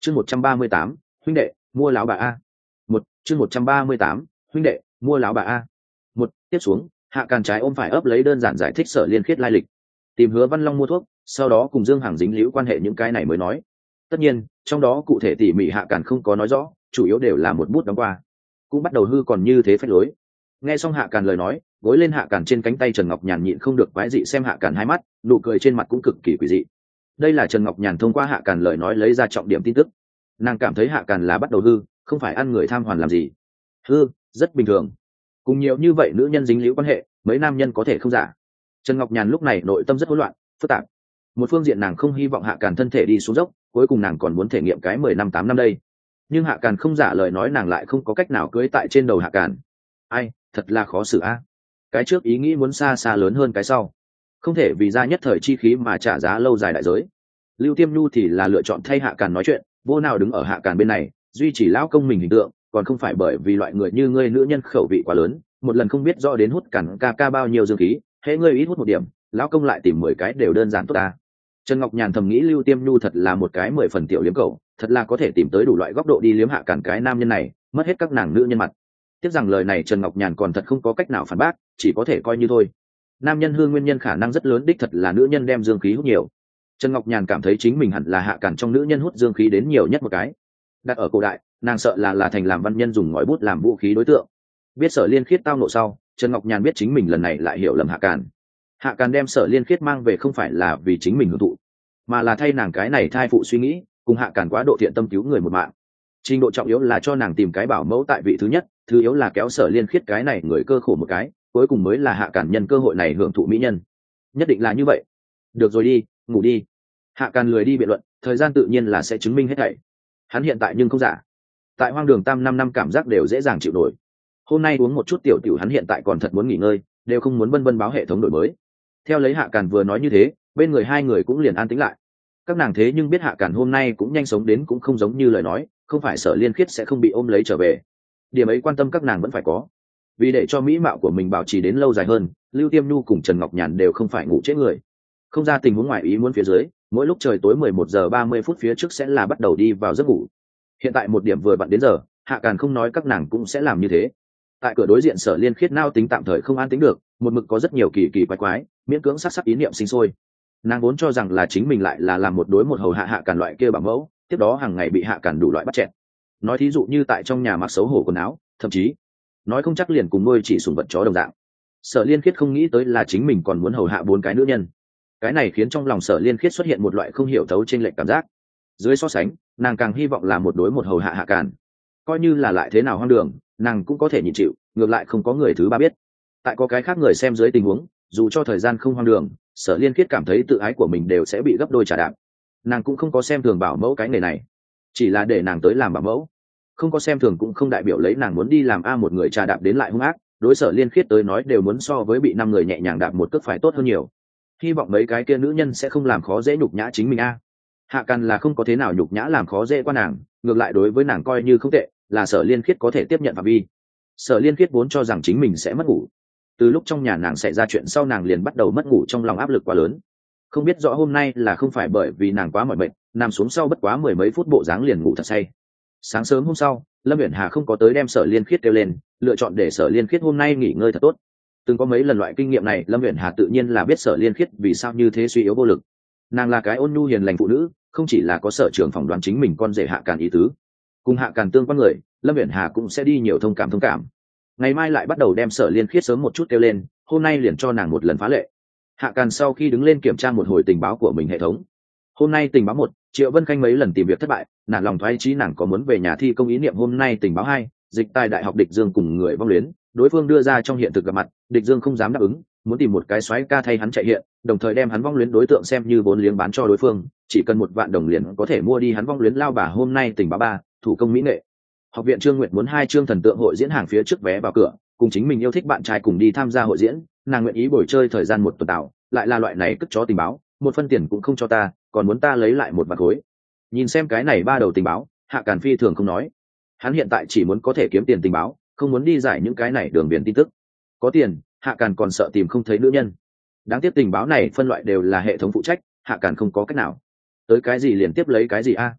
chương 138, huynh đệ mua lão bà a. Chương 138, huynh đệ mua lão bà a. Tiếp xuống Hạ Càn trái ôm phải ấp lấy đơn giản giải thích Sở Liên Khiết lai lịch, tìm Hứa Văn Long mua thuốc, sau đó cùng Dương Hằng dính líu quan hệ những cái này mới nói. Tất nhiên trong đó cụ thể tỉ mỉ Hạ Càn không có nói rõ, chủ yếu đều là một bút đóng qua, cũng bắt đầu hư còn như thế phách lối. Nghe xong Hạ Càn lời nói, gối lên Hạ Càn trên cánh tay Trần Ngọc Nhàn nhịn không được quái dị xem Hạ Càn hai mắt, nụ cười trên mặt cũng cực kỳ quỷ dị. Đây là Trần Ngọc Nhàn thông qua Hạ Càn lời nói lấy ra trọng điểm tin tức. Nàng cảm thấy Hạ Càn là bắt đầu hư, không phải ăn người tham hoàn làm gì. Hư rất bình thường, cùng nhiều như vậy nữ nhân dính líu quan hệ, mấy nam nhân có thể không giả. Trần Ngọc Nhàn lúc này nội tâm rất hỗn loạn phức tạp. Một phương diện nàng không hy vọng Hạ Càn thân thể đi xuống dốc, cuối cùng nàng còn muốn thể nghiệm cái 10 năm 8 năm đây. Nhưng Hạ Càn không giả lời nói, nàng lại không có cách nào cưỡi tại trên đầu Hạ Càn. Ai, thật là khó xử a. Cái trước ý nghĩ muốn xa xa lớn hơn cái sau, không thể vì ra nhất thời chi khí mà trả giá lâu dài đại giới. Lưu Tiêm Nhu thì là lựa chọn thay Hạ Càn nói chuyện, vô nào đứng ở Hạ Càn bên này, duy trì lão công mình hình tượng, còn không phải bởi vì loại người như ngươi nữ nhân khẩu vị quá lớn, một lần không biết rõ đến hút cản ca bao nhiêu dương khí, hễ ngươi ít hút một điểm, lão công lại tìm 10 cái đều đơn giản tốt ta. Trần Ngọc Nhàn thầm nghĩ Lưu Tiêm Nhu thật là một cái 10 phần tiểu liếm cầu, thật là có thể tìm tới đủ loại góc độ đi liếm Hạ Càn cái nam nhân này, mất hết các nàng nữ nhân mặt. Tiếc rằng lời này Trần Ngọc Nhàn còn thật không có cách nào phản bác, chỉ có thể coi như thôi. Nam nhân hư nguyên nhân khả năng rất lớn đích thật là nữ nhân đem dương khí hút nhiều. Trần Ngọc Nhàn cảm thấy chính mình hẳn là Hạ Càn trong nữ nhân hút dương khí đến nhiều nhất một cái. Đặt ở cổ đại, nàng sợ là thành làm văn nhân dùng ngòi bút làm vũ khí đối tượng. Biết Sở Liên Khiết tao nộ sau, Trần Ngọc Nhàn biết chính mình lần này lại hiểu lầm Hạ Càn. Hạ Càn đem Sở Liên Khiết mang về không phải là vì chính mình hưởng thụ, mà là thay nàng cái này thai phụ suy nghĩ, cùng Hạ Càn quá độ thiện tâm cứu người một mạng. Trình độ trọng yếu là cho nàng tìm cái bảo mẫu tại vị thứ nhất, thứ yếu là kéo Sở Liên Khiết cái này người cơ khổ một cái, cuối cùng mới là Hạ Càn nhân cơ hội này hưởng thụ mỹ nhân. Nhất định là như vậy. Được rồi đi, ngủ đi. Hạ Càn lười đi biện luận, thời gian tự nhiên là sẽ chứng minh hết thảy. Hắn hiện tại nhưng không giả, tại hoang đường tam 5 năm cảm giác đều dễ dàng chịu nổi. Hôm nay uống một chút tiểu tiểu hắn hiện tại còn thật muốn nghỉ ngơi, đều không muốn bân báo hệ thống đổi mới. Theo lấy Hạ Càn vừa nói như thế, bên người hai người cũng liền an tĩnh lại. Các nàng thế nhưng biết Hạ Càn hôm nay cũng nhanh sống đến cũng không giống như lời nói, không phải Sở Liên Khiết sẽ không bị ôm lấy trở về. Điểm ấy quan tâm các nàng vẫn phải có, vì để cho mỹ mạo của mình bảo trì đến lâu dài hơn, Lưu Tiêm Nhu cùng Trần Ngọc Nhàn đều không phải ngủ chết người. Không ra tình huống ngoài ý muốn phía dưới, mỗi lúc trời tối 11 giờ 30 phút phía trước sẽ là bắt đầu đi vào giấc ngủ. Hiện tại một điểm vừa vặn đến giờ, Hạ Càn không nói các nàng cũng sẽ làm như thế. Tại cửa đối diện Sở Liên Khiết nao tính tạm thời không an tính được, một mực có rất nhiều kỳ kỳ quái quái, miễn cưỡng sắc ý niệm sinh sôi. Nàng vốn cho rằng là chính mình lại là làm một đối một hầu Hạ Càn loại kia bảo mẫu, tiếp đó hàng ngày bị Hạ Càn đủ loại bắt chẹt. Nói thí dụ như tại trong nhà mặc xấu hổ quần áo, thậm chí nói không chắc liền cùng nuôi chỉ sủng vật chó đồng dạng. Sở Liên Khiết không nghĩ tới là chính mình còn muốn hầu hạ 4 cái nữ nhân. Cái này khiến trong lòng Sở Liên Khiết xuất hiện một loại không hiểu thấu chênh lệch cảm giác. Dưới so sánh, nàng càng hy vọng là một đối một hầu Hạ Càn. Coi như là lại thế nào hoang đường, nàng cũng có thể nhịn chịu, ngược lại không có người thứ ba biết. Tại có cái khác người xem dưới tình huống, dù cho thời gian không hoang đường, Sở Liên Khiết cảm thấy tự ái của mình đều sẽ bị gấp đôi trả đạp. Nàng cũng không có xem thường bảo mẫu cái nghề này, chỉ là để nàng tới làm bảo mẫu. Không có xem thường cũng không đại biểu lấy nàng muốn đi làm một người trà đạp đến lại hung ác. Đối Sở Liên Khiết tới nói đều muốn so với bị 5 người nhẹ nhàng đạp một cước phải tốt hơn nhiều. Hy vọng mấy cái kia nữ nhân sẽ không làm khó dễ nhục nhã chính mình Hạ Càn là không có thế nào nhục nhã làm khó dễ qua nàng, ngược lại đối với nàng coi như không tệ, là Sở Liên Khiết có thể tiếp nhận phạm vi. Sở Liên Khiết vốn cho rằng chính mình sẽ mất ngủ, từ lúc trong nhà nàng xảy ra chuyện sau nàng liền bắt đầu mất ngủ, trong lòng áp lực quá lớn. Không biết rõ hôm nay là không phải bởi vì nàng quá mỏi mệt, nằm xuống sau bất quá 10 mấy phút bộ dáng liền ngủ thật say. Sáng sớm hôm sau, Lâm Uyển Hà không có tới đem Sở Liên Khiết kêu lên, lựa chọn để Sở Liên Khiết hôm nay nghỉ ngơi thật tốt. Từng có mấy lần loại kinh nghiệm này, Lâm Uyển Hà tự nhiên là biết Sở Liên Khiết vì sao như thế suy yếu vô lực. Nàng là cái ôn nhu hiền lành phụ nữ, không chỉ là có sở trường phỏng đoán chính mình con rể Hạ Càn ý tứ, cùng Hạ Càn tương quan người, Lâm Uyển Hà cũng sẽ đi nhiều thông cảm. Ngày mai lại bắt đầu đem Sở Liên Khiết sớm một chút kêu lên, hôm nay liền cho nàng một lần phá lệ. Hạ Càn sau khi đứng lên kiểm tra một hồi tình báo của mình hệ thống. Hôm nay tình báo 1, Triệu Vân Khanh mấy lần tìm việc thất bại, nàng lòng thoái chí nàng có muốn về nhà thi công ý niệm. Hôm nay tình báo 2, Dịch Tài đại học Địch Dương cùng người vong luyến, đối phương đưa ra trong hiện thực gặp mặt, Địch Dương không dám đáp ứng, muốn tìm một cái soái ca thay hắn chạy hiện, đồng thời đem hắn vong luyến đối tượng xem như vốn liếng bán cho đối phương, chỉ cần 1 vạn đồng liền có thể mua đi hắn vong luyến lao bà. Hôm nay tình báo 3, thủ công mỹ nghệ, học viện Trương Nguyệt muốn 2 chương thần tượng hội diễn hàng phía trước vé vào cửa, cùng chính mình yêu thích bạn trai cùng đi tham gia hội diễn, nàng nguyện ý bồi chơi thời gian 1 tuần tạo, lại là loại này cất chó tình báo, 1 phân tiền cũng không cho ta, còn muốn ta lấy lại 1 vạn khối. Nhìn xem cái này 3 đầu tình báo, Hạ Càn phi thường không nói. Hắn hiện tại chỉ muốn có thể kiếm tiền tình báo, không muốn đi giải những cái này đường viền tin tức. Có tiền, Hạ Càn còn sợ tìm không thấy nữ nhân. Đáng tiếc tình báo này phân loại đều là hệ thống phụ trách, Hạ Càn không có cách nào. Tới cái gì liền tiếp lấy cái gì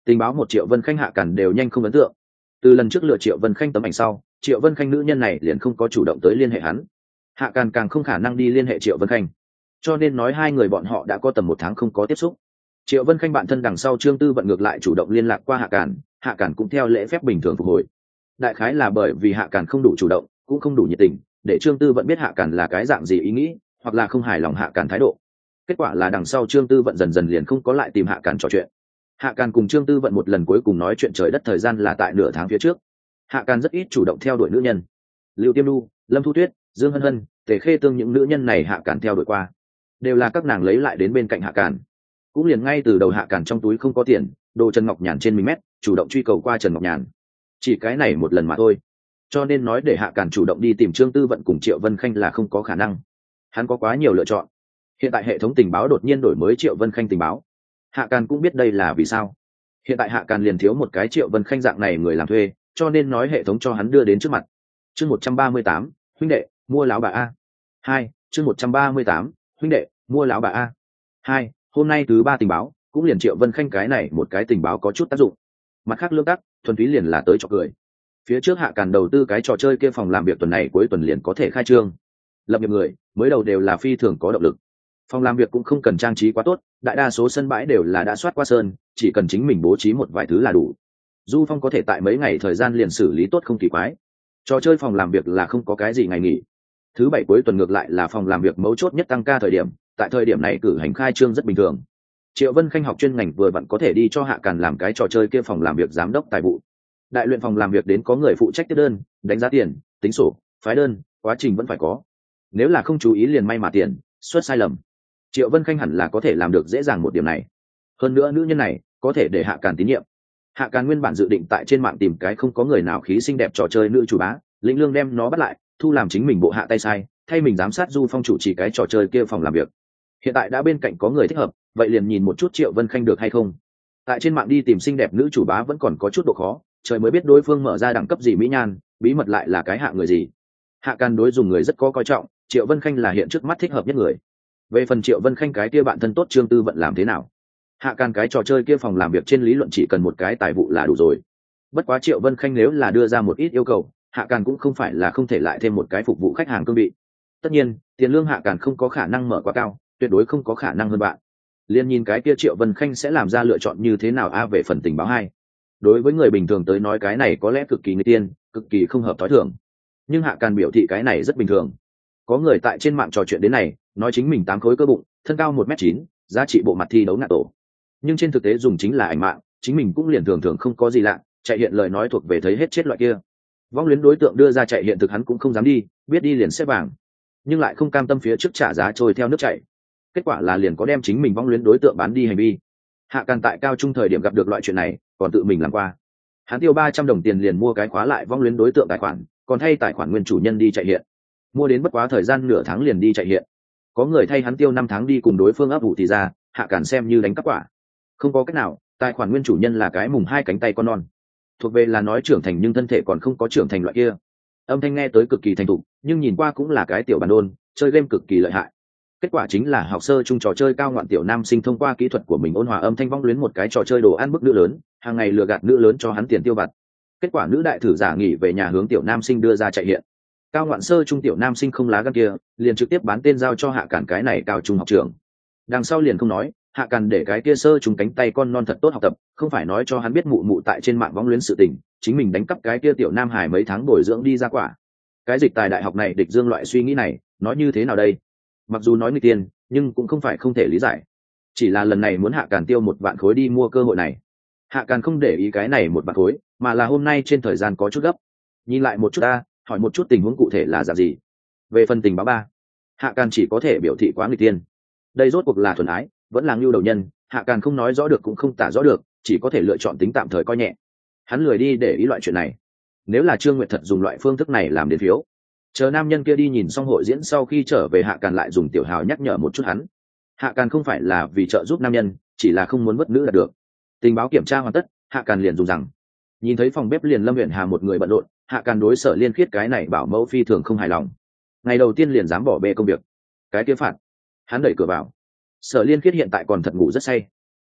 Tình báo một Triệu Vân Khanh Hạ Càn đều nhanh không ấn tượng. Từ lần trước lựa Triệu Vân Khanh tấm ảnh sau, Triệu Vân Khanh nữ nhân này liền không có chủ động tới liên hệ hắn. Hạ Càn càng không khả năng đi liên hệ Triệu Vân Khanh, cho nên nói hai người bọn họ đã có tầm 1 tháng không có tiếp xúc. Triệu Vân Khanh bạn thân đằng sau Trương Tư Vận ngược lại chủ động liên lạc qua Hạ Càn cũng theo lễ phép bình thường phục hồi. Đại khái là bởi vì Hạ Càn không đủ chủ động, cũng không đủ nhiệt tình, để Trương Tư Vận biết Hạ Càn là cái dạng gì ý nghĩ, hoặc là không hài lòng Hạ Càn thái độ. Kết quả là đằng sau Trương Tư Vận dần dần liền không có lại tìm Hạ Càn trò chuyện. Hạ Càn cùng Trương Tư Vận một lần cuối cùng nói chuyện trời đất thời gian là tại nửa tháng phía trước. Hạ Càn rất ít chủ động theo đuổi nữ nhân. Lưu Tiêm Lu, Lâm Thu Tuyết, Dương Hân Hân, Tề Khê Tương những nữ nhân này Hạ Càn theo đuổi qua, đều là các nàng lấy lại đến bên cạnh Hạ Càn. Cũng liền ngay từ đầu Hạ Càn trong túi không có tiền, đồ Trần Ngọc Nhàn trên mình mét, chủ động truy cầu qua Trần Ngọc Nhàn. Chỉ cái này một lần mà thôi. Cho nên nói để Hạ Càn chủ động đi tìm Trương Tư Vận cùng Triệu Vân Khanh là không có khả năng. Hắn có quá nhiều lựa chọn. Hiện tại hệ thống tình báo đột nhiên đổi mới Triệu Vân Khanh tình báo. Hạ Càn cũng biết đây là vì sao. Hiện tại Hạ Càn liền thiếu một cái Triệu Vân Khanh dạng này người làm thuê, cho nên nói hệ thống cho hắn đưa đến trước mặt. Chương 138, huynh đệ, mua lão bà a. 2, chương 138, huynh đệ, mua lão bà a. 2, hôm nay thứ 3 tình báo, cũng liền Triệu Vân Khanh cái này một cái tình báo có chút tác dụng. Mặt khác lương tắc, thuần túy liền là tới chọc cười. Phía trước Hạ Càn đầu tư cái trò chơi kia phòng làm việc tuần này cuối tuần liền có thể khai trương. Lập nghiệp người, mới đầu đều là phi thường có động lực. Phòng làm việc cũng không cần trang trí quá tốt, đại đa số sân bãi đều là đã soát qua sơn, chỉ cần chính mình bố trí một vài thứ là đủ. Du Phong có thể tại mấy ngày thời gian liền xử lý tốt không kỳ quái. Trò chơi phòng làm việc là không có cái gì ngày nghỉ. Thứ 7 cuối tuần ngược lại là phòng làm việc mấu chốt nhất tăng ca thời điểm, tại thời điểm này cử hành khai trương rất bình thường. Triệu Vân Khanh học chuyên ngành vừa vặn có thể đi cho Hạ Càn làm cái trò chơi kia phòng làm việc giám đốc tài vụ. Đại luyện phòng làm việc đến có người phụ trách tiếp đơn, đánh giá tiền, tính sổ, phái đơn, quá trình vẫn phải có. Nếu là không chú ý liền may mà tiền, xuất sai lầm. Triệu Vân Khanh hẳn là có thể làm được dễ dàng một điểm này. Hơn nữa nữ nhân này có thể để Hạ Càn tín nhiệm. Hạ Càn nguyên bản dự định tại trên mạng tìm cái không có người nào khí xinh đẹp trò chơi nữ chủ bá, lĩnh lương đem nó bắt lại, thu làm chính mình bộ hạ tay sai, thay mình giám sát Du Phong chủ trì cái trò chơi kia phòng làm việc. Hiện tại đã bên cạnh có người thích hợp, vậy liền nhìn một chút Triệu Vân Khanh được hay không. Tại trên mạng đi tìm xinh đẹp nữ chủ bá vẫn còn có chút độ khó, trời mới biết đối phương mở ra đẳng cấp gì mỹ nhan, bí mật lại là cái hạ người gì. Hạ Càn đối dùng người rất có coi trọng, Triệu Vân Khanh là hiện trước mắt thích hợp nhất người. Về phần Triệu Vân Khanh cái kia bạn thân tốt Trương Tư Vận làm thế nào, Hạ Càn cái trò chơi kia phòng làm việc trên lý luận chỉ cần một cái tài vụ là đủ rồi. Bất quá Triệu Vân Khanh nếu là đưa ra một ít yêu cầu, Hạ Càn cũng không phải là không thể lại thêm một cái phục vụ khách hàng cương vị. Tất nhiên tiền lương Hạ Càn không có khả năng mở quá cao, tuyệt đối không có khả năng hơn bạn. Liên nhìn cái kia Triệu Vân Khanh sẽ làm ra lựa chọn như thế nào về phần tình báo 2. Đối với người bình thường tới nói cái này có lẽ cực kỳ nguy tiên, cực kỳ không hợp thói thường. Nhưng Hạ Càn biểu thị cái này rất bình thường. Có người tại trên mạng trò chuyện đến này, nói chính mình 8 khối cơ bụng, thân cao 1m9, giá trị bộ mặt thi đấu ngạ tổ. Nhưng trên thực tế dùng chính là ảnh mạng, chính mình cũng liền thường thường không có gì lạ, chạy hiện lời nói thuộc về thấy hết chết loại kia. Vong luyến đối tượng đưa ra chạy hiện thực hắn cũng không dám đi, biết đi liền xếp vàng, nhưng lại không cam tâm phía trước trả giá trôi theo nước chảy. Kết quả là liền có đem chính mình vong luyến đối tượng bán đi hành vi. Hạ Càn tại cao trung thời điểm gặp được loại chuyện này, còn tự mình làm qua. Hắn tiêu 300 đồng tiền liền mua cái khóa lại vong luyến đối tượng tài khoản, còn thay tài khoản nguyên chủ nhân đi chạy hiện. Mua đến bất quá thời gian nửa tháng liền đi chạy hiện. Có người thay hắn tiêu 5 tháng đi cùng đối phương ấp ủ thì ra, Hạ Càn xem như đánh cắp quả. Không có cách nào, tài khoản nguyên chủ nhân là cái mùng 2 cánh tay con non, thuộc về là nói trưởng thành nhưng thân thể còn không có trưởng thành loại kia. Âm thanh nghe tới cực kỳ thành thục, nhưng nhìn qua cũng là cái tiểu bản đôn, chơi game cực kỳ lợi hại. Kết quả chính là học sơ chung trò chơi cao ngoạn tiểu nam sinh thông qua kỹ thuật của mình ôn hòa âm thanh vong luyến một cái trò chơi đồ ăn bức nữ lớn, hàng ngày lừa gạt nữ lớn cho hắn tiền tiêu vặt. Kết quả nữ đại thử giả nghỉ về nhà hướng tiểu nam sinh đưa ra chạy hiện. Cao ngoạn sơ trung tiểu nam sinh không lá gan kia, liền trực tiếp bán tên giao cho Hạ Càn cái này cao trung học trường. Đằng sau liền không nói, Hạ Càn để cái kia sơ trung cánh tay con non thật tốt học tập, không phải nói cho hắn biết mụ mụ tại trên mạng vong luyến sự tình, chính mình đánh cắp cái kia tiểu nam hải mấy tháng bồi dưỡng đi ra quả. Cái dịch tài đại học này địch dương loại suy nghĩ này, nói như thế nào đây? Mặc dù nói người tiền, nhưng cũng không phải không thể lý giải. Chỉ là lần này muốn Hạ Càn tiêu 1 vạn khối đi mua cơ hội này. Hạ Càn không để ý cái này 1 vạn khối, mà là hôm nay trên thời gian có chút gấp. Nhìn lại một chút hỏi một chút tình huống cụ thể là dạng gì. Về phần tình báo 3, Hạ Càn chỉ có thể biểu thị quá người tiên. Đây rốt cuộc là thuần ái, vẫn là ngưu đầu nhân, Hạ Càn không nói rõ được cũng không tả rõ được, chỉ có thể lựa chọn tính tạm thời coi nhẹ. Hắn lười đi để ý loại chuyện này. Nếu là Trương Nguyệt thật dùng loại phương thức này làm đến phiếu, chờ nam nhân kia đi nhìn xong hội diễn sau khi trở về, Hạ Càn lại dùng tiểu hào nhắc nhở một chút hắn. Hạ Càn không phải là vì trợ giúp nam nhân, chỉ là không muốn mất nữ là được. Tình báo kiểm tra hoàn tất, Hạ Càn liền dùng rằng nhìn thấy phòng bếp liền Lâm Uyển Hà một người bận rộn, Hạ Càn đối Sở Liên Khiết cái này bảo mẫu phi thường không hài lòng. Ngày đầu tiên liền dám bỏ bê công việc, cái kia phạt. Hắn đẩy cửa vào. Sở Liên Khiết hiện tại còn thật ngủ rất say.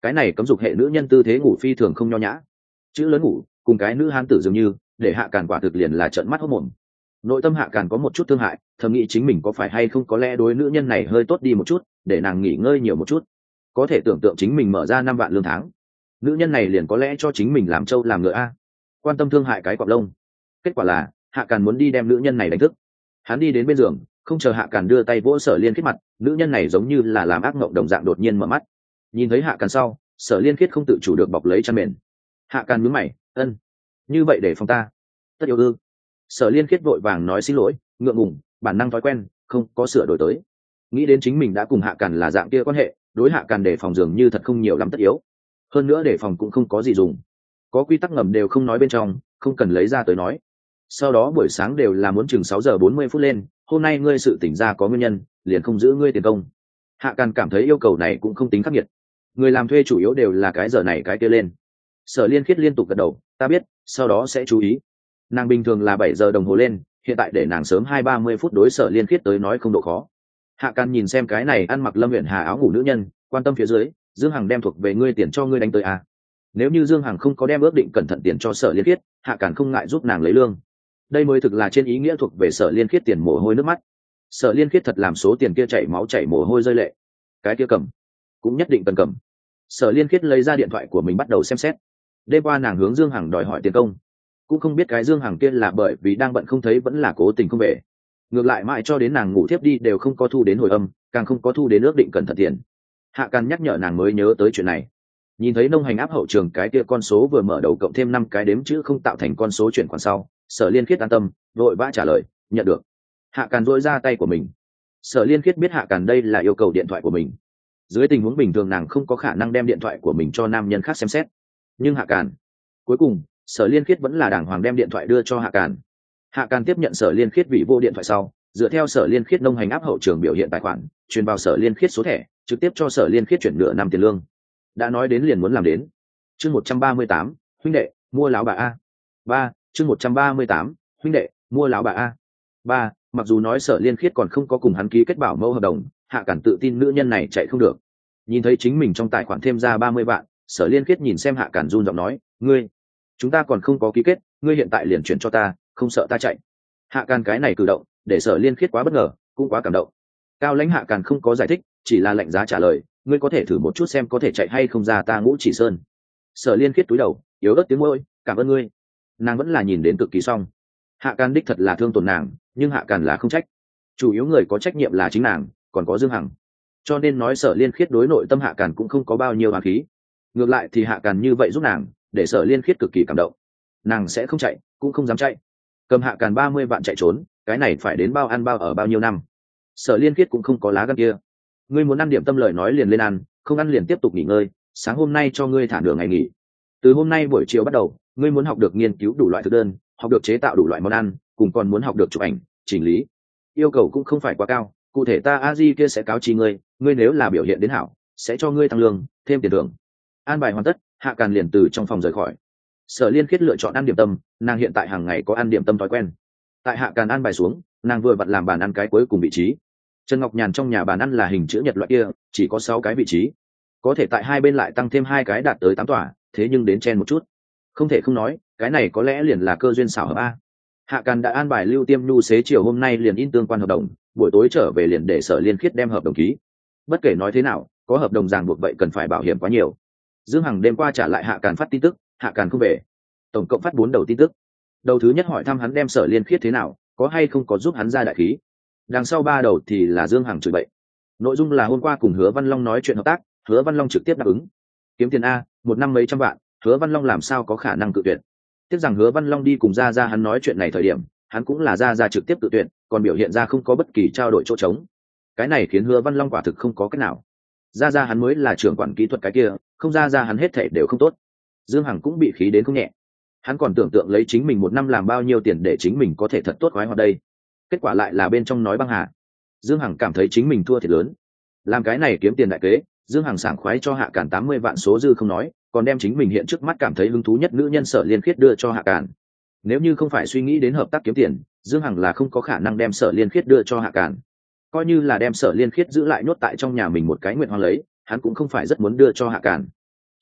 cái này cấm dục hệ nữ nhân tư thế ngủ phi thường không nho nhã, chữ lớn ngủ cùng cái nữ hán tử dường như, để Hạ Càn quả thực liền là trợn mắt hốt mồm. Nội tâm Hạ Càn có một chút thương hại, thầm nghĩ chính mình có phải hay không có lẽ đối nữ nhân này hơi tốt đi một chút, để nàng nghỉ ngơi nhiều một chút. Có thể tưởng tượng chính mình mở ra 5 vạn lương tháng, nữ nhân này liền có lẽ cho chính mình làm trâu làm ngựa a. Quan tâm thương hại cái cọp lông. Kết quả là Hạ Càn muốn đi đem nữ nhân này đánh thức. Hắn đi đến bên giường, không chờ Hạ Càn đưa tay vỗ Sở Liên Khiết mặt, nữ nhân này giống như là làm ác mộng đồng dạng đột nhiên mở mắt. Nhìn thấy Hạ Càn sau, Sở Liên Khiết không tự chủ được bọc lấy chăn mền. Hạ Càn nhướng mày, ân, như vậy để phòng ta. Tất yêu ư? Sở Liên Khiết vội vàng nói xin lỗi, ngượng ngùng, bản năng thói quen, không có sửa đổi tới. Nghĩ đến chính mình đã cùng Hạ Càn là dạng kia quan hệ, đối Hạ Càn để phòng dường như thật không nhiều lắm tất yếu. Hơn nữa để phòng cũng không có gì dùng, có quy tắc ngầm đều không nói bên trong, không cần lấy ra tới nói. Sau đó buổi sáng đều là muốn chừng 6:40 lên, hôm nay ngươi sự tỉnh ra có nguyên nhân, liền không giữ ngươi tiền công. Hạ Càn cảm thấy yêu cầu này cũng không tính khắc nghiệt, người làm thuê chủ yếu đều là cái giờ này cái kia lên. Sở Liên Khiết liên tục gật đầu, ta biết, sau đó sẽ chú ý. Nàng bình thường là 7 giờ đồng hồ lên, hiện tại để nàng sớm 20-30 phút đối Sở Liên Khiết tới nói không độ khó. Hạ Càn nhìn xem cái này ăn mặc Lâm Uyển Hà áo ngủ nữ nhân, quan tâm phía dưới, Dương Hằng đem thuộc về ngươi tiền cho ngươi đánh tới à? Nếu như Dương Hằng không có đem ước định cẩn thận tiền cho Sở Liên Khiết, Hạ Càn không ngại giúp nàng lấy lương. Đây mới thực là trên ý nghĩa thuộc về Sở Liên Khiết tiền mồ hôi nước mắt. Sở Liên Khiết thật làm số tiền kia chảy máu chảy mồ hôi rơi lệ. Cái kia cầm, cũng nhất định cần cầm. Sở Liên Khiết lấy ra điện thoại của mình bắt đầu xem xét. Đêm qua nàng hướng Dương Hằng đòi hỏi tiền công, cũng không biết cái Dương Hằng kia là bởi vì đang bận không thấy vẫn là cố tình không về. Ngược lại mãi cho đến nàng ngủ thiếp đi đều không có thu đến hồi âm, càng không có thu đến ước định cẩn thận tiền. Hạ Càn nhắc nhở nàng mới nhớ tới chuyện này. Nhìn thấy nông hành áp hậu trường cái kia con số vừa mở đầu cộng thêm 5 cái đếm chữ không tạo thành con số chuyển khoản sau, Sở Liên Khiết an tâm, vội vã trả lời, nhận được. Hạ Càn duỗi ra tay của mình. Sở Liên Khiết biết Hạ Càn đây là yêu cầu điện thoại của mình. Dưới tình huống bình thường nàng không có khả năng đem điện thoại của mình cho nam nhân khác xem xét. Nhưng Hạ Càn, cuối cùng, Sở Liên Khiết vẫn là đàng hoàng đem điện thoại đưa cho Hạ Càn. Hạ Càn tiếp nhận Sở Liên Khiết vị vô điện thoại sau, dựa theo Sở Liên Khiết nông hành áp hậu trường biểu hiện tài khoản, truyền vào Sở Liên Khiết số thẻ, trực tiếp cho Sở Liên Khiết chuyển nửa năm tiền lương. Đã nói đến liền muốn làm đến. Chương 138, huynh đệ, mua láo bà a. 3, chương 138, huynh đệ, mua láo bà a. 3, mặc dù nói Sở Liên Khiết còn không có cùng hắn ký kết bảo mẫu hợp đồng, Hạ Càn tự tin nữ nhân này chạy không được. Nhìn thấy chính mình trong tài khoản thêm ra 30 vạn, Sở Liên Khiết nhìn xem Hạ Càn run giọng nói, ngươi, chúng ta còn không có ký kết, ngươi hiện tại liền chuyển cho ta, không sợ ta chạy. Hạ Càn cái này cử động, để Sở Liên Khiết quá bất ngờ, cũng quá cảm động. Cao lãnh Hạ Càn không có giải thích, chỉ là lạnh giá trả lời, ngươi có thể thử một chút xem có thể chạy hay không ra ta Ngũ Chỉ Sơn. Sở Liên Khiết túi đầu, yếu ớt tiếng môi, cảm ơn ngươi. Nàng vẫn là nhìn đến cực kỳ xong. Hạ Càn đích thật là thương tổn nàng, nhưng Hạ Càn là không trách. Chủ yếu người có trách nhiệm là chính nàng, còn có Dương Hằng. Cho nên nói Sở Liên Khiết đối nội tâm Hạ Càn cũng không có bao nhiêu oán khí. Ngược lại thì Hạ Càn như vậy giúp nàng, để Sở Liên Khiết cực kỳ cảm động. Nàng sẽ không chạy, cũng không dám chạy. Cầm Hạ Càn 30 vạn chạy trốn, cái này phải đến bao ăn bao ở bao nhiêu năm. Sở Liên Khiết cũng không có lá gan kia. Ngươi muốn ăn điểm tâm lời nói liền lên ăn, không ăn liền tiếp tục nghỉ ngơi, sáng hôm nay cho ngươi thả nửa ngày nghỉ. Từ hôm nay buổi chiều bắt đầu, ngươi muốn học được nghiên cứu đủ loại thực đơn, học được chế tạo đủ loại món ăn, cùng còn muốn học được chụp ảnh, chỉnh lý. Yêu cầu cũng không phải quá cao, cụ thể ta a di kia sẽ cáo chi ngươi, ngươi nếu là biểu hiện đến hảo, sẽ cho ngươi tăng lương, thêm tiền thưởng. An bài hoàn tất, Hạ Càn liền từ trong phòng rời khỏi. Sở Liên Khiết lựa chọn ăn điểm tâm, nàng hiện tại hàng ngày có ăn điểm tâm thói quen. Tại Hạ Càn an bài xuống, nàng vừa vặn làm bàn ăn cái cuối cùng vị trí. Trần Ngọc Nhàn trong nhà bàn ăn là hình chữ nhật loại kia, chỉ có 6 cái vị trí, có thể tại hai bên lại tăng thêm 2 cái đạt tới 8 tòa, thế nhưng đến chen một chút. Không thể không nói, cái này có lẽ liền là cơ duyên xảo hợp a. Hạ Càn đã an bài Lưu Tiêm Nhu xế chiều hôm nay liền in tương quan hợp đồng, buổi tối trở về liền để Sở Liên Khiết đem hợp đồng ký. Bất kể nói thế nào, có hợp đồng ràng buộc vậy cần phải bảo hiểm quá nhiều. Dương Hằng đêm qua trả lại Hạ Càn phát tin tức, Hạ Càn không về. Tổng cộng phát 4 đầu tin tức. Đầu thứ nhất hỏi thăm hắn đem Sở Liên Khiết thế nào, có hay không có giúp hắn ra đại khí. Đằng sau 3 đầu thì là Dương Hằng chửi bậy. Nội dung là hôm qua cùng Hứa Văn Long nói chuyện hợp tác, Hứa Văn Long trực tiếp đáp ứng. Kiếm tiền a, một năm mấy trăm vạn, Hứa Văn Long làm sao có khả năng cự tuyệt. Tiếc rằng Hứa Văn Long đi cùng Gia Gia hắn nói chuyện này thời điểm, hắn cũng là Gia Gia trực tiếp tự tuyệt, còn biểu hiện ra không có bất kỳ trao đổi chỗ trống. Cái này khiến Hứa Văn Long quả thực không có cách nào. Gia Gia hắn mới là trưởng quản kỹ thuật cái kia, không Gia Gia hắn hết thảy đều không tốt. Dương Hằng cũng bị khí đến không nhẹ. Hắn còn tưởng tượng lấy chính mình một năm làm bao nhiêu tiền để chính mình có thể thật tốt khoái hoạt đây. Kết quả lại là bên trong nói băng hà. Dương Hằng cảm thấy chính mình thua thiệt lớn. Làm cái này kiếm tiền đại kế, Dương Hằng sảng khoái cho Hạ Càn 80 vạn số dư không nói, còn đem chính mình hiện trước mắt cảm thấy hứng thú nhất nữ nhân Sở Liên Khiết đưa cho Hạ Càn. Nếu như không phải suy nghĩ đến hợp tác kiếm tiền, Dương Hằng là không có khả năng đem Sở Liên Khiết đưa cho Hạ Càn. Coi như là đem Sở Liên Khiết giữ lại nhốt tại trong nhà mình một cái nguyện hoang lấy, hắn cũng không phải rất muốn đưa cho Hạ Càn.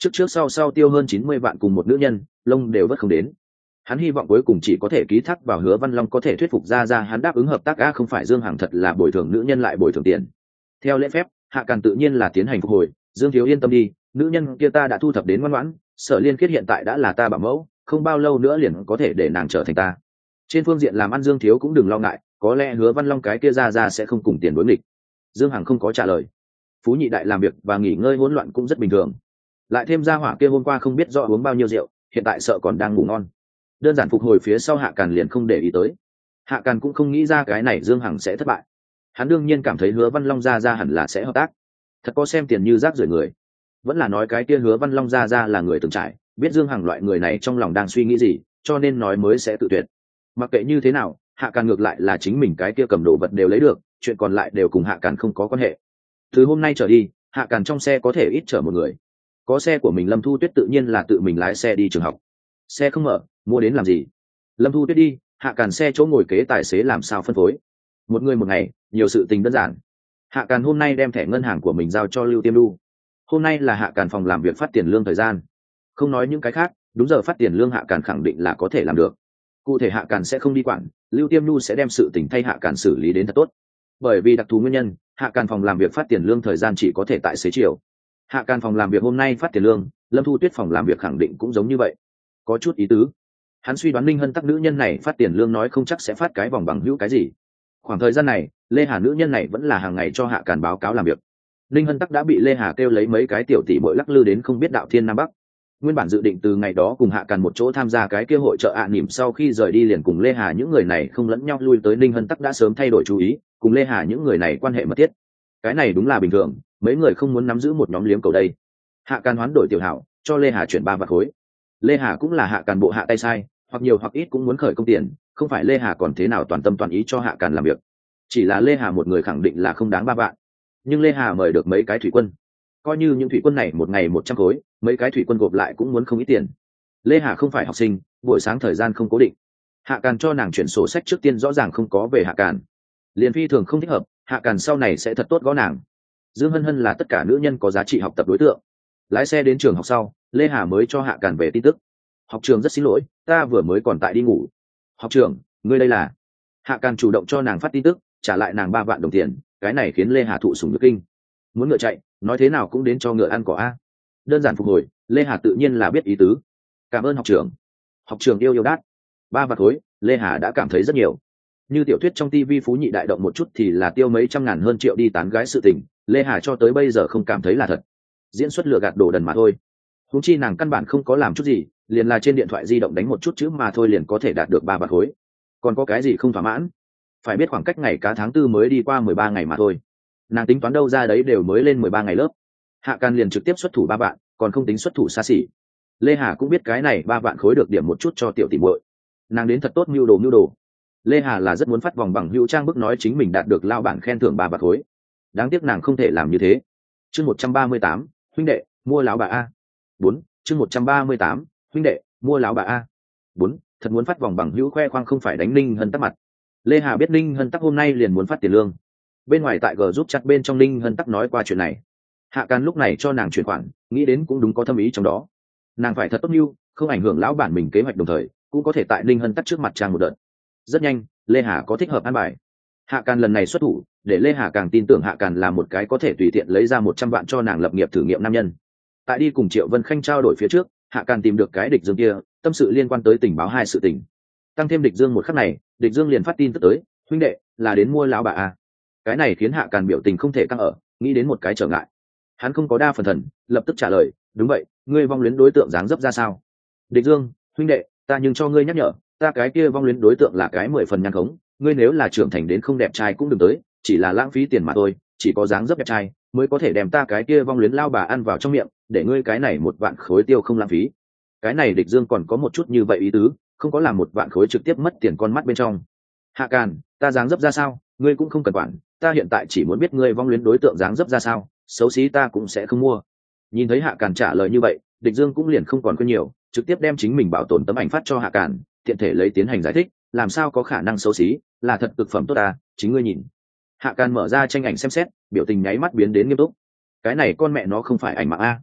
trước sau tiêu hơn 90 vạn cùng một nữ nhân, lông đều vất không đến. Hắn hy vọng cuối cùng chỉ có thể ký thác vào Hứa Văn Long có thể thuyết phục ra hắn đáp ứng hợp tác. Không phải Dương Hằng thật là bồi thường nữ nhân lại bồi thường tiền. Theo lễ phép, Hạ Càn tự nhiên là tiến hành phục hồi. Dương thiếu yên tâm đi, nữ nhân kia ta đã thu thập đến ngoan ngoãn, Sở Liên Khiết hiện tại đã là ta bảo mẫu, không bao lâu nữa liền có thể để nàng trở thành ta. Trên phương diện làm ăn Dương thiếu cũng đừng lo ngại, có lẽ Hứa Văn Long cái kia ra sẽ không cùng tiền đối nghịch. Dương Hằng không có trả lời. Phú nhị đại làm việc và nghỉ ngơi hỗn loạn cũng rất bình thường. Lại thêm gia hỏa kia hôm qua không biết rõ uống bao nhiêu rượu, hiện tại sợ còn đang ngủ ngon. Đơn giản phục hồi phía sau Hạ Càn liền không để ý tới. Hạ Càn cũng không nghĩ ra cái này Dương Hằng sẽ thất bại. Hắn đương nhiên cảm thấy Hứa Văn Long ra hẳn là sẽ hợp tác. Thật có xem tiền như rác rưởi người. Vẫn là nói cái kia Hứa Văn Long ra là người từng trải, biết Dương Hằng loại người này trong lòng đang suy nghĩ gì, cho nên nói mới sẽ tự tuyệt. Mặc kệ như thế nào, Hạ Càn ngược lại là chính mình cái kia cầm đồ vật đều lấy được, chuyện còn lại đều cùng Hạ Càn không có quan hệ. Từ hôm nay trở đi, Hạ Càn trong xe có thể ít chở một người. Có xe của mình Lâm Thu Tuyết tự nhiên là tự mình lái xe đi trường học. Xe không mở, mua đến làm gì? Lâm Thu Tuyết đi, Hạ Càn xe chỗ ngồi kế tài xế làm sao phân phối? Một người một ngày, nhiều sự tình đơn giản. Hạ Càn hôm nay đem thẻ ngân hàng của mình giao cho Lưu Tiêm Lu. Hôm nay là Hạ Càn phòng làm việc phát tiền lương thời gian. Không nói những cái khác, đúng giờ phát tiền lương Hạ Càn khẳng định là có thể làm được. Cụ thể Hạ Càn sẽ không đi quản, Lưu Tiêm Lu sẽ đem sự tình thay Hạ Càn xử lý đến thật tốt. Bởi vì đặc thù nguyên nhân, Hạ Càn phòng làm việc phát tiền lương thời gian chỉ có thể tại xế chiều. Hạ Càn phòng làm việc hôm nay phát tiền lương, Lâm Thu Tuyết phòng làm việc khẳng định cũng giống như vậy. Có chút ý tứ. Hắn suy đoán Ninh Hân Tắc nữ nhân này phát tiền lương nói không chắc sẽ phát cái vòng bằng hữu cái gì. Khoảng thời gian này, Lê Hà nữ nhân này vẫn là hàng ngày cho Hạ Càn báo cáo làm việc. Ninh Hân Tắc đã bị Lê Hà kêu lấy mấy cái tiểu tỷ bội lắc lư đến không biết đạo thiên nam bắc. Nguyên bản dự định từ ngày đó cùng Hạ Càn một chỗ tham gia cái kia hội chợ nỉm, sau khi rời đi liền cùng Lê Hà những người này không lẫn nhau lui tới. Ninh Hân Tắc đã sớm thay đổi chú ý, cùng Lê Hà những người này quan hệ mật thiết. Cái này đúng là bình thường, mấy người không muốn nắm giữ một nhóm liếm cầu đây. Hạ Càn hoán đổi tiểu hảo, cho Lê Hà chuyển 3 vạn khối. Lê Hà cũng là Hạ Càn bộ hạ tay sai, hoặc nhiều hoặc ít cũng muốn khởi công tiền, không phải Lê Hà còn thế nào toàn tâm toàn ý cho Hạ Càn làm việc. Chỉ là Lê Hà một người khẳng định là không đáng 3 vạn. Nhưng Lê Hà mời được mấy cái thủy quân, coi như những thủy quân này một ngày 100 khối, mấy cái thủy quân gộp lại cũng muốn không ít tiền. Lê Hà không phải học sinh, buổi sáng thời gian không cố định. Hạ Càn cho nàng chuyển sổ sách trước tiên rõ ràng không có về Hạ Càn, liền phi thường không thích hợp. Hạ Càn sau này sẽ thật tốt gõ nàng. Dương Hân Hân là tất cả nữ nhân có giá trị học tập đối tượng. Lái xe đến trường học sau, Lê Hà mới cho Hạ Càn về tin tức. Học trường rất xin lỗi, ta vừa mới còn tại đi ngủ. Học trưởng, ngươi đây là? Hạ Càn chủ động cho nàng phát tin tức, trả lại nàng 3 vạn đồng tiền. Cái này khiến Lê Hà thụ sủng nhược kinh. Muốn ngựa chạy, nói thế nào cũng đến cho ngựa ăn cỏ a. Đơn giản phục hồi, Lê Hà tự nhiên là biết ý tứ. Cảm ơn học trưởng. Học trưởng yêu đát. 3 vạn khối, Lê Hà đã cảm thấy rất nhiều. Như tiểu thuyết trong TV phú nhị đại động một chút thì là tiêu mấy trăm ngàn hơn triệu đi tán gái sự tình, Lê Hà cho tới bây giờ không cảm thấy là thật. Diễn xuất lừa gạt đồ đần mà thôi. Huống chi nàng căn bản không có làm chút gì, liền là trên điện thoại di động đánh một chút chữ mà thôi liền có thể đạt được 3 vạn khối. Còn có cái gì không thỏa mãn? Phải biết khoảng cách ngày cá tháng 4 mới đi qua 13 ngày mà thôi. Nàng tính toán đâu ra đấy đều mới lên 13 ngày lớp. Hạ Càn liền trực tiếp xuất thủ 3 vạn, còn không tính xuất thủ xa xỉ. Lê Hà cũng biết cái này 3 vạn khối được điểm một chút cho tiểu tỷ muội. Nàng đến thật tốt mưu đồ. Lê Hà là rất muốn phát vòng bằng hữu trang bức nói chính mình đạt được lao bản khen thưởng 3 vạn khối. Đáng tiếc nàng không thể làm như thế. Chương 138, huynh đệ, mua láo bà a. 4, chương 138, huynh đệ, mua láo bà a. 4, thật muốn phát vòng bằng hữu khoe khoang không phải đánh Ninh Hân Tắc mặt. Lê Hà biết Ninh Hân Tắc hôm nay liền muốn phát tiền lương. Bên ngoài tại giúp chat bên trong Ninh Hân Tắc nói qua chuyện này. Hạ Càn lúc này cho nàng chuyển khoản, nghĩ đến cũng đúng có thâm ý trong đó. Nàng phải thật tốt mưu, không ảnh hưởng lão bản mình kế hoạch, đồng thời cũng có thể tại Ninh Hân Tắc trước mặt trang một đợt. Rất nhanh, Lê Hà có thích hợp an bài. Hạ Càn lần này xuất thủ, để Lê Hà càng tin tưởng Hạ Càn là một cái có thể tùy tiện lấy ra 100 vạn cho nàng lập nghiệp thử nghiệm nam nhân. Tại đi cùng Triệu Vân Khanh trao đổi phía trước, Hạ Càn tìm được cái Địch Dương kia, tâm sự liên quan tới tình báo 2 sự tình. Tăng thêm Địch Dương một khắc này, Địch Dương liền phát tin tức tới, huynh đệ, là đến mua lão bà a. Cái này khiến Hạ Càn biểu tình không thể căng ở, nghĩ đến một cái trở ngại. Hắn không có đa phần thần, lập tức trả lời, đúng vậy, ngươi vong luyến đối tượng dáng dấp ra sao? Địch Dương, huynh đệ, ta nhưng cho ngươi nhắc nhở, ta cái kia vong luyến đối tượng là cái 10 phần nhan khống, ngươi nếu là trưởng thành đến không đẹp trai cũng đừng tới, chỉ là lãng phí tiền mà thôi, chỉ có dáng dấp đẹp trai mới có thể đem ta cái kia vong luyến lao bà ăn vào trong miệng, để ngươi cái này 1 vạn khối tiêu không lãng phí. Cái này Địch Dương còn có một chút như vậy ý tứ, không có làm 1 vạn khối trực tiếp mất tiền con mắt bên trong. Hạ Càn, ta dáng dấp ra sao, ngươi cũng không cần quản, ta hiện tại chỉ muốn biết ngươi vong luyến đối tượng dáng dấp ra sao, xấu xí ta cũng sẽ không mua. Nhìn thấy Hạ Càn trả lời như vậy, Địch Dương cũng liền không còn quên nhiều, trực tiếp đem chính mình bảo tồn tấm ảnh phát cho Hạ Càn, tiện thể lấy tiến hành giải thích, làm sao có khả năng xấu xí, là thật cực phẩm tốt ta, chính ngươi nhìn. Hạ Càn mở ra tranh ảnh xem xét, biểu tình nháy mắt biến đến nghiêm túc. Cái này con mẹ nó không phải ảnh mạng a.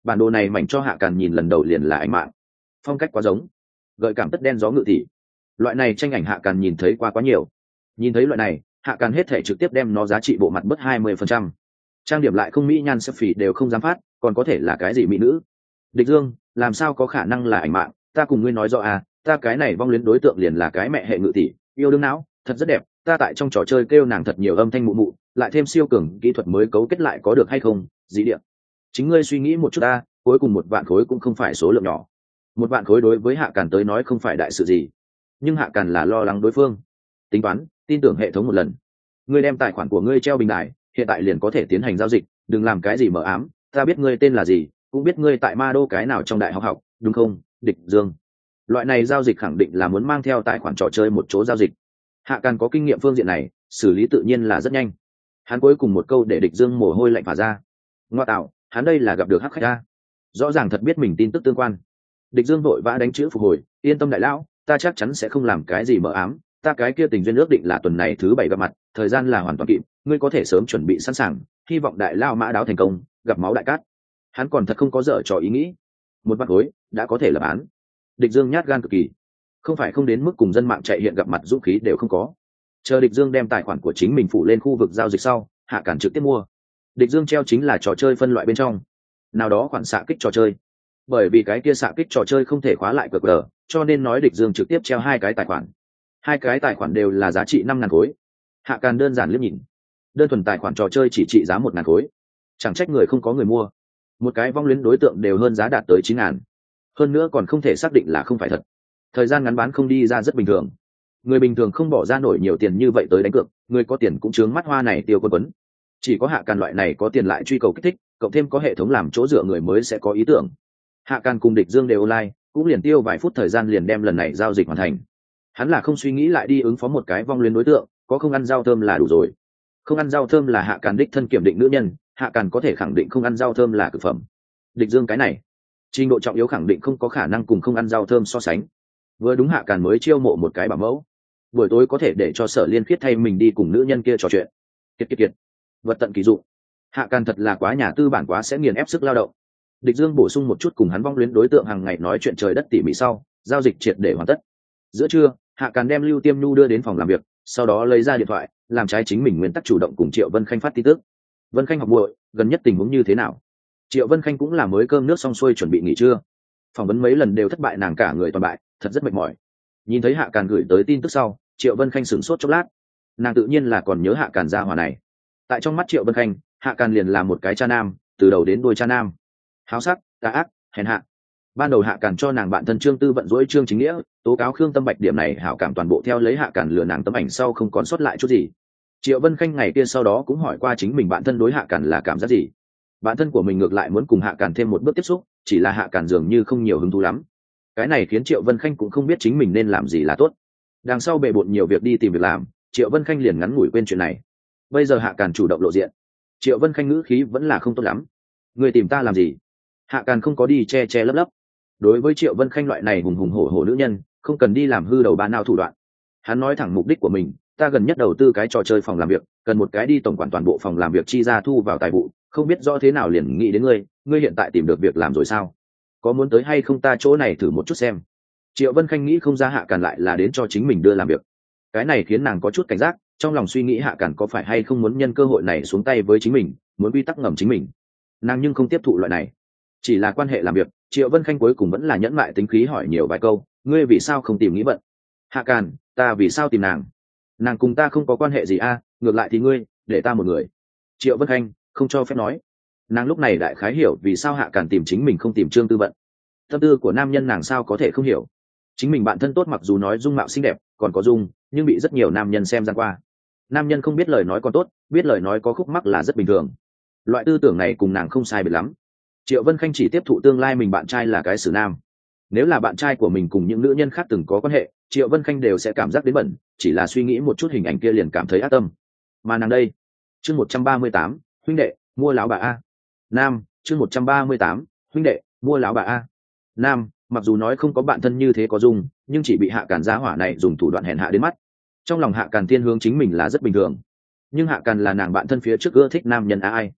Bản đồ này mảnh cho hạ càn nhìn lần đầu liền là ảnh mạng, phong cách quá giống, gợi cảm tất đen gió ngự tỷ. Loại này tranh ảnh hạ càn nhìn thấy quá nhiều, nhìn thấy loại này hạ càn hết thể trực tiếp đem nó giá trị bộ mặt bớt 20%. Trang điểm lại không mỹ nhan selfie đều không dám phát, còn có thể là cái gì mỹ nữ. Địch Dương, làm sao có khả năng là ảnh mạng, ta cùng ngươi nói rõ à, ta cái này vong luyến đối tượng liền là cái mẹ hệ ngự tỷ, yêu đương não, thật rất đẹp, ta tại trong trò chơi kêu nàng thật nhiều âm thanh mụ mụ, lại thêm siêu cường kỹ thuật mới cấu kết lại có được hay không, dị địa. Chính ngươi suy nghĩ một chút ta, cuối cùng 1 vạn khối cũng không phải số lượng nhỏ. 1 vạn khối đối với hạ càn tới nói không phải đại sự gì, nhưng hạ càn là lo lắng đối phương. Tính toán, tin tưởng hệ thống một lần. Ngươi đem tài khoản của ngươi treo bình đài, hiện tại liền có thể tiến hành giao dịch, đừng làm cái gì mờ ám, ta biết ngươi tên là gì, cũng biết ngươi tại ma đô cái nào trong đại học học, đúng không, Địch Dương? Loại này giao dịch khẳng định là muốn mang theo tài khoản trò chơi một chỗ giao dịch. Hạ càn có kinh nghiệm phương diện này, xử lý tự nhiên là rất nhanh. Hắn cuối cùng một câu để Địch Dương mồ hôi lạnh phả ra. Ngoa tạo, hắn đây là gặp được hắc khách a, rõ ràng thật biết mình tin tức tương quan. Địch Dương vội vã đánh chữ phục hồi, yên tâm đại lão, ta chắc chắn sẽ không làm cái gì mờ ám, ta cái kia tình duyên ước định là tuần này thứ 7 gặp mặt, thời gian là hoàn toàn kịp, ngươi có thể sớm chuẩn bị sẵn sàng, hy vọng đại lao mã đáo thành công, gặp máu đại cát. Hắn còn thật không có dở trò ý nghĩ. 1 vạn khối đã có thể lập án. Địch Dương nhát gan cực kỳ, không phải không đến mức cùng dân mạng chạy hiện gặp mặt dũng khí đều không có. Chờ Địch Dương đem tài khoản của chính mình phụ lên khu vực giao dịch sau, hạ cản trực tiếp mua. Địch Dương treo chính là trò chơi phân loại bên trong nào đó khoản xạ kích trò chơi, bởi vì cái kia xạ kích trò chơi không thể khóa lại QR, cho nên nói Địch Dương trực tiếp treo 2 cái tài khoản. 2 cái tài khoản đều là giá trị 5.000 khối. Hạ càn đơn giản liếc nhìn, đơn thuần tài khoản trò chơi chỉ trị giá 1.000 khối, chẳng trách người không có người mua. Một cái vong luyến đối tượng đều hơn giá đạt tới 9.000, hơn nữa còn không thể xác định là không phải thật. Thời gian ngắn bán không đi ra rất bình thường, người bình thường không bỏ ra nổi nhiều tiền như vậy tới đánh cược, người có tiền cũng chướng mắt hoa này tiêu quân quấn. Chỉ có hạ càn loại này có tiền lại truy cầu kích thích, cộng thêm có hệ thống làm chỗ dựa người mới sẽ có ý tưởng. Hạ càn cùng Địch Dương đều online, cũng liền tiêu vài phút thời gian liền đem lần này giao dịch hoàn thành. Hắn là không suy nghĩ lại đi ứng phó một cái vong luyến đối tượng, có không ăn rau thơm là đủ rồi. Không ăn rau thơm là hạ càn đích thân kiểm định nữ nhân, hạ càn có thể khẳng định không ăn rau thơm là cực phẩm. Địch Dương cái này trình độ trọng yếu khẳng định không có khả năng cùng không ăn rau thơm so sánh. Vừa đúng hạ càn mới chiêu mộ một cái bảo mẫu, buổi tối có thể để cho Sở Liên Khiết thay mình đi cùng nữ nhân kia trò chuyện. Kiệt vật tận kỳ dụng. Hạ càn thật là quá nhà tư bản, quá sẽ nghiền ép sức lao động. Địch Dương bổ sung một chút cùng hắn vong luyến đối tượng hàng ngày nói chuyện trời đất tỉ mỉ sau, giao dịch triệt để hoàn tất. Giữa trưa, hạ càn đem Lưu Tiêm Nhu đưa đến phòng làm việc, sau đó lấy ra điện thoại, làm trái chính mình nguyên tắc chủ động cùng Triệu Vân Khanh phát tin tức. Vân Khanh học muội, gần nhất tình huống như thế nào? Triệu Vân Khanh cũng là mới cơm nước xong xuôi chuẩn bị nghỉ trưa. Phỏng vấn mấy lần đều thất bại, nàng cả người toàn bại, thật rất mệt mỏi. Nhìn thấy hạ càn gửi tới tin tức sau, Triệu Vân Khanh sửng sốt chốc lát. Nàng tự nhiên là còn nhớ hạ càn gia hỏa này. Tại trong mắt Triệu Vân Khanh, hạ càn liền là một cái cha nam, từ đầu đến đuôi cha nam. Háo sắc, tà ác, hèn hạ. Ban đầu hạ càn cho nàng bạn thân Trương Tư vận dỗi Trương Chính Nghĩa, tố cáo Khương Tâm Bạch, điểm này hảo cảm toàn bộ theo lấy hạ càn lừa nàng tấm ảnh sau không còn sót lại chút gì. Triệu Vân Khanh ngày kia sau đó cũng hỏi qua chính mình bạn thân đối hạ càn là cảm giác gì. Bạn thân của mình ngược lại muốn cùng hạ càn thêm một bước tiếp xúc, chỉ là hạ càn dường như không nhiều hứng thú lắm. Cái này khiến Triệu Vân Khanh cũng không biết chính mình nên làm gì là tốt. Đằng sau bề bộn nhiều việc đi tìm việc làm, Triệu Vân Khanh liền ngắn ngủi quên chuyện này. Bây giờ hạ càn chủ động lộ diện, Triệu Vân Khanh ngữ khí vẫn là không tốt lắm. Người tìm ta làm gì? Hạ càn không có đi che che lấp lấp. Đối với Triệu Vân Khanh loại này hùng hùng hổ hổ nữ nhân, không cần đi làm hư đầu ba nao thủ đoạn. Hắn nói thẳng mục đích của mình, ta gần nhất đầu tư cái trò chơi phòng làm việc, cần một cái đi tổng quản toàn bộ phòng làm việc chi ra thu vào tài vụ, không biết rõ thế nào liền nghĩ đến ngươi hiện tại tìm được việc làm rồi sao? Có muốn tới hay không ta chỗ này thử một chút xem. Triệu Vân Khanh nghĩ không ra hạ càn lại là đến cho chính mình đưa làm việc. Cái này khiến nàng có chút cảnh giác, trong lòng suy nghĩ hạ càn có phải hay không muốn nhân cơ hội này xuống tay với chính mình, muốn quy tắc ngầm chính mình. Nàng nhưng không tiếp thụ loại này, chỉ là quan hệ làm việc. Triệu Vân Khanh cuối cùng vẫn là nhẫn mại tính khí hỏi nhiều vài câu, ngươi vì sao không tìm nghĩ bận? Hạ càn, ta vì sao tìm nàng? Nàng cùng ta không có quan hệ gì a, ngược lại thì ngươi để ta một người. Triệu Vân Khanh không cho phép nói. Nàng lúc này đại khái hiểu vì sao hạ càn tìm chính mình không tìm Trương Tư vận. Tâm tư của nam nhân nàng sao có thể không hiểu. Chính mình bạn thân tốt mặc dù nói dung mạo xinh đẹp còn có dung, nhưng bị rất nhiều nam nhân xem ra qua. Nam nhân không biết lời nói còn tốt, biết lời nói có khúc mắc là rất bình thường. Loại tư tưởng này cùng nàng không sai biệt lắm. Triệu Vân Khanh chỉ tiếp thụ tương lai mình bạn trai là cái xử nam. Nếu là bạn trai của mình cùng những nữ nhân khác từng có quan hệ, Triệu Vân Khanh đều sẽ cảm giác đến bẩn, chỉ là suy nghĩ một chút hình ảnh kia liền cảm thấy ác tâm. Mà nàng đây, chương 138, huynh đệ mua láo bà a. Nam, chương 138, huynh đệ mua láo bà a. Nam, mặc dù nói không có bạn thân như thế có dung, nhưng chỉ bị hạ càn giá hỏa này dùng thủ đoạn hèn hạ đến mắt. Trong lòng hạ càn thiên hướng chính mình là rất bình thường, nhưng hạ càn là nàng bạn thân phía trước ưa thích nam nhân ai.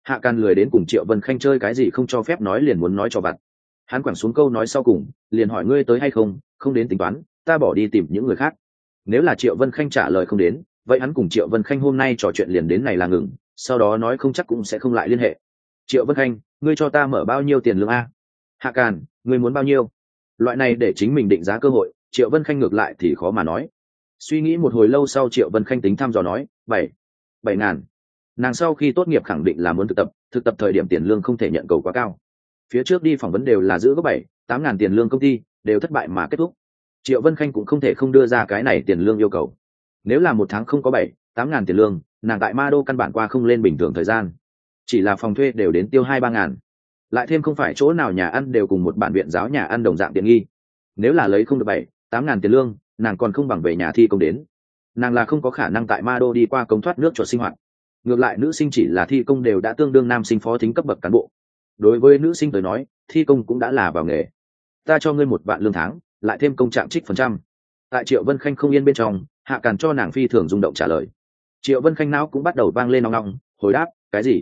Hạ Càn lười đến cùng Triệu Vân Khanh chơi cái gì không cho phép nói, liền muốn nói cho vặt. Hắn quẳng xuống câu nói sau cùng, liền hỏi ngươi tới hay không, không đến tính toán, ta bỏ đi tìm những người khác. Nếu là Triệu Vân Khanh trả lời không đến, vậy hắn cùng Triệu Vân Khanh hôm nay trò chuyện liền đến này là ngừng, sau đó nói không chắc cũng sẽ không lại liên hệ. Triệu Vân Khanh, ngươi cho ta mở bao nhiêu tiền lương a? Hạ Càn, ngươi muốn bao nhiêu? Loại này để chính mình định giá cơ hội, Triệu Vân Khanh ngược lại thì khó mà nói. Suy nghĩ một hồi lâu sau, Triệu Vân Khanh tính thăm dò nói, 7.000. Nàng sau khi tốt nghiệp khẳng định là muốn thực tập thời điểm tiền lương không thể nhận cầu quá cao. Phía trước đi phỏng vấn đều là giữ có 7-8 ngàn tiền lương công ty, đều thất bại mà kết thúc. Triệu Vân Khanh cũng không thể không đưa ra cái này tiền lương yêu cầu. Nếu là một tháng không có 7-8 ngàn tiền lương, nàng tại Ma Đô căn bản qua không lên bình thường thời gian. Chỉ là phòng thuê đều đến tiêu 2-3 ngàn. Lại thêm không phải chỗ nào nhà ăn đều cùng một bản viện giáo nhà ăn đồng dạng tiện nghi. Nếu là lấy không được 7-8 ngàn tiền lương, nàng còn không bằng về nhà thi công đến. Nàng là không có khả năng tại Ma Đô đi qua cống thoát nước chuột sinh hoạt. Ngược lại nữ sinh chỉ là thi công đều đã tương đương nam sinh phó thính cấp bậc cán bộ. Đối với nữ sinh tới nói, thi công cũng đã là vào nghề. Ta cho ngươi 1 vạn lương tháng, lại thêm công trạng trích phần trăm. Tại Triệu Vân Khanh không yên bên trong, Hạ Càn cho nàng phi thường rung động trả lời. Triệu Vân Khanh não cũng bắt đầu vang lên nong nong, hồi đáp, cái gì?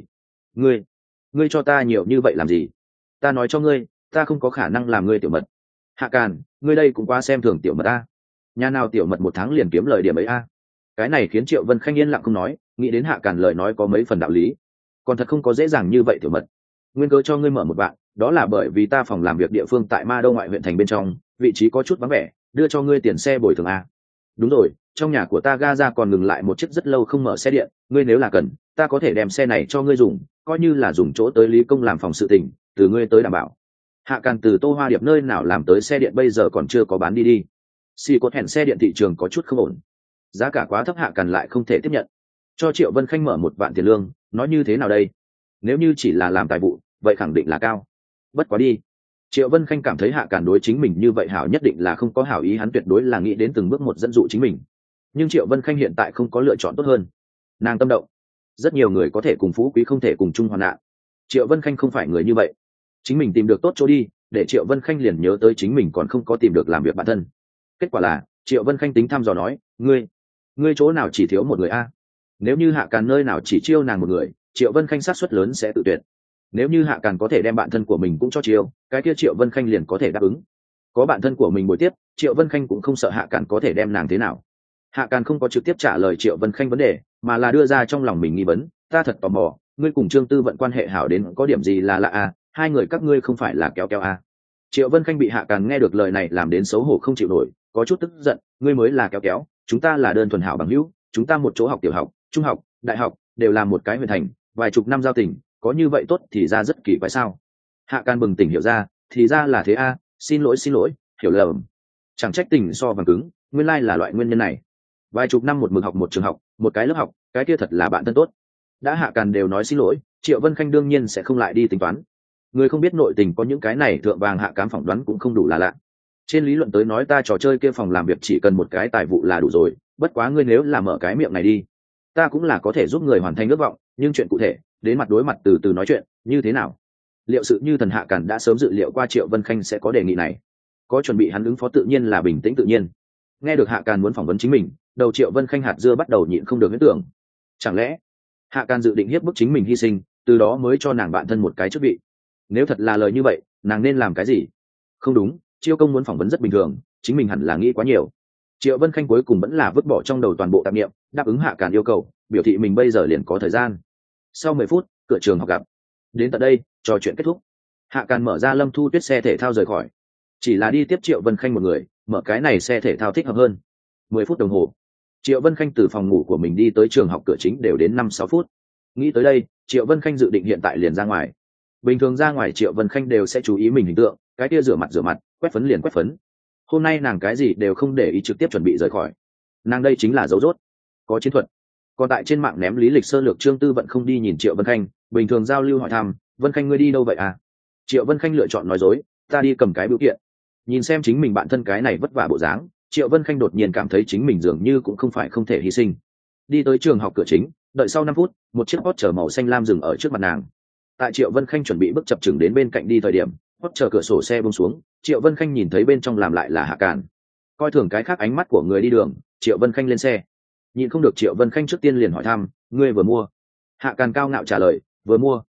Ngươi cho ta nhiều như vậy làm gì? Ta nói cho ngươi, ta không có khả năng làm ngươi tiểu mật. Hạ Càn, ngươi đây cũng quá xem thường tiểu mật a. Nhà nào tiểu mật 1 tháng liền kiếm lời điểm ấy a? Cái này khiến Triệu Vân Khanh yên lặng không nói, nghĩ đến Hạ Càn lời nói có mấy phần đạo lý. Còn thật không có dễ dàng như vậy tiểu mật. Nguyên cớ cho ngươi mở 1 vạn, đó là bởi vì ta phòng làm việc địa phương tại Ma Đô ngoại huyện thành bên trong, vị trí có chút vắng vẻ, đưa cho ngươi tiền xe bồi thường a. Đúng rồi, trong nhà của ta ga ra còn ngừng lại một chiếc rất lâu không mở xe điện, ngươi nếu là cần, ta có thể đem xe này cho ngươi dùng, coi như là dùng chỗ tới Lý Công làm phòng sự tình, từ ngươi tới đảm bảo. Hạ Càn từ Tô Hoa Điệp nơi nào làm tới xe điện bây giờ còn chưa có bán đi. Xì cột hẹn xe điện thị trường có chút không ổn, giá cả quá thấp, Hạ Càn lại không thể tiếp nhận. Cho Triệu Vân Khanh mở 1 vạn tiền lương, nói như thế nào đây? Nếu như chỉ là làm tài vụ, vậy khẳng định là cao. Bất quá đi. Triệu Vân Khanh cảm thấy Hạ Càn đối chính mình như vậy hảo nhất định là không có hảo ý, hắn tuyệt đối là nghĩ đến từng bước một dẫn dụ chính mình. Nhưng Triệu Vân Khanh hiện tại không có lựa chọn tốt hơn. Nàng tâm động. Rất nhiều người có thể cùng phú quý không thể cùng chung hoạn nạn. Triệu Vân Khanh không phải người như vậy. Chính mình tìm được tốt chỗ đi, để Triệu Vân Khanh liền nhớ tới chính mình còn không có tìm được làm việc bản thân. Kết quả là, Triệu Vân Khanh tính thăm dò nói, ngươi chỗ nào chỉ thiếu một người a? Nếu như Hạ Càn nơi nào chỉ chiêu nàng một người, Triệu Vân Khanh xác suất lớn sẽ tự tuyệt. Nếu như Hạ Càn có thể đem bạn thân của mình cũng cho chiêu, cái kia Triệu Vân Khanh liền có thể đáp ứng. Có bạn thân của mình buổi tiếp, Triệu Vân Khanh cũng không sợ Hạ Càn có thể đem nàng thế nào. Hạ Càn không có trực tiếp trả lời Triệu Vân Khanh vấn đề, mà là đưa ra trong lòng mình nghi vấn, ta thật tò mò, ngươi cùng Trương Tư Vận quan hệ hảo đến có điểm gì là lạ à, hai người các ngươi không phải là kéo kéo à. Triệu Vân Khanh bị Hạ Càn nghe được lời này làm đến xấu hổ không chịu nổi, có chút tức giận, ngươi mới là kéo kéo, chúng ta là đơn thuần hảo bằng hữu, chúng ta một chỗ học tiểu học, trung học, đại học, đều là một cái huyện thành, vài chục năm giao tình, có như vậy tốt thì ra rất kỳ quái sao? Hạ Càn bừng tỉnh hiểu ra, thì ra là thế a, xin lỗi, hiểu lầm. Chẳng trách tình so vàng cứng, nguyên lai là loại nguyên nhân này. Vài chục năm một mực học một trường học, một cái lớp học, cái kia thật là bạn thân tốt. Đã Hạ Càn đều nói xin lỗi, Triệu Vân Khanh đương nhiên sẽ không lại đi tính toán. Người không biết nội tình có những cái này thượng vàng hạ cám phỏng đoán cũng không đủ là lạ. Trên lý luận tới nói ta trò chơi kia phòng làm việc chỉ cần một cái tài vụ là đủ rồi, bất quá ngươi nếu là mở cái miệng này đi, ta cũng là có thể giúp người hoàn thành ước vọng, nhưng chuyện cụ thể, đến mặt đối mặt từ từ nói chuyện, như thế nào? Liệu sự như thần Hạ Càn đã sớm dự liệu qua Triệu Vân Khanh sẽ có đề nghị này, có chuẩn bị hắn ứng phó tự nhiên là bình tĩnh tự nhiên. Nghe được Hạ Càn muốn phỏng vấn chính mình, đầu Triệu Vân Khanh hạt dưa bắt đầu nhịn không được huyết tưởng. Chẳng lẽ Hạ Càn dự định hiếp bức chính mình hy sinh, từ đó mới cho nàng bạn thân một cái chức vị? Nếu thật là lời như vậy, nàng nên làm cái gì? Không đúng, Chiêu Công muốn phỏng vấn rất bình thường, chính mình hẳn là nghĩ quá nhiều. Triệu Vân Khanh cuối cùng vẫn là vứt bỏ trong đầu toàn bộ tạp niệm, đáp ứng Hạ Càn yêu cầu, biểu thị mình bây giờ liền có thời gian. Sau 10 phút, cửa trường học gặp. Đến tận đây, trò chuyện kết thúc. Hạ Càn mở ra Lâm Thu Tuyết xe thể thao rời khỏi. Chỉ là đi tiếp Triệu Vân Khanh một người, mở cái này xe thể thao thích hợp hơn. 10 phút đồng hồ. Triệu Vân Khanh từ phòng ngủ của mình đi tới trường học cửa chính đều đến 5-6 phút. Nghĩ tới đây, Triệu Vân Khanh dự định hiện tại liền ra ngoài. Bình thường ra ngoài Triệu Vân Khanh đều sẽ chú ý mình hình tượng, cái kia rửa mặt, quét phấn liền quét phấn. Hôm nay nàng cái gì đều không để ý, trực tiếp chuẩn bị rời khỏi. Nàng đây chính là dấu rốt, có chiến thuật. Còn tại trên mạng ném lý lịch sơ lược Trương Tư Vận không đi nhìn Triệu Vân Khanh, bình thường giao lưu hỏi thăm, Vân Khanh ngươi đi đâu vậy à? Triệu Vân Khanh lựa chọn nói dối, ta đi cầm cái biểu kiện. Nhìn xem chính mình bạn thân cái này vất vả bộ dáng, Triệu Vân Khanh đột nhiên cảm thấy chính mình dường như cũng không phải không thể hy sinh. Đi tới trường học cửa chính, đợi sau 5 phút, một chiếc Porsche màu xanh lam dừng ở trước mặt nàng. Tại Triệu Vân Khanh chuẩn bị bước chập chừng đến bên cạnh đi thời điểm, Porsche cửa sổ xe buông xuống, Triệu Vân Khanh nhìn thấy bên trong làm lại là Hạ Càn. Coi thường cái khác ánh mắt của người đi đường, Triệu Vân Khanh lên xe. Nhìn không được Triệu Vân Khanh trước tiên liền hỏi thăm, ngươi vừa mua? Hạ Càn cao ngạo trả lời, vừa mua,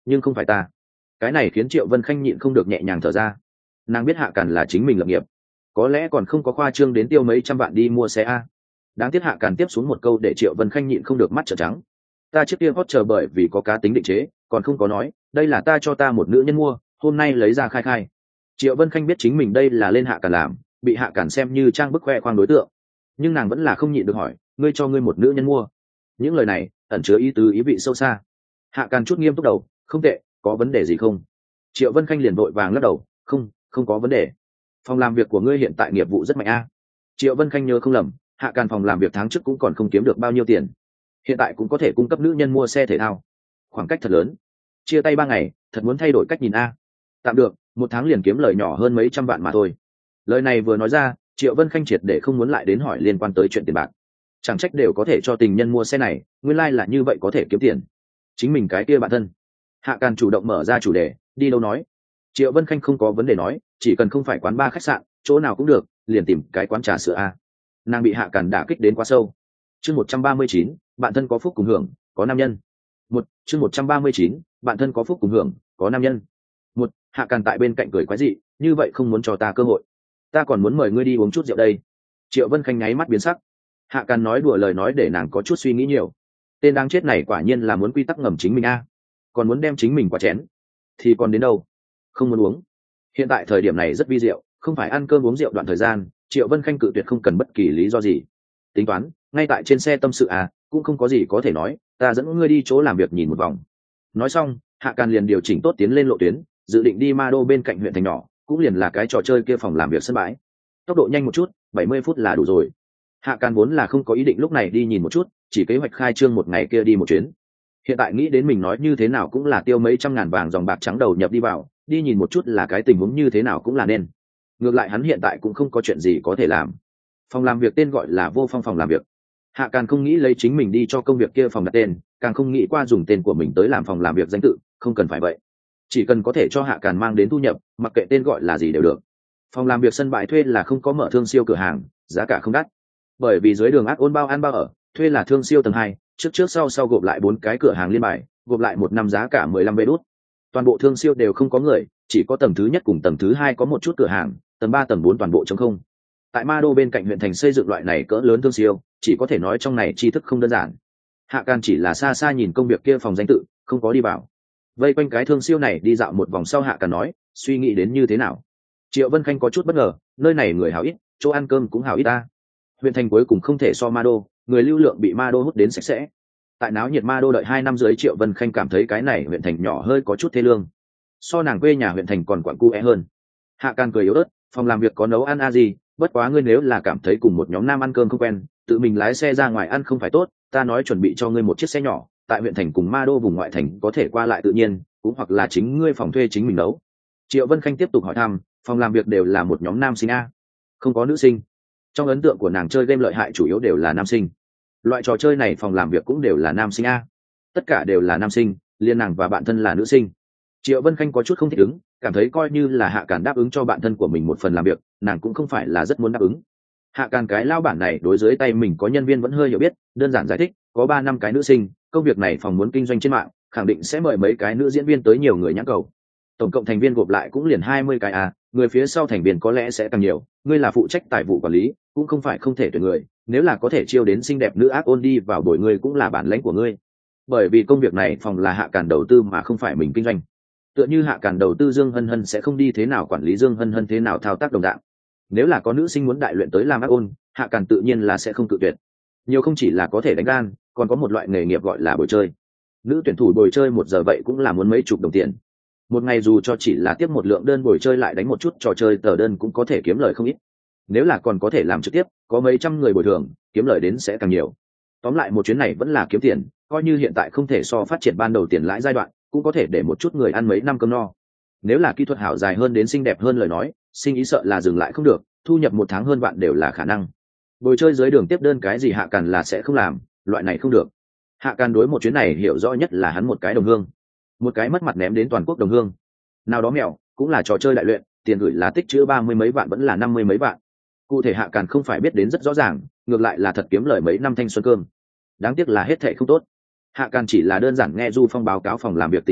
nhưng không phải ta. Cái này khiến Triệu Vân Khanh nhịn không được nhẹ nhàng thở ra. Nàng biết Hạ Càn là chính mình lập nghiệp, có lẽ còn không có khoa trương đến tiêu mấy trăm vạn đi mua xe a. Đáng tiếc Hạ Càn tiếp xuống một câu để Triệu Vân Khanh nhịn không được mắt trợn trắng. Ta trước kia hot chờ bởi vì có cá tính định chế, còn không có nói đây là ta cho ta một nữ nhân mua, hôm nay lấy ra khai khai. Triệu Vân Khanh biết chính mình đây là lên Hạ Càn làm, bị Hạ Càn xem như trang bức khoe khoang đối tượng, nhưng nàng vẫn là không nhịn được hỏi, ngươi cho ngươi một nữ nhân mua? Những lời này ẩn chứa ý tứ ý vị sâu xa. Hạ Càn chút nghiêm túc đầu, không tệ, có vấn đề gì không? Triệu Vân Khanh liền vội vàng lắc đầu, không có vấn đề. Phòng làm việc của ngươi hiện tại nghiệp vụ rất mạnh a. Triệu Vân Khanh nhớ không lầm, Hạ Càn phòng làm việc tháng trước cũng còn không kiếm được bao nhiêu tiền, hiện tại cũng có thể cung cấp nữ nhân mua xe thể thao, khoảng cách thật lớn. Chia tay 3 ngày, thật muốn thay đổi cách nhìn a. Tạm được, một tháng liền kiếm lời nhỏ hơn mấy trăm vạn mà thôi. Lời này vừa nói ra, Triệu Vân Khanh triệt để không muốn lại đến hỏi liên quan tới chuyện tiền bạc. Chẳng trách đều có thể cho tình nhân mua xe này, nguyên lai là như vậy có thể kiếm tiền. Chính mình cái kia bạn thân. Hạ Càn chủ động mở ra chủ đề, đi đâu nói. Triệu Vân Khanh không có vấn đề nói, chỉ cần không phải quán bar khách sạn, chỗ nào cũng được, liền tìm cái quán trà sữa a. Nàng bị Hạ Càn đả kích đến quá sâu. Chương 139, bạn thân có phúc cùng hưởng, có nam nhân. Chương 139, bạn thân có phúc cùng hưởng, có nam nhân. Hạ Càn tại bên cạnh cười quái dị, như vậy không muốn cho ta cơ hội. Ta còn muốn mời ngươi đi uống chút rượu đây. Triệu Vân Khanh nháy mắt biến sắc. Hạ Càn nói đùa lời nói để nàng có chút suy nghĩ nhiều. Tên đáng chết này quả nhiên là muốn quy tắc ngầm chính mình a, còn muốn đem chính mình qua chén. Thì còn đến đâu? Không muốn uống. Hiện tại thời điểm này rất vi diệu, không phải ăn cơm uống rượu đoạn thời gian, Triệu Vân Khanh cự tuyệt không cần bất kỳ lý do gì. Tính toán, ngay tại trên xe tâm sự à, cũng không có gì có thể nói, ta dẫn ngươi đi chỗ làm việc nhìn một vòng. Nói xong, Hạ Càn liền điều chỉnh tốt tiến lên lộ tuyến, dự định đi Ma Đô bên cạnh huyện thành nhỏ, cũng liền là cái trò chơi kia phòng làm việc sân bãi. Tốc độ nhanh một chút, 70 phút là đủ rồi. Hạ Càn vốn là không có ý định lúc này đi nhìn một chút, chỉ kế hoạch khai trương một ngày kia đi một chuyến. Hiện tại nghĩ đến mình nói như thế nào cũng là tiêu mấy trăm ngàn vàng dòng bạc trắng đầu nhập đi vào, đi nhìn một chút là cái tình huống như thế nào cũng là nên. Ngược lại hắn hiện tại cũng không có chuyện gì có thể làm. Phòng làm việc tên gọi là Vô Phong phòng làm việc. Hạ Càn không nghĩ lấy chính mình đi cho công việc kia phòng đặt tên, càng không nghĩ qua dùng tên của mình tới làm phòng làm việc danh tự, không cần phải vậy. Chỉ cần có thể cho Hạ Càn mang đến thu nhập, mặc kệ tên gọi là gì đều được. Phòng làm việc sân bãi thuê là không có mở thương siêu cửa hàng, giá cả không đắt. Bởi vì dưới đường ác ôn bao ăn bao ở, thuê là thương siêu tầng 2, trước sau gộp lại 4 cái cửa hàng liên bài, gộp lại một năm giá cả 15 vé đút. Toàn bộ thương siêu đều không có người, chỉ có tầng thứ nhất cùng tầng thứ 2 có một chút cửa hàng, tầng 3 tầng 4 toàn bộ trống không. Tại Ma Đô bên cạnh huyện thành xây dựng loại này cỡ lớn thương siêu, chỉ có thể nói trong này tri thức không đơn giản. Hạ Càn chỉ là xa xa nhìn công việc kia phòng danh tự, không có đi vào. Vây quanh cái thương siêu này đi dạo một vòng sau, Hạ Càn nói, suy nghĩ đến như thế nào. Triệu Vân Khanh có chút bất ngờ, nơi này người hảo ít, chỗ ăn cơm cũng hảo ít ta. Huyện thành cuối cùng không thể so Ma Đô, người lưu lượng bị Ma Đô hút đến sạch sẽ. Tại náo nhiệt Ma Đô đợi 2 năm dưới, Triệu Vân Khanh cảm thấy cái này huyện thành nhỏ hơi có chút thê lương. So nàng quê nhà huyện thành còn quặn cu é hơn. Hạ Càn cười yếu ớt, phòng làm việc có nấu ăn gì, bất quá ngươi nếu là cảm thấy cùng một nhóm nam ăn cơm không quen, tự mình lái xe ra ngoài ăn không phải tốt, ta nói chuẩn bị cho ngươi một chiếc xe nhỏ, tại huyện thành cùng Ma Đô vùng ngoại thành có thể qua lại tự nhiên, cũng hoặc là chính ngươi phòng thuê chính mình nấu. Triệu Vân Khanh tiếp tục hỏi thăm, phòng làm việc đều là một nhóm nam sinh a, không có nữ sinh? Trong ấn tượng của nàng chơi game lợi hại chủ yếu đều là nam sinh. Loại trò chơi này phòng làm việc cũng đều là nam sinh a? Tất cả đều là nam sinh, liên nàng và bạn thân là nữ sinh. Triệu Vân Khanh có chút không thích ứng, cảm thấy coi như là Hạ Càn đáp ứng cho bạn thân của mình một phần làm việc, nàng cũng không phải là rất muốn đáp ứng. Hạ Càn cái lao bản này đối dưới tay mình có nhân viên vẫn hơi hiểu biết, đơn giản giải thích, có 3-5 cái nữ sinh, công việc này phòng muốn kinh doanh trên mạng, khẳng định sẽ mời mấy cái nữ diễn viên tới nhiều người nhãn cầu. Tổng cộng thành viên gộp lại cũng liền 20 cái à, người phía sau thành viên có lẽ sẽ càng nhiều, ngươi là phụ trách tài vụ quản lý, cũng không phải không thể tuyển người, nếu là có thể chiêu đến xinh đẹp nữ ác ôn đi vào bồi ngươi cũng là bản lãnh của ngươi. Bởi vì công việc này phòng là Hạ Càn đầu tư mà không phải mình kinh doanh. Tựa như Hạ Càn đầu tư Dương Hân Hân sẽ không đi thế nào quản lý Dương Hân Hân thế nào thao tác đồng dạng. Nếu là có nữ sinh muốn đại luyện tới làm ác ôn, Hạ Càn tự nhiên là sẽ không cự tuyệt. Nhiều không chỉ là có thể đánh gan, còn có một loại nghề nghiệp gọi là bồi chơi. Nữ tuyển thủ bồi chơi 1 giờ vậy cũng là muốn mấy chục đồng tiền. Một ngày dù cho chỉ là tiếp một lượng đơn bồi chơi lại đánh một chút trò chơi tờ đơn cũng có thể kiếm lời không ít. Nếu là còn có thể làm trực tiếp, có mấy trăm người bồi thường, kiếm lời đến sẽ càng nhiều. Tóm lại một chuyến này vẫn là kiếm tiền, coi như hiện tại không thể so phát triển ban đầu tiền lãi giai đoạn, cũng có thể để một chút người ăn mấy năm cơm no. Nếu là kỹ thuật hảo dài hơn đến xinh đẹp hơn lời nói, sinh ý sợ là dừng lại không được, thu nhập 1 tháng hơn bạn đều là khả năng. Bồi chơi dưới đường tiếp đơn cái gì Hạ Càn là sẽ không làm, loại này không được. Hạ Càn đối một chuyến này hiểu rõ nhất là hắn một cái đồng hương, một cái mất mặt ném đến toàn quốc đồng hương. Nào đó mèo, cũng là trò chơi đại luyện, tiền gửi là tích chữ 30 mấy vạn vẫn là 50 mấy vạn. Cụ thể Hạ Càn không phải biết đến rất rõ ràng, ngược lại là thật kiếm lời mấy năm thanh xuân cơm. Đáng tiếc là hết thệ không tốt. Hạ Càn chỉ là đơn giản nghe Du Phong báo cáo phòng làm việc tình huống,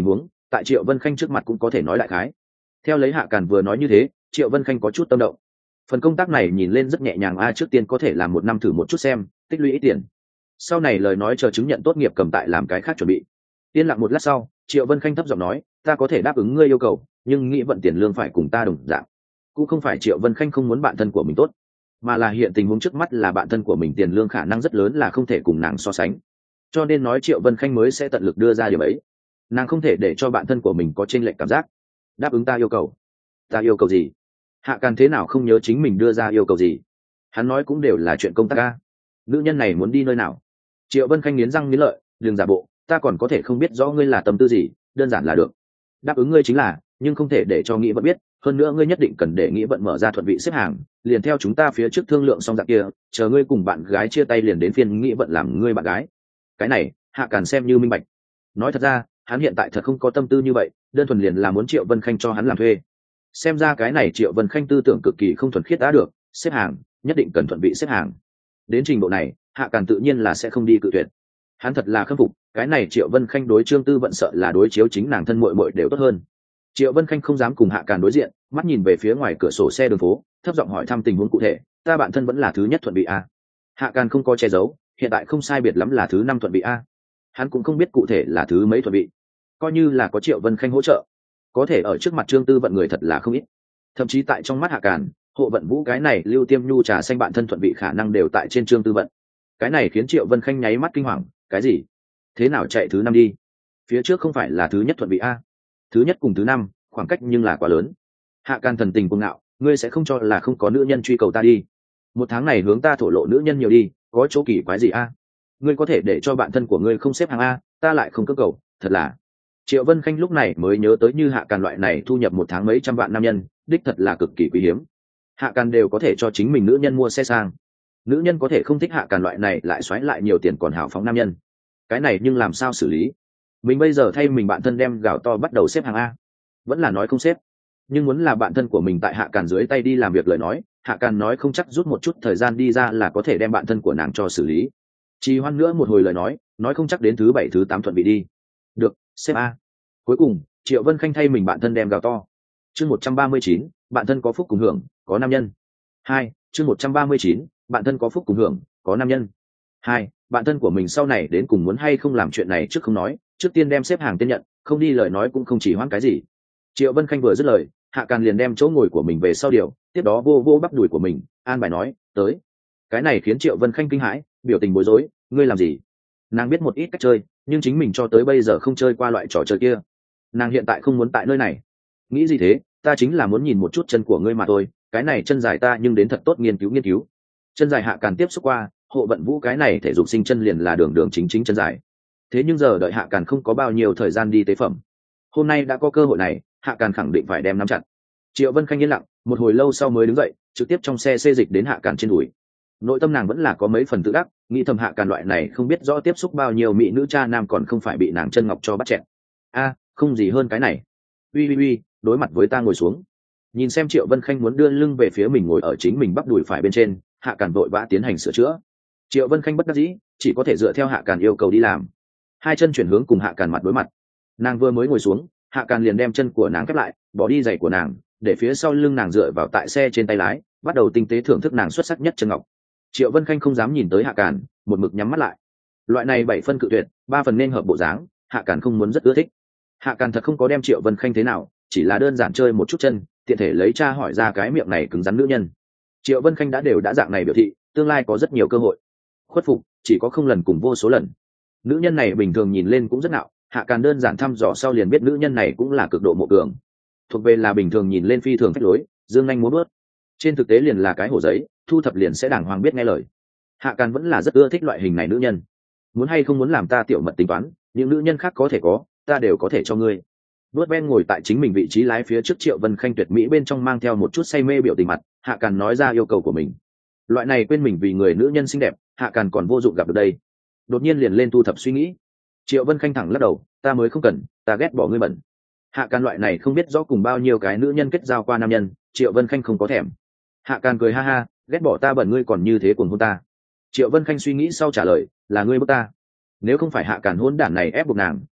tại Triệu Vân Khanh trước mặt cũng có thể nói đại khái. Theo lấy Hạ Càn vừa nói như thế, Triệu Vân Khanh có chút tâm động. Phần công tác này nhìn lên rất nhẹ nhàng trước tiên có thể làm 1 năm thử một chút xem, tích lũy ít tiền. Sau này lời nói chờ chứng nhận tốt nghiệp cầm tại làm cái khác chuẩn bị. Yên lặng một lát sau, Triệu Vân Khanh thấp giọng nói, ta có thể đáp ứng ngươi yêu cầu, nhưng nghĩ vận tiền lương phải cùng ta đồng dạng. Cũng không phải Triệu Vân Khanh không muốn bạn thân của mình tốt, mà là hiện tình huống trước mắt là bạn thân của mình tiền lương khả năng rất lớn là không thể cùng nàng so sánh, cho nên nói Triệu Vân Khanh mới sẽ tận lực đưa ra điều ấy. Nàng không thể để cho bạn thân của mình có chênh lệch cảm giác. Đáp ứng ta yêu cầu. Ta yêu cầu gì? Hạ Càn thế nào không nhớ chính mình đưa ra yêu cầu gì? Hắn nói cũng đều là chuyện công tác ca. Nữ nhân này muốn đi nơi nào? Triệu Vân Khanh nghiến răng nghiến lợi, đừng giả bộ, ta còn có thể không biết rõ ngươi là tâm tư gì, đơn giản là được. Đáp ứng ngươi chính là, nhưng không thể để cho Nghĩ Vận biết, hơn nữa ngươi nhất định cần để Nghĩ Vận mở ra thuận vị xếp hàng, liền theo chúng ta phía trước thương lượng xong dạng kia, chờ ngươi cùng bạn gái chia tay liền đến phiên Nghĩ Vận làm ngươi bạn gái. Cái này, Hạ Càn xem như minh bạch. Nói thật ra, hắn hiện tại thật không có tâm tư như vậy, đơn thuần liền là muốn Triệu Vân Khanh cho hắn làm thuê. Xem ra cái này Triệu Vân Khanh tư tưởng cực kỳ không thuần khiết đã được, xếp hàng, nhất định cần thuận vị xếp hàng. Đến trình độ này, Hạ Càn tự nhiên là sẽ không đi cự tuyệt. Hắn thật là khâm phục, cái này Triệu Vân Khanh đối Trương Tư Vận sợ là đối chiếu chính nàng thân muội muội đều tốt hơn. Triệu Vân Khanh không dám cùng Hạ Càn đối diện, mắt nhìn về phía ngoài cửa sổ xe đường phố, thấp giọng hỏi thăm tình huống cụ thể, ta bạn thân vẫn là thứ nhất thuận vị a? Hạ Càn không có che giấu, hiện tại không sai biệt lắm là thứ 5 thuận vị a. Hắn cũng không biết cụ thể là thứ mấy thuận vị, coi như là có Triệu Vân Khanh hỗ trợ, có thể ở trước mặt Trương Tư Vận người thật là không ít. Thậm chí tại trong mắt Hạ Càn, Hộ Vận Vũ cái này Lưu Tiêm Nhu trà xanh bạn thân thuận vị khả năng đều tại trên Trương Tư Vận. Cái này khiến Triệu Vân Khanh nháy mắt kinh hoàng, cái gì? Thế nào chạy thứ 5 đi? Phía trước không phải là thứ nhất thuận vị a? Thứ nhất cùng thứ 5, khoảng cách nhưng là quá lớn. Hạ Càn thần tình cuồng ngạo, ngươi sẽ không cho là không có nữ nhân truy cầu ta đi? 1 tháng này hướng ta thổ lộ nữ nhân nhiều đi, có chỗ kỳ quái gì a? Ngươi có thể để cho bạn thân của ngươi không xếp hàng a, ta lại không cưỡng cầu, thật là. Triệu Vân Khanh lúc này mới nhớ tới như Hạ Càn loại này thu nhập 1 tháng mấy trăm vạn nam nhân, đích thật là cực kỳ quý hiếm. Hạ Càn đều có thể cho chính mình nữ nhân mua xe sang, nữ nhân có thể không thích Hạ Càn loại này lại xoáy lại nhiều tiền còn hào phóng nam nhân. Cái này nhưng làm sao xử lý? Mình bây giờ thay mình bạn thân đem gạo to bắt đầu xếp hàng a, vẫn là nói không xếp. Nhưng muốn là bạn thân của mình tại Hạ Càn dưới tay đi làm việc lời nói, Hạ Càn nói không chắc rút một chút thời gian đi ra là có thể đem bạn thân của nàng cho xử lý. Trì hoãn nữa một hồi lời nói không chắc đến thứ 7 thứ 8 thuận vị đi. Được, xếp a. Cuối cùng, Triệu Vân Khanh thay mình bạn thân đem gạo to. Chương 139, bạn thân có phúc cùng hưởng, có nam nhân. 2, chương 139, bạn thân có phúc cùng hưởng, có nam nhân. 2, bạn thân của mình sau này đến cùng muốn hay không làm chuyện này trước không nói, trước tiên đem xếp hàng tiên nhận, không đi lời nói cũng không chỉ hoãn cái gì. Triệu Vân Khanh vừa dứt lời, Hạ Càn liền đem chỗ ngồi của mình về sau điều, tiếp đó vô vô bắp đùi của mình, an bài nói, tới. Cái này khiến Triệu Vân Khanh kinh hãi, biểu tình bối rối, ngươi làm gì? Nàng biết một ít cách chơi, nhưng chính mình cho tới bây giờ không chơi qua loại trò chơi kia. Nàng hiện tại không muốn tại nơi này. Nghĩ gì thế, ta chính là muốn nhìn một chút chân của ngươi mà thôi, cái này chân dài ta nhưng đến thật tốt nghiên cứu. Chân dài Hạ Càn tiếp xúc qua, Hộ Vận Vũ cái này thể dục sinh chân liền là đường đường chính chính chân dài. Thế nhưng giờ đợi Hạ Càn không có bao nhiêu thời gian đi tế phẩm. Hôm nay đã có cơ hội này, Hạ Càn khẳng định phải đem nắm chặt. Triệu Vân Khanh yên lặng, một hồi lâu sau mới đứng dậy, trực tiếp trong xe xê dịch đến Hạ Càn trên đùi. Nội tâm nàng vẫn là có mấy phần tự đắc, nghĩ thầm Hạ Càn loại này không biết rõ tiếp xúc bao nhiêu mỹ nữ cha nam còn không phải bị nàng chân ngọc cho bắt chẹn. Không gì hơn cái này. Uy, đối mặt với ta ngồi xuống. Nhìn xem Triệu Vân Khanh muốn đưa lưng về phía mình ngồi ở chính mình bắp đùi phải bên trên, Hạ Càn vội vã tiến hành sửa chữa. Triệu Vân Khanh bất đắc dĩ, chỉ có thể dựa theo Hạ Càn yêu cầu đi làm. Hai chân chuyển hướng cùng Hạ Càn mặt đối mặt. Nàng vừa mới ngồi xuống, Hạ Càn liền đem chân của nàng khép lại, bỏ đi giày của nàng, để phía sau lưng nàng dựa vào tại xe trên tay lái, bắt đầu tinh tế thưởng thức nàng xuất sắc nhất chân ngọc. Triệu Vân Khanh không dám nhìn tới Hạ Càn, một mực nhắm mắt lại. Loại này 7 phân cự tuyệt, 3 phần nên hợp bộ dáng, Hạ Càn không muốn rất ưa thích. Hạ Càn thật không có đem Triệu Vân Khanh thế nào, chỉ là đơn giản chơi một chút chân, tiện thể lấy tra hỏi ra cái miệng này cứng rắn nữ nhân. Triệu Vân Khanh đã dạng này biểu thị, tương lai có rất nhiều cơ hội. Khuất phục, chỉ có không lần cùng vô số lần. Nữ nhân này bình thường nhìn lên cũng rất nạo, Hạ Càn đơn giản thăm dò sau liền biết nữ nhân này cũng là cực độ mộ cường. Thuộc về là bình thường nhìn lên phi thường phách lối, dương nhanh múa bước. Trên thực tế liền là cái hổ giấy, thu thập liền sẽ đàng hoàng biết nghe lời. Hạ Càn vẫn là rất ưa thích loại hình này nữ nhân. Muốn hay không muốn làm ta tiểu mật tính toán, những nữ nhân khác có thể có, ta đều có thể cho ngươi. Vuốt Ben ngồi tại chính mình vị trí lái phía trước Triệu Vân Khanh tuyệt mỹ bên trong mang theo một chút say mê biểu tình mặt, Hạ Càn nói ra yêu cầu của mình. Loại này quên mình vì người nữ nhân xinh đẹp, Hạ Càn còn vô dụng gặp được đây. Đột nhiên liền lên thu thập suy nghĩ. Triệu Vân Khanh thẳng lắc đầu, ta mới không cần, ta ghét bỏ ngươi bẩn. Hạ Càn loại này không biết rõ cùng bao nhiêu cái nữ nhân kết giao qua nam nhân, Triệu Vân Khanh không có thèm. Hạ Càn cười ha ha, ghét bỏ ta bẩn ngươi còn như thế cuồng hôn ta. Triệu Vân Khanh suy nghĩ sau trả lời, là ngươi bức ta. Nếu không phải Hạ Càn hôn đản này ép buộc nàng,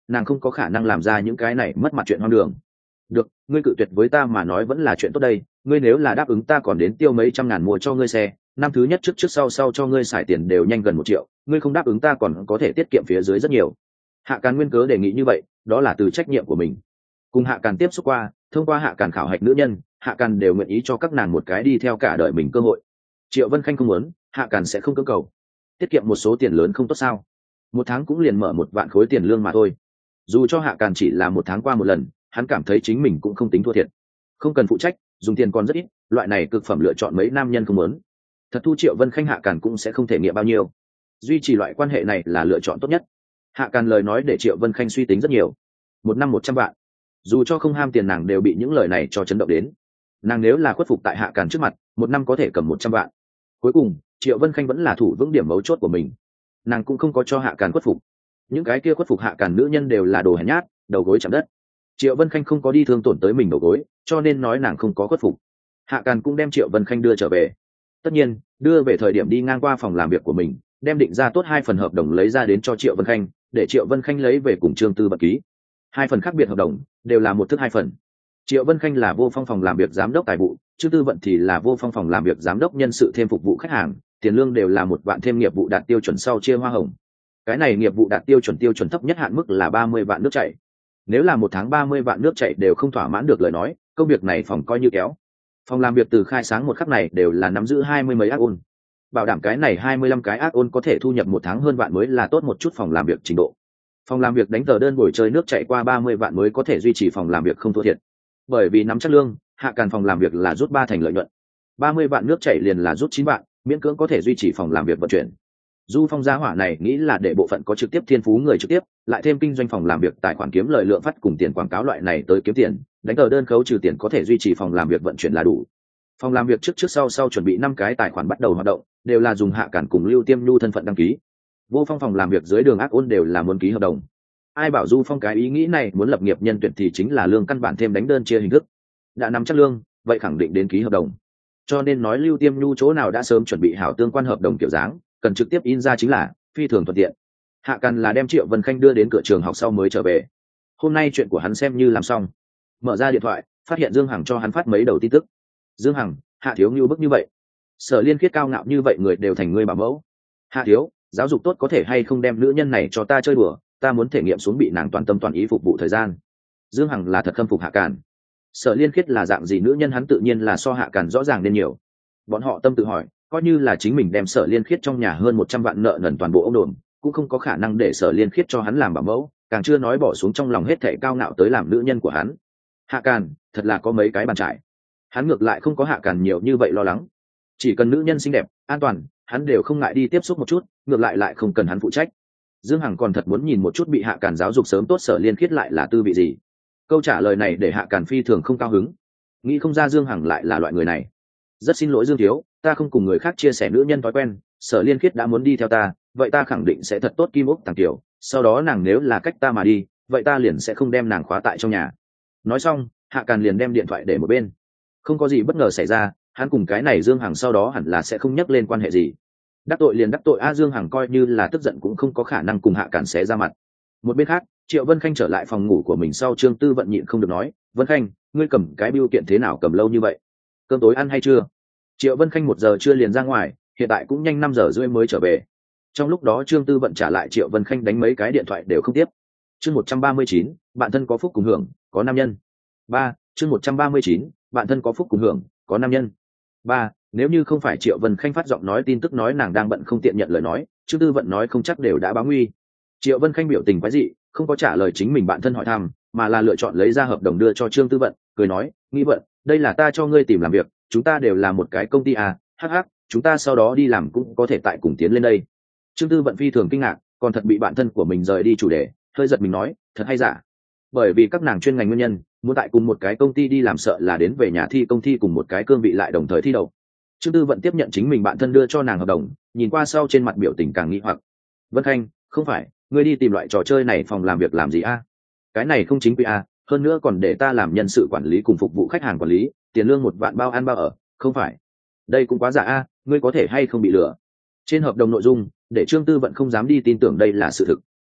nàng không có khả năng làm ra những cái này mất mặt chuyện hoang đường. Được, ngươi cự tuyệt với ta mà nói vẫn là chuyện tốt đây, ngươi nếu là đáp ứng ta còn đến tiêu mấy trăm ngàn mua cho ngươi xe, năm thứ nhất trước sau sau cho ngươi xài tiền đều nhanh gần 1 triệu, ngươi không đáp ứng ta còn có thể tiết kiệm phía dưới rất nhiều. Hạ Càn nguyên cớ đề nghị như vậy, đó là từ trách nhiệm của mình. Cùng Hạ Càn tiếp xúc qua, thông qua Hạ Càn khảo hạch nữ nhân, Hạ Càn đều nguyện ý cho các nàng một cái đi theo cả đời mình cơ hội. Triệu Vân Khanh không muốn, Hạ Càn sẽ không cưỡng cầu. Tiết kiệm một số tiền lớn không tốt sao? 1 tháng cũng liền mở 1 vạn khối tiền lương mà thôi. Dù cho Hạ Càn chỉ là 1 tháng qua một lần, hắn cảm thấy chính mình cũng không tính thua thiệt. Không cần phụ trách, dùng tiền còn rất ít, loại này cực phẩm lựa chọn mấy nam nhân không muốn. Thật thu Triệu Vân Khanh Hạ Càn cũng sẽ không thể nghiệm bao nhiêu. Duy trì loại quan hệ này là lựa chọn tốt nhất. Hạ Càn lời nói để Triệu Vân Khanh suy tính rất nhiều. 1 năm 100 vạn, dù cho không ham tiền nàng đều bị những lời này cho chấn động đến. Nàng nếu là khuất phục tại Hạ Càn trước mặt, 1 năm có thể cầm 100 vạn. Cuối cùng Triệu Vân Khanh vẫn là thủ vững điểm mấu chốt của mình, nàng cũng không có cho Hạ Càn khuất phục. Những cái kia khuất phục Hạ Càn nữ nhân đều là đồ hèn nhát, đầu gối chạm đất. Triệu Vân Khanh không có đi thương tổn tới mình đầu gối, cho nên nói nàng không có khuất phục. Hạ Càn cũng đem Triệu Vân Khanh đưa trở về. Tất nhiên đưa về thời điểm đi ngang qua phòng làm việc của mình, đem định ra tốt 2 phần hợp đồng lấy ra đến cho Triệu Vân Khanh, để Triệu Vân Khanh lấy về cùng Trương Tư Vận ký. 2 phần khác biệt hợp đồng đều là một thức 2 phần. Triệu Vân Khanh là Vô Phong phòng làm việc giám đốc tài vụ, Trương Tư Vận thì là Vô Phong phòng làm việc giám đốc nhân sự thêm phục vụ khách hàng, tiền lương đều là 1 vạn thêm nghiệp vụ đạt tiêu chuẩn sau chia hoa hồng. Cái này nghiệp vụ đạt tiêu chuẩn thấp nhất hạn mức là 30 vạn nước chảy. Nếu là 1 tháng 30 vạn nước chảy đều không thỏa mãn được lời nói, công việc này phòng coi như kéo. Phòng làm việc từ khai sáng một khắc này đều là nắm giữ 20 mấy ác ôn. Bảo đảm cái này 25 cái ác ôn có thể thu nhập 1 tháng hơn vạn mới là tốt một chút phòng làm việc trình độ. Phòng làm việc đánh tờ đơn buổi chơi nước chạy qua 30 vạn mới có thể duy trì phòng làm việc không thua thiệt. Bởi vì nắm chắc lương, Hạ Càn phòng làm việc là rút 3 thành lợi nhuận. 30 vạn nước chảy liền là rút 9 vạn, miễn cưỡng có thể duy trì phòng làm việc vận chuyển. Du Phong gia hỏa này nghĩ là để bộ phận có trực tiếp thiên phú người trực tiếp, lại thêm kinh doanh phòng làm việc tài khoản kiếm lợi lượng phát cùng tiền quảng cáo loại này tới kiếm tiền, đánh tờ đơn khấu trừ tiền có thể duy trì phòng làm việc vận chuyển là đủ. Phòng làm việc trước sau chuẩn bị 5 cái tài khoản bắt đầu hoạt động, đều là dùng Hạ Càn cùng Lưu Tiêm Nhu thân phận đăng ký. Vô Phong phòng làm việc dưới đường ác ôn đều là muốn ký hợp đồng. Ai bảo Du Phong cái ý nghĩ này muốn lập nghiệp nhân tuyển thì chính là lương căn bản thêm đánh đơn chia hình thức. Đã nắm chắc lương, vậy khẳng định đến ký hợp đồng. Cho nên nói Lưu Tiêm Nhu chỗ nào đã sớm chuẩn bị hảo tương quan hợp đồng kiểu dáng, cần trực tiếp in ra chính là phi thường thuận tiện. Hạ Càn là đem Triệu Vân Khanh đưa đến cửa trường học sau mới trở về. Hôm nay chuyện của hắn xem như làm xong. Mở ra điện thoại, phát hiện Dương Hằng cho hắn phát mấy đầu tin tức. Dương Hằng, Hạ thiếu như bức như vậy, Sở Liên Khiết cao ngạo như vậy người đều thành ngươi bảo mẫu. Hạ thiếu, giáo dục tốt có thể hay không đem nữ nhân này cho ta chơi đùa, ta muốn thể nghiệm xuống bị nàng toàn tâm toàn ý phục vụ thời gian. Dương Hằng là thật khâm phục Hạ Càn. Sở Liên Khiết là dạng gì nữ nhân hắn tự nhiên là so Hạ Càn rõ ràng nên nhiều. Bọn họ tâm tự hỏi, coi như là chính mình đem Sở Liên Khiết trong nhà hơn 100 vạn nợ nần toàn bộ ông đồn, cũng không có khả năng để Sở Liên Khiết cho hắn làm bảo mẫu, càng chưa nói bỏ xuống trong lòng hết thảy cao ngạo tới làm nữ nhân của hắn. Hạ Càn thật là có mấy cái bàn trải. Hắn ngược lại không có Hạ Càn nhiều như vậy lo lắng. Chỉ cần nữ nhân xinh đẹp, an toàn, hắn đều không ngại đi tiếp xúc một chút, ngược lại không cần hắn phụ trách. Dương Hằng còn thật muốn nhìn một chút bị Hạ Càn giáo dục sớm tốt Sở Liên Khiết lại là tư vị gì. Câu trả lời này để Hạ Càn phi thường không cao hứng, nghĩ không ra Dương Hằng lại là loại người này. Rất xin lỗi Dương thiếu, ta không cùng người khác chia sẻ nữ nhân thói quen, Sở Liên Khiết đã muốn đi theo ta, vậy ta khẳng định sẽ thật tốt kim ốc tàng tiểu, sau đó nàng nếu là cách ta mà đi, vậy ta liền sẽ không đem nàng khóa tại trong nhà. Nói xong, Hạ Càn liền đem điện thoại để một bên. Không có gì bất ngờ xảy ra, hắn cùng cái này Dương Hằng sau đó hẳn là sẽ không nhắc lên quan hệ gì. Đắc tội liền đắc tội a, Dương Hằng coi như là tức giận cũng không có khả năng cùng Hạ Càn xé ra mặt. Một bên khác, Triệu Vân Khanh trở lại phòng ngủ của mình sau Trương Tư Vận nhịn không được nói, Vân Khanh, ngươi cầm cái bưu kiện thế nào cầm lâu như vậy? Cơm tối ăn hay chưa? Triệu Vân Khanh 1 giờ chưa liền ra ngoài, hiện tại cũng nhanh 5 giờ rưỡi mới trở về. Trong lúc đó Trương Tư Vận trả lại Triệu Vân Khanh đánh mấy cái điện thoại đều không tiếp. Chương 139, bạn thân có phúc cùng hưởng, có nam nhân. 3, chương 139, bạn thân có phúc cùng hưởng, có nam nhân. 3, nếu như không phải Triệu Vân Khanh phát giọng nói tin tức nói nàng đang bận không tiện nhận lời nói, Trương Tư Vận nói không chắc đều đã báo nguy. Triệu Vân Khanh biểu tình quái dị, không có trả lời chính mình bạn thân hỏi thăm, mà là lựa chọn lấy ra hợp đồng đưa cho Trương Tư Vận, cười nói, "Nghĩ Vận, đây là ta cho ngươi tìm làm việc, chúng ta đều là một cái công ty à, hắc hắc, chúng ta sau đó đi làm cũng có thể tại cùng tiến lên đây." Trương Tư Vận phi thường kinh ngạc, còn thật bị bạn thân của mình rời đi chủ đề, hơi giật mình nói, "Thật hay giả?" Bởi vì các nàng chuyên ngành nguyên nhân, muốn tại cùng một cái công ty đi làm sợ là đến về nhà thi công ty cùng một cái cương vị lại đồng thời thi đầu. Trương Tư Vận tiếp nhận chính mình bạn thân đưa cho nàng hợp đồng, nhìn qua sau trên mặt biểu tình càng nghi hoặc. "Vân Khanh, không phải, ngươi đi tìm loại trò chơi này phòng làm việc làm gì a? Cái này không chính quy a, hơn nữa còn để ta làm nhân sự quản lý cùng phục vụ khách hàng quản lý, tiền lương 1 vạn bao ăn bao ở, không phải. Đây cũng quá giả a, ngươi có thể hay không bị lừa?" Trên hợp đồng nội dung, để Trương Tư Vận không dám đi tin tưởng đây là sự thực.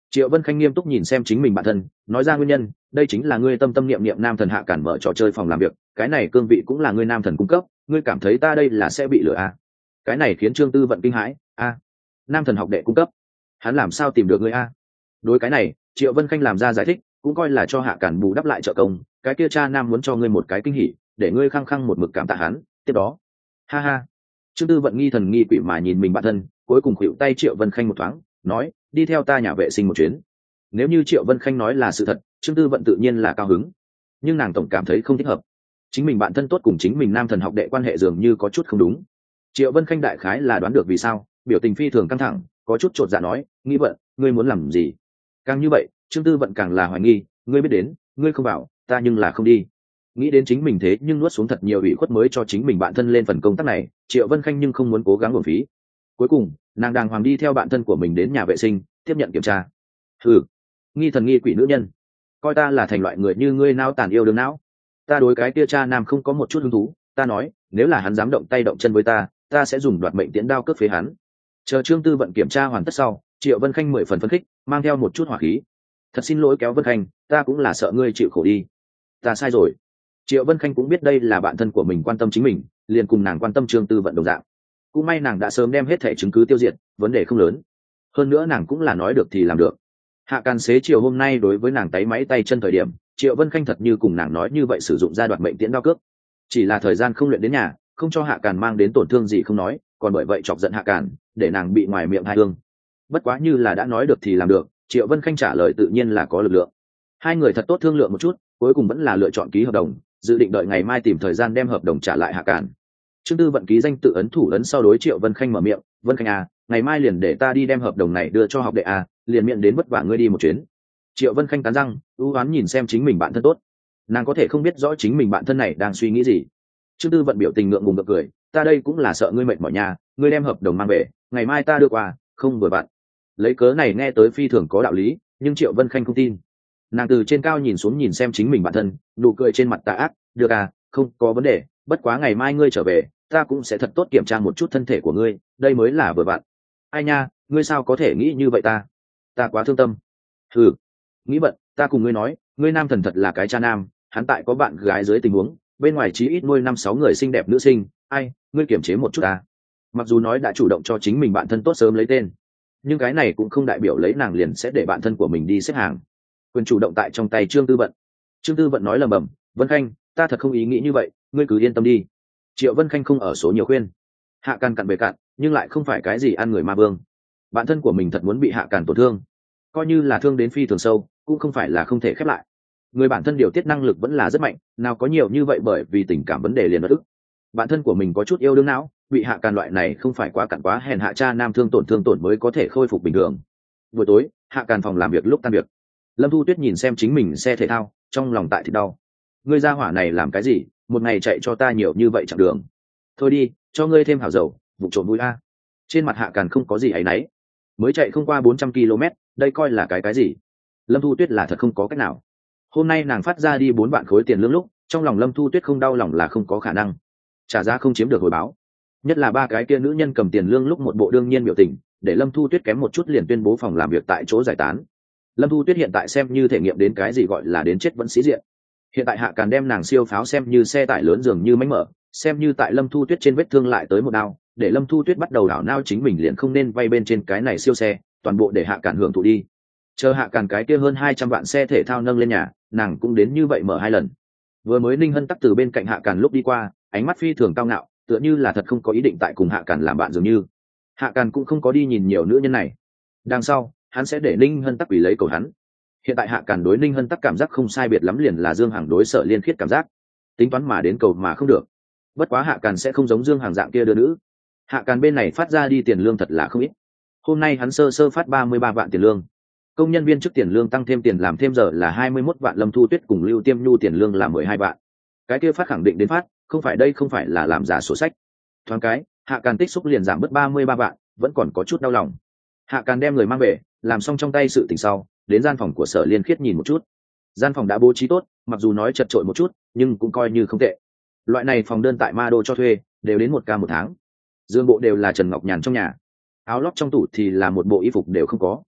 Triệu Vân Khanh nghiêm túc nhìn xem chính mình bản thân, nói ra nguyên nhân, đây chính là ngươi tâm tâm niệm niệm nam thần Hạ Càn mở trò chơi phòng làm việc, cái này cương vị cũng là ngươi nam thần cung cấp, ngươi cảm thấy ta đây là sẽ bị lừa à? Cái này khiến Trương Tư Vận kinh hãi, a, nam thần học đệ cung cấp, hắn làm sao tìm được ngươi a? Đối cái này, Triệu Vân Khanh làm ra giải thích, cũng coi là cho Hạ Càn bù đắp lại trợ công, cái kia cha nam muốn cho ngươi một cái kinh hỉ, để ngươi khăng khăng một mực cảm tạ hắn, tiếp đó, ha ha. Trương Tư Vận nghi thần nghi quỷ mà nhìn mình bản thân, cuối cùng khuỵu tay Triệu Vân Khanh một thoáng, nói, đi theo ta nhà vệ sinh một chuyến. Nếu như Triệu Vân Khanh nói là sự thật, Trương Tư Vận tự nhiên là cao hứng, nhưng nàng tổng cảm thấy không thích hợp. Chính mình bạn thân tốt cùng chính mình nam thần học đệ quan hệ dường như có chút không đúng. Triệu Vân Khanh đại khái là đoán được vì sao, biểu tình phi thường căng thẳng, có chút chột dạ nói, nghĩ vận, ngươi muốn làm gì? Càng như vậy, Trương Tư Vận càng là hoài nghi, ngươi biết đến, ngươi không bảo, ta nhưng là không đi. Nghĩ đến chính mình thế nhưng nuốt xuống thật nhiều ủy khuất mới cho chính mình bạn thân lên phần công tác này, Triệu Vân Khanh nhưng không muốn cố gắng uổng phí. Cuối cùng, nàng đàng hoàng đi theo bạn thân của mình đến nhà vệ sinh, tiếp nhận kiểm tra. Ừ, nghi thần nghi quỷ nữ nhân, coi ta là thành loại người như ngươi nao tàn yêu đương não. Ta đối cái kia cha nam không có một chút hứng thú, ta nói, nếu là hắn dám động tay động chân với ta, ta sẽ dùng đoạt mệnh tiễn đao cướp phế hắn. Chờ Trương Tư Vận kiểm tra hoàn tất sau, Triệu Vân Khanh 10 phần phấn khích, mang theo một chút hỏa khí. Thật xin lỗi kéo Vân Khanh, ta cũng là sợ ngươi chịu khổ đi. Ta sai rồi. Triệu Vân Khanh cũng biết đây là bạn thân của mình quan tâm chính mình, liền cùng nàng quan tâm Trương Tư Vận đồng dạng. Cũng may nàng đã sớm đem hết thẻ chứng cứ tiêu diệt, vấn đề không lớn. Hơn nữa nàng cũng là nói được thì làm được. Hạ Càn xế chiều hôm nay đối với nàng tay máy tay chân thời điểm, Triệu Vân Khanh thật như cùng nàng nói như vậy sử dụng ra đoạt mệnh tiễn đao cướp. Chỉ là thời gian không luyện đến nhà, không cho Hạ Càn mang đến tổn thương gì không nói, còn bởi vậy chọc giận Hạ Càn, để nàng bị ngoài miệng hai thương. Bất quá như là đã nói được thì làm được, Triệu Vân Khanh trả lời tự nhiên là có lực lượng. Hai người thật tốt thương lượng một chút, cuối cùng vẫn là lựa chọn ký hợp đồng, dự định đợi ngày mai tìm thời gian đem hợp đồng trả lại Hạ Càn. Trương Tư Vận ký danh tự ấn thủ ấn sau đối Triệu Vân Khanh mở miệng, Vân Khanh à, ngày mai liền để ta đi đem hợp đồng này đưa cho học đệ à, liền miệng đến vất vả ngươi đi một chuyến. Triệu Vân Khanh cắn răng, ưu oán nhìn xem chính mình bạn thân tốt, nàng có thể không biết rõ chính mình bạn thân này đang suy nghĩ gì. Trương Tư Vận biểu tình ngượng ngùng bật cười, ta đây cũng là sợ ngươi mệt mỏi nhà, ngươi đem hợp đồng mang về, ngày mai ta đưa qua, không vừa bạn. Lấy cớ này nghe tới phi thường có đạo lý, nhưng Triệu Vân Khanh không tin. Nàng từ trên cao nhìn xuống nhìn xem chính mình bản thân, nụ cười trên mặt tà ác, được à, không có vấn đề, bất quá ngày mai ngươi trở về, ta cũng sẽ thật tốt kiểm tra một chút thân thể của ngươi, đây mới là vừa bạn. Ai nha, ngươi sao có thể nghĩ như vậy ta quá thương tâm. Ừ, nghĩ bận, ta cùng ngươi nói, ngươi nam thần thật là cái cha nam, hắn tại có bạn gái dưới tình huống, bên ngoài chí ít nuôi 5-6 người xinh đẹp nữ sinh, ai, ngươi kiểm chế một chút ta. Mặc dù nói đã chủ động cho chính mình bạn thân tốt sớm lấy tên, nhưng cái này cũng không đại biểu lấy nàng liền sẽ để bạn thân của mình đi xếp hàng. Quyền chủ động tại trong tay Trương Tư Vận. Trương Tư Vận nói lầm bầm, Vân Khanh, ta thật không ý nghĩ như vậy, ngươi cứ yên tâm đi. Triệu Vân Khanh không ở số nhiều khuyên. Hạ Càn cặn bề cặn, nhưng lại không phải cái gì ăn người ma vương. Bạn thân của mình thật muốn bị Hạ Càn tổn thương, coi như là thương đến phi thường sâu, cũng không phải là không thể khép lại. Người bản thân điều tiết năng lực vẫn là rất mạnh, nào có nhiều như vậy bởi vì tình cảm vấn đề liền bất ức. Bạn thân của mình có chút yêu đương não, bị Hạ Càn loại này không phải quá cặn quá hèn hạ cha nam thương tổn mới có thể khôi phục bình thường. Buổi tối, Hạ Càn phòng làm việc lúc tan việc, Lâm Thu Tuyết nhìn xem chính mình xe thể thao, trong lòng tại thì đau. Ngươi ra hỏa này làm cái gì, một ngày chạy cho ta nhiều như vậy chặng đường. Thôi đi, cho ngươi thêm hảo dầu, vụ trộm vui a. Trên mặt Hạ Càn không có gì áy náy, mới chạy không qua 400 km, đây coi là cái gì. Lâm Thu Tuyết là thật không có cách nào. Hôm nay nàng phát ra đi 4 vạn khối tiền lương lúc, trong lòng Lâm Thu Tuyết không đau lòng là không có khả năng. Trả giá không chiếm được hồi báo, nhất là 3 cái kia nữ nhân cầm tiền lương lúc một bộ đương nhiên biểu tình, để Lâm Thu Tuyết kém một chút liền tuyên bố phòng làm việc tại chỗ giải tán. Lâm Thu Tuyết hiện tại xem như thể nghiệm đến cái gì gọi là đến chết vẫn sĩ diện. Hiện tại Hạ Càn đem nàng siêu pháo xem như xe tải lớn dường như mánh mở, xem như tại Lâm Thu Tuyết trên vết thương lại tới một đao, để Lâm Thu Tuyết bắt đầu đảo nao chính mình liền không nên vay bên trên cái này siêu xe, toàn bộ để Hạ Càn hưởng thụ đi. Chờ Hạ Càn cái kia hơn 200 vạn xe thể thao nâng lên nhà, nàng cũng đến như vậy mở 2 lần. Vừa mới Ninh Hân tắc từ bên cạnh Hạ Càn lúc đi qua, ánh mắt phi thường cao ngạo, tựa như là thật không có ý định tại cùng Hạ Càn làm bạn dường như. Hạ Càn cũng không có đi nhìn nhiều nữ nhân này. Đằng sau, hắn sẽ để Ninh Hân tắc quỷ lấy cầu hắn. Hiện tại Hạ Càn đối Ninh Hân tắc cảm giác không sai biệt lắm liền là Dương Hằng đối Sở Liên Khiết cảm giác, tính toán mà đến cầu mà không được. Bất quá Hạ Càn sẽ không giống Dương Hằng dạng kia đưa nữ. Hạ Càn bên này phát ra đi tiền lương thật là không ít. Hôm nay hắn sơ phát 33 vạn tiền lương, công nhân viên chức tiền lương tăng thêm tiền làm thêm giờ là 21 vạn, Lâm Thu Tuyết cùng Lưu Tiêm Nhu tiền lương là 12 vạn. Cái kia phát khẳng định đến phát, không phải đây không phải là làm giả sổ sách. Thoáng cái, Hạ Càn tích xúc liền giảm bớt 33 vạn, vẫn còn có chút đau lòng. Hạ Càn đem người mang về, làm xong trong tay sự tình sau, đến gian phòng của Sở Liên Khiết nhìn một chút. Gian phòng đã bố trí tốt, mặc dù nói chật chội một chút, nhưng cũng coi như không tệ. Loại này phòng đơn tại Ma Đô cho thuê, đều đến 1k một tháng. Dương bộ đều là Trần Ngọc Nhàn trong nhà, áo lót trong tủ thì là một bộ y phục đều không có.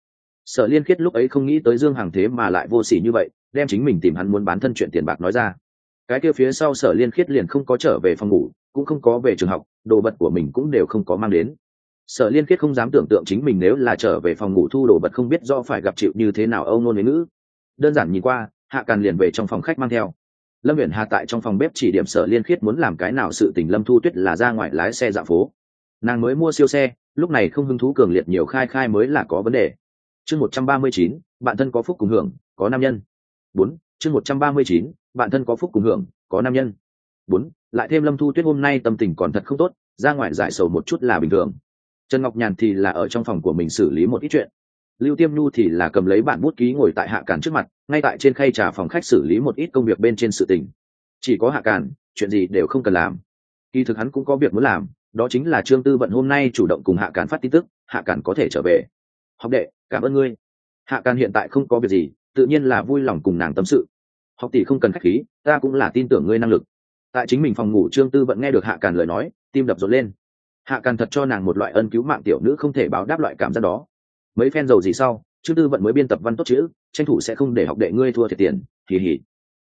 Sở Liên Khiết lúc ấy không nghĩ tới Dương Hằng thế mà lại vô sỉ như vậy, đem chính mình tìm hắn muốn bán thân chuyện tiền bạc nói ra. Cái kia phía sau Sở Liên Khiết liền không có trở về phòng ngủ, cũng không có về trường học, đồ vật của mình cũng đều không có mang đến. Sở Liên Khiết không dám tưởng tượng chính mình nếu là trở về phòng ngủ thu đồ vật không biết do phải gặp chịu như thế nào âu nôn với ngữ. Đơn giản nhìn qua, Hạ Càn liền về trong phòng khách mang theo. Lâm Uyển Hà tại trong phòng bếp chỉ điểm Sở Liên Khiết muốn làm cái nào, sự tình Lâm Thu Tuyết là ra ngoài lái xe dạo phố. Nàng mới mua siêu xe, lúc này không hứng thú cường liệt nhiều khai khai mới là có vấn đề. Chương 139, bạn thân có phúc cùng hưởng, có nam nhân. 4, chương 139, bạn thân có phúc cùng hưởng, có nam nhân. 4, lại thêm Lâm Thu Tuyết hôm nay tâm tình còn thật không tốt, ra ngoài giải sầu một chút là bình thường. Trần Ngọc Nhàn thì là ở trong phòng của mình xử lý một ít chuyện. Lưu Tiêm Nhu thì là cầm lấy bản bút ký ngồi tại Hạ Càn trước mặt, ngay tại trên khay trà phòng khách xử lý một ít công việc bên trên sự tình. Chỉ có Hạ Càn, chuyện gì đều không cần làm. Kỳ thực hắn cũng có việc muốn làm, đó chính là Trương Tư Vận hôm nay chủ động cùng Hạ Càn phát tin tức, Hạ Càn có thể trở về. Học đệ, cảm ơn ngươi. Hạ Càn hiện tại không có việc gì, tự nhiên là vui lòng cùng nàng tâm sự. Học tỷ không cần khách khí, ta cũng là tin tưởng ngươi năng lực. Tại chính mình phòng ngủ, Trương Tư Vận nghe được Hạ Càn lời nói, tim đập rộn lên. Hạ Càn thật cho nàng một loại ân cứu mạng tiểu nữ không thể báo đáp loại cảm giác đó. Mấy phen dầu gì sau, Trương Tư Vận mới biên tập văn tốt chữ, tranh thủ sẽ không để học đệ ngươi thua thiệt tiền. Hì hì.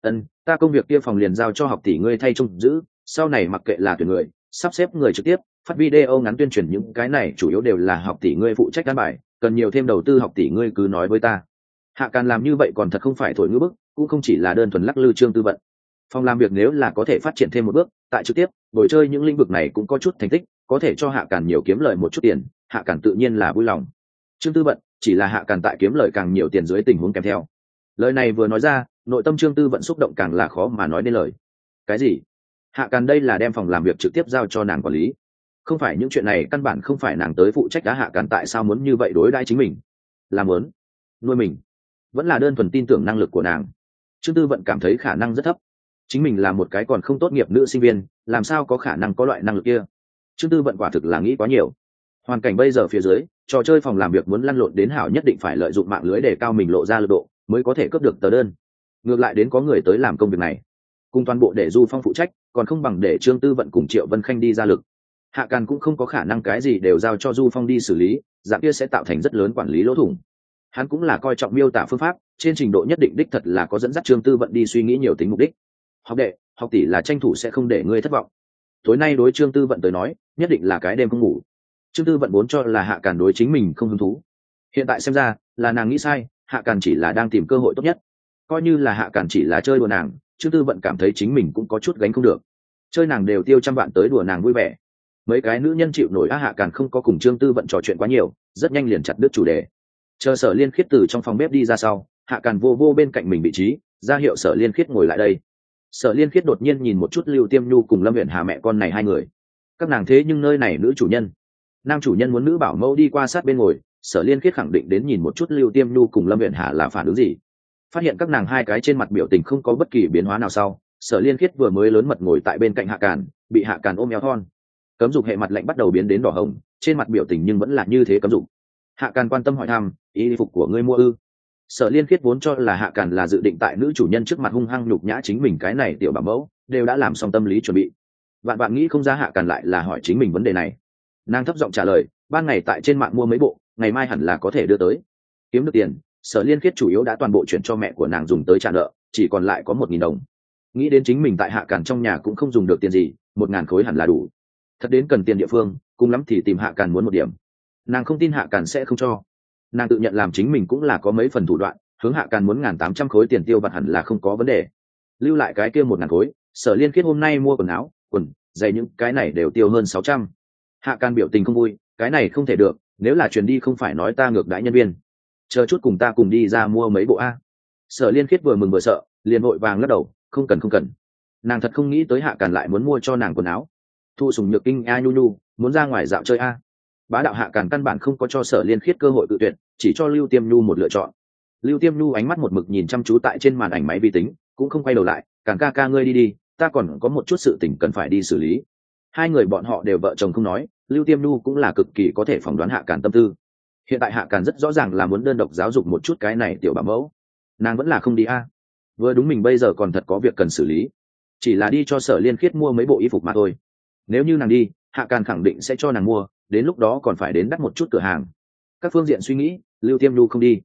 Ta công việc kia phòng liền giao cho học tỷ ngươi thay trông giữ, sau này mặc kệ là tuyển người, sắp xếp người trực tiếp, phát video ngắn tuyên truyền những cái này chủ yếu đều là học tỷ ngươi phụ trách đan bài, cần nhiều thêm đầu tư học tỷ ngươi cứ nói với ta. Hạ Càn làm như vậy còn thật không phải thổi ngữ bức, cũng không chỉ là đơn thuần lắc lư Trương Tư Vận. Phòng làm việc nếu là có thể phát triển thêm một bước, tại trực tiếp, đổi chơi những lĩnh vực này cũng có chút thành tích, có thể cho Hạ Càn nhiều kiếm lời một chút tiền, Hạ Càn tự nhiên là vui lòng. Trương Tư Vận chỉ là Hạ Càn tại kiếm lời càng nhiều tiền dưới tình huống kèm theo. Lời này vừa nói ra, nội tâm Trương Tư Vận xúc động càng là khó mà nói nên lời. Cái gì? Hạ Càn đây là đem phòng làm việc trực tiếp giao cho nàng quản lý. Không phải những chuyện này căn bản không phải nàng tới phụ trách, đã Hạ Càn tại sao muốn như vậy đối đãi chính mình? Làm muốn nuôi mình, vẫn là đơn thuần tin tưởng năng lực của nàng? Trương Tư Vận cảm thấy khả năng rất thấp. Chính mình là một cái còn không tốt nghiệp nữ sinh viên, làm sao có khả năng có loại năng lực kia? Trương Tư Vận quả thực là nghĩ quá nhiều. Hoàn cảnh bây giờ phía dưới, trò chơi phòng làm việc muốn lăn lộn đến hảo nhất định phải lợi dụng mạng lưới để cao mình lộ ra lực độ, mới có thể cướp được tờ đơn. Ngược lại đến có người tới làm công việc này, cùng toàn bộ để Du Phong phụ trách, còn không bằng để Trương Tư Vận cùng Triệu Vân Khanh đi ra lực. Hạ Càn cũng không có khả năng cái gì đều giao cho Du Phong đi xử lý, dạng kia sẽ tạo thành rất lớn quản lý lỗ thủng. Hắn cũng là coi trọng miêu tả phương pháp, trên trình độ nhất định đích thật là có dẫn dắt Trương Tư Vận đi suy nghĩ nhiều tính mục đích. Học đệ, học tỷ là tranh thủ sẽ không để ngươi thất vọng. Tối nay đối Trương Tư Vận tới nói, nhất định là cái đêm không ngủ. Trương Tư Vận vốn cho là Hạ Càn đối chính mình không hứng thú, hiện tại xem ra là nàng nghĩ sai, Hạ Càn chỉ là đang tìm cơ hội tốt nhất. Coi như là Hạ Càn chỉ là chơi đùa nàng, Trương Tư Vận cảm thấy chính mình cũng có chút gánh không được. Chơi nàng đều tiêu trăm vạn tới đùa nàng vui vẻ, mấy cái nữ nhân chịu nổi. Hạ Càn không có cùng Trương Tư Vận trò chuyện quá nhiều, rất nhanh liền chặt đứt chủ đề. Chờ Sở Liên Khiết từ trong phòng bếp đi ra sau, Hạ Càn vô bên cạnh mình vị trí, ra hiệu Sở Liên Khiết ngồi lại đây. Sở Liên Khiết đột nhiên nhìn một chút Lưu Tiêm Nhu cùng Lâm Uyển Hà mẹ con này hai người. Các nàng thế nhưng nơi này nữ chủ nhân, nam chủ nhân muốn nữ bảo mẫu đi qua sát bên ngồi, Sở Liên Khiết khẳng định đến nhìn một chút Lưu Tiêm Nhu cùng Lâm Uyển Hà là phản ứng gì. Phát hiện các nàng hai cái trên mặt biểu tình không có bất kỳ biến hóa nào sau, Sở Liên Khiết vừa mới lớn mật ngồi tại bên cạnh Hạ Càn, bị Hạ Càn ôm eo thon. Cấm dục hệ mặt lạnh bắt đầu biến đến đỏ hồng, trên mặt biểu tình nhưng vẫn là như thế cấm dục. Hạ Càn quan tâm hỏi thăm, y phục của ngươi mua ư? Sở Liên Khiết vốn cho là Hạ Càn là dự định tại nữ chủ nhân trước mặt hung hăng nhục nhã chính mình, cái này tiểu bảo mẫu đều đã làm xong tâm lý chuẩn bị, vạn nghĩ không ra Hạ Càn lại là hỏi chính mình vấn đề này. Nàng thấp giọng trả lời, ban ngày tại trên mạng mua mấy bộ, ngày mai hẳn là có thể đưa tới. Kiếm được tiền, Sở Liên Khiết chủ yếu đã toàn bộ chuyển cho mẹ của nàng dùng tới trả nợ, chỉ còn lại có 1.000 đồng. Nghĩ đến chính mình tại Hạ Càn trong nhà cũng không dùng được tiền gì, 1.000 khối hẳn là đủ. Thật đến cần tiền địa phương, cùng lắm thì tìm Hạ Càn muốn một điểm. Nàng không tin Hạ Càn sẽ không cho. Nàng tự nhận làm chính mình cũng là có mấy phần thủ đoạn, hướng Hạ Càn muốn 1.800 khối tiền tiêu vặt hẳn là không có vấn đề. Lưu lại cái kia 1.000 khối, Sở Liên Khiết hôm nay mua quần áo, quần, giày những cái này đều tiêu hơn 600. Hạ Càn biểu tình không vui, cái này không thể được, nếu là chuyển đi không phải nói ta ngược đãi nhân viên. Chờ chút cùng ta cùng đi ra mua mấy bộ a. Sở Liên Khiết vừa mừng vừa sợ, liền vội vàng lắc đầu, không cần. Nàng thật không nghĩ tới Hạ Càn lại muốn mua cho nàng quần áo. Thu Sùng Nhược Kinh a nhu, muốn ra ngoài dạo chơi a. Bá đạo Hạ Càn căn bản không có cho Sở Liên Khiết cơ hội tự tuyển, chỉ cho Lưu Tiêm Nhu một lựa chọn. Lưu Tiêm Nhu ánh mắt một mực nhìn chăm chú tại trên màn ảnh máy vi tính, cũng không quay đầu lại, Càn ca ngươi đi, ta còn có một chút sự tình cần phải đi xử lý. Hai người bọn họ đều vợ chồng không nói, Lưu Tiêm Nhu cũng là cực kỳ có thể phỏng đoán Hạ Càn tâm tư. Hiện tại Hạ Càn rất rõ ràng là muốn đơn độc giáo dục một chút cái này tiểu bảo mẫu. Nàng vẫn là không đi a. Vừa đúng mình bây giờ còn thật có việc cần xử lý, chỉ là đi cho Sở Liên Khiết mua mấy bộ y phục mà thôi. Nếu như nàng đi, Hạ Càn khẳng định sẽ cho nàng mua, đến lúc đó còn phải đến đắt một chút cửa hàng. Các phương diện suy nghĩ, Lưu Tiêm Nhu không đi,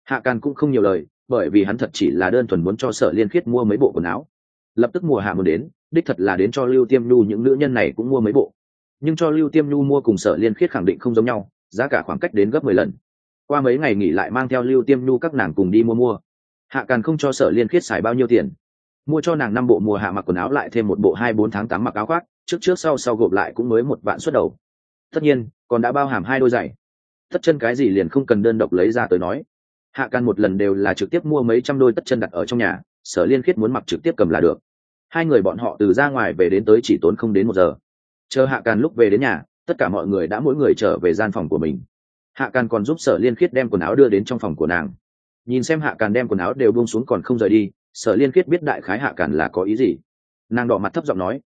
Hạ Càn cũng không nhiều lời, bởi vì hắn thật chỉ là đơn thuần muốn cho Sở Liên Khiết mua mấy bộ quần áo. Lập tức mùa hạ muốn đến, đích thật là đến cho Lưu Tiêm Nhu những nữ nhân này cũng mua mấy bộ. Nhưng cho Lưu Tiêm Nhu mua cùng Sở Liên Khiết khẳng định không giống nhau, giá cả khoảng cách đến gấp 10 lần. Qua mấy ngày nghỉ lại mang theo Lưu Tiêm Nhu các nàng cùng đi mua. Hạ Càn không cho Sở Liên Khiết xài bao nhiêu tiền, mua cho nàng 5 bộ mùa hạ mặc quần áo, lại thêm một bộ 2-4 tháng 8 mặc áo khoác, trước sau gộp lại cũng mới 1 vạn xuất đầu. Tất nhiên còn đã bao hàm 2 đôi giày, tất chân cái gì liền không cần đơn độc lấy ra tới nói. Hạ Càn một lần đều là trực tiếp mua mấy trăm đôi tất chân đặt ở trong nhà, Sở Liên Khiết muốn mặc trực tiếp cầm là được. Hai người bọn họ từ ra ngoài về đến tới chỉ tốn không đến 1 giờ. Chờ Hạ Càn lúc về đến nhà, tất cả mọi người đã mỗi người trở về gian phòng của mình. Hạ Càn còn giúp Sở Liên Khiết đem quần áo đưa đến trong phòng của nàng. Nhìn xem Hạ Càn đem quần áo đều buông xuống còn không rời đi, Sở Liên Khiết biết đại khái Hạ Càn là có ý gì. Nàng đỏ mặt thấp giọng nói,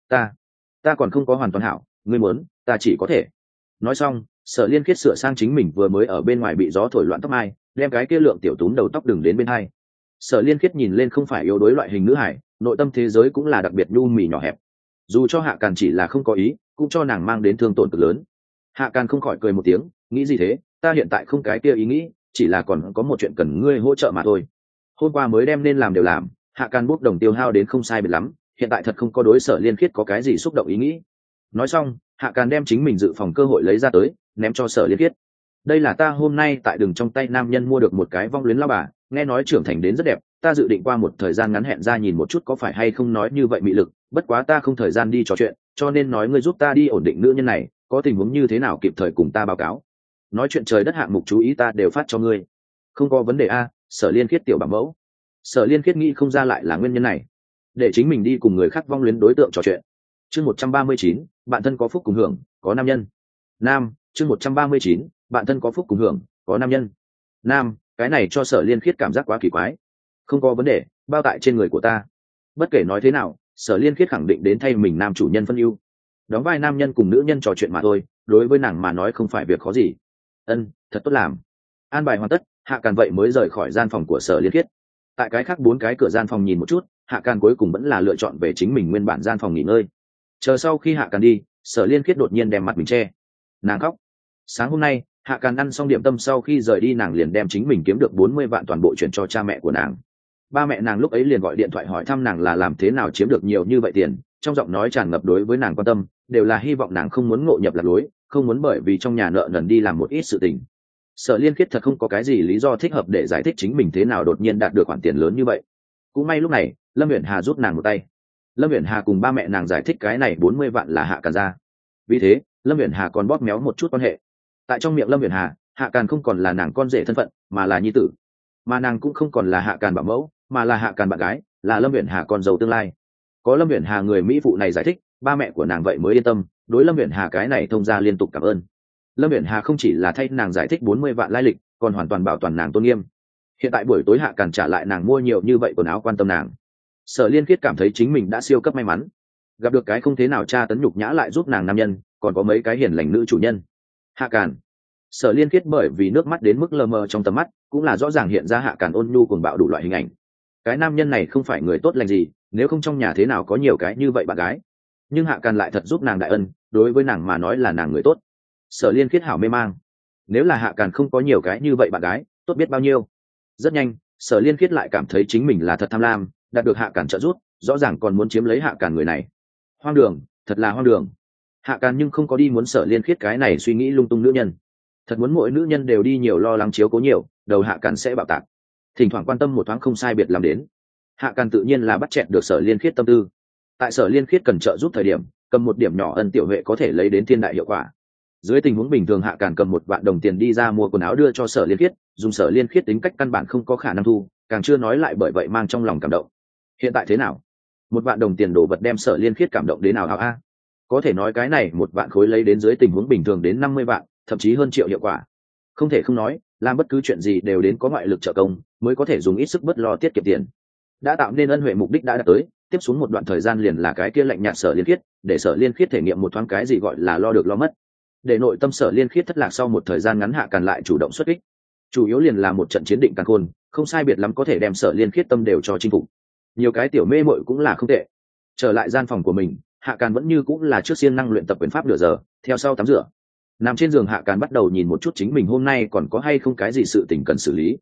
ta còn không có hoàn toàn hảo, ngươi muốn ta chỉ có thể. Nói xong, Sở Liên Khiết sửa sang chính mình vừa mới ở bên ngoài bị gió thổi loạn tóc mai, đem cái kia lượng tiểu túm đầu tóc đừng đến bên hai. Sở Liên Khiết nhìn lên không phải yếu đuối loại hình nữ hải, nội tâm thế giới cũng là đặc biệt nhu mì nhỏ hẹp. Dù cho Hạ Càn chỉ là không có ý, cũng cho nàng mang đến thương tổn cực lớn. Hạ Càn không khỏi cười một tiếng, nghĩ gì thế, ta hiện tại không cái kia ý nghĩ, chỉ là còn có một chuyện cần ngươi hỗ trợ mà thôi. Hôm qua mới đem nên làm đều làm, Hạ Càn bốc đồng tiêu hao đến không sai biệt lắm, hiện tại thật không có đối Sở Liên Khiết có cái gì xúc động ý nghĩ. Nói xong, Hạ Càn đem chính mình dự phòng cơ hội lấy ra tới, ném cho Sở Liên Khiết. Đây là ta hôm nay tại đường trong tay nam nhân mua được một cái vong luyến lao bà, nghe nói trưởng thành đến rất đẹp, ta dự định qua một thời gian ngắn hẹn ra nhìn một chút có phải hay không nói như vậy mị lực, bất quá ta không thời gian đi trò chuyện, cho nên nói ngươi giúp ta đi ổn định nữ nhân này, có tình huống như thế nào kịp thời cùng ta báo cáo. Nói chuyện trời đất hạng mục chú ý ta đều phát cho ngươi. Không có vấn đề a. Sở Liên Khiết tiểu bảo mẫu. Sở Liên Khiết nghĩ không ra lại là nguyên nhân này, để chính mình đi cùng người khác vong luyến đối tượng trò chuyện. Chương 139, bạn thân có phúc cùng hưởng, có nam nhân. Nam, chương 139, bạn thân có phúc cùng hưởng, có nam nhân. Nam, cái này cho Sở Liên Khiết cảm giác quá kỳ quái. Không có vấn đề, bao tại trên người của ta. Bất kể nói thế nào, Sở Liên Khiết khẳng định đến thay mình nam chủ nhân phân ưu. Đóng vai nam nhân cùng nữ nhân trò chuyện mà thôi, đối với nàng mà nói không phải việc khó gì. Thật tốt làm. An bài hoàn tất, Hạ Càn vậy mới rời khỏi gian phòng của Sở Liên Khiết. Tại cái khác 4 cái cửa gian phòng nhìn một chút, Hạ Càn cuối cùng vẫn là lựa chọn về chính mình nguyên bản gian phòng nghỉ ngơi. Chờ sau khi Hạ Càn đi, Sở Liên Khiết đột nhiên đem mặt mình che, nàng khóc. Sáng hôm nay, Hạ Càn ăn xong điểm tâm sau khi rời đi, nàng liền đem chính mình kiếm được 40 vạn toàn bộ chuyển cho cha mẹ của nàng. Ba mẹ nàng lúc ấy liền gọi điện thoại hỏi thăm nàng là làm thế nào chiếm được nhiều như vậy tiền, trong giọng nói tràn ngập đối với nàng quan tâm, đều là hy vọng nàng không muốn ngộ nhập lạc lối, không muốn bởi vì trong nhà nợ nần đi làm một ít sự tình. Sở Liên Khiết thật không có cái gì lý do thích hợp để giải thích chính mình thế nào đột nhiên đạt được khoản tiền lớn như vậy. Cũng may lúc này, Lâm Uyển Hà giúp nàng một tay. Lâm Uyển Hà cùng ba mẹ nàng giải thích cái này 40 vạn là Hạ Càn ra. Vì thế, Lâm Uyển Hà còn bóp méo một chút quan hệ. Tại trong miệng Lâm Uyển Hà, Hạ Càn không còn là nàng con rể thân phận, mà là nhi tử. Mà nàng cũng không còn là Hạ Càn bảo mẫu, mà là Hạ Càn bạn gái, là Lâm Uyển Hà con dâu tương lai. Có Lâm Uyển Hà người mỹ phụ này giải thích, ba mẹ của nàng vậy mới yên tâm, đối Lâm Uyển Hà cái này thông ra liên tục cảm ơn. Lâm Uyển Hà không chỉ là thay nàng giải thích 40 vạn lai lịch, còn hoàn toàn bảo toàn nàng tôn nghiêm. Hiện tại buổi tối Hạ Càn trả lại nàng mua nhiều như vậy quần áo quan tâm nàng. Sở Liên Khiết cảm thấy chính mình đã siêu cấp may mắn, gặp được cái không thế nào tra tấn nhục nhã lại giúp nàng nam nhân, còn có mấy cái hiền lành nữ chủ nhân. Hạ Càn. Sở Liên Khiết bởi vì nước mắt đến mức lờ mờ trong tầm mắt, cũng là rõ ràng hiện ra Hạ Càn ôn nhu cuồng bạo đủ loại hình ảnh. Cái nam nhân này không phải người tốt lành gì, nếu không trong nhà thế nào có nhiều cái như vậy bạn gái. Nhưng Hạ Càn lại thật giúp nàng đại ân, đối với nàng mà nói là nàng người tốt. Sở Liên Khiết hảo mê mang. Nếu là Hạ Càn không có nhiều cái như vậy bạn gái, tốt biết bao nhiêu. Rất nhanh, Sở Liên Khiết lại cảm thấy chính mình là thật tham lam, đạt được Hạ Càn trợ giúp, rõ ràng còn muốn chiếm lấy Hạ Càn người này. Hoang đường, thật là hoang đường. Hạ Càn nhưng không có đi muốn Sở Liên Khiết cái này suy nghĩ lung tung nữ nhân. Thật muốn mỗi nữ nhân đều đi nhiều lo lắng chiếu cố nhiều, đầu Hạ Càn sẽ bạo tạc. Thỉnh thoảng quan tâm một thoáng không sai biệt làm đến. Hạ Càn tự nhiên là bắt chẹt được Sở Liên Khiết tâm tư. Tại Sở Liên Khiết cần trợ giúp thời điểm, cầm một điểm nhỏ ân tiểu huệ có thể lấy đến thiên đại hiệu quả. Dưới tình huống bình thường, Hạ Càn cầm 1 vạn đồng tiền đi ra mua quần áo đưa cho Sở Liên Khiết, dùng Sở Liên Khiết tính cách căn bản không có khả năng thu, càng chưa nói lại bởi vậy mang trong lòng cảm động. Hiện tại thế nào? 1 vạn đồng tiền đồ vật đem Sở Liên Khiết cảm động đến nào hảo a? Có thể nói cái này 1 vạn khối lấy đến dưới tình huống bình thường đến 50 vạn, thậm chí hơn triệu hiệu quả. Không thể không nói, làm bất cứ chuyện gì đều đến có ngoại lực trợ công, mới có thể dùng ít sức bớt lo tiết kiệm tiền. Đã tạo nên ân huệ mục đích đã đạt tới, tiếp xuống một đoạn thời gian liền là cái kia lạnh nhạt Sở Liên Khiết, để Sở Liên Khiết thể nghiệm một thoáng cái gì gọi là lo được lo mất. Để nội tâm Sở Liên Khiết thất lạc sau một thời gian ngắn, Hạ Càn lại chủ động xuất kích. Chủ yếu liền là một trận chiến định càn khôn, không sai biệt lắm có thể đem Sở Liên Khiết tâm đều cho chinh phục. Nhiều cái tiểu mê muội cũng là không tệ. Trở lại gian phòng của mình, Hạ Càn vẫn như cũng là trước siêng năng luyện tập quyền pháp nửa giờ, theo sau tắm rửa. Nằm trên giường, Hạ Càn bắt đầu nhìn một chút chính mình hôm nay còn có hay không cái gì sự tình cần xử lý.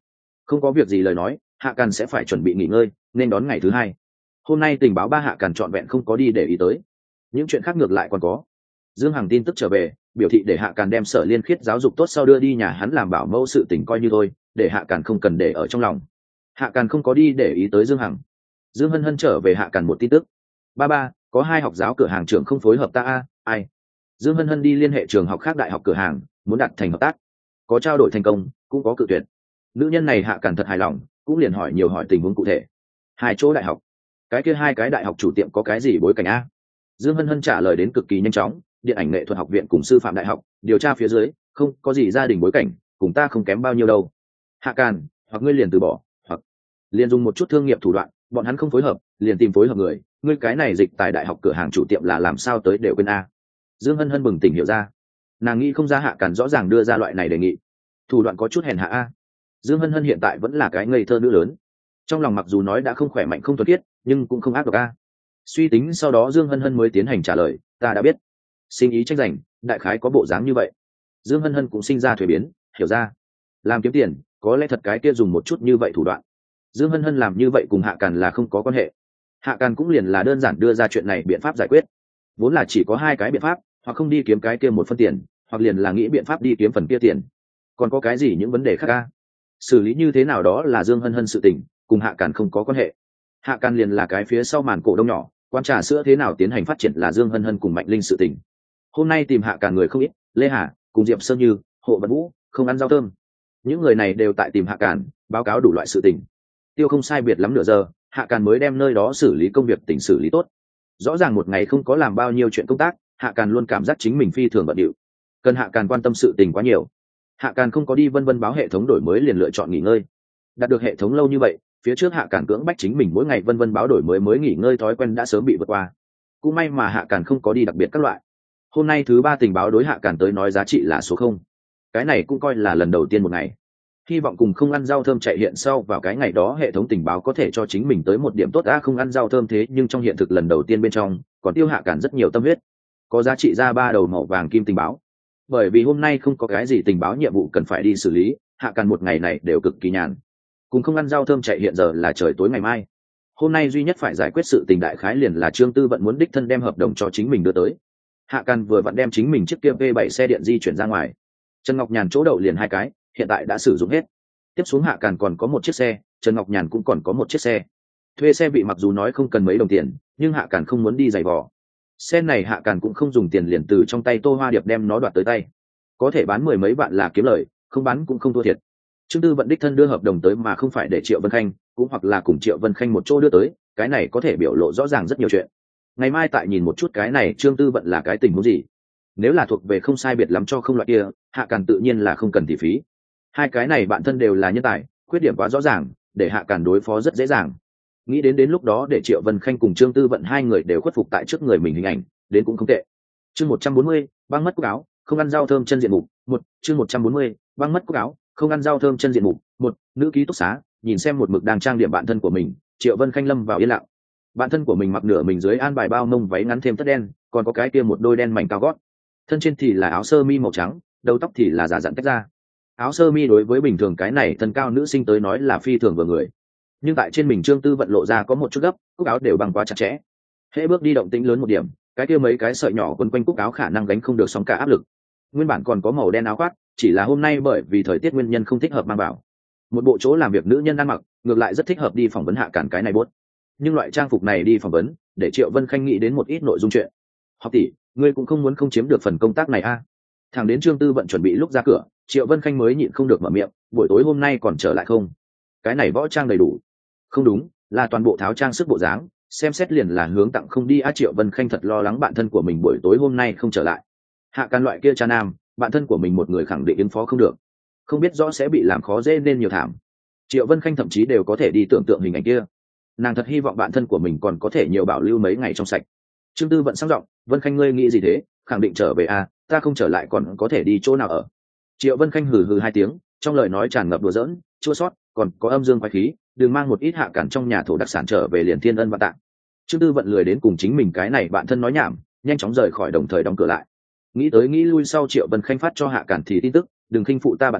Không có việc gì lời nói, hạ càn sẽ phải chuẩn bị nghỉ ngơi nên đón ngày thứ hai. Hôm nay tình báo ba hạ càn trọn vẹn không có đi để ý tới, những chuyện khác ngược lại còn có. Dương Hằng tin tức trở về, biểu thị để hạ càn đem Sở Liên Khiết giáo dục tốt sau đưa đi nhà hắn làm bảo mẫu, sự tình coi như thôi, để hạ càn không cần để ở trong lòng. Hạ càn không có đi để ý tới Dương Hằng. Dương Hân Hân trở về hạ càn một tin tức: ba ba, có 2 học giáo cửa hàng trưởng không phối hợp ta a. Ai? Dương Hân Hân đi liên hệ trường học khác đại học cửa hàng, muốn đặt thành hợp tác, có trao đổi thành công, cũng có cự tuyệt. Nữ nhân này hạ càn thật hài lòng, cũng liền hỏi nhiều hỏi tình huống cụ thể. 2 chỗ đại học, cái kia 2 cái đại học chủ tiệm có cái gì bối cảnh a? Dương Hân Hân trả lời đến cực kỳ nhanh chóng: điện ảnh nghệ thuật học viện cùng sư phạm đại học, điều tra phía dưới không có gì gia đình bối cảnh, cùng ta không kém bao nhiêu đâu. Hạ càn, hoặc ngươi liền từ bỏ, hoặc liền dùng một chút thương nghiệp thủ đoạn, bọn hắn không phối hợp liền tìm phối hợp người, ngươi cái này dịch tại đại học cửa hàng chủ tiệm là làm sao tới đều quên a. Dương Hân Hân bừng tỉnh hiểu ra, nàng nghĩ không ra hạ càn rõ ràng đưa ra loại này đề nghị, thủ đoạn có chút hèn hạ a. Dương Hân Hân hiện tại vẫn là cái ngây thơ nữ lớn, trong lòng mặc dù nói đã không khỏe mạnh không thuần khiết, nhưng cũng không ác độc a. Suy tính sau đó Dương Hân Hân mới tiến hành trả lời: ta đã biết, sinh ý tranh giành đại khái có bộ dáng như vậy. Dương Hân Hân cũng sinh ra thuế biến, hiểu ra làm kiếm tiền có lẽ thật cái kia dùng một chút như vậy thủ đoạn. Dương Hân Hân làm như vậy cùng hạ càn là không có quan hệ, hạ càn cũng liền là đơn giản đưa ra chuyện này biện pháp giải quyết, vốn là chỉ có 2 cái biện pháp, hoặc không đi kiếm cái kia một phân tiền, hoặc liền là nghĩ biện pháp đi kiếm phần kia tiền, còn có cái gì những vấn đề khác a. Xử lý như thế nào đó là Dương Hân Hân sự tình, cùng hạ càn không có quan hệ. Hạ càn liền là cái phía sau màn cổ đông nhỏ, quan trà sữa thế nào tiến hành phát triển là Dương Hân Hân cùng Mạnh Linh sự tình. Hôm nay tìm hạ càn người không ít, Lê Hà cùng Diệp Sơn Như, Hộ Vận Vũ, không ăn rau thơm, những người này đều tại tìm hạ càn báo cáo đủ loại sự tình. Tiêu không sai biệt lắm nửa giờ, hạ càn mới đem nơi đó xử lý công việc tỉnh xử lý tốt. Rõ ràng một ngày không có làm bao nhiêu chuyện công tác, hạ càn luôn cảm giác chính mình phi thường bận rộn, cần hạ càn quan tâm sự tình quá nhiều. Hạ càn không có đi vân vân báo hệ thống đổi mới liền lựa chọn nghỉ ngơi. Đạt được hệ thống lâu như vậy, phía trước hạ càn cưỡng bách chính mình mỗi ngày vân vân báo đổi mới nghỉ ngơi thói quen đã sớm bị vượt qua. Cũng may mà hạ càn không có đi đặc biệt các loại. Hôm nay thứ 3 tình báo đối hạ càn tới nói giá trị là số 0, cái này cũng coi là lần đầu tiên một ngày. Hy vọng cùng không ăn rau thơm chạy hiện sau vào cái ngày đó hệ thống tình báo có thể cho chính mình tới một điểm tốt. Không ăn rau thơm thế nhưng trong hiện thực lần đầu tiên bên trong còn tiêu hạ càn rất nhiều tâm huyết, có giá trị ra 3 đầu màu vàng kim tình báo. Bởi vì hôm nay không có cái gì tình báo nhiệm vụ cần phải đi xử lý, hạ càn một ngày này đều cực kỳ nhàn. Cùng không ăn rau thơm chạy hiện giờ là trời tối ngày mai. Hôm nay duy nhất phải giải quyết sự tình đại khái liền là Trương Tư Vận muốn đích thân đem hợp đồng cho chính mình đưa tới. Hạ càn vừa vặn đem chính mình chiếc kia V7 xe điện di chuyển ra ngoài. Trần Ngọc Nhàn chỗ đậu liền 2 cái, hiện tại đã sử dụng hết. Tiếp xuống hạ càn còn có 1 chiếc xe, Trần Ngọc Nhàn cũng còn có 1 chiếc xe. Thuê xe bị mặc dù nói không cần mấy đồng tiền, nhưng hạ càn không muốn đi giày vò. Xe này hạ càn cũng không dùng tiền liền từ trong tay Tô Hoa Điệp đem nó đoạt tới tay, có thể bán 10 mấy vạn là kiếm lời, không bán cũng không thua thiệt. Trương Tư Vận đích thân đưa hợp đồng tới mà không phải để Triệu Vân Khanh, cũng hoặc là cùng Triệu Vân Khanh một chỗ đưa tới, cái này có thể biểu lộ rõ ràng rất nhiều chuyện. Ngày mai tại nhìn một chút cái này Trương Tư Vận là cái tình huống gì. Nếu là thuộc về không sai biệt lắm cho không loại kia, hạ càn tự nhiên là không cần thị phí. 2 cái này bạn thân đều là nhân tài, khuyết điểm quá rõ ràng, để hạ càn đối phó rất dễ dàng. Nghĩ đến lúc đó để Triệu Vân Khanh cùng Trương Tư Vận 2 người đều khuất phục tại trước người mình hình ảnh, đến cũng không tệ. Chương 140, băng mất cúc áo, không ăn rau thơm chân diện mục 1. Chương 140, băng mất cúc áo, không ăn rau thơm chân diện mục 1. Nữ ký túc xá, nhìn xem một mực đang trang điểm bạn thân của mình, Triệu Vân Khanh lâm vào yên lặng. Bạn thân của mình mặc nửa mình dưới an bài bao mông váy ngắn thêm tất đen, còn có cái kia một đôi đen mảnh cao gót. Thân trên thì là áo sơ mi màu trắng, đầu tóc thì là giả dặn tách ra. Áo sơ mi đối với bình thường cái này thân cao nữ sinh tới nói là phi thường vừa người, nhưng tại trên mình Trương Tư Vận lộ ra có một chút gấp, cúc áo đều băng quá chặt chẽ. Hễ bước đi động tĩnh lớn một điểm, cái kia mấy cái sợi nhỏ quấn quanh cúc áo khả năng gánh không được sóng cả áp lực. Nguyên bản còn có màu đen áo khoác, chỉ là hôm nay bởi vì thời tiết nguyên nhân không thích hợp mang vào. Một bộ chỗ làm việc nữ nhân ăn mặc, ngược lại rất thích hợp đi phỏng vấn hạ cản cái này bốt. Nhưng loại trang phục này đi phỏng vấn, để Triệu Vân Khanh nghĩ đến một ít nội dung chuyện. Học tỷ, ngươi cũng không muốn không chiếm được phần công tác này a? Thằng đến Trương Tư Vận chuẩn bị lúc ra cửa, Triệu Vân Khanh mới nhịn không được mở miệng, buổi tối hôm nay còn trở lại không? Cái này võ trang đầy đủ. Không đúng, là toàn bộ tháo trang sức bộ dáng, xem xét liền là hướng tặng không đi. Triệu Vân Khanh thật lo lắng bạn thân của mình buổi tối hôm nay không trở lại. Hạ Càn loại kia cha nam, bạn thân của mình một người khẳng định ứng phó không được, không biết rõ sẽ bị làm khó dễ nên nhiều thảm. Triệu Vân Khanh thậm chí đều có thể đi tưởng tượng hình ảnh kia. Nàng thật hy vọng bạn thân của mình còn có thể nhiều bảo lưu mấy ngày trong sạch. Trương Tư Vận sang giọng, Vân Khanh ngươi nghĩ gì thế, khẳng định trở về à, ta không trở lại còn có thể đi chỗ nào ở. Triệu Vân Khanh hừ hừ 2 tiếng, trong lời nói tràn ngập đùa giỡn, chua xót, còn có âm dương quái khí, đừng mang một ít Hạ Càn trong nhà thổ đặc sản trở về liền thiên ân vạn tạng. Trương Tư Vận lười đến cùng chính mình cái này bạn thân nói nhảm, nhanh chóng rời khỏi, đồng thời đóng cửa lại. Nghĩ tới nghĩ lui sau, Triệu Vân Khanh phát cho Hạ Càn thì tin tức, đừng khinh phụ ta bạn thân,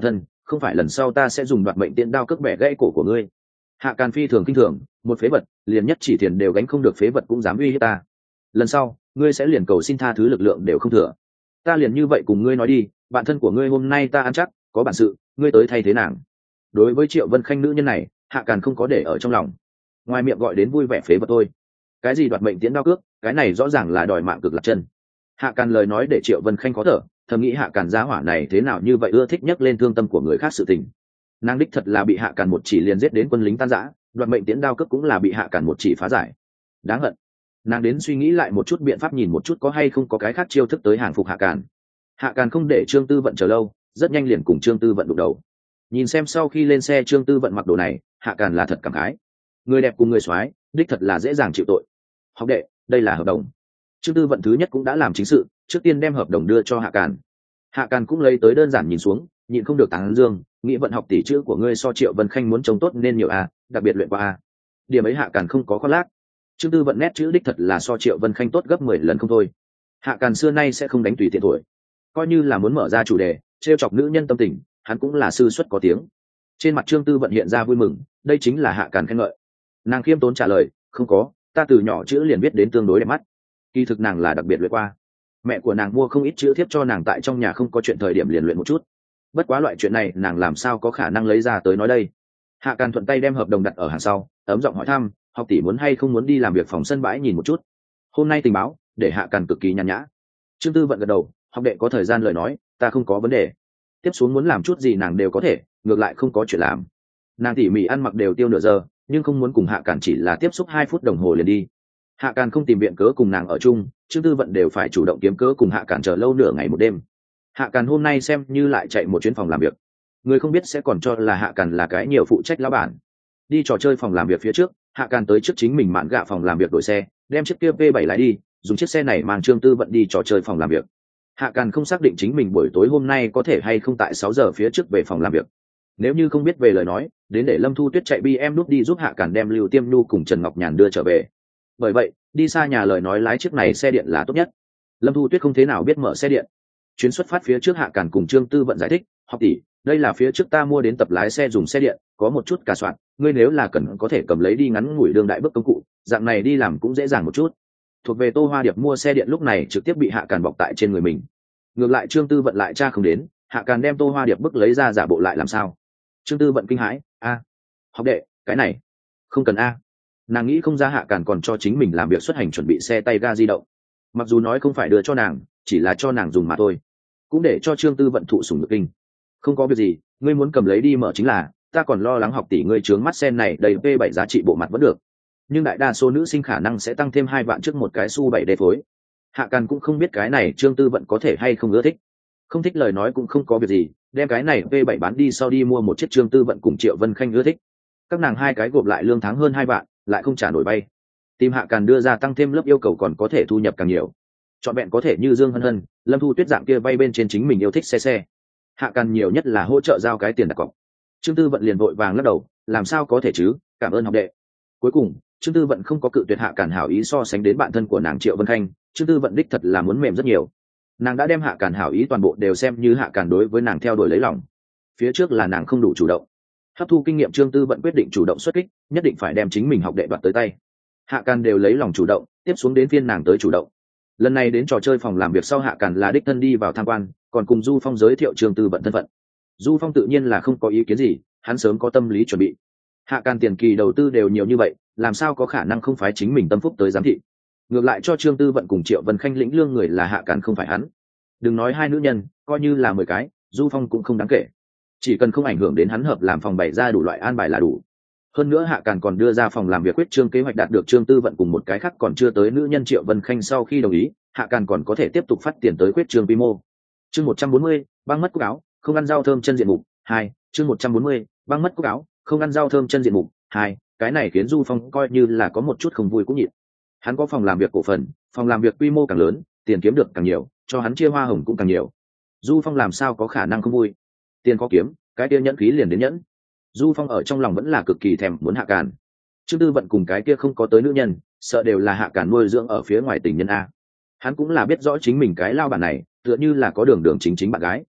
không phải lần sau ta sẽ dùng đoạt mệnh tiễn đao cước bẻ gãy cổ của ngươi. Hạ Càn phi thường kinh thường, một phế vật liền nhất chỉ thiền đều gánh không được phế vật cũng dám uy hiếp ta. Lần sau ngươi sẽ liền cầu xin tha thứ lực lượng đều không thừa. Ta liền như vậy cùng ngươi nói đi, bạn thân của ngươi hôm nay ta ăn chắc có bản sự, ngươi tới thay thế nàng. Đối với Triệu Vân Khanh nữ nhân này, Hạ Càn không có để ở trong lòng, ngoài miệng gọi đến vui vẻ phế vật thôi. Cái gì đoạt mệnh tiễn đao cước, cái này rõ ràng là đòi mạng cực lạc chân. Hạ Càn lời nói để Triệu Vân Khanh khó thở, thầm nghĩ Hạ Càn giá hỏa này thế nào như vậy ưa thích nhắc lên thương tâm của người khác sự tình. Nàng đích thật là bị Hạ Càn một chỉ liền giết đến quân lính tan rã, đoạt mệnh tiễn đao cước cũng là bị Hạ Càn một chỉ phá giải. Đáng hận. Nàng đến suy nghĩ lại một chút biện pháp, nhìn một chút có hay không có cái khác chiêu thức tới hàng phục Hạ Càn. Hạ Càn không để Trương Tư Vận chờ lâu, rất nhanh liền cùng Trương Tư Vận đụng đầu. Nhìn xem sau khi lên xe Trương Tư Vận mặc đồ này, Hạ Càn là thật cảm khái. Người đẹp cùng người soái, đích thật là dễ dàng chịu tội. Học đệ, đây là hợp đồng. Trương Tư Vận thứ nhất cũng đã làm chính sự, trước tiên đem hợp đồng đưa cho Hạ Càn. Hạ Càn cũng lấy tới đơn giản nhìn xuống, nhịn không được tán dương, nghĩ vận học tỷ chữ của ngươi so Triệu Vân Khanh muốn trông tốt nên nhiều a, đặc biệt luyện qua a. Điểm ấy Hạ Càn không có khoác lác. Trương Tư Vận nét chữ đích thật là so Triệu Vân Khanh tốt gấp 10 lần không thôi. Hạ Càn xưa nay sẽ không đánh tùy tiện thổi, coi như là muốn mở ra chủ đề, trêu chọc nữ nhân tâm tình, hắn cũng là sư xuất có tiếng. Trên mặt Trương Tư Vận hiện ra vui mừng, đây chính là Hạ Càn khen ngợi. Nàng khiêm tốn trả lời, không có, ta từ nhỏ chữ liền viết đến tương đối đẹp mắt. Kỳ thực nàng là đặc biệt luyện qua, mẹ của nàng mua không ít chữ thiếp cho nàng tại trong nhà không có chuyện thời điểm liền luyện một chút. Bất quá loại chuyện này nàng làm sao có khả năng lấy ra tới nói đây. Hạ Càn thuận tay đem hợp đồng đặt ở hàng sau, ấm giọng hỏi thăm, học tỷ muốn hay không muốn đi làm việc phòng sân bãi nhìn một chút. Hôm nay tình báo để Hạ Càn cực kỳ nhàn nhã. Trương Tư Vận gật đầu, học đệ có thời gian lời nói, ta không có vấn đề. Tiếp xuống muốn làm chút gì nàng đều có thể, ngược lại không có chuyện làm. Nàng tỉ mỉ ăn mặc đều tiêu nửa giờ, nhưng không muốn cùng Hạ Càn chỉ là tiếp xúc 2 phút đồng hồ liền đi. Hạ Càn không tìm viện cớ cùng nàng ở chung, Trương Tư Vận đều phải chủ động kiếm cớ cùng Hạ Càn chờ lâu nửa ngày một đêm. Hạ Càn hôm nay xem như lại chạy một chuyến phòng làm việc, người không biết sẽ còn cho là Hạ Càn là cái nhiều phụ trách lão bản. Đi trò chơi phòng làm việc phía trước, Hạ Càn tới trước chính mình mạn gạ phòng làm việc đổi xe, đem chiếc kia V7 lái đi, dùng chiếc xe này mang Trương Tư Vận đi trò chơi phòng làm việc. Hạ Càn không xác định chính mình buổi tối hôm nay có thể hay không tại 6 giờ phía trước về phòng làm việc. Nếu như không biết về lời nói, đến để Lâm Thu Tuyết chạy BM đút đi giúp Hạ Càn đem Lưu Tiêm Nhu cùng Trần Ngọc Nhàn đưa trở về. Bởi vậy, đi xa nhà lời nói lái chiếc này xe điện là tốt nhất. Lâm Thu Tuyết không thế nào biết mở xe điện. Chuyến xuất phát phía trước Hạ Càn cùng Trương Tư Vận giải thích, học tỷ, đây là phía trước ta mua đến tập lái xe dùng xe điện, có một chút cà soạn, ngươi nếu là cần có thể cầm lấy đi ngắn ngủi đương đại bước công cụ, dạng này đi làm cũng dễ dàng một chút. Thuộc về Tô Hoa Điệp mua xe điện lúc này trực tiếp bị Hạ Càn bọc tại trên người mình. Ngược lại Trương Tư Vận lại tra không đến, Hạ Càn đem Tô Hoa Điệp bức lấy ra giả bộ lại làm sao? Trương Tư Vận kinh hãi, a, học đệ, cái này không cần a. Nàng nghĩ không ra Hạ Càn còn cho chính mình làm việc xuất hành chuẩn bị xe tay ga di động. Mặc dù nói không phải đưa cho nàng, chỉ là cho nàng dùng mà thôi, cũng để cho Trương Tư Vận thụ sủng nhược kinh. Không có việc gì, ngươi muốn cầm lấy đi mở chính là, ta còn lo lắng học tỷ ngươi trướng mắt sen này đầy V7 giá trị bộ mặt vẫn được, nhưng đại đa số nữ sinh khả năng sẽ tăng thêm 2 vạn trước một cái xu 7 đề phối. Hạ Càn cũng không biết cái này Trương Tư Vận có thể hay không ưa thích, không thích lời nói cũng không có việc gì, đem cái này V7 bán đi sau đi mua một chiếc Trương Tư Vận cùng Triệu Vân Khanh ưa thích. Các nàng hai cái gộp lại lương tháng hơn 2 vạn, lại không trả nổi bay. Tìm Hạ Càn đưa ra tăng thêm lớp yêu cầu còn có thể thu nhập càng nhiều. Chọn vẹn có thể như Dương Hân Hân, Lâm Thu Tuyết dạng kia vay bên trên chính mình yêu thích xe. Hạ Càn nhiều nhất là hỗ trợ giao cái tiền đặt cọc. Trương Tư Vận liền vội vàng lắc đầu, làm sao có thể chứ, cảm ơn học đệ. Cuối cùng, Trương Tư Vận không có cự tuyệt Hạ Càn hảo ý, so sánh đến bạn thân của nàng Triệu Vân Khanh, Trương Tư Vận đích thật là muốn mềm rất nhiều. Nàng đã đem Hạ Càn hảo ý toàn bộ đều xem như Hạ Càn đối với nàng theo đuổi lấy lòng. Phía trước là nàng không đủ chủ động. Hấp thu kinh nghiệm Trương Tư Vận quyết định chủ động xuất kích, nhất định phải đem chính mình học đệ đoạt tới tay. Hạ Càn đều lấy lòng chủ động, tiếp xuống đến phiên nàng tới chủ động. Lần này đến trò chơi phòng làm việc sau, Hạ Càn là đích thân đi vào tham quan, còn cùng Du Phong giới thiệu Trương Tư Vận thân phận. Du Phong tự nhiên là không có ý kiến gì, hắn sớm có tâm lý chuẩn bị. Hạ Càn tiền kỳ đầu tư đều nhiều như vậy, làm sao có khả năng không phái chính mình tâm phúc tới giám thị. Ngược lại cho Trương Tư Vận cùng Triệu Vân Khanh lĩnh lương người là Hạ Càn không phải hắn. Đừng nói 2 nữ nhân, coi như là 10 cái, Du Phong cũng không đáng kể. Chỉ cần không ảnh hưởng đến hắn hợp làm phòng bày ra đủ loại an bài là đủ. Hơn nữa Hạ Càn còn đưa ra phòng làm việc quyết trương kế hoạch, đạt được Trương Tư Vận cùng một cái khác còn chưa tới nữ nhân Triệu Vân Khanh sau khi đồng ý, Hạ Càn còn có thể tiếp tục phát tiền tới quyết trương quy mô. Chương 140, băng mất cúc áo, không ăn rau thơm chân diện mục 2. Chương 140, băng mất cúc áo, không ăn rau thơm chân diện mục 2. Cái này khiến Du Phong coi như là có một chút không vui cũng nhịn. Hắn có phòng làm việc cổ phần, phòng làm việc quy mô càng lớn, tiền kiếm được càng nhiều, cho hắn chia hoa hồng cũng càng nhiều. Du Phong làm sao có khả năng không vui? Tiền có kiếm, cái kia nhẫn khí liền đến nhẫn. Du Phong ở trong lòng vẫn là cực kỳ thèm muốn Hạ Càn. Trương Tư Vận cùng cái kia không có tới nữ nhân, sợ đều là Hạ Càn nuôi dưỡng ở phía ngoài tình nhân a. Hắn cũng là biết rõ chính mình cái lao bản này, tựa như là có đường đường chính chính bạn gái.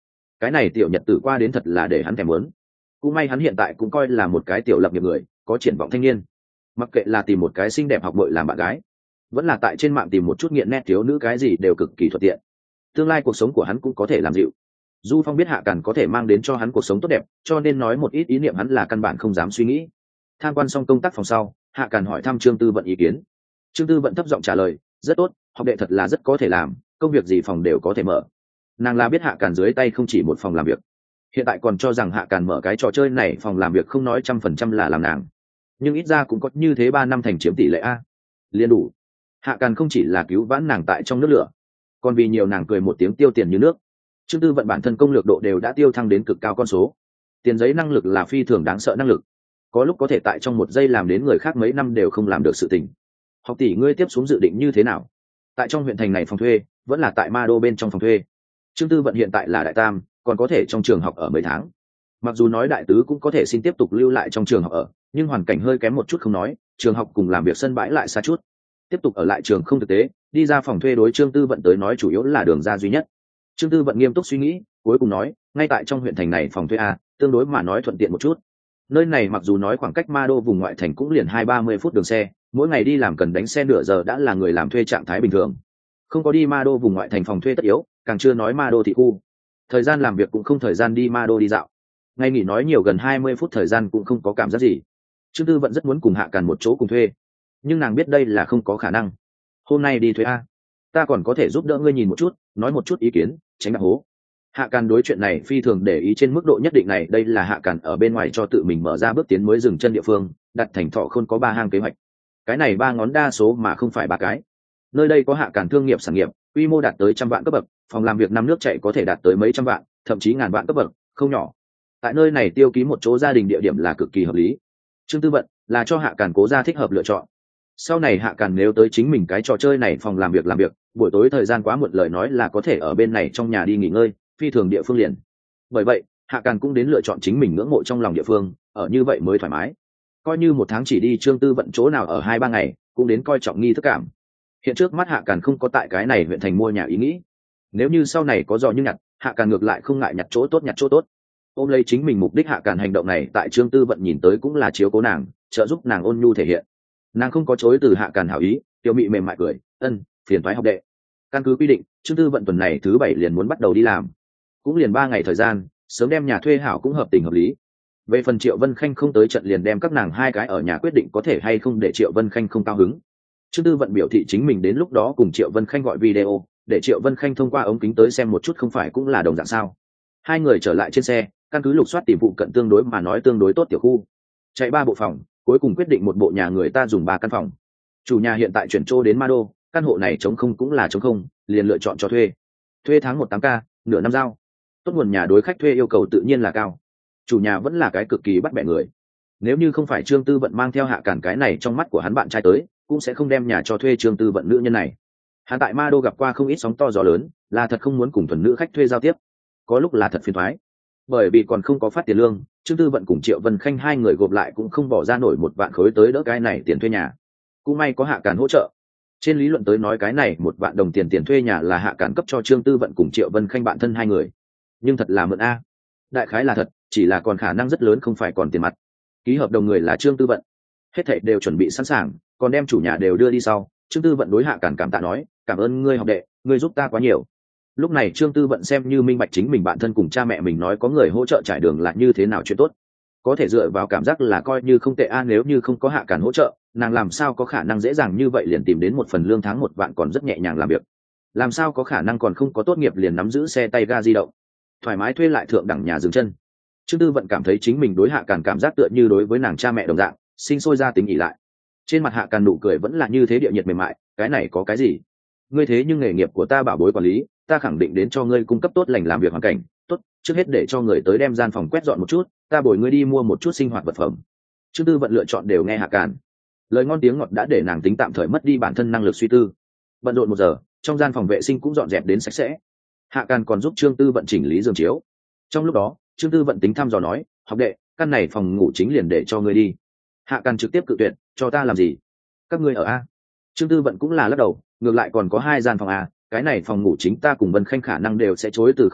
cái này tiểu nhật tử qua đến thật là để hắn thèm muốn. Cũng may hắn hiện tại cũng coi là một cái tiểu lập nghiệp người, có triển vọng thanh niên. Mặc kệ là tìm một cái xinh đẹp học bội làm bạn gái, vẫn là tại trên mạng tìm một chút nghiện nét thiếu nữ, cái gì đều cực kỳ thuận tiện. Tương lai cuộc sống của hắn cũng có thể làm dịu. Du Phong biết Hạ Càn có thể mang đến cho hắn cuộc sống tốt đẹp, cho nên nói một ít ý niệm hắn là căn bản không dám suy nghĩ. Tham quan xong công tác phòng sau, Hạ Càn hỏi thăm Trương Tư Vận ý kiến. Trương Tư Vận thấp giọng trả lời, rất tốt, học đệ thật là rất có thể làm, công việc gì phòng đều có thể mở. Nàng là biết Hạ Càn dưới tay không chỉ một phòng làm việc, hiện tại còn cho rằng Hạ Càn mở cái trò chơi này phòng làm việc không nói 100% là làm nàng, nhưng ít ra cũng có như thế 3 năm thành chiếm tỷ lệ a, liền đủ. Hạ Càn không chỉ là cứu vãn nàng tại trong nước lửa, còn vì nhiều nàng cười một tiếng tiêu tiền như nước. Trương Tư Vận bản thân công lược độ đều đã tiêu thăng đến cực cao con số, tiền giấy năng lực là phi thường đáng sợ năng lực, có lúc có thể tại trong 1 giây làm đến người khác mấy năm đều không làm được sự tình. Học tỷ, ngươi tiếp xuống dự định như thế nào? Tại trong huyện thành này phòng thuê, vẫn là tại Ma Đô bên trong phòng thuê? Trương Tư Vận hiện tại là đại tam, còn có thể trong trường học ở mấy tháng. Mặc dù nói đại tứ cũng có thể xin tiếp tục lưu lại trong trường học ở, nhưng hoàn cảnh hơi kém một chút không nói, trường học cùng làm việc sân bãi lại xa chút. Tiếp tục ở lại trường không thực tế, đi ra phòng thuê đối Trương Tư Vận tới nói chủ yếu là đường ra duy nhất. Trương Tư Vận nghiêm túc suy nghĩ, cuối cùng nói, ngay tại trong huyện thành này phòng thuê a, tương đối mà nói thuận tiện một chút. Nơi này mặc dù nói khoảng cách Ma Đô vùng ngoại thành cũng liền 20-30 phút đường xe, mỗi ngày đi làm cần đánh xe nửa giờ đã là người làm thuê trạng thái bình thường. Không có đi Ma Đô vùng ngoại thành phòng thuê tất yếu, càng chưa nói Ma Đô thị khu. Thời gian làm việc cũng không thời gian đi Ma Đô đi dạo. Ngay nghỉ nói nhiều gần 20 phút thời gian cũng không có cảm giác gì. Trương Tư Vận rất muốn cùng Hạ Càn một chỗ cùng thuê, nhưng nàng biết đây là không có khả năng. Hôm nay đi thuê a, ta còn có thể giúp đỡ ngươi nhìn một chút, nói một chút ý kiến, tránh đạp hố. Hạ Càn đối chuyện này phi thường để ý trên mức độ nhất định này, đây là Hạ Càn ở bên ngoài cho tự mình mở ra bước tiến mới dừng chân địa phương, đặt thành Thọ Khôn có 3 hang kế hoạch. Cái này 3 ngón đa số mà không phải 3 cái. Nơi đây có Hạ Càn thương nghiệp sản nghiệp, quy mô đạt tới 100 vạn cấp bậc, phòng làm việc 5 nước chạy có thể đạt tới mấy trăm vạn, thậm chí ngàn vạn cấp bậc, không nhỏ. Tại nơi này tiêu ký một chỗ gia đình địa điểm là cực kỳ hợp lý. Trương Tư Vận là cho Hạ Càn cố ra thích hợp lựa chọn. Sau này Hạ Càn nếu tới chính mình cái trò chơi này phòng làm việc, buổi tối thời gian quá muộn lời nói là có thể ở bên này trong nhà đi nghỉ ngơi, phi thường địa phương liền. Bởi vậy Hạ Càn cũng đến lựa chọn chính mình ngưỡng mộ trong lòng địa phương, ở như vậy mới thoải mái. Coi như 1 tháng chỉ đi Trương Tư Vận chỗ nào ở 2-3 ngày, cũng đến coi trọng nghi thức cảm. Hiện trước mắt Hạ Càn không có tại cái này huyện thành mua nhà ý nghĩ. Nếu như sau này có dò như nhặt, Hạ Càn ngược lại không ngại nhặt chỗ tốt. Ôm lấy chính mình mục đích, Hạ Càn hành động này tại Trương Tư Vận nhìn tới cũng là chiếu cố nàng, trợ giúp nàng ôn nhu thể hiện. Nàng không có chối từ Hạ Càn hảo ý, tiểu mị mềm mại cười, phiền toái học đệ. Căn cứ quy định, Trương Tư Vận tuần này thứ 7 liền muốn bắt đầu đi làm, cũng liền 3 ngày thời gian, sớm đem nhà thuê hảo cũng hợp tình hợp lý. Về phần Triệu Vân Khanh không tới trận liền đem các nàng 2 cái ở nhà quyết định có thể hay không để Triệu Vân Khanh không cao hứng. Trương Tư Vận biểu thị chính mình đến lúc đó cùng Triệu Vân Khanh gọi video, để Triệu Vân Khanh thông qua ống kính tới xem một chút, không phải cũng là đồng dạng sao? 2 người trở lại trên xe, căn cứ lục soát tìm vụ cận tương đối mà nói tương đối tốt tiểu khu, chạy 3 bộ phòng, cuối cùng quyết định một bộ nhà người ta dùng 3 căn phòng. Chủ nhà hiện tại chuyển trô đến Ma Đô, căn hộ này trống không cũng là trống không, liền lựa chọn cho thuê. Thuê tháng 1 8k, nửa năm giao. Tốt, nguồn nhà đối khách thuê yêu cầu tự nhiên là cao. Chủ nhà vẫn là cái cực kỳ bắt bẻ người. Nếu như không phải Trương Tư Vận mang theo Hạ Càn cái này trong mắt của hắn bạn trai tới, cũng sẽ không đem nhà cho thuê Trương Tư Vận nữ nhân này. Hắn tại Ma Đô gặp qua không ít sóng to gió lớn, là thật không muốn cùng thuần nữ khách thuê giao tiếp. Có lúc là thật phiền toái. Bởi vì còn không có phát tiền lương, Trương Tư Vận cùng Triệu Vân Khanh 2 người gộp lại cũng không bỏ ra nổi 1 vạn khối tới đỡ cái này tiền thuê nhà. Cũng may có Hạ Càn hỗ trợ. Trên lý luận tới nói cái này 1 vạn đồng tiền thuê nhà là Hạ Càn cấp cho Trương Tư Vận cùng Triệu Vân Khanh bạn thân 2 người. Nhưng thật là mượn a. Đại khái là thật, chỉ là còn khả năng rất lớn không phải còn tiền mặt. Ký hợp đồng người là Trương Tư Vận. Hết thảy đều chuẩn bị sẵn sàng, còn đem chủ nhà đều đưa đi sau. Trương Tư Vận đối Hạ Càn cảm tạ nói, cảm ơn ngươi học đệ, ngươi giúp ta quá nhiều. Lúc này Trương Tư Vận xem như minh bạch chính mình bạn thân cùng cha mẹ mình nói có người hỗ trợ trải đường là như thế nào chuyện tốt. Có thể dựa vào cảm giác là coi như không tệ a, nếu như không có Hạ Càn hỗ trợ, nàng làm sao có khả năng dễ dàng như vậy liền tìm đến một phần lương tháng 1 vạn còn rất nhẹ nhàng làm việc. Làm sao có khả năng còn không có tốt nghiệp liền nắm giữ xe tay ga di động, thoải mái thuê lại thượng đẳng nhà dừng chân. Trương Tư Vận cảm thấy chính mình đối Hạ Càn cảm giác tựa như đối với nàng cha mẹ đồng dạng, sinh sôi ra tính ỉ lại. Trên mặt Hạ Càn nụ cười vẫn là như thế địa nhiệt mềm mại, cái này có cái gì? Ngươi thế nhưng nghề nghiệp của ta bảo bối quản lý, ta khẳng định đến cho ngươi cung cấp tốt lành làm việc hoàn cảnh tốt, trước hết để cho người tới đem gian phòng quét dọn một chút, ta bồi ngươi đi mua một chút sinh hoạt vật phẩm. Trương Tư Vận lựa chọn đều nghe Hạ Càn lời ngon tiếng ngọt đã để nàng tính tạm thời mất đi bản thân năng lực suy tư. Bận rộn 1 giờ, trong gian phòng vệ sinh cũng dọn dẹp đến sạch sẽ. Hạ Càn còn giúp Trương Tư Vận chỉnh lý giường chiếu. Trong lúc đó Trương Tư Vận tính thăm dò nói, học đệ, căn này phòng ngủ chính liền để cho ngươi đi. Hạ Càn trực tiếp cự tuyệt, cho ta làm gì? Các ngươi ở a? Trương Tư Vận cũng là lắc đầu, ngược lại còn có 2 gian phòng a, cái này phòng ngủ chính ta cùng Vân Khanh khả năng đều sẽ chối từ không được,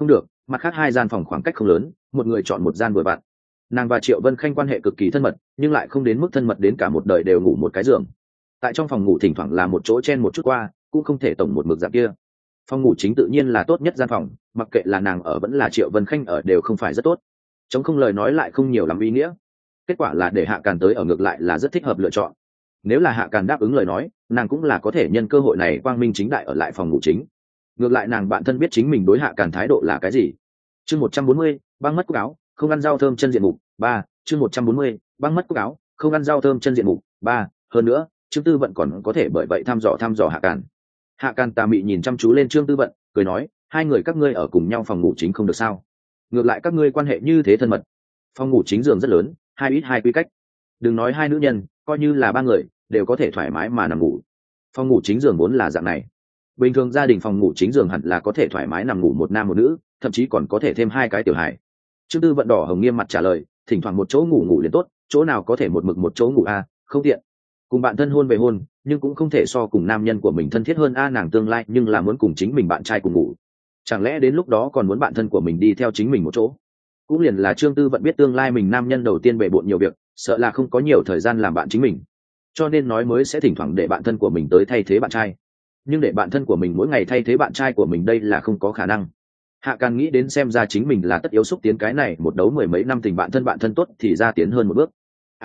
mặt khác hai gian phòng khoảng cách không lớn, một người chọn một gian vừa vặn. Nàng và Triệu Vân Khanh quan hệ cực kỳ thân mật, nhưng lại không đến mức thân mật đến cả một đời đều ngủ một cái giường. Tại trong phòng ngủ thỉnh thoảng là một chỗ chen một chút qua, cũng không thể tổng một mực dạng kia. Phòng ngủ chính tự nhiên là tốt nhất gian phòng, mặc kệ là nàng ở vẫn là Triệu Vân Khanh ở đều không phải rất tốt. Chống không lời nói lại không nhiều lắm ý nghĩa. Kết quả là để Hạ Càn tới ở ngược lại là rất thích hợp lựa chọn. Nếu là Hạ Càn đáp ứng lời nói, nàng cũng là có thể nhân cơ hội này quang minh chính đại ở lại phòng ngủ chính. Ngược lại nàng bạn thân biết chính mình đối Hạ Càn thái độ là cái gì. Chương 140, băng mất cúc áo, không ăn rau thơm chân diện mục 3, chương 140, băng mất cúc áo, không ăn rau thơm chân diện mục 3, hơn nữa, Trương Tư Vận còn có thể bởi vậy thăm dò Hạ Càn. Hạ Càn tà mị nhìn chăm chú lên Trương Tư Vận, cười nói, hai người các ngươi ở cùng nhau phòng ngủ chính không được sao? Ngược lại các ngươi quan hệ như thế thân mật. Phòng ngủ chính giường rất lớn, hai ít hai quy cách. Đừng nói hai nữ nhân, coi như là ba người, đều có thể thoải mái mà nằm ngủ. Phòng ngủ chính giường vốn là dạng này. Bình thường gia đình phòng ngủ chính giường hẳn là có thể thoải mái nằm ngủ một nam một nữ, thậm chí còn có thể thêm hai cái tiểu hài. Trương Tư Vận đỏ hồng nghiêm mặt trả lời, thỉnh thoảng một chỗ ngủ liền tốt, chỗ nào có thể một mực một chỗ ngủ a, không tiện. Cùng bạn thân hôn về hôn, nhưng cũng không thể so cùng nam nhân của mình thân thiết hơn a, nàng tương lai nhưng là muốn cùng chính mình bạn trai cùng ngủ. Chẳng lẽ đến lúc đó còn muốn bạn thân của mình đi theo chính mình một chỗ? Cũng liền là Trương Tư Vận biết tương lai mình nam nhân đầu tiên bề bộn nhiều việc, sợ là không có nhiều thời gian làm bạn chính mình, cho nên nói mới sẽ thỉnh thoảng để bạn thân của mình tới thay thế bạn trai. Nhưng để bạn thân của mình mỗi ngày thay thế bạn trai của mình đây là không có khả năng. Hạ Càn nghĩ đến xem ra chính mình là tất yếu xúc tiến cái này một đấu mười mấy năm tình bạn thân tốt thì ra tiến hơn một bước.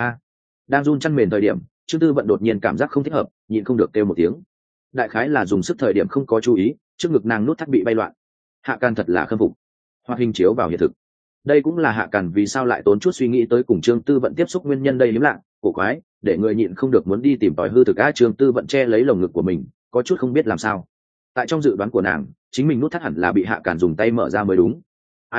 Đang run chăn mền thời điểm, Trương Tư Vận đột nhiên cảm giác không thích hợp, nhịn không được kêu một tiếng. Đại khái là dùng sức thời điểm không có chú ý, trước ngực nàng nút thắt bị bay loạn. Hạ Càn thật là khâm phục. Hoạt hình chiếu vào hiện thực. Đây cũng là Hạ Càn vì sao lại tốn chút suy nghĩ tới cùng Trương Tư Vận tiếp xúc nguyên nhân đây, hiếm lạ, cổ quái, để người nhịn không được muốn đi tìm tòi hư thực. Trương Tư Vận che lấy lồng ngực của mình, có chút không biết làm sao. Tại trong dự đoán của nàng, chính mình nút thắt hẳn là bị Hạ Càn dùng tay mở ra mới đúng.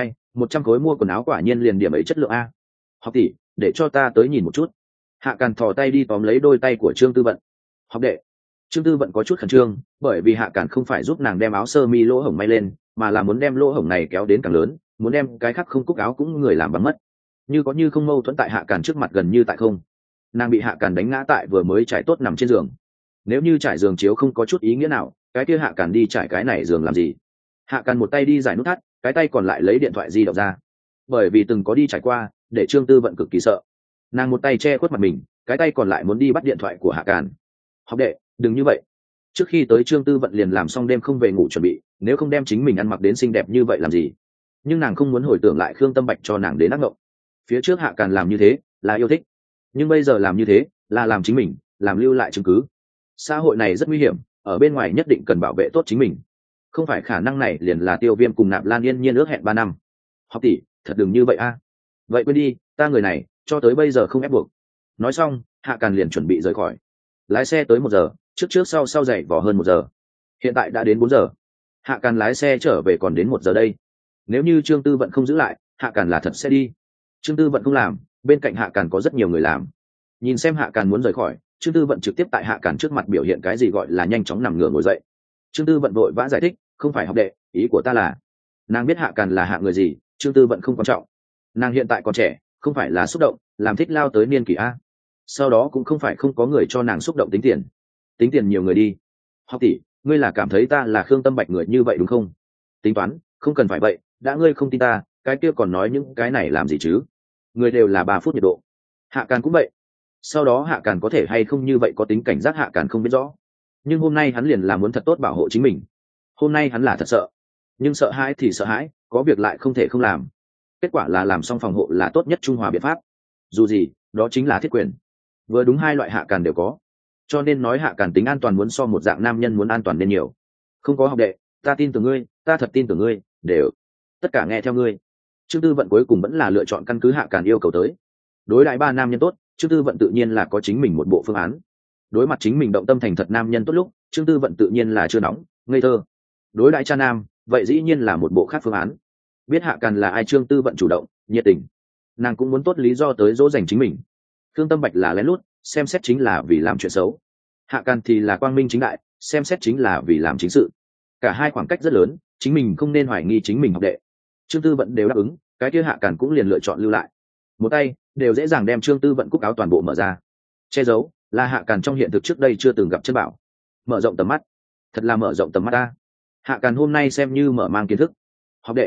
100 khối mua quần áo quả nhiên liền điểm ấy chất lượng a. Học tỷ, để cho ta tới nhìn một chút. Hạ Càn thò tay đi tóm lấy đôi tay của Trương Tư Vận. Học đệ. Trương Tư Vận có chút khẩn trương, bởi vì Hạ Càn không phải giúp nàng đem áo sơ mi lỗ hổng may lên, mà là muốn đem lỗ hổng này kéo đến càng lớn, muốn đem cái khác không cúc áo cũng người làm bắn mất. Như có như không mâu thuẫn tại Hạ Càn trước mặt gần như tại không. Nàng bị Hạ Càn đánh ngã tại vừa mới trải tốt nằm trên giường. Nếu như trải giường chiếu không có chút ý nghĩa nào, cái kia Hạ Càn đi trải cái này giường làm gì? Hạ Càn một tay đi giải nút thắt, cái tay còn lại lấy điện thoại di động ra. Bởi vì từng có đi trải qua, để Trương Tư Vận cực kỳ sợ. Nàng một tay che khuất mặt mình, cái tay còn lại muốn đi bắt điện thoại của Hạ Càn. Học đệ, đừng như vậy. Trước khi tới Trương Tư Vận liền làm xong đêm không về ngủ chuẩn bị, nếu không đem chính mình ăn mặc đến xinh đẹp như vậy làm gì? Nhưng nàng không muốn hồi tưởng lại Khương Tâm Bạch cho nàng đến ác mộng. Phía trước Hạ Càn làm như thế là yêu thích, nhưng bây giờ làm như thế là làm chính mình, làm lưu lại chứng cứ. Xã hội này rất nguy hiểm, ở bên ngoài nhất định cần bảo vệ tốt chính mình. Không phải khả năng này liền là Tiêu Viêm cùng Nạp Lan Yên Nhiên ước hẹn 3 năm. Học tỷ, thật đừng như vậy a. Vậy quên đi, ta người này cho tới bây giờ không ép buộc. Nói xong, Hạ Càn liền chuẩn bị rời khỏi. Lái xe tới 1 giờ, trước sau dậy vò hơn 1 giờ. Hiện tại đã đến 4 giờ. Hạ Càn lái xe trở về còn đến 1 giờ đây. Nếu như Trương Tư Vận không giữ lại, Hạ Càn là thật sẽ đi. Trương Tư Vận không làm, bên cạnh Hạ Càn có rất nhiều người làm. Nhìn xem Hạ Càn muốn rời khỏi, Trương Tư Vận trực tiếp tại Hạ Càn trước mặt biểu hiện cái gì gọi là nhanh chóng nằm ngửa ngồi dậy. Trương Tư Vận vội vã giải thích, không phải học đệ, ý của ta là, nàng biết Hạ Càn là hạ người gì, Trương Tư Vận không quan trọng. Nàng hiện tại còn trẻ, không phải là xúc động, làm thích lao tới niên kỷ a. Sau đó cũng không phải không có người cho nàng xúc động tính tiền nhiều người đi. Học tỷ, ngươi là cảm thấy ta là Khương Tâm Bạch người như vậy đúng không? Tính toán, không cần phải vậy, đã ngươi không tin ta, cái kia còn nói những cái này làm gì chứ? Người đều là 3 phút nhiệt độ. Hạ Càn cũng vậy. Sau đó Hạ Càn có thể hay không như vậy có tính cảnh giác Hạ Càn không biết rõ. Nhưng hôm nay hắn liền là muốn thật tốt bảo hộ chính mình. Hôm nay hắn là thật sợ. Nhưng sợ hãi thì sợ hãi, có việc lại không thể không làm. Kết quả là làm xong phòng hộ là tốt nhất trung hòa biện pháp. Dù gì, đó chính là thiết quyền. Vừa đúng hai loại Hạ Càn đều có. Cho nên nói Hạ Càn tính an toàn muốn so một dạng nam nhân muốn an toàn nên nhiều. Không có học đệ, ta tin tưởng ngươi, ta thật tin tưởng ngươi, đều tất cả nghe theo ngươi. Trương Tư Vận cuối cùng vẫn là lựa chọn căn cứ Hạ Càn yêu cầu tới. Đối đãi 3 nam nhân tốt, Trương Tư Vận tự nhiên là có chính mình một bộ phương án. Đối mặt chính mình động tâm thành thật nam nhân tốt lúc, Trương Tư Vận tự nhiên là chưa nóng, ngây thơ. Đối đãi cha nam, vậy dĩ nhiên là một bộ khác phương án. Biết Hạ Càn là ai, Trương Tư Vận chủ động, nhiệt tình. Nàng cũng muốn tốt lý do tới dỗ dành chính mình. Khương Tâm Bạch là lén lút, xem xét chính là vì làm chuyện xấu. Hạ Càn thì là quang minh chính đại, xem xét chính là vì làm chính sự. Cả hai khoảng cách rất lớn, chính mình không nên hoài nghi chính mình học đệ. Trương Tư Vận đều đáp ứng, cái kia Hạ Càn cũng liền lựa chọn lưu lại. Một tay đều dễ dàng đem Trương Tư Vận cúc áo toàn bộ mở ra. Che giấu là Hạ Càn trong hiện thực trước đây chưa từng gặp chân bảo. Mở rộng tầm mắt, thật là mở rộng tầm mắt ta. Hạ Càn hôm nay xem như mở mang kiến thức. Học đệ,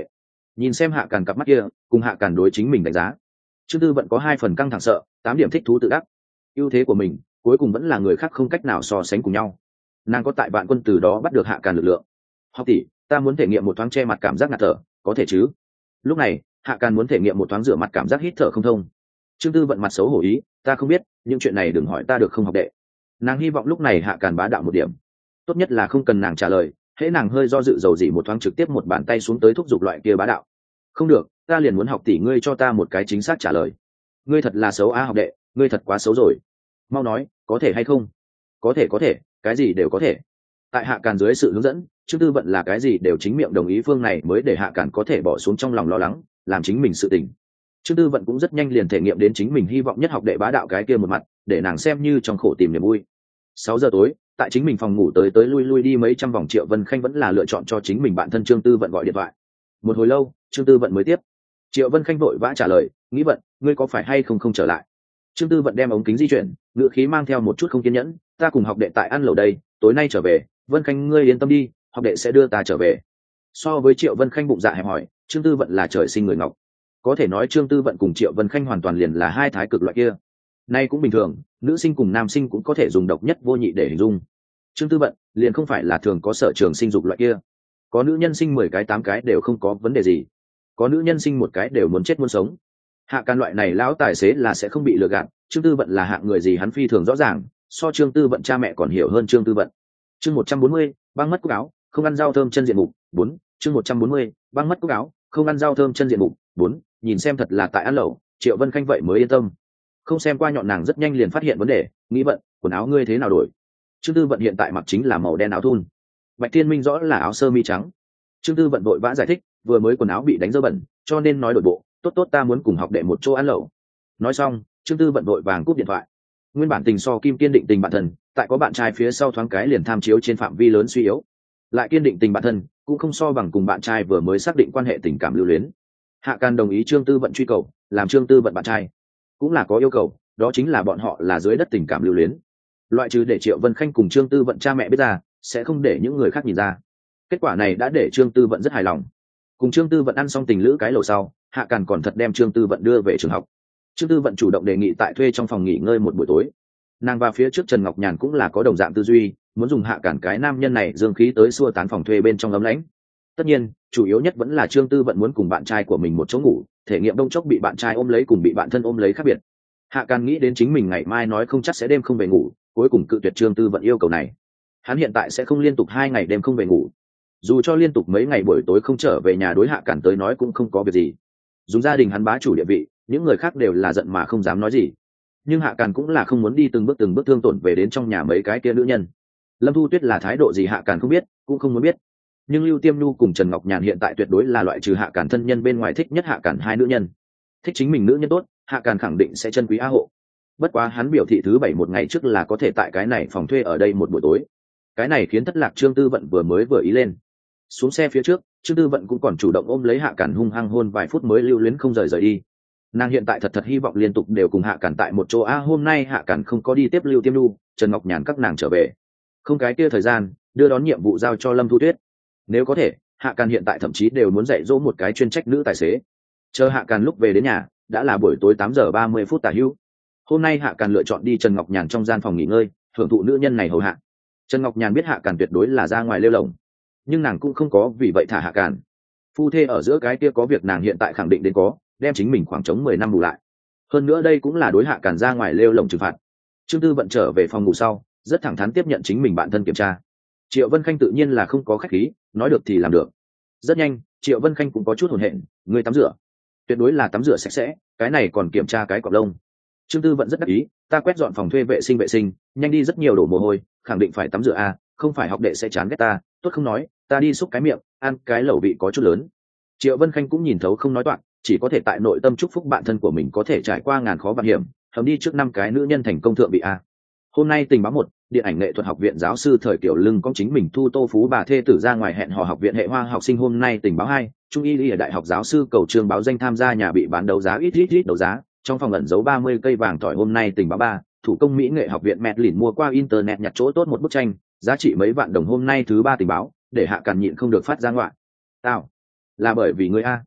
Nhìn xem hạ càn cặp mắt kia cùng hạ càn đối chính mình đánh giá, Trương Tư Vận có 2 phần căng thẳng sợ, 8 điểm thích thú tự đắc. Ưu thế của mình cuối cùng vẫn là người khác không cách nào so sánh cùng nhau. Nàng có tại Vạn Quân từ đó bắt được hạ càn lực lượng. Học tỷ, ta muốn thể nghiệm một thoáng che mặt cảm giác ngạt thở, có thể chứ? Lúc này hạ càn muốn thể nghiệm một thoáng rửa mặt cảm giác hít thở không thông. Trương Tư Vận mặt xấu hổ ý, ta không biết, những chuyện này đừng hỏi ta được không học đệ. Nàng hy vọng lúc này hạ càn bá đạo một điểm, tốt nhất là không cần nàng trả lời, hễ nàng hơi do dự dầu gì một thoáng trực tiếp một bàn tay xuống tới thúc giục loại kia bá đạo. Không được, ta liền muốn học tỷ ngươi cho ta một cái chính xác trả lời. Ngươi thật là xấu á học đệ, ngươi thật quá xấu rồi. Mau nói, có thể hay không? Có thể, cái gì đều có thể. Tại hạ càn dưới sự hướng dẫn, Trương Tư Vận là cái gì đều chính miệng đồng ý, phương này mới để hạ càn có thể bỏ xuống trong lòng lo lắng, làm chính mình sự tình. Trương Tư Vận cũng rất nhanh liền thể nghiệm đến chính mình hy vọng nhất học đệ bá đạo cái kia một mặt, để nàng xem như trong khổ tìm niềm vui. 6 giờ tối, tại chính mình phòng ngủ tới lui lui đi mấy trăm vòng, Triệu Vân Khanh vẫn là lựa chọn cho chính mình bạn thân Trương Tư Vận gọi điện thoại. Một hồi lâu, Trương Tư Vận mới tiếp. Triệu Vân Khanh vội vã trả lời, nghĩ Vận, ngươi có phải hay không trở lại? Trương Tư Vận đem ống kính di chuyển, ngữ khí mang theo một chút không kiên nhẫn, ta cùng học đệ tại ăn lẩu đây, tối nay trở về, Vân Khanh ngươi yên tâm đi, học đệ sẽ đưa ta trở về. So với Triệu Vân Khanh bụng dạ hẹp hòi, Trương Tư Vận là trời sinh người ngọc. Có thể nói Trương Tư Vận cùng Triệu Vân Khanh hoàn toàn liền là hai thái cực loại kia. Nay cũng bình thường, nữ sinh cùng nam sinh cũng có thể dùng độc nhất vô nhị để hình dung. Trương Tư Vận liền không phải là thường có sở trường sinh dục loại kia. Có nữ nhân sinh 10 cái 8 cái đều không có vấn đề gì, có nữ nhân sinh 1 cái đều muốn chết muốn sống. Hạ Càn loại này lão tài xế là sẽ không bị lừa gạt, Trương Tư Vận là hạng người gì hắn phi thường rõ ràng, so Trương Tư Vận cha mẹ còn hiểu hơn Trương Tư Vận. Chương 140, băng mất cúc áo, không ăn rau thơm chân diện mục 4. Chương 140, băng mất cúc áo, không ăn rau thơm chân diện mục 4. Nhìn xem thật là tại ăn lẩu, Triệu Vân Khanh vậy mới yên tâm. Không xem qua nhọn nàng rất nhanh liền phát hiện vấn đề, nghĩ Vận, quần áo ngươi thế nào đổi? Trương Tư Vận hiện tại mặc chính là màu đen áo thun, Bạch Thiên Minh rõ là áo sơ mi trắng. Trương Tư Vận vội vã giải thích, vừa mới quần áo bị đánh dơ bẩn, cho nên nói đổi bộ, tốt ta muốn cùng học đệ một chỗ ăn lẩu. Nói xong, Trương Tư Vận vội vàng cúp điện thoại. Nguyên bản tình so kim kiên định tình bạn thân, tại có bạn trai phía sau thoáng cái liền tham chiếu trên phạm vi lớn suy yếu. Lại kiên định tình bạn thân, cũng không so bằng cùng bạn trai vừa mới xác định quan hệ tình cảm lưu luyến. Hạ Càn đồng ý Trương Tư Vận truy cầu, làm Trương Tư Vận bạn trai, cũng là có yêu cầu, đó chính là bọn họ là dưới đất tình cảm lưu luyến. Loại trừ để Triệu Vân Khanh cùng Trương Tư Vận cha mẹ biết ra, sẽ không để những người khác nhìn ra. Kết quả này đã để Trương Tư Vận rất hài lòng. Cùng Trương Tư Vận ăn xong tình lữ cái lẩu sau, Hạ Càn còn thật đem Trương Tư Vận đưa về trường học. Trương Tư Vận chủ động đề nghị tại thuê trong phòng nghỉ ngơi một buổi tối. Nàng và phía trước Trần Ngọc Nhàn cũng là có đồng dạng tư duy, muốn dùng Hạ Càn cái nam nhân này dương khí tới xua tán phòng thuê bên trong ấm lãnh. Tất nhiên, chủ yếu nhất vẫn là Trương Tư Vận muốn cùng bạn trai của mình một chỗ ngủ, thể nghiệm đông chốc bị bạn trai ôm lấy cùng bị bạn thân ôm lấy khác biệt. Hạ Càn nghĩ đến chính mình ngày mai nói không chắc sẽ đêm không về ngủ, cuối cùng cự tuyệt Trương Tư Vận yêu cầu này. Hắn hiện tại sẽ không liên tục 2 ngày đêm không về ngủ, dù cho liên tục mấy ngày buổi tối không trở về nhà đối Hạ Càn tới nói cũng không có việc gì. Dùng gia đình hắn bá chủ địa vị, những người khác đều là giận mà không dám nói gì. Nhưng Hạ Càn cũng là không muốn đi từng bước thương tổn về đến trong nhà mấy cái kia nữ nhân. Lâm Thu Tuyết là thái độ gì Hạ Càn không biết, cũng không muốn biết. Nhưng Lưu Tiêm Nhu cùng Trần Ngọc Nhàn hiện tại tuyệt đối là loại trừ Hạ Càn thân nhân bên ngoài thích nhất Hạ Càn 2 nữ nhân. Thích chính mình nữ nhân tốt, Hạ Càn khẳng định sẽ chân quý á hộ. Bất quá hắn biểu thị thứ 7 một ngày trước là có thể tại cái này phòng thuê ở đây một buổi tối. Cái này khiến thất lạc Trương Tư Vận vừa ý lên. Xuống xe phía trước, Trương Tư Vận cũng còn chủ động ôm lấy Hạ Càn hung hăng hôn vài phút mới lưu luyến không rời đi. Nàng hiện tại thật hy vọng liên tục đều cùng Hạ Càn tại một chỗ. Hôm nay Hạ Càn không có đi tiếp Lưu Tiêm Nhu, Trần Ngọc Nhàn các nàng trở về, không cái kia thời gian đưa đón nhiệm vụ giao cho Lâm Thu Tuyết. Nếu có thể, Hạ Càn hiện tại thậm chí đều muốn dạy dỗ một cái chuyên trách nữ tài xế. Chờ Hạ Càn lúc về đến nhà đã là buổi tối 8 giờ 30 phút tả hữu. Hôm nay Hạ Càn lựa chọn đi Trần Ngọc Nhàn trong gian phòng nghỉ ngơi, hưởng thụ nữ nhân này hầu hạ. Trần Ngọc Nhàn biết Hạ Càn tuyệt đối là ra ngoài lêu lồng, nhưng nàng cũng không có vì vậy thả Hạ Càn. Phu thê ở giữa cái kia có việc nàng hiện tại khẳng định đến có, đem chính mình khoảng trống 10 năm bù lại. Hơn nữa đây cũng là đối Hạ Càn ra ngoài lêu lồng trừng phạt. Trương Tư Vận trở về phòng ngủ sau, rất thẳng thắn tiếp nhận chính mình bạn thân kiểm tra. Triệu Vân Khanh tự nhiên là không có khách khí, nói được thì làm được. Rất nhanh, Triệu Vân Khanh cũng có chút hồn hện, người tắm rửa, tuyệt đối là tắm rửa sạch sẽ, cái này còn kiểm tra cái cọp lông. Trương Tư Vận rất đắc ý, ta quét dọn phòng thuê vệ sinh, nhanh đi rất nhiều đổ mồ hôi, khẳng định phải tắm rửa a, không phải học đệ sẽ chán ghét ta, tốt không nói, ta đi xúc cái miệng, ăn cái lẩu vị có chút lớn. Triệu Vân Khanh cũng nhìn thấu không nói toạc, chỉ có thể tại nội tâm chúc phúc bạn thân của mình có thể trải qua ngàn khó vạn hiểm, hầm đi trước 5 cái nữ nhân thành công thượng vị a. Hôm nay tình báo 1, điện ảnh nghệ thuật học viện giáo sư thời Tiểu Lưng có chính mình thu Tô Phú bà thê tử ra ngoài hẹn hò học viện hệ hoa học sinh. Hôm nay tình báo 2, Trung y ở đại học giáo sư cầu trường báo danh tham gia nhà bị bán đấu giá ít đấu giá, trong phòng ẩn giấu 30 cây vàng tỏi. Hôm nay tình báo 3, thủ công mỹ nghệ học viện Medlin mua qua internet nhặt chỗ tốt một bức tranh, giá trị mấy vạn đồng. Hôm nay thứ 3 tình báo, để Hạ Càn nhịn không được phát ra ngoại. Tao, là bởi vì ngươi a.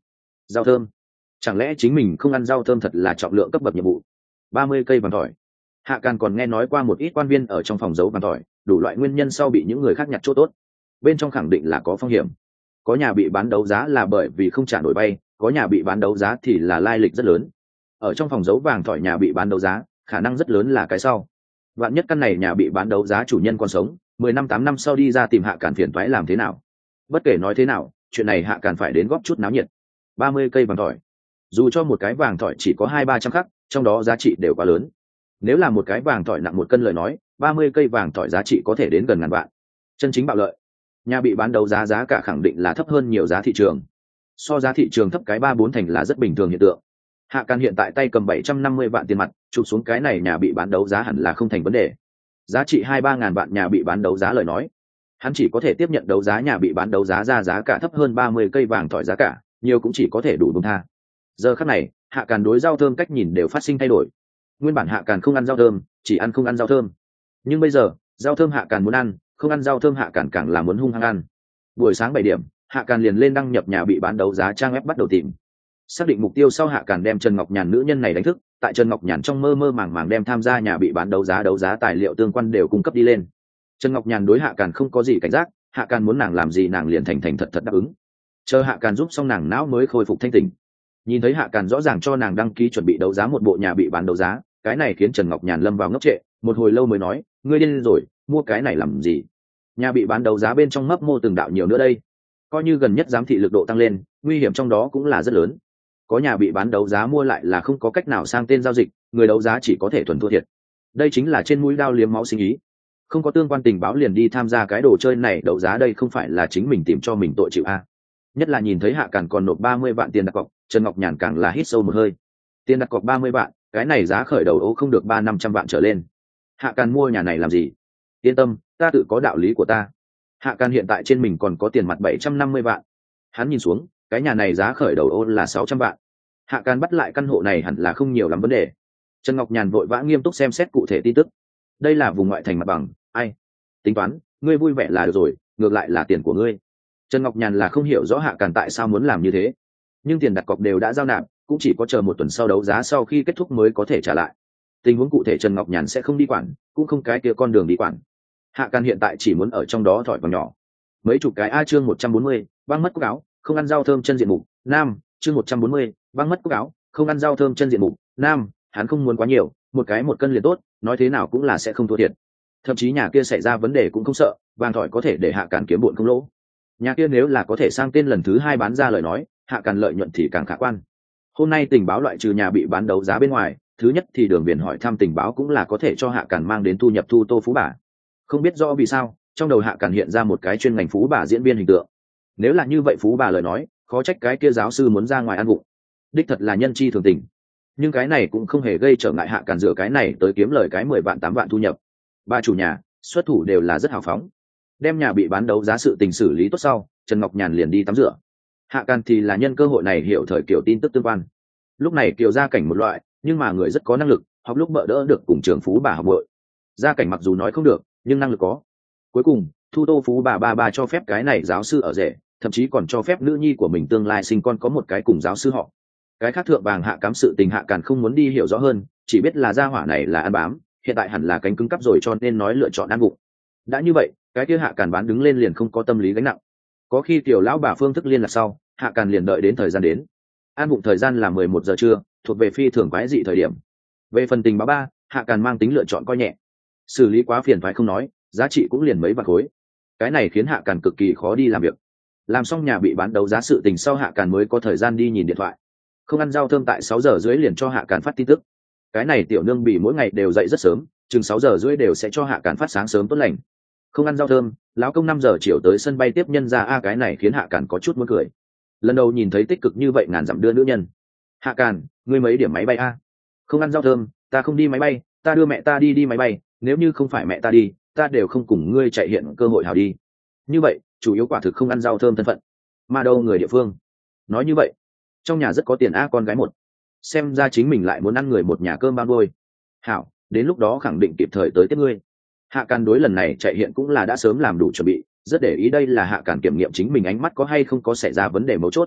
Rau thơm, chẳng lẽ chính mình không ăn rau thơm thật là trọng lượng cấp bậc nhiệm vụ? 30 cây vàng tỏi. Hạ Càn còn nghe nói qua một ít quan viên ở trong phòng giấu vàng tỏi, đủ loại nguyên nhân sau bị những người khác nhặt chỗ tốt, bên trong khẳng định là có phong hiểm. Có nhà bị bán đấu giá là bởi vì không trả nổi vay, có nhà bị bán đấu giá thì là lai lịch rất lớn. Ở trong phòng giấu vàng tỏi nhà bị bán đấu giá, khả năng rất lớn là cái sau. Vạn nhất căn này nhà bị bán đấu giá chủ nhân còn sống, 10 năm 8 năm sau đi ra tìm Hạ Càn phiền toái làm thế nào? Bất kể nói thế nào, chuyện này Hạ Càn phải đến góp chút náo nhiệt. 30 cây vàng tỏi, dù cho một cái vàng tỏi chỉ có 200-300 khắc, trong đó giá trị đều quá lớn. Nếu là một cái vàng tỏi nặng 1 cân lời nói, 30 cây vàng tỏi giá trị có thể đến gần ngàn vạn. Chân chính bạo lợi. Nhà bị bán đấu giá giá cả khẳng định là thấp hơn nhiều giá thị trường. So giá thị trường thấp cái 3-4 thành là rất bình thường hiện tượng. Hạ Càn hiện tại tay cầm 750 vạn tiền mặt, chụp xuống cái này nhà bị bán đấu giá hẳn là không thành vấn đề. Giá trị 2-3 ngàn vạn nhà bị bán đấu giá lời nói, hắn chỉ có thể tiếp nhận đấu giá nhà bị bán đấu giá ra giá cả thấp hơn 30 cây vàng tỏi giá cả, nhiều cũng chỉ có thể đủ buông tha. Giờ khắc này, Hạ Càn đối rau thơm cách nhìn đều phát sinh thay đổi. Nguyên bản Hạ Càn không ăn rau thơm, chỉ ăn không ăn rau thơm. Nhưng bây giờ, rau thơm Hạ Càn muốn ăn, không ăn rau thơm Hạ Càn càng là muốn hung hăng ăn. Buổi sáng 7 điểm, Hạ Càn liền lên đăng nhập nhà bị bán đấu giá trang web bắt đầu tìm. Xác định mục tiêu sau Hạ Càn đem Trần Ngọc Nhàn nữ nhân này đánh thức, tại Trần Ngọc Nhàn trong mơ mơ màng màng đem tham gia nhà bị bán đấu giá tài liệu tương quan đều cung cấp đi lên. Trần Ngọc Nhàn đối Hạ Càn không có gì cảnh giác, Hạ Càn muốn nàng làm gì nàng liền thành thành thật thật đáp ứng. Chờ Hạ Càn giúp xong nàng não mới khôi phục thanh tỉnh. Nhìn thấy Hạ Càn rõ ràng cho nàng đăng ký chuẩn bị đấu giá một bộ nhà bị bán đấu giá, cái này khiến Trần Ngọc Nhàn lâm vào ngốc trệ, một hồi lâu mới nói, ngươi điên rồi, mua cái này làm gì? Nhà bị bán đấu giá bên trong mấp mô từng đạo nhiều nữa đây, coi như gần nhất giám thị lực độ tăng lên, nguy hiểm trong đó cũng là rất lớn. Có nhà bị bán đấu giá mua lại là không có cách nào sang tên giao dịch, người đấu giá chỉ có thể thuần thua thiệt. Đây chính là trên mũi đao liếm máu sinh ý. Không có tương quan tình báo liền đi tham gia cái đồ chơi này đấu giá đây không phải là chính mình tìm cho mình tội chịu a. Nhất là nhìn thấy Hạ Càn còn nộp 30 vạn tiền đặt cọc, Trần Ngọc Nhàn càng là hít sâu một hơi. Tiền đặt cọc 30 vạn, cái này giá khởi đầu ô không được 300-500 vạn trở lên. Hạ Càn mua nhà này làm gì? Yên tâm, ta tự có đạo lý của ta. Hạ Càn hiện tại trên mình còn có tiền mặt 750 vạn. Hắn nhìn xuống, cái nhà này giá khởi đầu ô là 600 vạn. Hạ Càn bắt lại căn hộ này hẳn là không nhiều lắm vấn đề. Trần Ngọc Nhàn vội vã nghiêm túc xem xét cụ thể tin tức. Đây là vùng ngoại thành mặt bằng, ai? Tính toán, ngươi vui vẻ là được rồi, ngược lại là tiền của ngươi. Trần Ngọc Nhàn là không hiểu rõ Hạ Càn tại sao muốn làm như thế, nhưng tiền đặt cọc đều đã giao nạp, cũng chỉ có chờ 1 tuần sau đấu giá sau khi kết thúc mới có thể trả lại. Tình huống cụ thể Trần Ngọc Nhàn sẽ không đi quản, cũng không cái kia con đường đi quản. Hạ Càn hiện tại chỉ muốn ở trong đó thỏi vào nhỏ. Mấy chục cái A chương 140, băng mất cúc áo, không ăn rau thơm chân diện mục, nam, chương 140, băng mất cúc áo, không ăn rau thơm chân diện mục, nam, hắn không muốn quá nhiều, 1 cân liền tốt, nói thế nào cũng là sẽ không thua thiệt. Thậm chí nhà kia xảy ra vấn đề cũng không sợ, vàng thỏi có thể để Hạ Càn kiếm bộn không lỗ. Nhà kia nếu là có thể sang tên lần thứ 2 bán ra lời nói, Hạ Càn lợi nhuận thì càng khả quan. Hôm nay tình báo loại trừ nhà bị bán đấu giá bên ngoài, thứ nhất thì Đường Viền hỏi thăm tình báo cũng là có thể cho Hạ Càn mang đến thu nhập thu tô phú bà. Không biết rõ vì sao, trong đầu Hạ Càn hiện ra một cái chuyên ngành phú bà diễn viên hình tượng. Nếu là như vậy phú bà lời nói, khó trách cái kia giáo sư muốn ra ngoài ăn vụng. Đích thật là nhân chi thường tình. Nhưng cái này cũng không hề gây trở ngại Hạ Càn dựa cái này tới kiếm lời cái 10 vạn 8 vạn thu nhập. Ba chủ nhà, xuất thủ đều là rất hào phóng. Đem nhà bị bán đấu giá sự tình xử lý tốt sau, Trần Ngọc Nhàn liền đi tắm rửa. Hạ Càn thì là nhân cơ hội này hiểu thời kiểu tin tức tương quan. Lúc này Kiều gia cảnh một loại, nhưng mà người rất có năng lực, học lúc bợ đỡ được cùng trường phú bà học bội. Gia cảnh mặc dù nói không được, nhưng năng lực có. Cuối cùng, thu tô phú bà cho phép cái này giáo sư ở rể, thậm chí còn cho phép nữ nhi của mình tương lai sinh con có một cái cùng giáo sư họ. Cái khác thượng vàng hạ cám sự tình Hạ Càn không muốn đi hiểu rõ hơn, chỉ biết là gia hỏa này là ăn bám, hiện tại hẳn là cánh cứng cắp rồi cho nên nói lựa chọn ăn vụng. Đã như vậy, cái kia Hạ Càn bán đứng lên liền không có tâm lý gánh nặng. Có khi tiểu lão bà phương thức liên lạc sau, Hạ Càn liền đợi đến thời gian đến. Ăn vụng thời gian là 11 giờ trưa, thuộc về phi thường quái dị thời điểm. Về phần tình báo 3, Hạ Càn mang tính lựa chọn coi nhẹ. Xử lý quá phiền toái không nói, giá trị cũng liền mấy vạn khối. Cái này khiến Hạ Càn cực kỳ khó đi làm việc. Làm xong nhà bị bán đấu giá sự tình sau Hạ Càn mới có thời gian đi nhìn điện thoại. Không ăn rau thơm tại 6 giờ rưỡi liền cho Hạ Càn phát tin tức. Cái này tiểu nương bỉ mỗi ngày đều dậy rất sớm, chừng 6 giờ rưỡi đều sẽ cho Hạ Càn phát sáng sớm tốt lành. Không ăn rau thơm, lão công 5 giờ chiều tới sân bay tiếp nhân ra cái này khiến Hạ Càn có chút muốn cười. Lần đầu nhìn thấy tích cực như vậy ngàn dặm đưa nữ nhân. Hạ Càn, ngươi mấy điểm máy bay a? Không ăn rau thơm, ta không đi máy bay, ta đưa mẹ ta đi máy bay, nếu như không phải mẹ ta đi, ta đều không cùng ngươi chạy hiện cơ hội hào đi. Như vậy, chủ yếu quả thực không ăn rau thơm thân phận. Mà đâu người địa phương. Nói như vậy, trong nhà rất có tiền con gái một. Xem ra chính mình lại muốn ăn người một nhà cơm bao đôi. Hảo, đến lúc đó khẳng định kịp thời tới tiếp ngươi. Hạ Càn đối lần này chạy hiện cũng là đã sớm làm đủ chuẩn bị, rất để ý đây là Hạ Càn kiểm nghiệm chính mình ánh mắt có hay không có xảy ra vấn đề mấu chốt.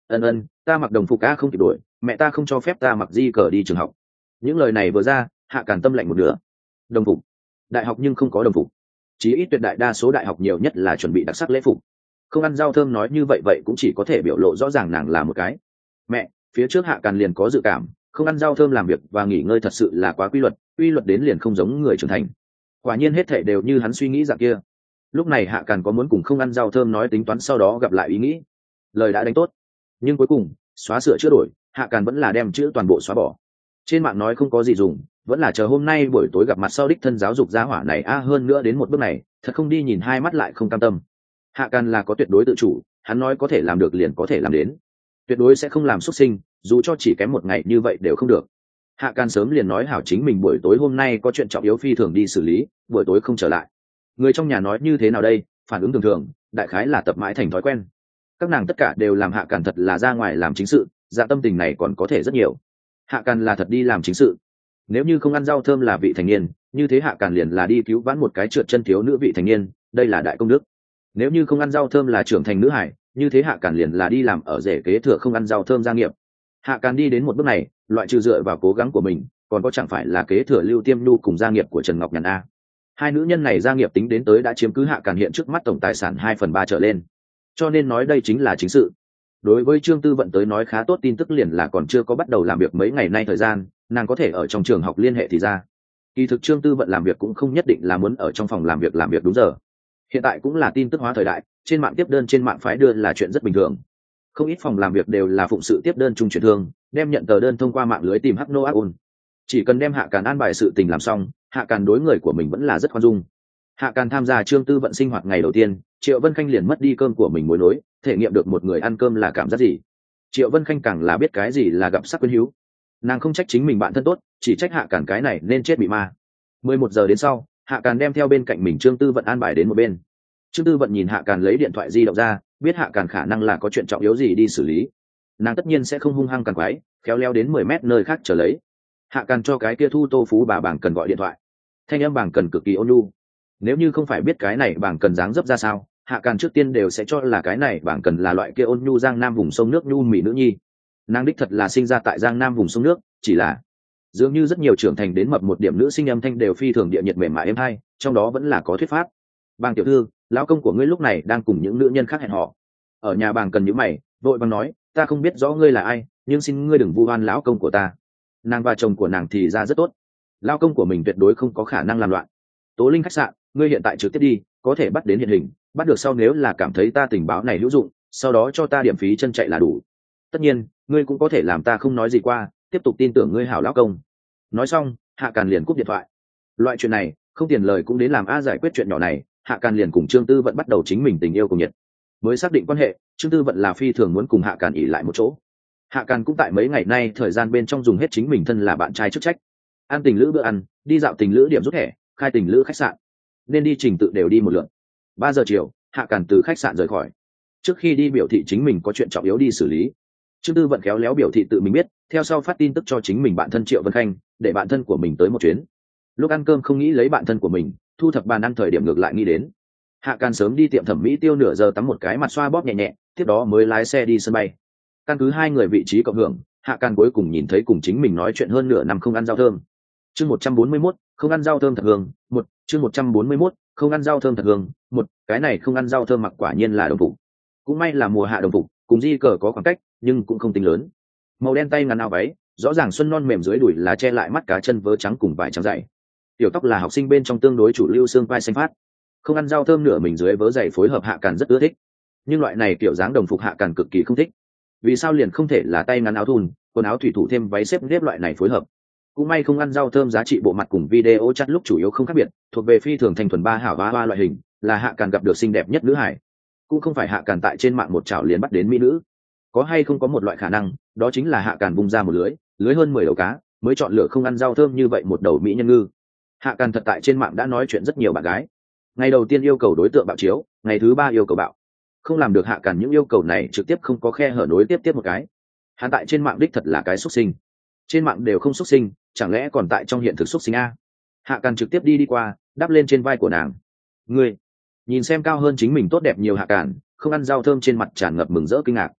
Ân, ta mặc đồng phục a không kịp đuổi, mẹ ta không cho phép ta mặc di cờ đi trường học. Những lời này vừa ra, Hạ Càn tâm lạnh một nửa. Đồng phục, đại học nhưng không có đồng phục, chí ít tuyệt đại đa số đại học nhiều nhất là chuẩn bị đặc sắc lễ phục. Không ăn rau thơm nói như vậy vậy cũng chỉ có thể biểu lộ rõ ràng nàng là một cái mẹ. Phía trước Hạ Càn liền có dự cảm, không ăn rau thơm làm việc và nghỉ ngơi thật sự là quá quy luật đến liền không giống người trưởng thành. Quả nhiên hết thảy đều như hắn suy nghĩ dạng kia. Lúc này Hạ Càn có muốn cùng không ăn rau thơm nói tính toán sau đó gặp lại ý nghĩ. Lời đã đánh tốt, nhưng cuối cùng xóa sửa chữa đổi, Hạ Càn vẫn là đem chữ toàn bộ xóa bỏ. Trên mạng nói không có gì dùng, vẫn là chờ hôm nay buổi tối gặp mặt sau đích thân giáo dục gia hỏa này hơn nữa đến một bước này thật không đi nhìn hai mắt lại không cam tâm. Hạ Càn là có tuyệt đối tự chủ, hắn nói có thể làm được liền có thể làm đến, tuyệt đối sẽ không làm xuất sinh, dù cho chỉ kém một ngày như vậy đều không được. Hạ Càn sớm liền nói hảo chính mình buổi tối hôm nay có chuyện trọng yếu phi thường đi xử lý, buổi tối không trở lại. Người trong nhà nói như thế nào đây, phản ứng thường thường, đại khái là tập mãi thành thói quen. Các nàng tất cả đều làm Hạ Càn thật là ra ngoài làm chính sự, dạ tâm tình này còn có thể rất nhiều. Hạ Càn là thật đi làm chính sự. Nếu như không ăn rau thơm là vị thành niên, như thế Hạ Càn liền là đi cứu vãn một cái trượt chân thiếu nữ vị thành niên, đây là đại công đức. Nếu như không ăn rau thơm là trưởng thành nữ hải, như thế Hạ Càn liền là đi làm ở rể kế thừa không ăn rau thơm gia nghiệp. Hạ Càn đi đến một bước này, loại trừ dựa vào cố gắng của mình, còn có chẳng phải là kế thừa Lưu Tiêm Nhu cùng gia nghiệp của Trần Ngọc Nhàn a. Hai nữ nhân này gia nghiệp tính đến tới đã chiếm cứ Hạ Càn hiện trước mắt tổng tài sản 2/3 trở lên, cho nên nói đây chính là chính sự. Đối với Trương Tư Vận tới nói khá tốt tin tức liền là còn chưa có bắt đầu làm việc mấy ngày nay thời gian, nàng có thể ở trong trường học liên hệ thì ra. Kỳ thực Trương Tư Vận làm việc cũng không nhất định là muốn ở trong phòng làm việc đúng giờ. Hiện tại cũng là tin tức hóa thời đại, trên mạng tiếp đơn trên mạng phái đưa là chuyện rất bình thường. Không ít phòng làm việc đều là phụng sự tiếp đơn trung chuyển thương, đem nhận tờ đơn thông qua mạng lưới tìm Hắc Nô Ác Ôn. Chỉ cần đem Hạ Càn an bài sự tình làm xong, Hạ Càn đối người của mình vẫn là rất khoan dung. Hạ Càn tham gia Trương Tư Vận sinh hoạt ngày đầu tiên, Triệu Vân Khanh liền mất đi cơm của mình mối nối, thể nghiệm được một người ăn cơm là cảm giác gì. Triệu Vân Khanh càng là biết cái gì là gặp sắc quyến hữu. Nàng không trách chính mình bạn thân tốt, chỉ trách Hạ Càn cái này nên chết bị ma. 11 giờ đến sau, Hạ Càn đem theo bên cạnh mình Trương Tư Vận an bài đến một bên. Trương Tư Vận nhìn Hạ Càn lấy điện thoại di động ra, biết Hạ Càn khả năng là có chuyện trọng yếu gì đi xử lý. Nàng tất nhiên sẽ không hung hăng càn quái, khéo léo đến 10 mét nơi khác chờ lấy. Hạ Càn cho cái kia thu Tô Phú bà bảng cần gọi điện thoại. Thanh âm bảng cần cực kỳ ôn nhu. Nếu như không phải biết cái này bảng cần dáng dấp ra sao, Hạ Càn trước tiên đều sẽ cho là cái này bảng cần là loại kia ôn nhu Giang Nam vùng sông nước nhu mỹ nữ nhi. Nàng đích thật là sinh ra tại Giang Nam vùng sông nước, chỉ là dường như rất nhiều trưởng thành đến mập một điểm nữ sinh âm thanh đều phi thường địa nhiệt mềm mại êm hay, trong đó vẫn là có thuyết pháp. Bàng tiểu thư, lão công của ngươi lúc này đang cùng những nữ nhân khác hẹn hò. Ở nhà bàng cần những mày, vội vàng nói, ta không biết rõ ngươi là ai, nhưng xin ngươi đừng vu oan lão công của ta. Nàng và chồng của nàng thì ra rất tốt, lão công của mình tuyệt đối không có khả năng làm loạn. Tố Linh khách sạn, ngươi hiện tại trực tiếp đi, có thể bắt đến hiện hình, bắt được sau nếu là cảm thấy ta tình báo này hữu dụng, sau đó cho ta điểm phí chân chạy là đủ. Tất nhiên, ngươi cũng có thể làm ta không nói gì qua, tiếp tục tin tưởng ngươi hảo lão công. Nói xong, Hạ Càn liền cúp điện thoại. Loại chuyện này, không tiền lời cũng đến làm giải quyết chuyện nhỏ này. Hạ Càn liền cùng Trương Tư Vận bắt đầu chính mình tình yêu cùng nhiệt. Mới xác định quan hệ, Trương Tư Vận là phi thường muốn cùng Hạ Càn ỉ lại một chỗ. Hạ Càn cũng tại mấy ngày nay thời gian bên trong dùng hết chính mình thân là bạn trai chức trách. Ăn tình lữ bữa ăn, đi dạo tình lữ điểm rút thẻ, khai tình lữ khách sạn. Nên đi trình tự đều đi một lượt. 3 giờ chiều, Hạ Càn từ khách sạn rời khỏi. Trước khi đi biểu thị chính mình có chuyện trọng yếu đi xử lý. Trương Tư Vận khéo léo biểu thị tự mình biết, theo sau phát tin tức cho chính mình bạn thân Triệu Vân Khanh, để bạn thân của mình tới một chuyến. Lúc ăn cơm không nghĩ lấy bạn thân của mình, thu thập bàn ăn thời điểm ngược lại nghĩ đến. Hạ Càn sớm đi tiệm thẩm mỹ tiêu nửa giờ tắm một cái mặt xoa bóp nhẹ nhẹ, tiếp đó mới lái xe đi sân bay. Căn cứ hai người vị trí cộng hưởng, Hạ Càn cuối cùng nhìn thấy cùng chính mình nói chuyện hơn nửa năm không ăn rau thơm. Chương 141, không ăn rau thơm thật hương, một. Chương 141, không ăn rau thơm thật hương, một. Cái này không ăn rau thơm mặc quả nhiên là đồng phục. Cũng may là mùa hạ đồng phục, cùng di cờ có khoảng cách, nhưng cũng không tính lớn. Màu đen tay ngắn áo váy, rõ ràng xuân non mềm dưới đùi là che lại mắt cá chân vớ trắng cùng vải trắng dày. Tiểu tóc là học sinh bên trong tương đối chủ lưu xương vai xanh phát. Không ăn rau thơm nửa mình dưới vớ dày phối hợp Hạ Càn rất ưa thích. Nhưng loại này kiểu dáng đồng phục Hạ Càn cực kỳ không thích. Vì sao liền không thể là tay ngắn áo thun, quần áo thủy thủ thêm váy xếp nếp loại này phối hợp? Cũng may không ăn rau thơm giá trị bộ mặt cùng video chat lúc chủ yếu không khác biệt, thuộc về phi thường thành thuần ba hảo ba loại hình, là Hạ Càn gặp được xinh đẹp nhất nữ hải. Cũng không phải Hạ Càn tại trên mạng một chảo liền bắt đến mỹ nữ. Có hay không có một loại khả năng, đó chính là Hạ Càn bung ra một lưới hơn 10 đầu cá, mới chọn lựa không ăn rau thơm như vậy một đầu mỹ nhân ngư. Hạ Càn thật tại trên mạng đã nói chuyện rất nhiều bạn gái. Ngày đầu tiên yêu cầu đối tượng bạo chiếu, ngày thứ 3 yêu cầu bạo. Không làm được Hạ Càn những yêu cầu này trực tiếp không có khe hở nối tiếp một cái. Hắn tại trên mạng đích thật là cái xuất sinh. Trên mạng đều không xuất sinh, chẳng lẽ còn tại trong hiện thực xuất sinh a? Hạ Càn trực tiếp đi qua, đáp lên trên vai của nàng. Ngươi, nhìn xem cao hơn chính mình tốt đẹp nhiều Hạ Càn, không ăn rau thơm trên mặt tràn ngập mừng rỡ kinh ngạc.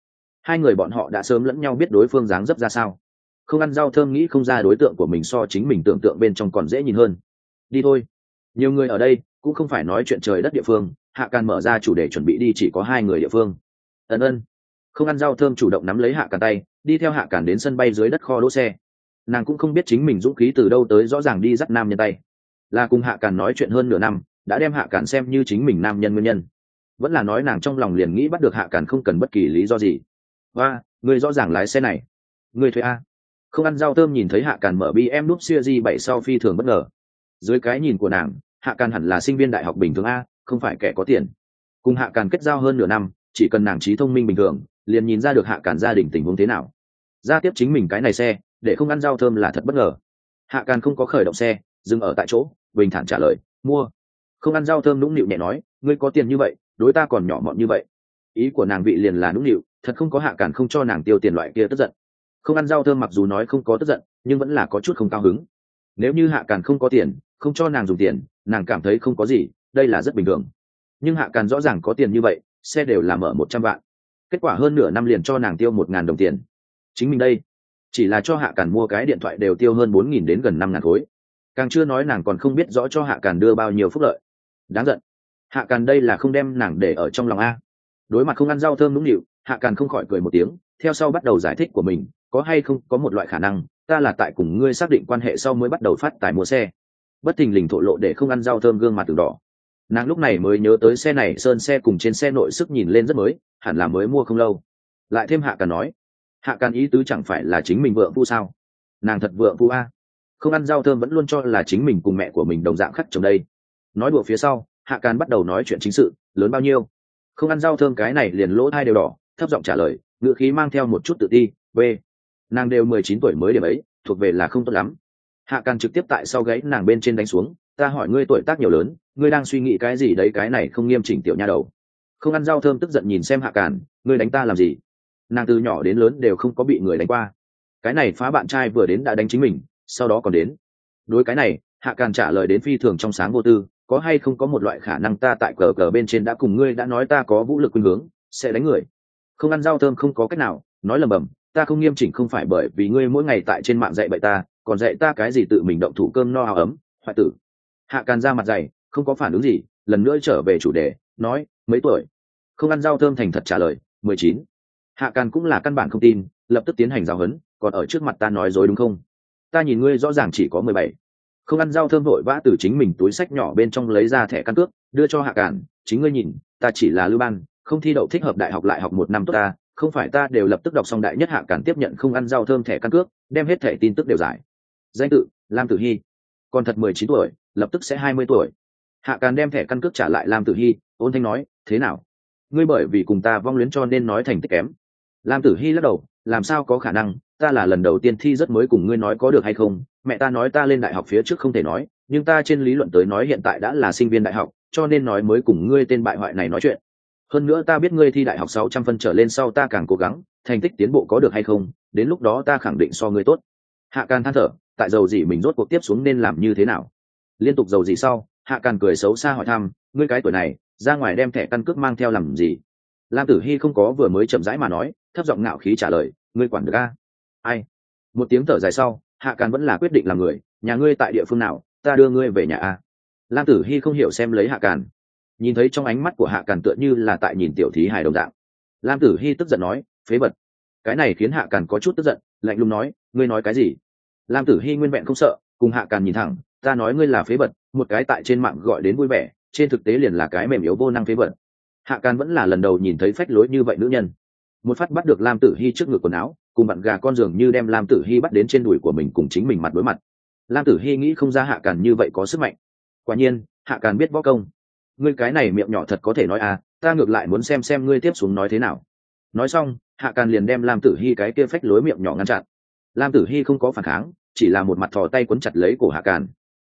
Hai người bọn họ đã sớm lẫn nhau biết đối phương dáng dấp ra sao. Không ăn rau thơm nghĩ không ra đối tượng của mình so chính mình tưởng tượng bên trong còn dễ nhìn hơn. Đi thôi, nhiều người ở đây cũng không phải nói chuyện trời đất địa phương. Hạ Càn mở ra chủ đề chuẩn bị đi chỉ có hai người địa phương. Ân. Không ăn rau thơm chủ động nắm lấy Hạ Càn tay, đi theo Hạ Càn đến sân bay dưới đất kho đỗ xe. Nàng cũng không biết chính mình dũng khí từ đâu tới, rõ ràng đi dắt nam nhân tay là cùng Hạ Càn nói chuyện hơn nửa năm, đã đem Hạ Càn xem như chính mình nam nhân nguyên nhân. Vẫn là nói nàng trong lòng liền nghĩ bắt được Hạ Càn không cần bất kỳ lý do gì. Và người rõ ràng lái xe này, người thuê a. Không ăn rau thơm nhìn thấy Hạ Càn mở BMW Series 7 sau phi thường bất ngờ. Dưới cái nhìn của nàng, Hạ Càn hẳn là sinh viên đại học bình thường a, không phải kẻ có tiền. Cùng Hạ Càn kết giao hơn nửa năm, chỉ cần nàng trí thông minh bình thường, liền nhìn ra được Hạ Càn gia đình tình huống thế nào. Ra tiếp chính mình cái này xe, để không ăn rau thơm là thật bất ngờ. Hạ Càn không có khởi động xe, dừng ở tại chỗ, bình thản trả lời, mua. Không ăn rau thơm nũng nịu nhẹ nói, ngươi có tiền như vậy, đối ta còn nhỏ mọn như vậy. Ý của nàng vị liền là nũng nịu, thật không có Hạ Càn không cho nàng tiêu tiền loại kia tức giận. Không ăn rau thơm mặc dù nói không có tức giận, nhưng vẫn là có chút không cao hứng. Nếu như Hạ Càn không có tiền, không cho nàng dùng tiền, nàng cảm thấy không có gì, đây là rất bình thường. Nhưng Hạ Càn rõ ràng có tiền như vậy, xe đều là mở 100 vạn, kết quả hơn nửa năm liền cho nàng tiêu 1.000 đồng tiền. Chính mình đây chỉ là cho Hạ Càn mua cái điện thoại đều tiêu hơn 4.000 đến gần 5.000 khối, càng chưa nói nàng còn không biết rõ cho Hạ Càn đưa bao nhiêu phúc lợi. Đáng giận, Hạ Càn đây là không đem nàng để ở trong lòng a. Đối mặt không ăn rau thơm nũng nịu, Hạ Càn không khỏi cười một tiếng, theo sau bắt đầu giải thích của mình, có hay không có một loại khả năng, ta là tại cùng ngươi xác định quan hệ sau mới bắt đầu phát tài mua xe. Bất thình lình thổ lộ để không ăn rau thơm gương mặt từng đỏ. Nàng lúc này mới nhớ tới xe này sơn xe cùng trên xe nội sức nhìn lên rất mới, hẳn là mới mua không lâu. Lại thêm Hạ Càn nói, Hạ Càn ý tứ chẳng phải là chính mình vợ phu sao? Nàng thật vợ phu a. Không ăn rau thơm vẫn luôn cho là chính mình cùng mẹ của mình đồng dạng khắc chồng đây. Nói đùa phía sau, Hạ Càn bắt đầu nói chuyện chính sự, lớn bao nhiêu? Không ăn rau thơm cái này liền lỗ tai đều đỏ, thấp giọng trả lời, ngữ khí mang theo một chút tự ti, "Về." Nàng đều 19 tuổi mới điểm ấy, thuộc về là không tốt lắm. Hạ Càn trực tiếp tại sau gáy nàng bên trên đánh xuống, "Ta hỏi ngươi tuổi tác nhiều lớn, ngươi đang suy nghĩ cái gì đấy, cái này không nghiêm chỉnh tiểu nha đầu." Không ăn rau thơm tức giận nhìn xem Hạ Càn, "Ngươi đánh ta làm gì?" Nàng từ nhỏ đến lớn đều không có bị người đánh qua, cái này phá bạn trai vừa đến đã đánh chính mình, sau đó còn đến. Đối cái này, Hạ Càn trả lời đến phi thường trong sáng vô tư, "Có hay không có một loại khả năng ta tại cờ cờ bên trên đã cùng ngươi đã nói ta có vũ lực khuynh hướng, sẽ đánh người." Không ăn rau thơm không có cách nào, nói lầm bầm, "Ta không nghiêm chỉnh không phải bởi vì ngươi mỗi ngày tại trên mạng dạy bậy ta, còn dạy ta cái gì tự mình động thủ cơm no áo ấm, hoại tử." Hạ Càn ra mặt dày, không có phản ứng gì, lần nữa trở về chủ đề, nói, "Mấy tuổi?" Không ăn rau thơm thành thật trả lời, 19. Hạ Càn cũng là căn bản không tin, lập tức tiến hành giáo huấn, "Còn ở trước mặt ta nói dối đúng không? Ta nhìn ngươi rõ ràng chỉ có 17. Không ăn rau thơm vội vã từ chính mình túi xách nhỏ bên trong lấy ra thẻ căn cước, đưa cho Hạ Càn, "Chính ngươi nhìn, ta chỉ là lưu ban, không thi đậu thích hợp đại học lại học 1 năm tốt ta, không phải ta đều lập tức đọc xong đại nhất." Hạ Càn tiếp nhận không ăn rau thơm thẻ căn cước, đem hết thẻ tin tức đều giải. Danh tự, Lam Tử Hi. Còn thật 19 tuổi, lập tức sẽ 20 tuổi. Hạ Càn đem thẻ căn cước trả lại Lam Tử Hi, ôn thanh nói, "Thế nào? Ngươi bởi vì cùng ta vong luyến cho nên nói thành tích kém." Lam Tử Hi lắc đầu, "Làm sao có khả năng, ta là lần đầu tiên thi rất mới cùng ngươi nói có được hay không, mẹ ta nói ta lên đại học phía trước không thể nói, nhưng ta trên lý luận tới nói hiện tại đã là sinh viên đại học, cho nên nói mới cùng ngươi tên bại hoại này nói chuyện. Hơn nữa ta biết ngươi thi đại học 600 phân trở lên sau ta càng cố gắng, thành tích tiến bộ có được hay không, đến lúc đó ta khẳng định so ngươi tốt." Hạ Càn than thở, tại dầu gì mình rốt cuộc tiếp xuống nên làm như thế nào. Liên tục dầu gì sau, Hạ Càn cười xấu xa hỏi thăm, "Ngươi cái tuổi này, ra ngoài đem thẻ căn cước mang theo làm gì?" Lam Tử Hi không có vừa mới chậm rãi mà nói, thấp giọng ngạo khí trả lời, "Ngươi quản được a?" "Ai?" Một tiếng thở dài sau, Hạ Càn vẫn là quyết định làm người, "Nhà ngươi tại địa phương nào, ta đưa ngươi về nhà a." Lam Tử Hi không hiểu xem lấy Hạ Càn, nhìn thấy trong ánh mắt của Hạ Càn tựa như là tại nhìn tiểu thí hài đồng dạng. Lam Tử Hi tức giận nói, "Phế vật." Cái này khiến Hạ Càn có chút tức giận, lạnh lùng nói, "Ngươi nói cái gì?" Lam Tử Hi nguyên vẹn không sợ, cùng Hạ Càn nhìn thẳng, "Ta nói ngươi là phế vật, một cái tại trên mạng gọi đến vui vẻ, trên thực tế liền là cái mềm yếu vô năng phế vật." Hạ Càn vẫn là lần đầu nhìn thấy phách lối như vậy nữ nhân. Một phát bắt được Lam Tử Hi trước ngực quần áo, cùng bạn gà con giường như đem Lam Tử Hi bắt đến trên đùi của mình cùng chính mình mặt đối mặt. Lam Tử Hi nghĩ không ra Hạ Càn như vậy có sức mạnh. Quả nhiên, Hạ Càn biết võ công. "Ngươi cái này miệng nhỏ thật có thể nói à, ta ngược lại muốn xem ngươi tiếp xuống nói thế nào." Nói xong, Hạ Càn liền đem Lam Tử Hi cái kia phách lối miệng nhỏ ngăn chặn. Lam Tử Hi không có phản kháng, chỉ là một mặt thò tay quấn chặt lấy cổ Hạ Càn.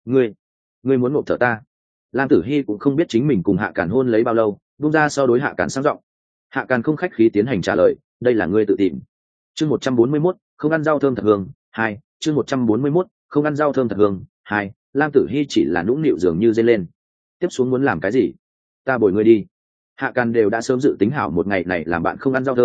Ngươi muốn ngộp thở ta?" Lam Tử Hi cũng không biết chính mình cùng Hạ Càn hôn lấy bao lâu, buông ra sau đối Hạ Càn sang giọng. Hạ Càn không khách khí tiến hành trả lời, "Đây là ngươi tự tìm." Chương 141, không ăn rau thơm thật hương 2. Chương 141, không ăn rau thơm thật hương 2. Lam Tử Hi chỉ là nũng nịu dường như dây lên. "Tiếp xuống muốn làm cái gì? Ta bồi ngươi đi." Hạ Càn đều đã sớm dự tính hảo một ngày này làm bạn không ăn rau thơm,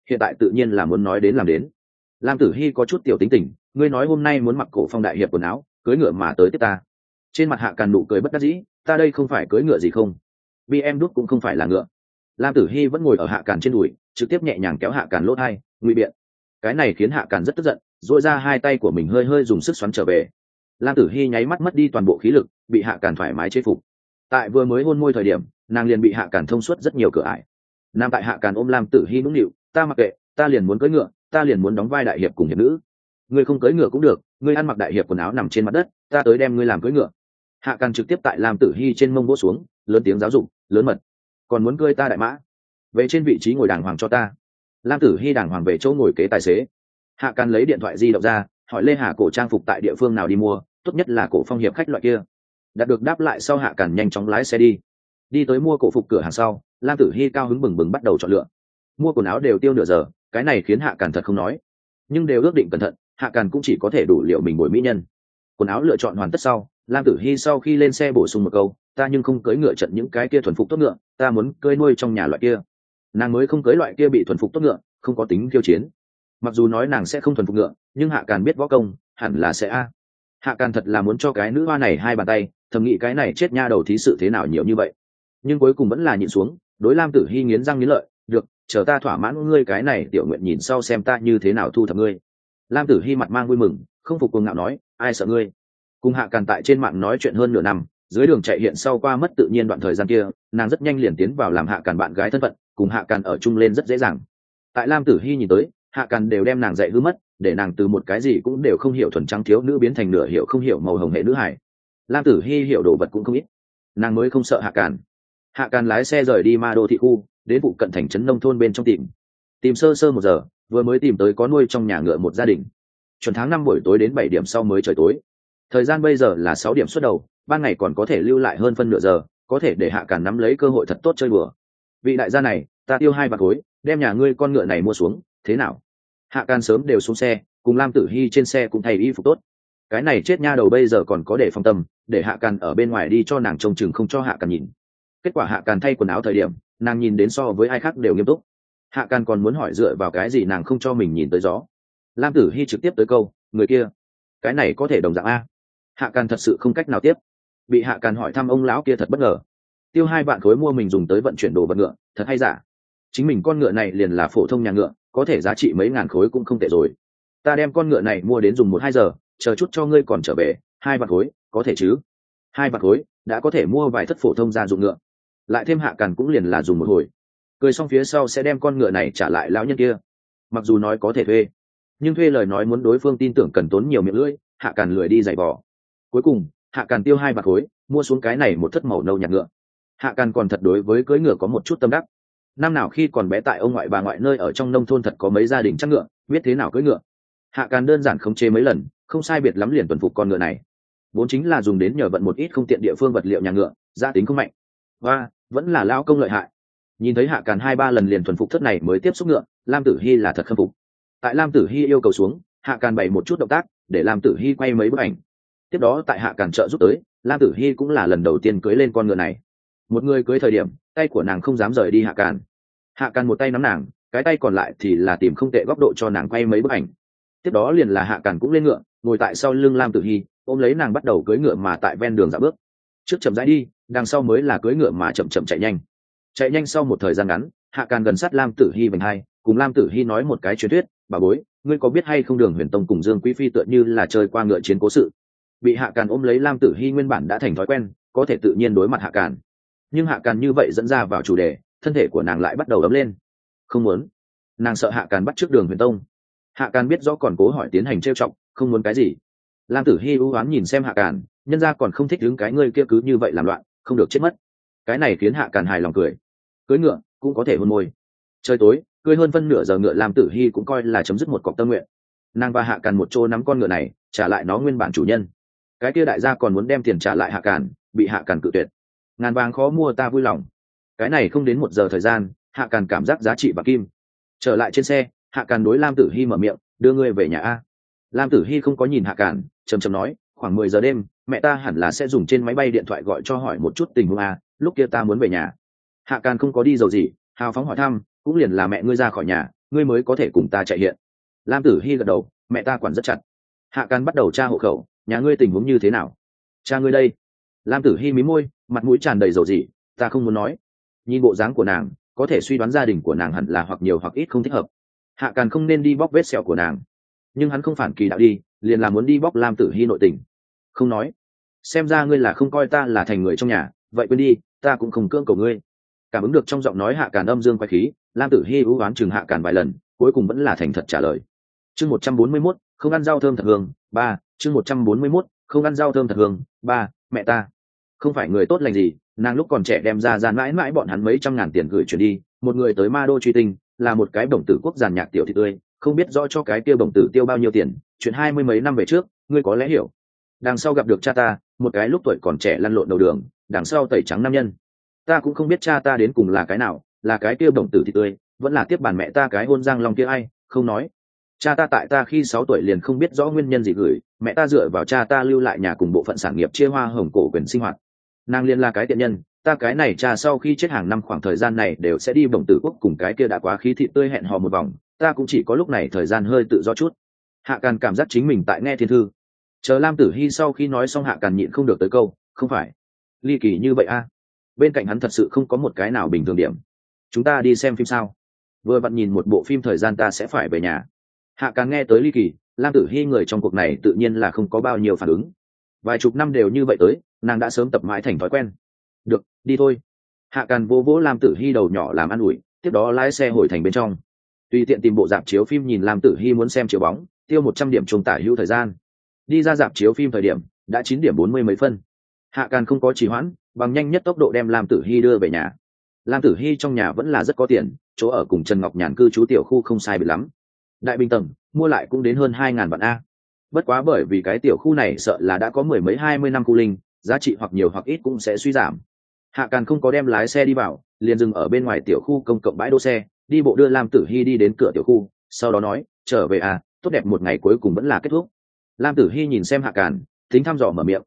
hiện tại tự nhiên là muốn nói đến làm đến. Lam Tử Hi có chút tiểu tính tình, ngươi nói hôm nay muốn mặc Cổ Phong đại hiệp quần áo, cưỡi ngựa mà tới tiếp ta. Trên mặt Hạ Càn nụ cười bất đắc dĩ, ta đây không phải cưỡi ngựa gì không, vì em đút cũng không phải là ngựa. Lam Tử Hi vẫn ngồi ở Hạ Càn trên đùi, trực tiếp nhẹ nhàng kéo Hạ Càn lỗ tai, ngụy biện. Cái này khiến Hạ Càn rất tức giận, duỗi ra hai tay của mình hơi hơi dùng sức xoắn trở về. Lam Tử Hi nháy mắt mất đi toàn bộ khí lực, bị Hạ Càn thoải mái chế phục. Tại vừa mới hôn môi thời điểm, nàng liền bị Hạ Càn thông suốt rất nhiều cửa ải. Nam tại Hạ Càn ôm Lam Tử Hi nũng nịu, ta mặc kệ, ta liền muốn cưỡi ngựa, ta liền muốn đóng vai đại hiệp cùng hiệp nữ. Ngươi không cưỡi ngựa cũng được, ngươi ăn mặc đại hiệp quần áo nằm trên mặt đất, ta tới đem ngươi làm cưỡi ngựa. Hạ Càn trực tiếp tại Lam Tử Hi trên mông vỗ xuống, lớn tiếng giáo dục, lớn mật, còn muốn cưỡi ta đại mã, về trên vị trí ngồi đàng hoàng cho ta. Lam Tử Hi đàng hoàng về chỗ ngồi kế tài xế. Hạ Càn lấy điện thoại di động ra, hỏi Lê Hà cổ trang phục tại địa phương nào đi mua, tốt nhất là Cổ Phong hiệp khách loại kia. Đạt được đáp lại sau, Hạ Càn nhanh chóng lái xe đi tới mua cổ phục cửa hàng sau. Lam Tử Hi cao hứng bừng bừng bắt đầu chọn lựa. Mua quần áo đều tiêu nửa giờ, cái này khiến Hạ Càn thật không nói, nhưng đều ước định cẩn thận, Hạ Càn cũng chỉ có thể đủ liệu mình bồi mỹ nhân. Quần áo lựa chọn hoàn tất sau, Lam Tử Hi sau khi lên xe bổ sung một câu, ta nhưng không cưỡi ngựa trận những cái kia thuần phục tốt ngựa, ta muốn cưỡi nuôi trong nhà loại kia. Nàng mới không cưỡi loại kia bị thuần phục tốt ngựa, không có tính khiêu chiến. Mặc dù nói nàng sẽ không thuần phục ngựa, nhưng Hạ Càn biết võ công, hẳn là sẽ a. Hạ Càn thật là muốn cho cái nữ hoa này hai bàn tay, thầm nghĩ cái này chết nha đầu thí sự thế nào nhiều như vậy, nhưng cuối cùng vẫn là nhịn xuống. Đối Lam Tử Hi nghiến răng nghiến lợi, được, chờ ta thỏa mãn ngươi cái này tiểu nguyện, nhìn sau xem ta như thế nào thu thập ngươi. Lam Tử Hi mặt mang vui mừng, không phục cuồng ngạo nói, ai sợ ngươi. Cùng Hạ Càn tại trên mạng nói chuyện hơn nửa năm, dưới đường chạy hiện sau qua mất tự nhiên đoạn thời gian kia, nàng rất nhanh liền tiến vào làm Hạ Càn bạn gái thân phận, cùng Hạ Càn ở chung lên rất dễ dàng. Tại Lam Tử Hi nhìn tới, Hạ Càn đều đem nàng dạy hư mất, để nàng từ một cái gì cũng đều không hiểu thuần trắng thiếu nữ biến thành nửa hiểu không hiểu màu hồng hệ nữ hải. Lam Tử Hi hiểu đồ vật cũng không ít, nàng mới không sợ Hạ Càn. Hạ Càn lái xe rời đi Ma Đô thị khu, đến vụ cận thành trấn nông thôn bên trong tìm sơ sơ một giờ, vừa mới tìm tới có nuôi trong nhà ngựa một gia đình. Chuẩn tháng 5 buổi tối đến 7 điểm sau mới trời tối. Thời gian bây giờ là 6 điểm xuất đầu, ban ngày còn có thể lưu lại hơn phân nửa giờ, có thể để Hạ Càn nắm lấy cơ hội thật tốt chơi bừa. Vị đại gia này, ta tiêu 2 vạn khối, đem nhà ngươi con ngựa này mua xuống, thế nào? Hạ Càn sớm đều xuống xe, cùng Lam Tử Hi trên xe cũng thay y phục tốt. Cái này chết nha đầu bây giờ còn có để phòng tâm, để Hạ Càn ở bên ngoài đi cho nàng trông chừng không cho Hạ Càn nhìn. Kết quả Hạ Càn thay quần áo thời điểm, nàng nhìn đến so với ai khác đều nghiêm túc. Hạ Càn còn muốn hỏi dựa vào cái gì nàng không cho mình nhìn tới gió. Lam Tử Hi trực tiếp tới câu, người kia, cái này có thể đồng dạng a. Hạ Càn thật sự không cách nào tiếp. Bị Hạ Càn hỏi thăm, ông lão kia thật bất ngờ. Tiêu 2 vạn khối mua mình dùng tới vận chuyển đồ vật ngựa, thật hay giả? Chính mình con ngựa này liền là phổ thông nhà ngựa, có thể giá trị mấy ngàn khối cũng không tệ rồi. Ta đem con ngựa này mua đến dùng 1-2 giờ, chờ chút cho ngươi còn trở về, 2 vạn khối, có thể chứ? 2 vạn khối đã có thể mua vài thất phổ thông gia dụng ngựa, lại thêm Hạ Càn cũng liền là dùng một hồi. Cười xong phía sau sẽ đem con ngựa này trả lại lão nhân kia. Mặc dù nói có thể thuê, nhưng thuê lời nói muốn đối phương tin tưởng cần tốn nhiều miệng lưỡi, Hạ Càn lười đi giày vò. Cuối cùng Hạ Càn tiêu 2 vạn khối mua xuống cái này một thất màu nâu nhạt ngựa. Hạ Càn còn thật đối với cưỡi ngựa có một chút tâm đắc. Năm nào khi còn bé tại ông ngoại bà ngoại nơi ở trong nông thôn thật có mấy gia đình chắc ngựa, biết thế nào cưỡi ngựa. Hạ Càn đơn giản khống chế mấy lần, không sai biệt lắm liền tuần phục con ngựa này. Vốn chính là dùng đến nhờ vận một ít không tiện địa phương vật liệu nhà ngựa, gia tính không mạnh, và vẫn là lao công lợi hại. Nhìn thấy Hạ Càn 2-3 lần liền thuần phục thất này mới tiếp xúc ngựa, Lam Tử Hi là thật khâm phục. Tại Lam Tử Hi yêu cầu xuống, Hạ Càn bày một chút động tác để Lam Tử Hi quay mấy bức ảnh. Tiếp đó tại Hạ Càn trợ giúp tới, Lam Tử Hi cũng là lần đầu tiên cưỡi lên con ngựa này. Một người cưỡi thời điểm, tay của nàng không dám rời đi Hạ Càn. Hạ Càn một tay nắm nàng, cái tay còn lại thì là tìm không tệ góc độ cho nàng quay mấy bức ảnh. Tiếp đó liền là Hạ Càn cũng lên ngựa, ngồi tại sau lưng Lam Tử Hi, ôm lấy nàng bắt đầu cưỡi ngựa mà tại ven đường dạo bước. Trước chậm rãi đi, đằng sau mới là cưỡi ngựa mà chậm chậm chạy nhanh. Chạy nhanh sau một thời gian ngắn, Hạ Càn gần sát Lam Tử Hi vành hai, cùng Lam Tử Hi nói một cái truyền thuyết, bà bối, ngươi có biết hay không Đường Huyền Tông cùng Dương Quý Phi tựa như là chơi qua ngựa chiến cố sự. Bị Hạ Càn ôm lấy Lam Tử Hi nguyên bản đã thành thói quen, có thể tự nhiên đối mặt Hạ Càn. Nhưng Hạ Càn như vậy dẫn ra vào chủ đề, thân thể của nàng lại bắt đầu ấm lên. Không muốn, nàng sợ Hạ Càn bắt trước Đường Huyền Tông. Hạ Càn biết rõ còn cố hỏi tiến hành trêu chọc, không muốn cái gì. Lam Tử Hi u oán nhìn xem Hạ Càn, nhân ra còn không thích đứng cái ngươi kia cứ như vậy làm loạn, không được chết mất. Cái này khiến Hạ Càn hài lòng cười. Cưỡi ngựa cũng có thể hôn môi. Trời tối, cưỡi hơn phân nửa giờ ngựa Lam Tử Hi cũng coi là chấm dứt một cọc tâm nguyện. Nàng và Hạ Càn một chỗ nắm con ngựa này, trả lại nó nguyên bản chủ nhân. Cái kia đại gia còn muốn đem tiền trả lại Hạ Càn, bị Hạ Càn cự tuyệt. Ngàn vàng khó mua ta vui lòng. Cái này không đến 1 giờ thời gian, Hạ Càn cảm giác giá trị bạc kim. Trở lại trên xe, Hạ Càn đối Lam Tử Hi mở miệng, đưa ngươi về nhà a. Lam Tử Hi không có nhìn Hạ Càn, trầm trầm nói, khoảng 10 giờ đêm, mẹ ta hẳn là sẽ dùng trên máy bay điện thoại gọi cho hỏi một chút tình huống a, lúc kia ta muốn về nhà. Hạ Càn không có đi dầu gì, hào phóng hỏi thăm, cũng liền là mẹ ngươi ra khỏi nhà, ngươi mới có thể cùng ta chạy hiện. Lam Tử Hi gật đầu, mẹ ta quản rất chặt. Hạ Càn bắt đầu tra hộ khẩu, nhà ngươi tình huống như thế nào? Cha ngươi đây. Lam Tử Hi mím môi, mặt mũi tràn đầy dầu dĩ, ta không muốn nói. Nhìn bộ dáng của nàng, có thể suy đoán gia đình của nàng hẳn là hoặc nhiều hoặc ít không thích hợp. Hạ Càn không nên đi bóc vết sẹo của nàng, nhưng hắn không phản kỳ đạo đi, liền là muốn đi bóc Lam Tử Hi nội tình. Không nói, xem ra ngươi là không coi ta là thành người trong nhà, vậy quên đi, ta cũng không cưỡng cầu ngươi. Cảm ứng được trong giọng nói Hạ Càn âm dương quái khí, Lam Tử Hi ưu oán chừng Hạ Càn vài lần, cuối cùng vẫn là thành thật trả lời. Chương 141, không ăn rau thơm thật hương, 3, chương 141, không ăn rau thơm thật hương, 3, mẹ ta không phải người tốt lành gì, nàng lúc còn trẻ đem ra gian mãi mãi bọn hắn mấy trăm ngàn tiền gửi chuyển đi, một người tới Ma Đô truy tinh, là một cái bổng tử quốc giàn nhạc tiểu thị tươi, không biết rõ cho cái kia bổng tử tiêu bao nhiêu tiền, chuyện 20 mấy năm về trước, ngươi có lẽ hiểu. Đằng sau gặp được cha ta, một cái lúc tuổi còn trẻ lăn lộn đầu đường, đằng sau tẩy trắng nam nhân. Ta cũng không biết cha ta đến cùng là cái nào, là cái kia bổng tử thị tươi, vẫn là tiếp bàn mẹ ta cái hôn giang long kia ai, không nói. Cha ta tại ta khi 6 tuổi liền không biết rõ nguyên nhân gì gửi, mẹ ta dựa vào cha ta lưu lại nhà cùng bộ phận sản nghiệp chia hoa hồng cổ quyền sinh hoạt. Nàng liên là cái tiện nhân, ta cái này cha sau khi chết hàng năm khoảng thời gian này đều sẽ đi bổng tử quốc cùng cái kia đã quá khí thị tươi hẹn hò một vòng, ta cũng chỉ có lúc này thời gian hơi tự do chút. Hạ Càn cảm giác chính mình tại nghe thiên thư. Chờ Lam Tử Hi sau khi nói xong Hạ Càn nhịn không được tới câu, không phải ly kỳ như vậy a. Bên cạnh hắn thật sự không có một cái nào bình thường điểm. Chúng ta đi xem phim sao? Vừa vặn nhìn một bộ phim thời gian ta sẽ phải về nhà. Hạ Càn nghe tới ly kỳ, Lam Tử Hi người trong cuộc này tự nhiên là không có bao nhiêu phản ứng. Vài chục năm đều như vậy tới, nàng đã sớm tập mãi thành thói quen. Được, đi thôi. Hạ Càn vô vỗ Lam Tử Hi đầu nhỏ làm an ủi, tiếp đó lái xe hồi thành bên trong. Tùy tiện tìm bộ rạp chiếu phim nhìn Lam Tử Hi muốn xem chiếu bóng, tiêu 100 điểm trùng tả hữu thời gian. Đi ra rạp chiếu phim thời điểm đã 9 điểm 40 mấy phân. Hạ Càn không có trì hoãn, bằng nhanh nhất tốc độ đem Lam Tử Hi đưa về nhà. Lam Tử Hi trong nhà vẫn là rất có tiền, chỗ ở cùng Trần Ngọc Nhàn cư trú tiểu khu không sai biệt lắm. Đại bình tầng, mua lại cũng đến hơn 2.000 vạn a. Bất quá bởi vì cái tiểu khu này sợ là đã có mười mấy 20 năm khu linh, giá trị hoặc nhiều hoặc ít cũng sẽ suy giảm. Hạ Càn không có đem lái xe đi vào, liền dừng ở bên ngoài tiểu khu công cộng bãi đỗ xe, đi bộ đưa Lam Tử Hi đi đến cửa tiểu khu, sau đó nói, trở về à, tốt đẹp một ngày cuối cùng vẫn là kết thúc. Lam Tử Hi nhìn xem Hạ Càn, tính thăm dò mở miệng,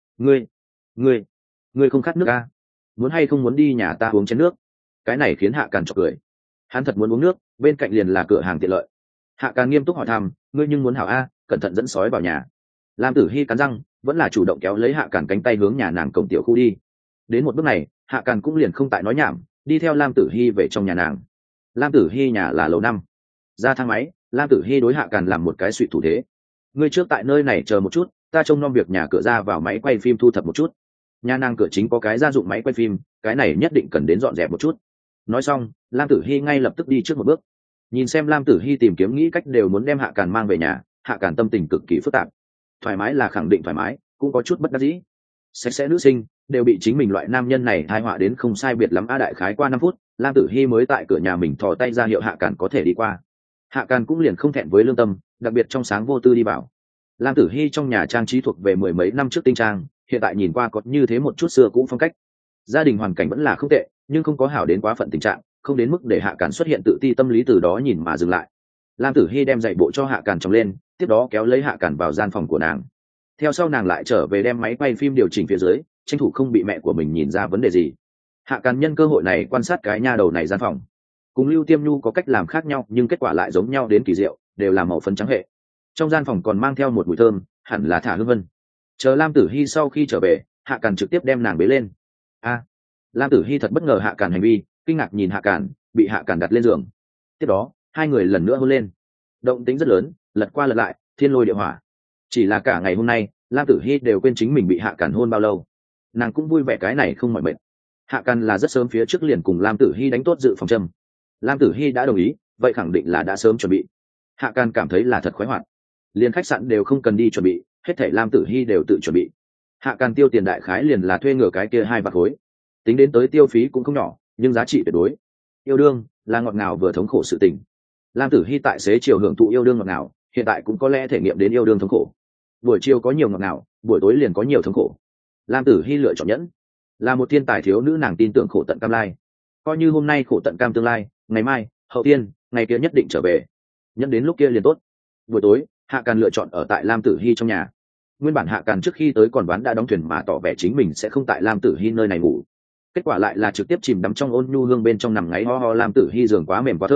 ngươi không khát nước à? Muốn hay không muốn đi nhà ta uống chén nước? Cái này khiến Hạ Càn chọc cười. Hắn thật muốn uống nước, bên cạnh liền là cửa hàng tiện lợi. Hạ Càn nghiêm túc hỏi thăm, ngươi nhưng muốn hảo a, cẩn thận dẫn sói vào nhà. Lam Tử Hi cắn răng, vẫn là chủ động kéo lấy Hạ Càn cánh tay hướng nhà nàng cổng tiểu khu đi. Đến một bước này, Hạ Càn cũng liền không tại nói nhảm, đi theo Lam Tử Hi về trong nhà nàng. Lam Tử Hi nhà là lầu 5. Ra thang máy, Lam Tử Hi đối Hạ Càn làm một cái suy thủ thế. Ngươi trước tại nơi này chờ một chút, ta trông nom việc nhà cửa ra vào máy quay phim thu thập một chút. Nhà nàng cửa chính có cái gia dụng máy quay phim, cái này nhất định cần đến dọn dẹp một chút. Nói xong, Lam Tử Hi ngay lập tức đi trước một bước. Nhìn xem Lam Tử Hi tìm kiếm nghĩ cách đều muốn đem Hạ Càn mang về nhà, Hạ Càn tâm tình cực kỳ phức tạp. Thoải mái là khẳng định thoải mái, cũng có chút bất đắc dĩ. Sạch sẽ nữ sinh đều bị chính mình loại nam nhân này tai họa đến không sai biệt lắm. Đại khái qua 5 phút, Lam Tử Hi mới tại cửa nhà mình thò tay ra hiệu Hạ Càn có thể đi qua. Hạ Càn cũng liền không thẹn với lương tâm, đặc biệt trong sáng vô tư đi vào. Lam Tử Hi trong nhà trang trí thuộc về mười mấy năm trước tinh trang, hiện tại nhìn qua có như thế một chút xưa cũ phong cách. Gia đình hoàn cảnh vẫn là không tệ, nhưng không có hảo đến quá phận tình trạng, không đến mức để Hạ Càn xuất hiện tự ti tâm lý từ đó nhìn mà dừng lại. Lam Tử Hi đem giày bộ cho Hạ Càn trồng lên, tiếp đó kéo lấy Hạ Càn vào gian phòng của nàng. Theo sau nàng lại trở về đem máy quay phim điều chỉnh phía dưới, tranh thủ không bị mẹ của mình nhìn ra vấn đề gì. Hạ Càn nhân cơ hội này quan sát cái nha đầu này gian phòng. Cùng Lưu Tiêm Nhu có cách làm khác nhau, nhưng kết quả lại giống nhau đến kỳ diệu, đều là màu phấn trắng hệ. Trong gian phòng còn mang theo một mùi thơm, hẳn là thả hương vân. Chờ Lam Tử Hi sau khi trở về, Hạ Càn trực tiếp đem nàng bế lên. Lam Tử Hi thật bất ngờ Hạ Càn hành vi, kinh ngạc nhìn Hạ Càn, bị Hạ Càn đặt lên giường. Tiếp đó, hai người lần nữa hôn lên. Động tĩnh rất lớn, lật qua lật lại, thiên lôi địa hỏa. Chỉ là cả ngày hôm nay, Lam Tử Hi đều quên chính mình bị Hạ Càn hôn bao lâu. Nàng cũng vui vẻ cái này không mỏi mệt. Hạ Càn là rất sớm phía trước liền cùng Lam Tử Hi đánh tốt dự phòng châm. Lam Tử Hi đã đồng ý, vậy khẳng định là đã sớm chuẩn bị. Hạ Càn cảm thấy là thật khoái hoạt. Liền khách sạn đều không cần đi chuẩn bị, hết thảy Lam Tử Hi đều tự chuẩn bị. Hạ Càn tiêu tiền đại khái liền là thuê ngựa cái kia 2 vạn khối. Tính đến tới tiêu phí cũng không nhỏ, nhưng giá trị tuyệt đối. Yêu đương là ngọt ngào vừa thống khổ sự tình. Lam Tử Hi tại xế chiều hưởng thụ yêu đương ngọt ngào, hiện tại cũng có lẽ thể nghiệm đến yêu đương thống khổ. Buổi chiều có nhiều ngọt ngào, buổi tối liền có nhiều thống khổ. Lam Tử Hi lựa chọn nhẫn. Là một thiên tài thiếu nữ, nàng tin tưởng khổ tận cam lai. Coi như hôm nay khổ tận cam tương lai, ngày mai, hậu tiên, ngày kia nhất định trở về. Nhẫn đến lúc kia liền tốt. Buổi tối, Hạ Càn lựa chọn ở tại Lam Tử Hi trong nhà. Nguyên bản Hạ Càn trước khi tới còn ván đã đóng thuyền mà tỏ vẻ chính mình sẽ không tại Lam Tử Hi nơi này ngủ. Kết quả lại là trực tiếp chìm đắm trong ôn nhu hương bên trong nằm ngáy ho ho. Lam Tử Hi giường quá mềm quá thơm,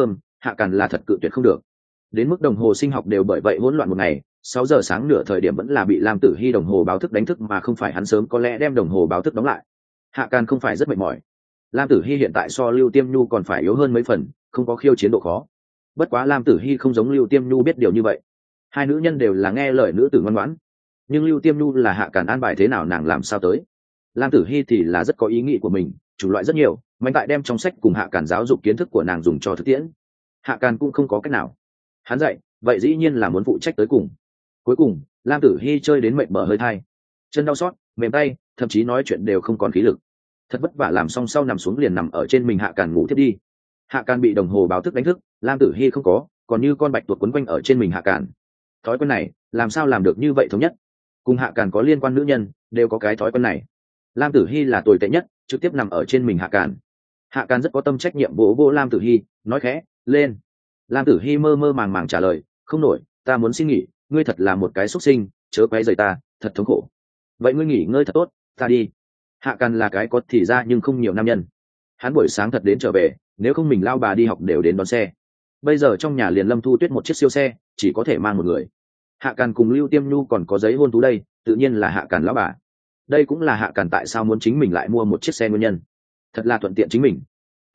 hạ càn là thật cự tuyệt không được. Đến mức đồng hồ sinh học đều bởi vậy hỗn loạn một ngày, 6 giờ sáng nửa thời điểm vẫn là bị Lam Tử Hi đồng hồ báo thức đánh thức, mà không phải hắn sớm có lẽ đem đồng hồ báo thức đóng lại. Hạ càn không phải rất mệt mỏi. Lam Tử Hi hiện tại so Lưu Tiêm Nhu còn phải yếu hơn mấy phần, không có khiêu chiến độ khó. Bất quá Lam Tử Hi không giống Lưu Tiêm Nhu biết điều như vậy. Hai nữ nhân đều là nghe lời nữ tử ngoan ngoãn, nhưng Lưu Tiêm Nhu là hạ càn an bài thế nào nàng làm sao tới. Lam Tử Hi thì là rất có ý nghĩ của mình, chủng loại rất nhiều, mạnh tại đem trong sách cùng hạ càn giáo dục kiến thức của nàng dùng cho thực tiễn. Hạ càn cũng không có cách nào. Hắn dạy, vậy dĩ nhiên là muốn phụ trách tới cùng. Cuối cùng, Lam Tử Hi chơi đến mệt bở hơi thai, chân đau xót, mềm tay, thậm chí nói chuyện đều không còn khí lực. Thật vất vả làm xong sau nằm xuống liền nằm ở trên mình hạ càn ngủ thiếp đi. Hạ càn bị đồng hồ báo thức đánh thức, Lam Tử Hi không có, còn như con bạch tuộc quấn quanh ở trên mình hạ càn. Thói quen này làm sao làm được như vậy thống nhất? Cùng hạ càn có liên quan nữ nhân đều có cái thói quen này. Lam Tử Hi là tồi tệ nhất, trực tiếp nằm ở trên mình hạ càn. Hạ càn rất có tâm trách nhiệm vỗ vỗ Lam Tử Hi, nói khẽ, lên. Lam Tử Hi mơ mơ màng màng trả lời, không nổi, ta muốn xin nghỉ, ngươi thật là một cái xuất sinh, chớ quấy rầy ta, thật thống khổ. Vậy ngươi nghỉ ngơi thật tốt, ta đi. Hạ càn là cái có thì ra nhưng không nhiều nam nhân. Hắn buổi sáng thật đến trở về, nếu không mình lao bà đi học đều đến đón xe. Bây giờ trong nhà liền Lâm Thu Tuyết một chiếc siêu xe, chỉ có thể mang một người. Hạ càn cùng Lưu Tiêm Nhu còn có giấy hôn thú đây, tự nhiên là hạ càn lão bà. Đây cũng là hạ càn tại sao muốn chính mình lại mua một chiếc xe nguyên nhân. Thật là thuận tiện chính mình.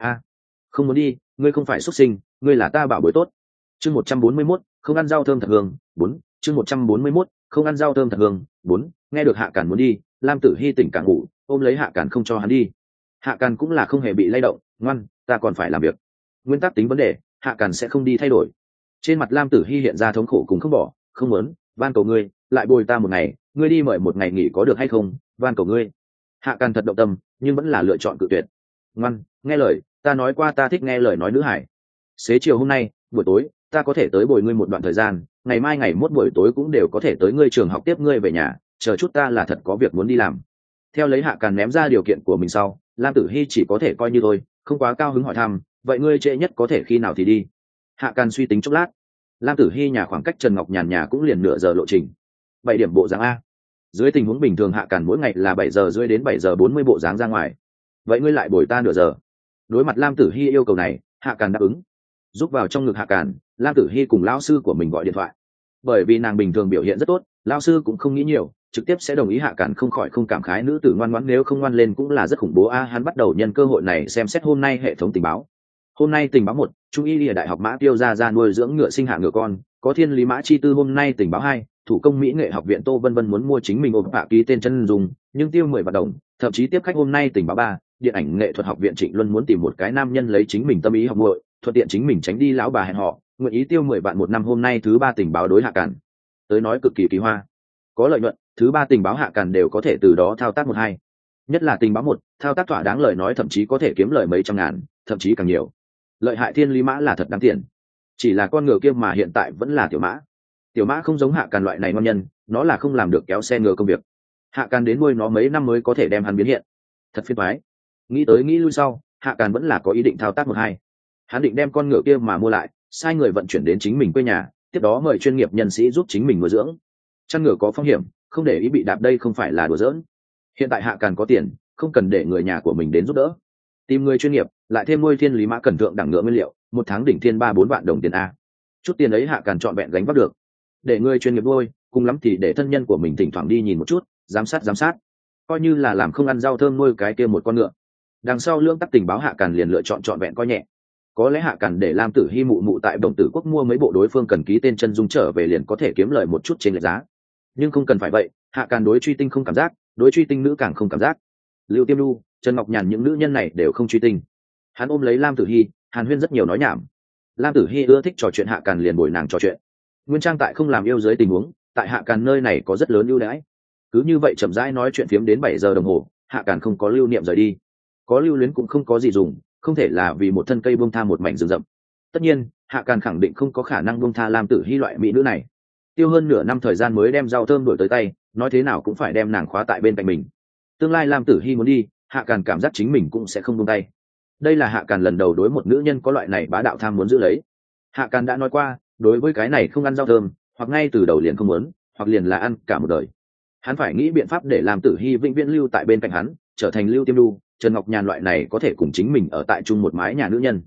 Không muốn đi, ngươi không phải xuất sinh, ngươi là ta bảo bối tốt. Chương 141, không ăn rau thơm thật hương, 4. Chương 141, không ăn rau thơm thật hương, 4. Nghe được hạ càn muốn đi, Lam Tử Hi tỉnh cả ngủ, ôm lấy hạ càn không cho hắn đi. Hạ càn cũng là không hề bị lay động, ngoan, ta còn phải làm việc. Nguyên tắc tính vấn đề, hạ càn sẽ không đi thay đổi. Trên mặt Lam Tử Hi hiện ra thống khổ cùng không bỏ, không muốn, van cầu ngươi, lại bồi ta một ngày, ngươi đi mời một ngày nghỉ có được hay không, van cầu ngươi. Hạ càn thật động tâm, nhưng vẫn là lựa chọn cự tuyệt. Ngoan, nghe lời, ta nói qua ta thích nghe lời nói nữ hải. Xế chiều hôm nay buổi tối ta có thể tới bồi ngươi một đoạn thời gian, ngày mai ngày mốt buổi tối cũng đều có thể tới ngươi trường học tiếp ngươi về nhà, chờ chút ta là thật có việc muốn đi làm. Theo lấy hạ càn ném ra điều kiện của mình sau, Lam Tử Hi chỉ có thể coi như thôi, không quá cao hứng hỏi thăm, vậy ngươi trễ nhất có thể khi nào thì đi. Hạ càn suy tính chốc lát. Lam Tử Hi nhà khoảng cách Trần Ngọc Nhàn nhà cũng liền nửa giờ lộ trình, 7 điểm bộ dáng a. Dưới tình huống bình thường hạ càn mỗi ngày là 7 giờ rưỡi đến 7 giờ 40 bộ dáng ra ngoài. Vậy ngươi lại bồi ta nửa giờ. Đối mặt Lam Tử Hi yêu cầu này, hạ càn đáp ứng. Giúp vào trong ngực hạ càn, Lam Tử Hi cùng lão sư của mình gọi điện thoại. Bởi vì nàng bình thường biểu hiện rất tốt, lão sư cũng không nghĩ nhiều, trực tiếp sẽ đồng ý. Hạ càn không khỏi không cảm khái nữ tử ngoan ngoãn nếu không ngoan lên cũng là rất khủng bố a. Hắn bắt đầu nhân cơ hội này xem xét hôm nay hệ thống tình báo. Hôm nay tình báo 1, Trung y Lìa Đại học Mã Tiêu ra nuôi dưỡng ngựa sinh hạ ngựa con, có thiên lý mã chi tư. Hôm nay tình báo 2, thủ công mỹ nghệ học viện Tô Vân Vân muốn mua chính mình ôm bạ ký tên chân dùng, nhưng tiêu 10 vạn đồng, thậm chí tiếp khách. Hôm nay tình báo 3, điện ảnh nghệ thuật học viện Trịnh Luân muốn tìm một cái nam nhân lấy chính mình tâm ý học muội, thuận tiện chính mình tránh đi lão bà hẹn họ, nguyện ý tiêu 10 vạn một năm. Hôm nay thứ 3 tình báo đối hạ càn tới nói cực kỳ kỳ hoa, có lợi nhuận. Thứ 3 tình báo hạ càn đều có thể từ đó thao tác 1-2, nhất là tình báo 1, thao tác thỏa đáng lời nói thậm chí có thể kiếm lời mấy trăm ngàn, thậm chí càng nhiều. Lợi hại thiên lý mã là thật đáng tiền, chỉ là con ngựa kia mà hiện tại vẫn là tiểu mã. Tiểu mã không giống hạ càn loại này ngon nhân, nó là không làm được kéo xe ngựa công việc. Hạ càn đến nuôi nó mấy năm mới có thể đem hắn biến hiện, thật phiền toái. Nghĩ tới nghĩ lui sau, hạ càn vẫn là có ý định thao tác 1-2. Hắn định đem con ngựa kia mà mua lại, sai người vận chuyển đến chính mình quê nhà, tiếp đó mời chuyên nghiệp nhân sĩ giúp chính mình nuôi dưỡng. Chăn ngựa có phong hiểm, không để ý bị đạp đây không phải là đùa giỡn. Hiện tại hạ càn có tiền, không cần để người nhà của mình đến giúp đỡ, tìm người chuyên nghiệp, lại thêm nuôi thiên lý mã cần thượng đẳng ngựa nguyên liệu, một tháng đỉnh thiên 3-4 vạn đồng tiền a. Chút tiền ấy hạ càn trọn vẹn gánh vác được. Để người chuyên nghiệp nuôi, cùng lắm thì để thân nhân của mình thỉnh thoảng đi nhìn một chút, giám sát, coi như là làm không ăn rau thơm nuôi cái kia một con ngựa. Đằng sau lương tắc tình báo hạ càn liền lựa chọn trọn vẹn coi nhẹ. Có lẽ hạ càn để Lam Tử Hi mụ tại Đồng Tử Quốc mua mấy bộ đối phương cần ký tên chân dung trở về liền có thể kiếm lời một chút trên lệch giá, nhưng không cần phải vậy. Hạ càn đối truy tinh không cảm giác, đối truy tinh nữ càng không cảm giác. Lưu Tiêm Nhu, Trần Ngọc Nhàn những nữ nhân này đều không truy tinh. Hắn ôm lấy Lam Tử Hi, hàn huyên rất nhiều nói nhảm. Lam Tử Hi ưa thích trò chuyện, hạ càn liền bồi nàng trò chuyện. Nguyên trang tại không làm yêu dưới tình huống, tại hạ càn nơi này có rất lớn ưu đãi. Cứ như vậy chậm rãi nói chuyện phiếm đến 7 giờ đồng hồ, hạ càn không có lưu niệm rời đi. Có lưu luyến cũng không có gì dùng, không thể là vì một thân cây buông tha một mảnh rừng rậm. Tất nhiên hạ càn khẳng định không có khả năng buông tha Lam Tử Hi loại mỹ nữ này. Tiêu hơn nửa năm thời gian mới đem rau thơm đổi tới tay, nói thế nào cũng phải đem nàng khóa tại bên cạnh mình. Tương lai Lam Tử Hi muốn đi, hạ càn cảm giác chính mình cũng sẽ không buông tay. Đây là hạ càn lần đầu đối một nữ nhân có loại này bá đạo tham muốn giữ lấy. Hạ càn đã nói qua, đối với cái này không ăn rau thơm, hoặc ngay từ đầu liền không muốn, hoặc liền là ăn cả một đời. Hắn phải nghĩ biện pháp để Lam Tử Hi vĩnh viễn lưu tại bên cạnh hắn, trở thành Lưu Tiêm Nhu, Trần Ngọc Nhàn loại này có thể cùng chính mình ở tại chung một mái nhà nữ nhân.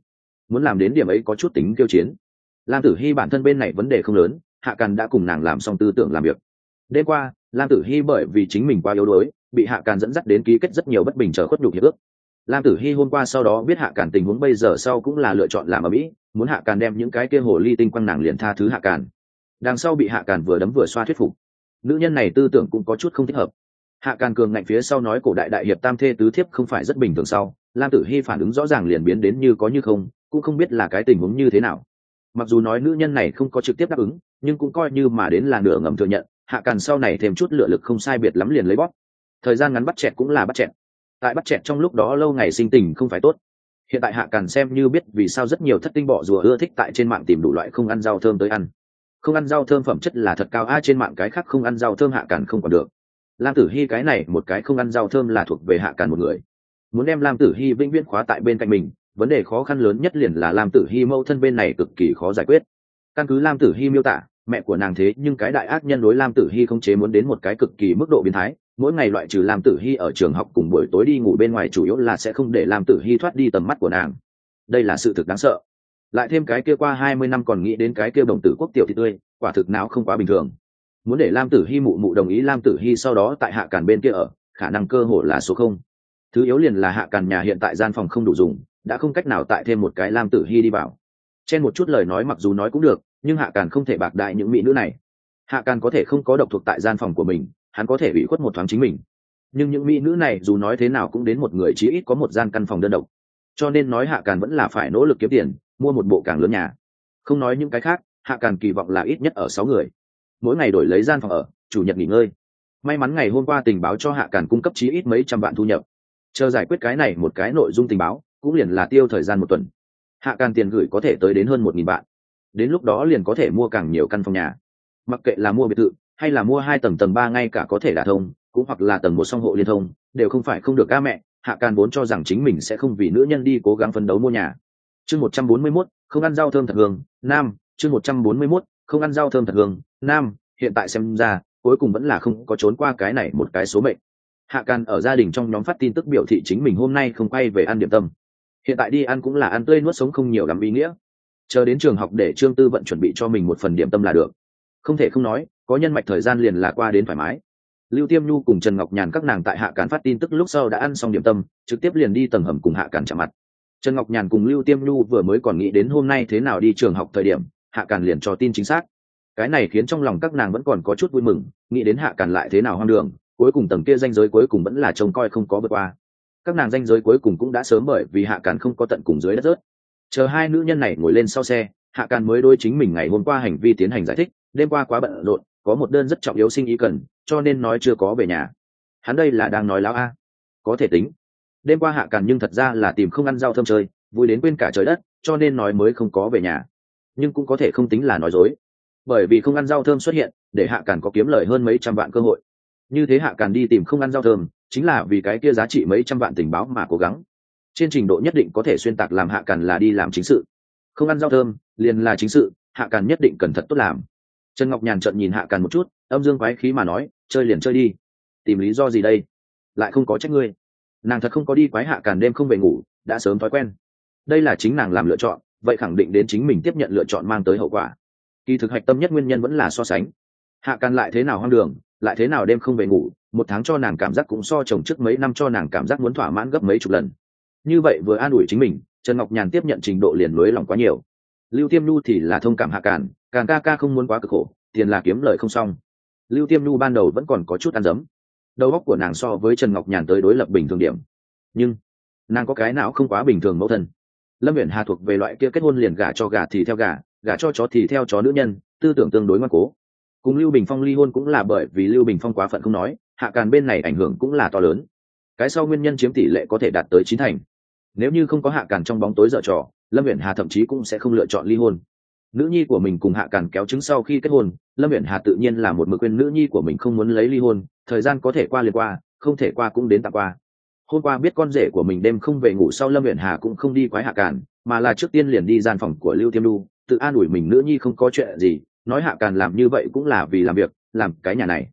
muốn làm đến điểm ấy có chút tính kiêu chiến. Lam Tử Hi bản thân bên này vấn đề không lớn, Hạ Càn đã cùng nàng làm xong tư tưởng làm việc. Đêm qua Lam Tử Hi bởi vì chính mình quá yếu đuối, bị Hạ Càn dẫn dắt đến ký kết rất nhiều bất bình trở khuất nhục hiệp ước. Lam Tử Hi hôm qua sau đó biết Hạ Càn tình huống bây giờ sau cũng là lựa chọn làm ở mỹ, muốn Hạ Càn đem những cái kia hồ ly tinh quăng nàng liền tha thứ Hạ Càn. Đằng sau bị Hạ Càn vừa đấm vừa xoa thuyết phục. Nữ nhân này tư tưởng cũng có chút không thích hợp. Hạ Càn cường ngạnh phía sau nói cổ đại đại hiệp tam thê tứ thiếp không phải rất bình thường sau, Lam Tử Hi phản ứng rõ ràng liền biến đến như có như không, cũng không biết là cái tình huống như thế nào. Mặc dù nói nữ nhân này không có trực tiếp đáp ứng, nhưng cũng coi như mà đến là nửa ngầm thừa nhận. Hạ Càn sau này thêm chút lựa lực không sai biệt lắm liền lấy bóp. Thời gian ngắn bắt chẹt cũng là bắt chẹt. Tại bắt chẹt trong lúc đó lâu ngày sinh tình không phải tốt. Hiện tại Hạ Càn xem như biết vì sao rất nhiều thất tinh bọ rùa ưa thích tại trên mạng tìm đủ loại không ăn rau thơm tới ăn. Không ăn rau thơm phẩm chất là thật cao, trên mạng cái khác không ăn rau thơm Hạ Càn không còn được. Lam Tử Hi cái này một cái không ăn rau thơm là thuộc về Hạ Càn một người. Muốn đem Lam Tử Hi vĩnh viễn khóa tại bên cạnh mình, vấn đề khó khăn lớn nhất liền là Lam Tử Hi mâu thân bên này cực kỳ khó giải quyết. Căn cứ Lam Tử Hi miêu tả, mẹ của nàng thế nhưng cái đại ác nhân đối Lam Tử Hi không chế muốn đến một cái cực kỳ mức độ biến thái, mỗi ngày loại trừ Lam Tử Hi ở trường học cùng buổi tối đi ngủ bên ngoài chủ yếu là sẽ không để Lam Tử Hi thoát đi tầm mắt của nàng. Đây là sự thực đáng sợ. Lại thêm cái kia qua 20 năm còn nghĩ đến cái kia đồng tử quốc tiểu thị tươi, quả thực não không quá bình thường. Muốn để Lam Tử Hi mụ mụ đồng ý Lam Tử Hi sau đó tại Hạ Càn bên kia ở, khả năng cơ hội là số không. Thứ yếu liền là Hạ Càn nhà hiện tại gian phòng không đủ dùng, đã không cách nào tại thêm một cái Lam Tử Hi đi vào. Trên một chút lời nói mặc dù nói cũng được, nhưng Hạ Càn không thể bạc đại những mỹ nữ này. Hạ Càn có thể không có độc thuộc tại gian phòng của mình, hắn có thể ủy khuất một thoáng chính mình. Nhưng những mỹ nữ này dù nói thế nào cũng đến một người chí ít có một gian căn phòng đơn độc. Cho nên nói Hạ Càn vẫn là phải nỗ lực kiếm tiền, mua một bộ càng lớn nhà. Không nói những cái khác, Hạ Càn kỳ vọng là ít nhất ở 6 người. Mỗi ngày đổi lấy gian phòng ở, chủ nhật nghỉ ngơi. May mắn ngày hôm qua tình báo cho Hạ Càn cung cấp chí ít mấy trăm vạn thu nhập. Chờ giải quyết cái này một cái nội dung tình báo, cũng liền là tiêu thời gian một tuần. Hạ Càn tiền gửi có thể tới đến hơn 1.000 vạn. Đến lúc đó liền có thể mua càng nhiều căn phòng nhà. Mặc kệ là mua biệt thự hay là mua 2 tầng tầng 3 ngay cả có thể đả thông, cũng hoặc là tầng 1 song hộ liên thông, đều không phải không được ca mẹ. Hạ Càn vốn cho rằng chính mình sẽ không vì nữ nhân đi cố gắng phấn đấu mua nhà. Chương 141, không ăn rau thơm thật hương, nam, chương 141, không ăn rau thơm thật hương, nam, hiện tại xem ra, cuối cùng vẫn là không có trốn qua cái này một cái số mệnh. Hạ Càn ở gia đình trong nhóm phát tin tức biểu thị chính mình hôm nay không quay về ăn điểm tâm. Hiện tại đi ăn cũng là ăn tươi nuốt sống không nhiều lắm ý nghĩa. Chờ đến trường học để Trương Tư Vận chuẩn bị cho mình một phần điểm tâm là được. Không thể không nói, có nhân mạch thời gian liền là qua đến thoải mái. Lưu Tiêm Nhu cùng Trần Ngọc Nhàn các nàng tại Hạ Càn phát tin tức lúc sau đã ăn xong điểm tâm, trực tiếp liền đi tầng hầm cùng Hạ Càn chạm mặt. Trần Ngọc Nhàn cùng Lưu Tiêm Nhu vừa mới còn nghĩ đến hôm nay thế nào đi trường học thời điểm, Hạ Càn liền cho tin chính xác. Cái này khiến trong lòng các nàng vẫn còn có chút vui mừng, nghĩ đến Hạ Càn lại thế nào hoang đường, cuối cùng tầng kia ranh giới cuối cùng vẫn là trông coi không có vượt qua. Các nàng ranh giới cuối cùng cũng đã sớm bởi vì Hạ Càn không có tận cùng dưới đất rớt. Chờ hai nữ nhân này ngồi lên sau xe, Hạ Càn mới đối chính mình ngày hôm qua hành vi tiến hành giải thích, đêm qua quá bận rộn, có một đơn rất trọng yếu sinh ý cần, cho nên nói chưa có về nhà. Hắn đây là đang nói láo a? Có thể tính. Đêm qua Hạ Càn nhưng thật ra là tìm không ăn rau thơm chơi, vui đến quên cả trời đất, cho nên nói mới không có về nhà. Nhưng cũng có thể không tính là nói dối, bởi vì không ăn rau thơm xuất hiện, để Hạ Càn có kiếm lời hơn mấy trăm vạn cơ hội. Như thế Hạ Càn đi tìm không ăn rau thơm, chính là vì cái kia giá trị mấy trăm vạn tình báo mà cố gắng. Trên trình độ nhất định có thể xuyên tạc làm Hạ Càn là đi làm chính sự. Không ăn rau thơm, liền là chính sự, Hạ Càn nhất định cần thật tốt làm. Trần Ngọc Nhàn trợn nhìn Hạ Càn một chút, âm dương quái khí mà nói, chơi liền chơi đi. Tìm lý do gì đây? Lại không có trách ngươi. Nàng thật không có đi quái Hạ Càn đêm không về ngủ, đã sớm thói quen. Đây là chính nàng làm lựa chọn, vậy khẳng định đến chính mình tiếp nhận lựa chọn mang tới hậu quả. Kỳ thực hạch tâm nhất nguyên nhân vẫn là so sánh. Hạ Càn lại thế nào hoang đường, lại thế nào đêm không về ngủ, một tháng cho nàng cảm giác cũng so chồng trước mấy năm cho nàng cảm giác muốn thỏa mãn gấp mấy chục lần. Như vậy vừa an ủi chính mình, Trần Ngọc Nhàn tiếp nhận trình độ liền lối lòng quá nhiều. Lưu Tiêm Nhu thì là thông cảm Hạ Càn, Càn ca không muốn quá cực khổ, tiền là kiếm lời không xong. Lưu Tiêm Nhu ban đầu vẫn còn có chút ăn dấm, đầu óc của nàng so với Trần Ngọc Nhàn tới đối lập bình thường điểm, nhưng nàng có cái não không quá bình thường mẫu thân. Lâm Uyển Hà thuộc về loại kia kết hôn liền gả cho gà thì theo gà, gả cho chó thì theo chó nữ nhân, tư tưởng tương đối ngoan cố. Cùng Lưu Bình Phong ly hôn cũng là bởi vì Lưu Bình Phong quá phận không nói, Hạ Càn bên này ảnh hưởng cũng là to lớn. Cái sau nguyên nhân chiếm tỷ lệ có thể đạt tới 9 thành. Nếu như không có Hạ Càn trong bóng tối dở trò, Lâm Uyển Hà thậm chí cũng sẽ không lựa chọn ly hôn. Nữ nhi của mình cùng Hạ Càn kéo chứng sau khi kết hôn, Lâm Uyển Hà tự nhiên là một mực khuyên nữ nhi của mình không muốn lấy ly hôn, thời gian có thể qua liền qua, không thể qua cũng đến tạm qua. Hôm qua biết con rể của mình đêm không về ngủ sau, Lâm Uyển Hà cũng không đi quái Hạ Càn, mà là trước tiên liền đi gian phòng của Lưu Tiêm Nhu, tự an ủi mình nữ nhi không có chuyện gì, nói Hạ Càn làm như vậy cũng là vì làm việc, làm cái nhà này.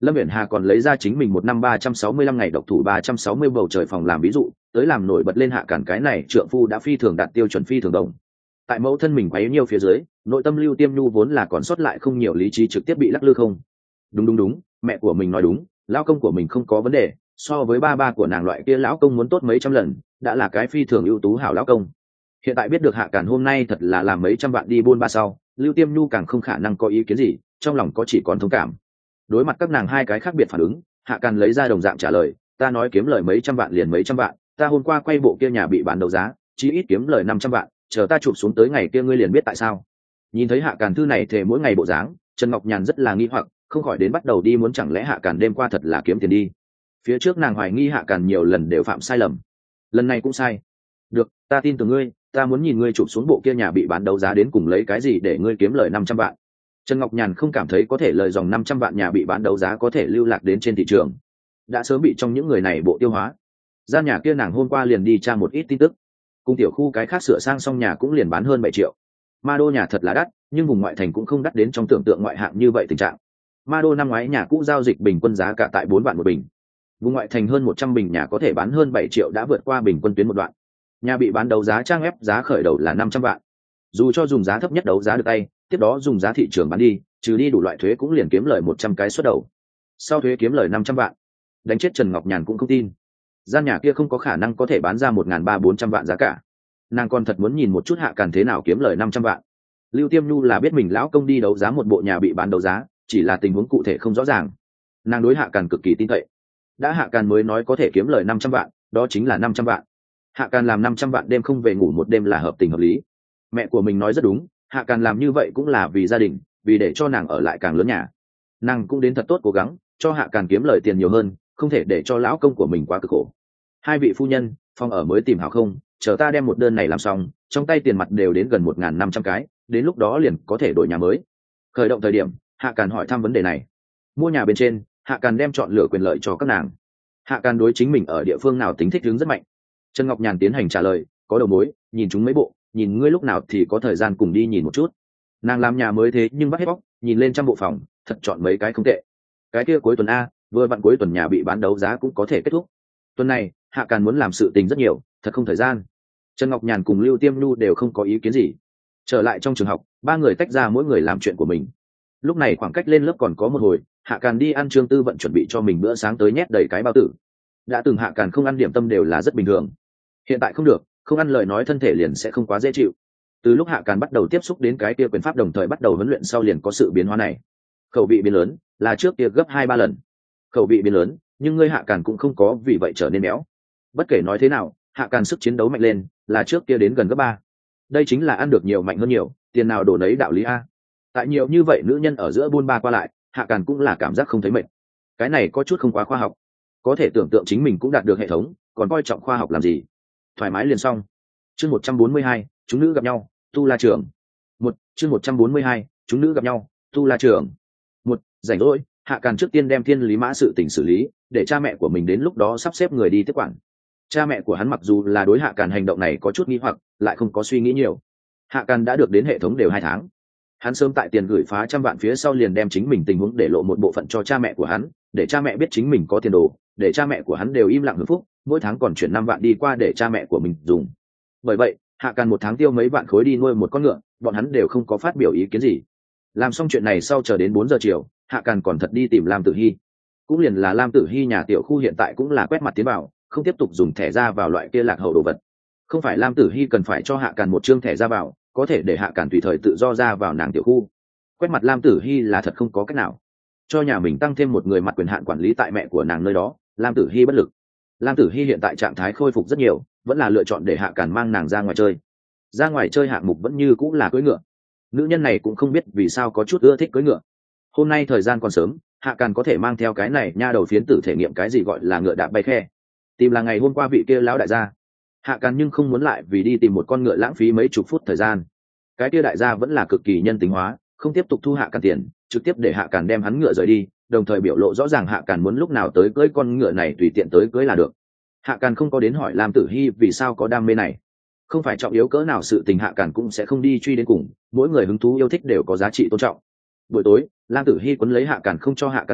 Lâm Viễn Hà còn lấy ra chính mình một năm 365 ngày độc thủ 360 bầu trời phòng làm ví dụ tới làm nổi bật lên Hạ Càn cái này trượng phu đã phi thường đạt tiêu chuẩn phi thường đồng. Tại mẫu thân mình quấy nhiều phía dưới, nội tâm Lưu Tiêm Nhu vốn là còn sót lại không nhiều lý trí trực tiếp bị lắc lư không. Đúng, mẹ của mình nói đúng, lão công của mình không có vấn đề, so với ba của nàng loại kia lão công muốn tốt mấy trăm lần, đã là cái phi thường ưu tú hảo lão công. Hiện tại biết được Hạ Càn hôm nay thật là làm mấy trăm vạn đi buôn ba sau, Lưu Tiêm Nhu càng không khả năng có ý kiến gì, trong lòng có chỉ còn thông cảm. Đối mặt các nàng hai cái khác biệt phản ứng, Hạ Càn lấy ra đồng dạng trả lời, ta nói kiếm lời mấy trăm vạn liền mấy trăm vạn, ta hôm qua quay bộ kia nhà bị bán đấu giá, chí ít kiếm lời 500 vạn, chờ ta chụp xuống tới ngày kia ngươi liền biết tại sao. Nhìn thấy Hạ Càn thư này thề mỗi ngày bộ dáng, Trần Ngọc Nhàn rất là nghi hoặc, không khỏi đến bắt đầu đi muốn chẳng lẽ Hạ Càn đêm qua thật là kiếm tiền đi. Phía trước nàng hoài nghi Hạ Càn nhiều lần đều phạm sai lầm, lần này cũng sai. Được, ta tin tưởng ngươi, ta muốn nhìn ngươi chụp xuống bộ kia nhà bị bán đấu giá đến cùng lấy cái gì để ngươi kiếm lời 500 vạn. Trần Ngọc Nhàn không cảm thấy có thể lời dòng 500 vạn nhà bị bán đấu giá có thể lưu lạc đến trên thị trường, đã sớm bị trong những người này bộ tiêu hóa. Gian nhà kia nàng hôm qua liền đi tra một ít tin tức, cùng tiểu khu cái khác sửa sang xong nhà cũng liền bán hơn 7 triệu. Ma đô nhà thật là đắt, nhưng vùng ngoại thành cũng không đắt đến trong tưởng tượng ngoại hạng như vậy tình trạng. Ma đô năm ngoái nhà cũ giao dịch bình quân giá cả tại 4 vạn một bình, vùng ngoại thành hơn 100 bình nhà có thể bán hơn 7 triệu đã vượt qua bình quân tuyến một đoạn. Nhà bị bán đấu giá trang ép giá khởi đầu là 500 vạn, dù cho dùng giá thấp nhất đấu giá được tay, tiếp đó dùng giá thị trường bán đi, trừ đi đủ loại thuế cũng liền kiếm lời 100 cái xuất đầu, sau thuế kiếm lời 500 vạn. Đánh chết Trần Ngọc Nhàn cũng không tin gian nhà kia không có khả năng có thể bán ra 1.300-400 vạn giá cả. Nàng còn thật muốn nhìn một chút Hạ Càn thế nào kiếm lời 500 vạn. Lưu Tiêm Nhu là biết mình lão công đi đấu giá một bộ nhà bị bán đấu giá, chỉ là tình huống cụ thể không rõ ràng. Nàng đối Hạ Càn cực kỳ tin cậy, đã Hạ Càn mới nói có thể kiếm lời 500 vạn, đó chính là 500 vạn. Hạ Càn làm 500 vạn đêm không về ngủ một đêm là hợp tình hợp lý. Mẹ của mình nói rất đúng, Hạ Càn làm như vậy cũng là vì gia đình, vì để cho nàng ở lại càng lớn nhà. Nàng cũng đến thật tốt cố gắng cho Hạ Càn kiếm lời tiền nhiều hơn, không thể để cho lão công của mình quá cực khổ. Hai vị phu nhân, phòng ở mới tìm hảo không? Chờ ta đem một đơn này làm xong, trong tay tiền mặt đều đến gần 1.500 cái, đến lúc đó liền có thể đổi nhà mới. Khởi động thời điểm, Hạ Càn hỏi thăm vấn đề này. Mua nhà bên trên, Hạ Càn đem chọn lựa quyền lợi cho các nàng. Hạ Càn đối chính mình ở địa phương nào tính thích ứng rất mạnh. Trần Ngọc Nhàn tiến hành trả lời, có đầu mối, nhìn chúng mấy bộ, nhìn ngươi lúc nào thì có thời gian cùng đi nhìn một chút. Nàng làm nhà mới thế nhưng bắt hết bóc, nhìn lên trăm bộ phòng, thật chọn mấy cái không tệ. Cái kia cuối tuần a, vừa vặn cuối tuần nhà bị bán đấu giá cũng có thể kết thúc. Tuần này Hạ Càn muốn làm sự tình rất nhiều, thật không thời gian. Trần Ngọc Nhàn cùng Lưu Tiêm Nhu đều không có ý kiến gì. Trở lại trong trường học, ba người tách ra mỗi người làm chuyện của mình. Lúc này khoảng cách lên lớp còn có một hồi, Hạ Càn đi ăn Trương Tư Vận chuẩn bị cho mình bữa sáng tới nhét đầy cái bao tử. Đã từng Hạ Càn không ăn điểm tâm đều là rất bình thường, hiện tại không được, không ăn lời nói thân thể liền sẽ không quá dễ chịu. Từ lúc Hạ Càn bắt đầu tiếp xúc đến cái kia quyền pháp đồng thời bắt đầu huấn luyện sau liền có sự biến hóa này. Khẩu vị biến lớn, là trước kia gấp 2-3 lần. Khẩu vị biến lớn, nhưng ngươi Hạ Càn cũng không có vì vậy trở nên béo. Bất kể nói thế nào, Hạ Càn sức chiến đấu mạnh lên, là trước kia đến gần gấp 3. Đây chính là ăn được nhiều mạnh hơn nhiều, tiền nào đổ nấy đạo lý a. Tại nhiều như vậy nữ nhân ở giữa buôn ba qua lại, Hạ Càn cũng là cảm giác không thấy mệt. Cái này có chút không quá khoa học. Có thể tưởng tượng chính mình cũng đạt được hệ thống, còn coi trọng khoa học làm gì? Thoải mái liền xong. Chương 142, chúng nữ gặp nhau, tu la trường. Chương 142, chúng nữ gặp nhau, tu la trường. Rảnh rỗi, Hạ Càn trước tiên đem Thiên Lý Mã sự tình xử lý, để cha mẹ của mình đến lúc đó sắp xếp người đi tiếp quản. Cha mẹ của hắn mặc dù là đối Hạ Càn hành động này có chút nghi hoặc, lại không có suy nghĩ nhiều. Hạ Càn đã được đến hệ thống đều 2 tháng. Hắn sớm tại tiền gửi phá 100 vạn phía sau liền đem chính mình tình huống để lộ một bộ phận cho cha mẹ của hắn, để cha mẹ biết chính mình có tiền đồ, để cha mẹ của hắn đều im lặng hưởng phúc, mỗi tháng còn chuyển 5 vạn đi qua để cha mẹ của mình dùng. Bởi vậy, Hạ Càn một tháng tiêu mấy vạn khối đi nuôi một con ngựa, bọn hắn đều không có phát biểu ý kiến gì. Làm xong chuyện này sau chờ đến 4 giờ chiều, Hạ Càn còn thật đi tìm Lam Tử Hi. Cũng liền là Lam Tử Hi nhà tiểu khu hiện tại cũng là quét mặt tiến vào, không tiếp tục dùng thẻ ra vào loại kia lạc hậu đồ vật. Không phải Lam Tử Hi cần phải cho Hạ Càn một chương thẻ ra vào, có thể để Hạ Càn tùy thời tự do ra vào nàng tiểu khu. Quét mặt Lam Tử Hi là thật không có cách nào. Cho nhà mình tăng thêm một người mặt quyền hạn quản lý tại mẹ của nàng nơi đó, Lam Tử Hi bất lực. Lam Tử Hi hiện tại trạng thái khôi phục rất nhiều, vẫn là lựa chọn để Hạ Càn mang nàng ra ngoài chơi. Ra ngoài chơi hạng mục vẫn như cũng là cưỡi ngựa. Nữ nhân này cũng không biết vì sao có chút ưa thích cưỡi ngựa. Hôm nay thời gian còn sớm, Hạ Càn có thể mang theo cái này nha đầu phiến tử thể nghiệm cái gì gọi là ngựa đạp bay khe. Tìm là ngày hôm qua vị kia lão đại gia. Hạ Càn nhưng không muốn lại vì đi tìm một con ngựa lãng phí mấy chục phút thời gian. Cái kia đại gia vẫn là cực kỳ nhân tính hóa, không tiếp tục thu Hạ Càn tiền, trực tiếp để Hạ Càn đem hắn ngựa rời đi, đồng thời biểu lộ rõ ràng Hạ Càn muốn lúc nào tới cưỡi con ngựa này tùy tiện tới cưỡi là được. Hạ Càn không có đến hỏi Lam Tử Hi vì sao có đam mê này. Không phải trọng yếu cỡ nào sự tình Hạ Càn cũng sẽ không đi truy đến cùng, mỗi người hứng thú yêu thích đều có giá trị tôn trọng. Buổi tối, Lam Tử Hi quấn lấy Hạ Càn không cho Hạ Càn đi,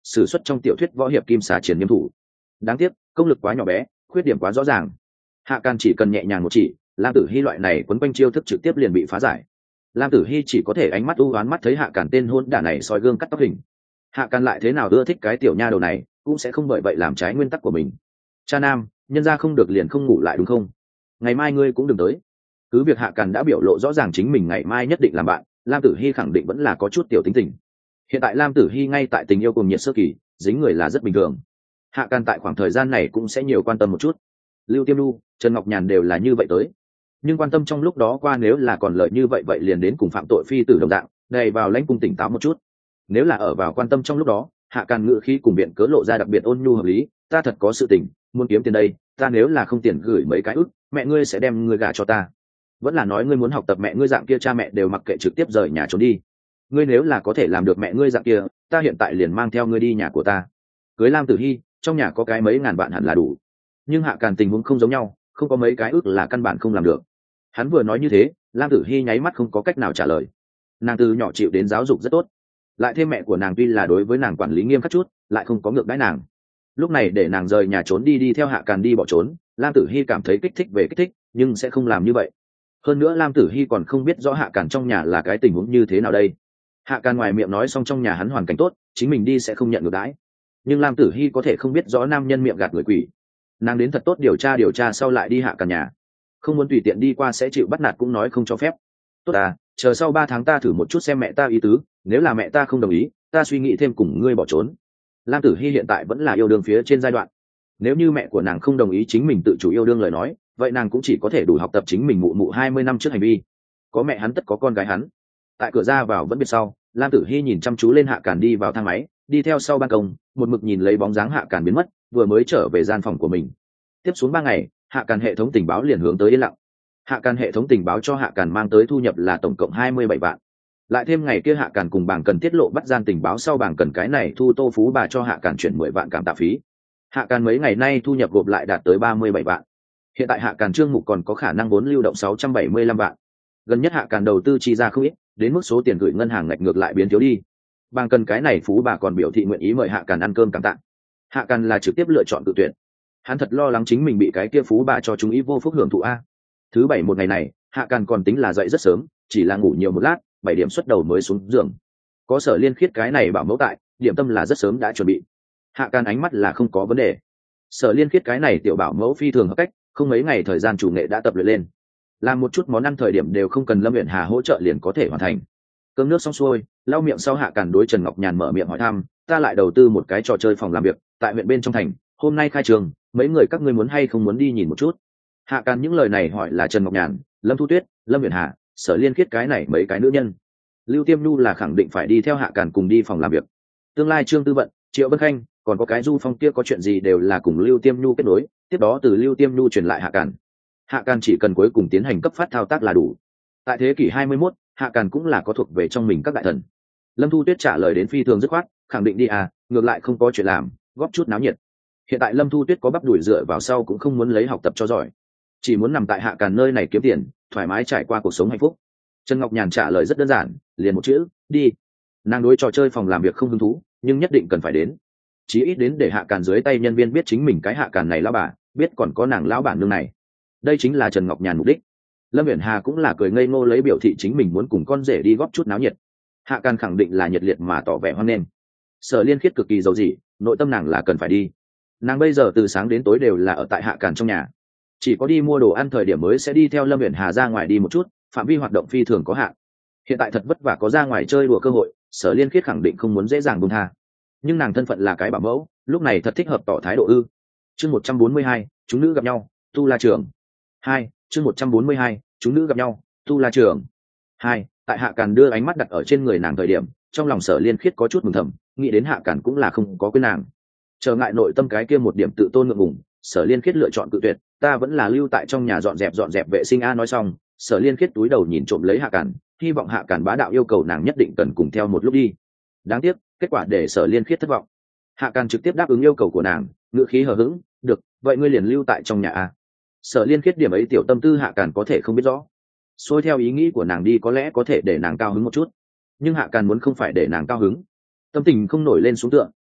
sử xuất trong tiểu thuyết võ hiệp kim xà triển nghiêm thủ. Đáng tiếc công lực quá nhỏ bé, khuyết điểm quá rõ ràng. Hạ Can chỉ cần nhẹ nhàng một chỉ, Lam Tử Hi loại này quấn quanh chiêu thức trực tiếp liền bị phá giải. Lam Tử Hi chỉ có thể ánh mắt u ám mắt thấy Hạ Càn tên hôn đản này soi gương cắt tóc hình. Hạ Càn lại thế nào ưa thích cái tiểu nha đầu này, cũng sẽ không bởi vậy làm trái nguyên tắc của mình. Cha nam, nhân ra không được liền không ngủ lại đúng không? Ngày mai ngươi cũng đừng tới. Cứ việc Hạ Càn đã biểu lộ rõ ràng chính mình ngày mai nhất định làm bạn, Lam Tử Hi khẳng định vẫn là có chút tiểu tính tình. Hiện tại Lam Tử Hi ngay tại tình yêu cùng nhiệt sơ kỳ, dính người là rất bình thường. Hạ Càn tại khoảng thời gian này cũng sẽ nhiều quan tâm một chút. Lưu Tiêm Lu, Trần Ngọc Nhàn đều là như vậy tới, nhưng quan tâm trong lúc đó qua nếu là còn lợi như vậy vậy liền đến cùng phạm tội phi tử đồng dạng, đầy vào lãnh cung tỉnh táo một chút. Nếu là ở vào quan tâm trong lúc đó, Hạ Càn ngự khí cùng biện cớ lộ ra đặc biệt ôn nhu hợp lý. Ta thật có sự tình, muốn kiếm tiền đây, ta nếu là không tiền gửi mấy cái ức, mẹ ngươi sẽ đem ngươi gả cho ta. Vẫn là nói ngươi muốn học tập mẹ ngươi dạng kia, cha mẹ đều mặc kệ trực tiếp rời nhà trốn đi. Ngươi nếu là có thể làm được mẹ ngươi dạng kia, ta hiện tại liền mang theo ngươi đi nhà của ta. Cưới Lam Tử Hi, trong nhà có cái mấy ngàn vạn hẳn là đủ. Nhưng Hạ Càn tình huống không giống nhau, không có mấy cái ức là căn bản không làm được. Hắn vừa nói như thế, Lam Tử Hi nháy mắt không có cách nào trả lời. Nàng từ nhỏ chịu đến giáo dục rất tốt, lại thêm mẹ của nàng tuy là đối với nàng quản lý nghiêm khắc chút, lại không có ngược đãi nàng. Lúc này để nàng rời nhà trốn đi theo Hạ Càn đi bỏ trốn, Lam Tử Hi cảm thấy kích thích về kích thích, nhưng sẽ không làm như vậy. Hơn nữa Lam Tử Hi còn không biết rõ Hạ Càn trong nhà là cái tình huống như thế nào đây. Hạ Càn ngoài miệng nói xong trong nhà hắn hoàn cảnh tốt, chính mình đi sẽ không nhận ngược đãi, nhưng Lam Tử Hi có thể không biết rõ nam nhân miệng gạt người quỷ. Nàng đến thật tốt điều tra sau lại đi Hạ Càn nhà, không muốn tùy tiện đi qua sẽ chịu bắt nạt cũng nói không cho phép. Tốt à, chờ sau 3 tháng ta thử một chút xem mẹ ta ý tứ, nếu là mẹ ta không đồng ý, ta suy nghĩ thêm cùng ngươi bỏ trốn. Lam Tử Hi hiện tại vẫn là yêu đương phía trên giai đoạn, nếu như mẹ của nàng không đồng ý chính mình tự chủ yêu đương lời nói, vậy nàng cũng chỉ có thể đủ học tập chính mình mụ 20 năm trước hành vi. Có mẹ hắn tất có con gái hắn. Tại cửa ra vào vẫn biết sau, Lam Tử Hi nhìn chăm chú lên Hạ Càn đi vào thang máy, đi theo sau ban công, một mực nhìn lấy bóng dáng Hạ Càn biến mất, vừa mới trở về gian phòng của mình. Tiếp xuống 3 ngày, Hạ Càn hệ thống tình báo liền hướng tới yên lặng. Hạ Càn hệ thống tình báo cho Hạ Càn mang tới thu nhập là tổng cộng 27 vạn. Lại thêm ngày kia Hạ Càn cùng bảng cần tiết lộ bắt gian tình báo sau bảng cần cái này thu Tô Phú bà cho Hạ Càn chuyển 10 vạn cảm tạ phí. Hạ Càn mấy ngày nay thu nhập gộp lại đạt tới 37 vạn. Hiện tại Hạ Càn chương mục còn có khả năng vốn lưu động 675 vạn. Gần nhất Hạ Càn đầu tư chi ra không ít, đến mức số tiền gửi ngân hàng ngạch ngược lại biến thiếu đi. Bảng cần cái này Phú bà còn biểu thị nguyện ý mời Hạ Càn ăn cơm cảm tạ. Hạ Càn là trực tiếp lựa chọn cự tuyệt. Hắn thật lo lắng chính mình bị cái kia Phú bà cho chúng ý vô phúc hưởng thụ a. Thứ bảy một ngày này, Hạ Càn còn tính là dậy rất sớm, chỉ là ngủ nhiều một lát, 7 điểm xuất đầu mới xuống giường. Có Sở Liên Khiết cái này bảo mẫu tại, điểm tâm là rất sớm đã chuẩn bị. Hạ Càn ánh mắt là không có vấn đề. Sở Liên Khiết cái này tiểu bảo mẫu phi thường hợp cách, không mấy ngày thời gian chủ nghệ đã tập luyện lên, làm một chút món ăn thời điểm đều không cần Lâm Uyển Hà hỗ trợ liền có thể hoàn thành. Cơm nước xong xuôi, lau miệng sau Hạ Càn đối Trần Ngọc Nhàn mở miệng hỏi thăm, ta lại đầu tư một cái trò chơi phòng làm việc tại huyện bên trong thành, hôm nay khai trường, mấy người các ngươi muốn hay không muốn đi nhìn một chút? Hạ Càn những lời này hỏi là Trần Ngọc Nhàn, Lâm Thu Tuyết, Lâm Uyển Hà, Sở Liên Khiết cái này mấy cái nữ nhân. Lưu Tiêm Nhu là khẳng định phải đi theo Hạ Càn cùng đi phòng làm việc. Tương lai Trương Tư Vận, Triệu Vân Khanh, còn có cái Du Phong kia có chuyện gì đều là cùng Lưu Tiêm Nhu kết nối, tiếp đó từ Lưu Tiêm Nhu truyền lại Hạ Càn. Hạ Càn chỉ cần cuối cùng tiến hành cấp phát thao tác là đủ. Tại thế kỷ 21, Hạ Càn cũng là có thuộc về trong mình các đại thần. Lâm Thu Tuyết trả lời đến phi thường dứt khoát, khẳng định đi à, ngược lại không có chuyện làm, góp chút náo nhiệt. Hiện tại Lâm Thu Tuyết có bắp đuổi dựa vào sau cũng không muốn lấy học tập cho giỏi, chỉ muốn nằm tại Hạ Càn nơi này kiếm tiền, thoải mái trải qua cuộc sống hạnh phúc. Trần Ngọc Nhàn trả lời rất đơn giản, liền một chữ, đi. Nàng đối trò chơi phòng làm việc không hứng thú, nhưng nhất định cần phải đến, chí ít đến để Hạ Càn dưới tay nhân viên biết chính mình cái Hạ Càn này lão bà, biết còn có nàng lão bản nương này. Đây chính là Trần Ngọc Nhàn mục đích. Lâm Uyển Hà cũng là cười ngây ngô lấy biểu thị chính mình muốn cùng con rể đi góp chút náo nhiệt. Hạ Càn khẳng định là nhiệt liệt mà tỏ vẻ hoan nghênh. Sở Liên Khiết cực kỳ giàu dị, nội tâm nàng là cần phải đi. Nàng bây giờ từ sáng đến tối đều là ở tại Hạ Càn trong nhà, chỉ có đi mua đồ ăn thời điểm mới sẽ đi theo Lâm Uyển Hà ra ngoài đi một chút, phạm vi hoạt động phi thường có hạn. Hiện tại thật vất vả có ra ngoài chơi đùa cơ hội, Sở Liên Khiết khẳng định không muốn dễ dàng buông tha. Nhưng nàng thân phận là cái bảo mẫu, lúc này thật thích hợp tỏ thái độ ư. Chương 142, chúng nữ gặp nhau, tu la trường. 2, chương 142, chúng nữ gặp nhau, tu la trường. 2, tại Hạ Càn đưa ánh mắt đặt ở trên người nàng thời điểm, trong lòng Sở Liên Khiết có chút mừng thầm, nghĩ đến Hạ Càn cũng là không có quên nàng. Trở ngại nội tâm cái kia một điểm tự tôn ngượng ngùng, Sở Liên Khiết lựa chọn cự tuyệt, ta vẫn là lưu tại trong nhà dọn dẹp vệ sinh a. Nói xong, Sở Liên Khiết túi đầu nhìn trộm lấy Hạ Càn, hy vọng Hạ Càn bá đạo yêu cầu nàng nhất định cần cùng theo một lúc đi. Đáng tiếc, kết quả để Sở Liên Khiết thất vọng. Hạ Càn trực tiếp đáp ứng yêu cầu của nàng, ngữ khí hờ hững, được, vậy ngươi liền lưu tại trong nhà a. Sở Liên Khiết điểm ấy tiểu tâm tư Hạ Càn có thể không biết rõ, xuôi theo ý nghĩ của nàng đi có lẽ có thể để nàng cao hứng một chút, nhưng Hạ Càn muốn không phải để nàng cao hứng, tâm tình không nổi lên xuống tượng,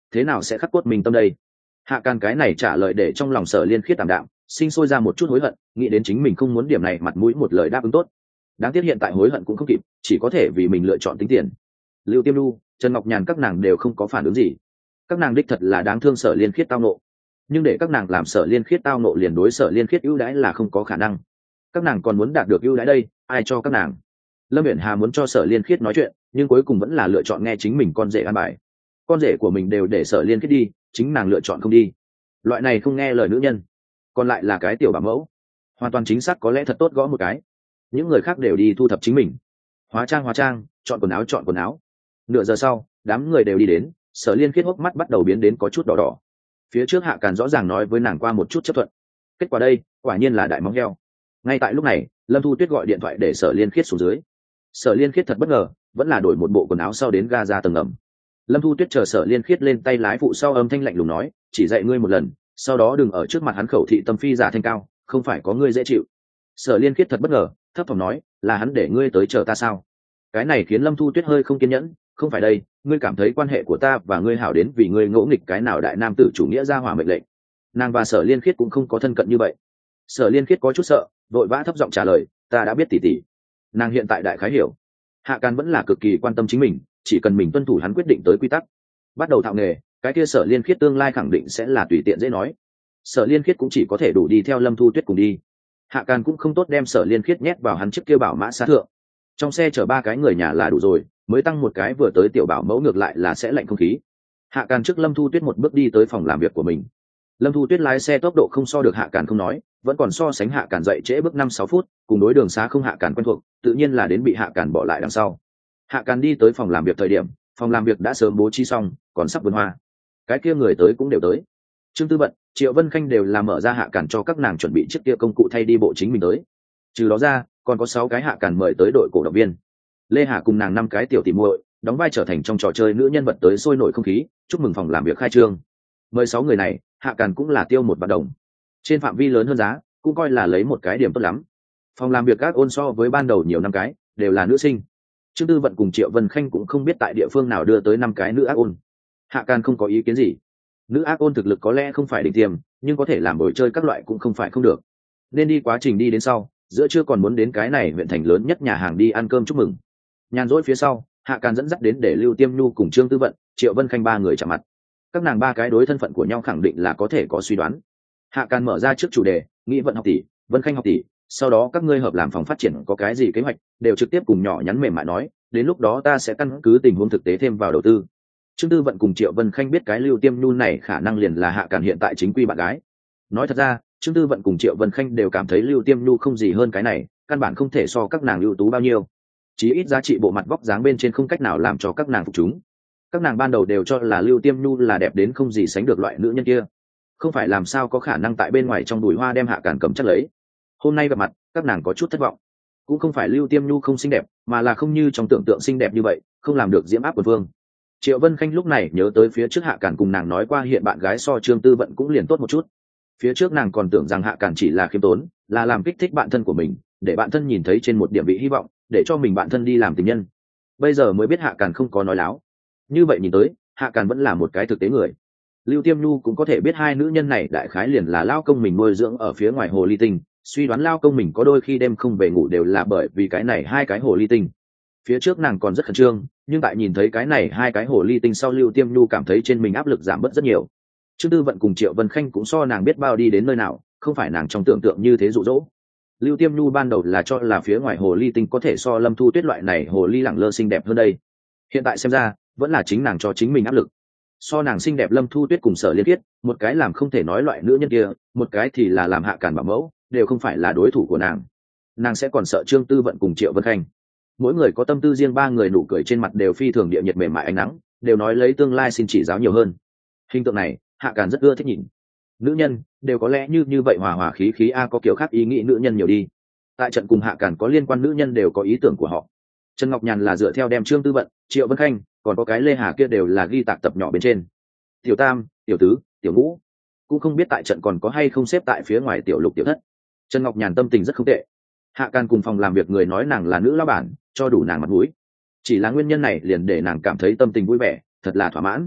thế nào sẽ khắc cốt mình tâm đây? Hạ Càn cái này trả lời để trong lòng Sở Liên Khiết tạm đạm, sinh sôi ra một chút hối hận, nghĩ đến chính mình không muốn điểm này mặt mũi một lời đáp ứng tốt. Đáng tiếc hiện tại hối hận cũng không kịp, chỉ có thể vì mình lựa chọn tính tiền. Lưu Tiêm Lu, Trần Ngọc Nhàn các nàng đều không có phản ứng gì. Các nàng đích thật là đáng thương Sở Liên Khiết tao nộ, nhưng để các nàng làm Sở Liên Khiết tao nộ liền đối Sở Liên Khiết ưu đãi là không có khả năng. Các nàng còn muốn đạt được ưu đãi đây, ai cho các nàng? Lâm Uyển Hà muốn cho Sở Liên Khiết nói chuyện, nhưng cuối cùng vẫn là lựa chọn nghe chính mình con rể an bài. Con rể của mình đều để Sở Liên Khiết đi, chính nàng lựa chọn không đi. Loại này không nghe lời nữ nhân, còn lại là cái tiểu bảo mẫu, hoàn toàn chính xác có lẽ thật tốt gõ một cái. Những người khác đều đi thu thập chính mình, hóa trang, chọn quần áo. Nửa giờ sau, đám người đều đi đến, Sở Liên Khiết hốc mắt bắt đầu biến đến có chút đỏ đỏ. Phía trước Hạ Càn rõ ràng nói với nàng qua một chút chấp thuận, kết quả đây quả nhiên là đại móng heo. Ngay tại lúc này, Lâm Thu Tuyết gọi điện thoại để Sở Liên Khiết xuống dưới. Sở Liên Khiết thật bất ngờ, vẫn là đổi một bộ quần áo sau đến ga ra tầng ngầm. Lâm Thu Tuyết chờ Sở Liên Khiết lên tay lái phụ sau, âm thanh lạnh lùng nói, chỉ dạy ngươi một lần, sau đó đừng ở trước mặt hắn khẩu thị tâm phi giả thanh cao, không phải có ngươi dễ chịu. Sở Liên Khiết thật bất ngờ, thấp thỏm nói, là hắn để ngươi tới chờ ta sao? Cái này khiến Lâm Thu Tuyết hơi không kiên nhẫn, không phải đây, ngươi cảm thấy quan hệ của ta và ngươi hảo đến vì ngươi ngỗ nghịch cái nào đại nam tử chủ nghĩa ra hỏa mệnh lệnh? Nàng và Sở Liên Khiết cũng không có thân cận như vậy. Sở Liên Khiết có chút sợ, vội vã thấp giọng trả lời, ta đã biết tỷ tỷ. Nàng hiện tại đại khái hiểu, Hạ Càn vẫn là cực kỳ quan tâm chính mình, chỉ cần mình tuân thủ hắn quyết định tới quy tắc, bắt đầu thạo nghề, cái kia Sở Liên Khiết tương lai khẳng định sẽ là tùy tiện dễ nói. Sở Liên Khiết cũng chỉ có thể đủ đi theo Lâm Thu Tuyết cùng đi. Hạ Càn cũng không tốt đem Sở Liên Khiết nhét vào hắn chiếc kia bảo mã xa thượng, trong xe chở 3 cái người nhà là đủ rồi, mới tăng một cái vừa tới tiểu bảo mẫu ngược lại là sẽ lạnh không khí. Hạ Càn trước Lâm Thu Tuyết một bước đi tới phòng làm việc của mình. Lâm Thu Tuyết lái xe tốc độ không so được Hạ Càn không nói, vẫn còn so sánh Hạ Càn dậy trễ bước 5-6 phút, cùng đối đường xá không Hạ Càn quen thuộc, tự nhiên là đến bị Hạ Càn bỏ lại đằng sau. Hạ Càn đi tới phòng làm việc thời điểm, phòng làm việc đã sớm bố trí xong, còn sắp vườn hoa. Cái kia người tới cũng đều tới. Trương Tư Vận, Triệu Vân Khanh đều là mở ra Hạ Càn cho các nàng chuẩn bị chiếc kia công cụ thay đi bộ chính mình tới. Trừ đó ra, còn có 6 cái Hạ Càn mời tới đội cổ động viên. Lê Hà cùng nàng 5 cái tiểu tỷ muội, đóng vai trở thành trong trò chơi nữ nhân vật tới sôi nổi không khí, chúc mừng phòng làm việc khai trương. 16 người này, Hạ Càn cũng là tiêu một vạn đồng. Trên phạm vi lớn hơn giá, cũng coi là lấy một cái điểm tốt lắm. Phòng làm việc các ôn so với ban đầu nhiều 5 cái, đều là nữ sinh. Trương Tư Vận cùng Triệu Vân Khanh cũng không biết tại địa phương nào đưa tới 5 cái nữ ác ôn. Hạ Càn không có ý kiến gì. Nữ ác ôn thực lực có lẽ không phải đỉnh tiêm, nhưng có thể làm buổi chơi các loại cũng không phải không được. Nên đi quá trình đi đến sau, giữa trưa còn muốn đến cái này huyện thành lớn nhất nhà hàng đi ăn cơm chúc mừng. Nhàn rỗi phía sau, Hạ Càn dẫn dắt đến để Lưu Tiêm Nhu cùng Trương Tư Vận, Triệu Vân Khanh 3 người chạm mặt. Các nàng 3 cái đối thân phận của nhau khẳng định là có thể có suy đoán. Hạ Càn mở ra trước chủ đề, nghĩ Vận học tỷ, Vân Khanh học tỷ, sau đó các ngươi hợp làm phòng phát triển có cái gì kế hoạch, đều trực tiếp cùng nhỏ nhắn mềm mại nói, đến lúc đó ta sẽ căn cứ tình huống thực tế thêm vào đầu tư. Trương Tư Vận cùng Triệu Vân Khanh biết cái Lưu Tiêm Nhu này khả năng liền là Hạ Càn hiện tại chính quy bạn gái. Nói thật ra, Trương Tư Vận cùng Triệu Vân Khanh đều cảm thấy Lưu Tiêm Nhu không gì hơn cái này, căn bản không thể so các nàng ưu tú bao nhiêu. Chí ít giá trị bộ mặt vóc dáng bên trên không cách nào làm cho các nàng phục chúng. Các nàng ban đầu đều cho là Lưu Tiêm Nhu là đẹp đến không gì sánh được loại nữ nhân kia, không phải làm sao có khả năng tại bên ngoài trong bụi hoa đem Hạ Càn cầm chắc lấy. Hôm nay gặp mặt, các nàng có chút thất vọng. Cũng không phải Lưu Tiêm Nhu không xinh đẹp, mà là không như trong tưởng tượng xinh đẹp như vậy, không làm được diễm áp quần vương. Triệu Vân Khanh lúc này nhớ tới phía trước Hạ Càn cùng nàng nói qua hiện bạn gái so Trương Tư Vận cũng liền tốt một chút. Phía trước nàng còn tưởng rằng Hạ Càn chỉ là khiêm tốn, là làm kích thích bạn thân của mình, để bạn thân nhìn thấy trên một điểm vị hy vọng, để cho mình bạn thân đi làm tình nhân. Bây giờ mới biết Hạ Càn không có nói láo. Như vậy nhìn tới, Hạ Càn vẫn là một cái thực tế người. Lưu Tiêm Nhu cũng có thể biết hai nữ nhân này đại khái liền là lao công mình nuôi dưỡng ở phía ngoài hồ ly tinh, suy đoán lao công mình có đôi khi đêm không về ngủ đều là bởi vì cái này 2 cái hồ ly tinh. Phía trước nàng còn rất khẩn trương, nhưng tại nhìn thấy cái này 2 cái hồ ly tinh sau, Lưu Tiêm Nhu cảm thấy trên mình áp lực giảm bớt rất nhiều. Trương Tư Vận cùng Triệu Vân Khanh cũng so nàng biết bao đi đến nơi nào, không phải nàng trong tưởng tượng như thế dụ dỗ. Lưu Tiêm Nhu ban đầu là cho là phía ngoài hồ ly tinh có thể so Lâm Thu Tuyết loại này hồ ly lẳng lơ xinh đẹp hơn đây. Hiện tại xem ra, vẫn là chính nàng cho chính mình áp lực. So nàng xinh đẹp Lâm Thu Tuyết cùng Sở Liên Kiết, một cái làm không thể nói loại nữ nhân kia, một cái thì là làm Hạ Càn bảo mẫu, đều không phải là đối thủ của nàng. Nàng sẽ còn sợ Trương Tư Vận cùng Triệu Vân Khanh. Mỗi người có tâm tư riêng, 3 người nụ cười trên mặt đều phi thường địa nhiệt mềm mại ánh nắng, đều nói lấy tương lai xin chỉ giáo nhiều hơn. Hình tượng này, Hạ Càn rất ưa thích nhìn. Nữ nhân đều có lẽ như vậy hòa hòa khí khí, có kiểu khác ý nghĩ nữ nhân nhiều đi. Tại trận cùng Hạ Càn có liên quan nữ nhân đều có ý tưởng của họ. Trần Ngọc Nhàn là dựa theo đem Trương Tư Vận, Triệu Vân Khanh, còn có cái Lê Hà kia đều là ghi tạc tập nhỏ bên trên. Tiểu Tam, Tiểu Tứ, Tiểu Ngũ, cũng không biết tại trận còn có hay không xếp tại phía ngoài Tiểu Lục, Tiểu Thất. Trần Ngọc Nhàn tâm tình rất không tệ. Hạ Càn cùng phòng làm việc người nói nàng là nữ lão bản, cho đủ nàng mặt mũi. Chỉ là nguyên nhân này liền để nàng cảm thấy tâm tình vui vẻ, thật là thỏa mãn.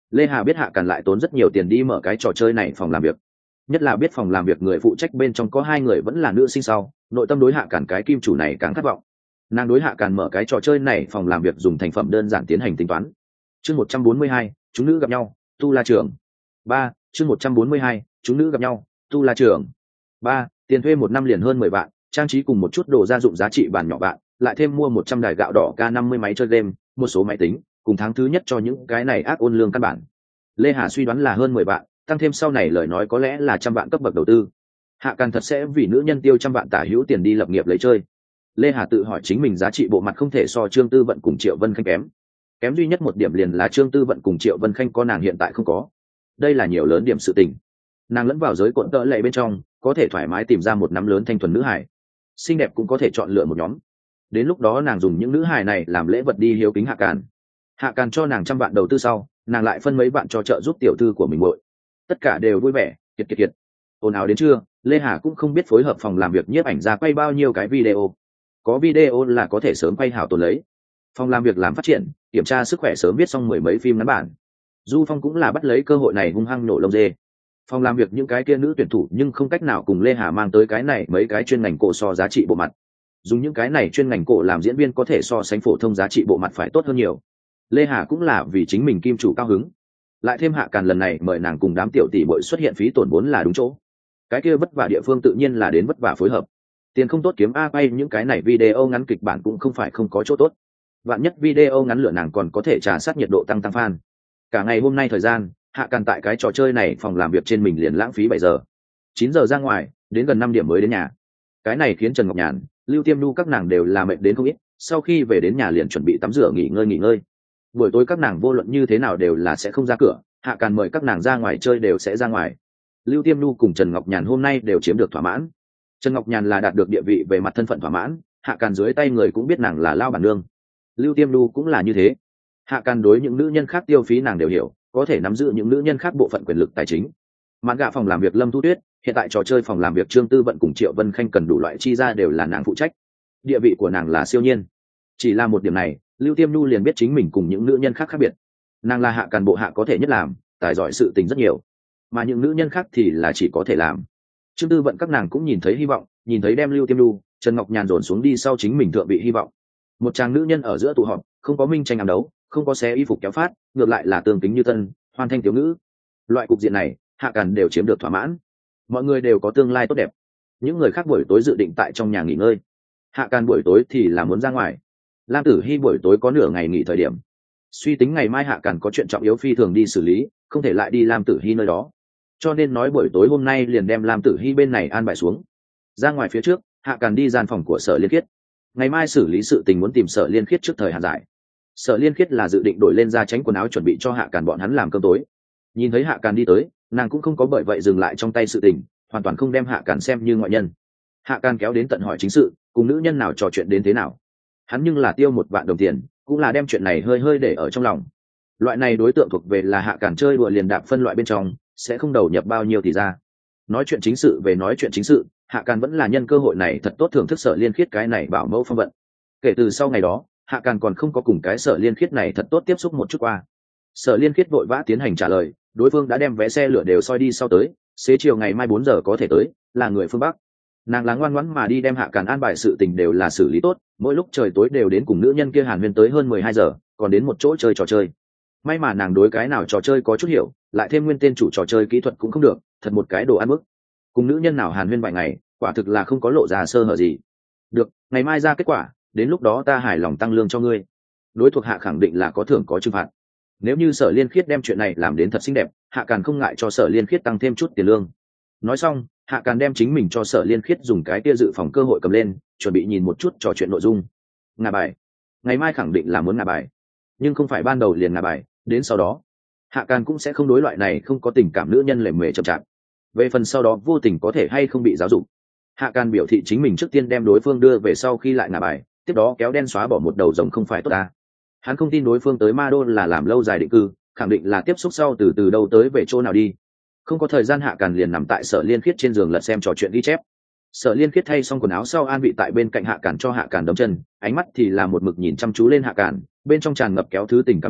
Lê Hà biết Hạ Càn lại tốn rất nhiều tiền đi mở cái trò chơi này phòng làm việc, nhất là biết phòng làm việc người phụ trách bên trong có 2 người vẫn là nữ sinh sau, nội tâm đối Hạ Càn cái kim chủ này càng khát vọng. Nàng đối Hạ Càn mở cái trò chơi này phòng làm việc dùng thành phẩm đơn giản tiến hành tính toán. Chương 142, chúng nữ gặp nhau, tu la trưởng. 3, chương 142, chúng nữ gặp nhau, tu la trưởng. 3, tiền thuê 1 năm liền hơn 10 vạn, trang trí cùng một chút đồ gia dụng giá trị bản nhỏ vạn, lại thêm mua 100 đài gạo đỏ K50 máy chơi game, một số máy tính, cùng tháng thứ nhất cho những cái này ác ôn lương căn bản. Lê Hà suy đoán là hơn 10 vạn, tăng thêm sau này lời nói có lẽ là 100 vạn cấp bậc đầu tư. Hạ Càn thật sẽ vì nữ nhân tiêu 100 vạn tả hữu tiền đi lập nghiệp lấy chơi. Lê Hà tự hỏi chính mình giá trị bộ mặt không thể so Trương Tư Vận cùng Triệu Vân Khanh kém duy nhất một điểm liền là Trương Tư Vận cùng Triệu Vân Khanh có nàng hiện tại không có. Đây là nhiều lớn điểm sự tình. Nàng lẫn vào giới cuộn tợ lệ bên trong, có thể thoải mái tìm ra một nắm lớn thanh thuần nữ hài, xinh đẹp cũng có thể chọn lựa một nhóm. Đến lúc đó nàng dùng những nữ hài này làm lễ vật đi hiếu kính Hạ Càn. Hạ Càn cho nàng 100 vạn đầu tư sau, nàng lại phân mấy vạn cho trợ giúp tiểu thư của mình muội. Tất cả đều vui vẻ, kiệt. Ồn ào đến trưa, Lê Hà cũng không biết phối hợp phòng làm việc nhiếp ảnh ra quay bao nhiêu cái video. Có video là có thể sớm quay hảo tồn lấy. Phòng làm việc làm phát triển, kiểm tra sức khỏe sớm viết xong 10 mấy phim ngắn bản. Du Phong cũng là bắt lấy cơ hội này hung hăng nổ lông dê. Phòng làm việc những cái kia nữ tuyển thủ nhưng không cách nào cùng Lê Hà mang tới cái này mấy cái chuyên ngành cổ so giá trị bộ mặt. Dùng những cái này chuyên ngành cổ làm diễn viên có thể so sánh phổ thông giá trị bộ mặt phải tốt hơn nhiều. Lê Hà cũng là vì chính mình kim chủ cao hứng. Lại thêm Hạ Càn lần này mời nàng cùng đám tiểu tỷ bội xuất hiện phí tổn vốn là đúng chỗ. Cái kia vất vả địa phương tự nhiên là đến vất vả phối hợp. Tiền không tốt kiếm a quay những cái này video ngắn kịch bản cũng không phải không có chỗ tốt. Vạn nhất video ngắn lửa nàng còn có thể trà sát nhiệt độ tăng fan. Cả ngày hôm nay thời gian, Hạ Càn tại cái trò chơi này phòng làm việc trên mình liền lãng phí 7 giờ. 9 giờ ra ngoài, đến gần 5 điểm mới đến nhà. Cái này khiến Trần Ngọc Nhàn, Lưu Tiêm Nhu các nàng đều là mệt đến không ít, sau khi về đến nhà liền chuẩn bị tắm rửa nghỉ ngơi. Buổi tối các nàng vô luận như thế nào đều là sẽ không ra cửa, Hạ Càn mời các nàng ra ngoài chơi đều sẽ ra ngoài. Lưu Tiêm Nhu cùng Trần Ngọc Nhàn hôm nay đều chiếm được thỏa mãn. Trần Ngọc Nhàn là đạt được địa vị về mặt thân phận thỏa mãn, Hạ Càn dưới tay người cũng biết nàng là lao bản nương. Lưu Tiêm Nhu cũng là như thế. Hạ Càn đối những nữ nhân khác tiêu phí nàng đều hiểu, có thể nắm giữ những nữ nhân khác bộ phận quyền lực tài chính. Mạn gạ phòng làm việc Lâm Thu Tuyết, hiện tại trò chơi phòng làm việc Trương Tư Vận cùng Triệu Vân Khanh cần đủ loại chi ra đều là nàng phụ trách. Địa vị của nàng là siêu nhiên. Chỉ là một điểm này, Lưu Tiêm Nhu liền biết chính mình cùng những nữ nhân khác khác biệt. Nàng là Hạ Càn bộ hạ có thể nhất làm, tài giỏi sự tình rất nhiều, mà những nữ nhân khác thì là chỉ có thể làm. Trương Tư Vận các nàng cũng nhìn thấy hy vọng, nhìn thấy đem Lưu Tiêm Nhu, Trần Ngọc Nhàn dồn xuống đi sau chính mình thượng vị hy vọng. Một chàng nữ nhân ở giữa tụ họp, không có minh tranh ám đấu, không có xé y phục kéo phát, ngược lại là tương kính như tân, hoan thanh tiểu ngữ. Loại cục diện này, Hạ Càn đều chiếm được thỏa mãn. Mọi người đều có tương lai tốt đẹp. Những người khác buổi tối dự định tại trong nhà nghỉ ngơi. Hạ Càn buổi tối thì là muốn ra ngoài. Lam Tử Hi buổi tối có nửa ngày nghỉ thời điểm. Suy tính ngày mai Hạ Càn có chuyện trọng yếu phi thường đi xử lý, không thể lại đi Lam Tử Hi nơi đó. Cho nên nói buổi tối hôm nay liền đem Lam Tử Hi bên này an bài xuống. Ra ngoài phía trước, Hạ Càn đi gian phòng của Sở Liên Khiết. Ngày mai xử lý sự tình muốn tìm Sở Liên Khiết trước thời hạn giải. Sở Liên Khiết là dự định đổi lên ra tránh quần áo chuẩn bị cho Hạ Càn bọn hắn làm cơm tối. Nhìn thấy Hạ Càn đi tới, nàng cũng không có bởi vậy dừng lại trong tay sự tình, hoàn toàn không đem Hạ Càn xem như ngoại nhân. Hạ Càn kéo đến tận hỏi chính sự, cùng nữ nhân nào trò chuyện đến thế nào. Hắn nhưng là tiêu 1 vạn đồng tiền, cũng là đem chuyện này hơi để ở trong lòng. Loại này đối tượng thuộc về là Hạ Càn chơi đùa liền đạp phân loại bên trong, sẽ không đầu nhập bao nhiêu thì ra. Nói chuyện chính sự về nói chuyện chính sự, Hạ Càn vẫn là nhân cơ hội này thật tốt thưởng thức Sở Liên Khiết cái này bảo mẫu phong vận. Kể từ sau ngày đó, Hạ Càn còn không có cùng cái Sở Liên Khiết này thật tốt tiếp xúc một chút qua. Sở Liên Khiết vội vã tiến hành trả lời, đối phương đã đem vé xe lửa đều soi đi sau tới, xế chiều ngày mai 4 giờ có thể tới, là người phương Bắc. Nàng là ngoan ngoãn mà đi đem Hạ Càn an bài sự tình đều là xử lý tốt, mỗi lúc trời tối đều đến cùng nữ nhân kia hàn huyên tới hơn 12 giờ, còn đến một chỗ chơi trò chơi. May mà nàng đối cái nào trò chơi có chút hiểu, lại thêm nguyên tên chủ trò chơi kỹ thuật cũng không được, thật một cái đồ ăn bức. Cùng nữ nhân nào hàn huyên vài ngày, quả thực là không có lộ ra sơ hở gì. Được, ngày mai ra kết quả, đến lúc đó ta hài lòng tăng lương cho ngươi. Đối thuộc Hạ khẳng định là có thưởng có trừng phạt. Nếu như Sở Liên Khiết đem chuyện này làm đến thật xinh đẹp, Hạ Càn không ngại cho Sở Liên Khiết tăng thêm chút tiền lương. Nói xong, Hạ Càn đem chính mình cho Sở Liên Khiết dùng cái kia dự phòng cơ hội cầm lên, chuẩn bị nhìn một chút trò chuyện nội dung. Ngả bài. Ngày mai khẳng định là muốn ngả bài, nhưng không phải ban đầu liền ngả bài, đến sau đó, Hạ Càn cũng sẽ không đối loại này không có tình cảm nữ nhân lề mề chậm chạp. Về phần sau đó vô tình có thể hay không bị giáo dục, Hạ Càn biểu thị chính mình trước tiên đem đối phương đưa về sau khi lại ngả bài, tiếp đó kéo đen xóa bỏ một đầu rồng không phải tốt ta. Hắn không tin đối phương tới Ma Đô là làm lâu dài định cư, khẳng định là tiếp xúc sau từ đâu tới về chỗ nào đi. Không có thời gian, Hạ Càn liền nằm tại Sở Liên Khiết trên giường lật xem trò chuyện ghi chép. Sở Liên Khiết thay xong quần áo sau an vị tại bên cạnh Hạ Càn cho Hạ Càn đấm chân, ánh mắt thì là một mực nhìn chăm chú lên Hạ Càn, bên trong tràn ngập kéo thứ tình cảm đó,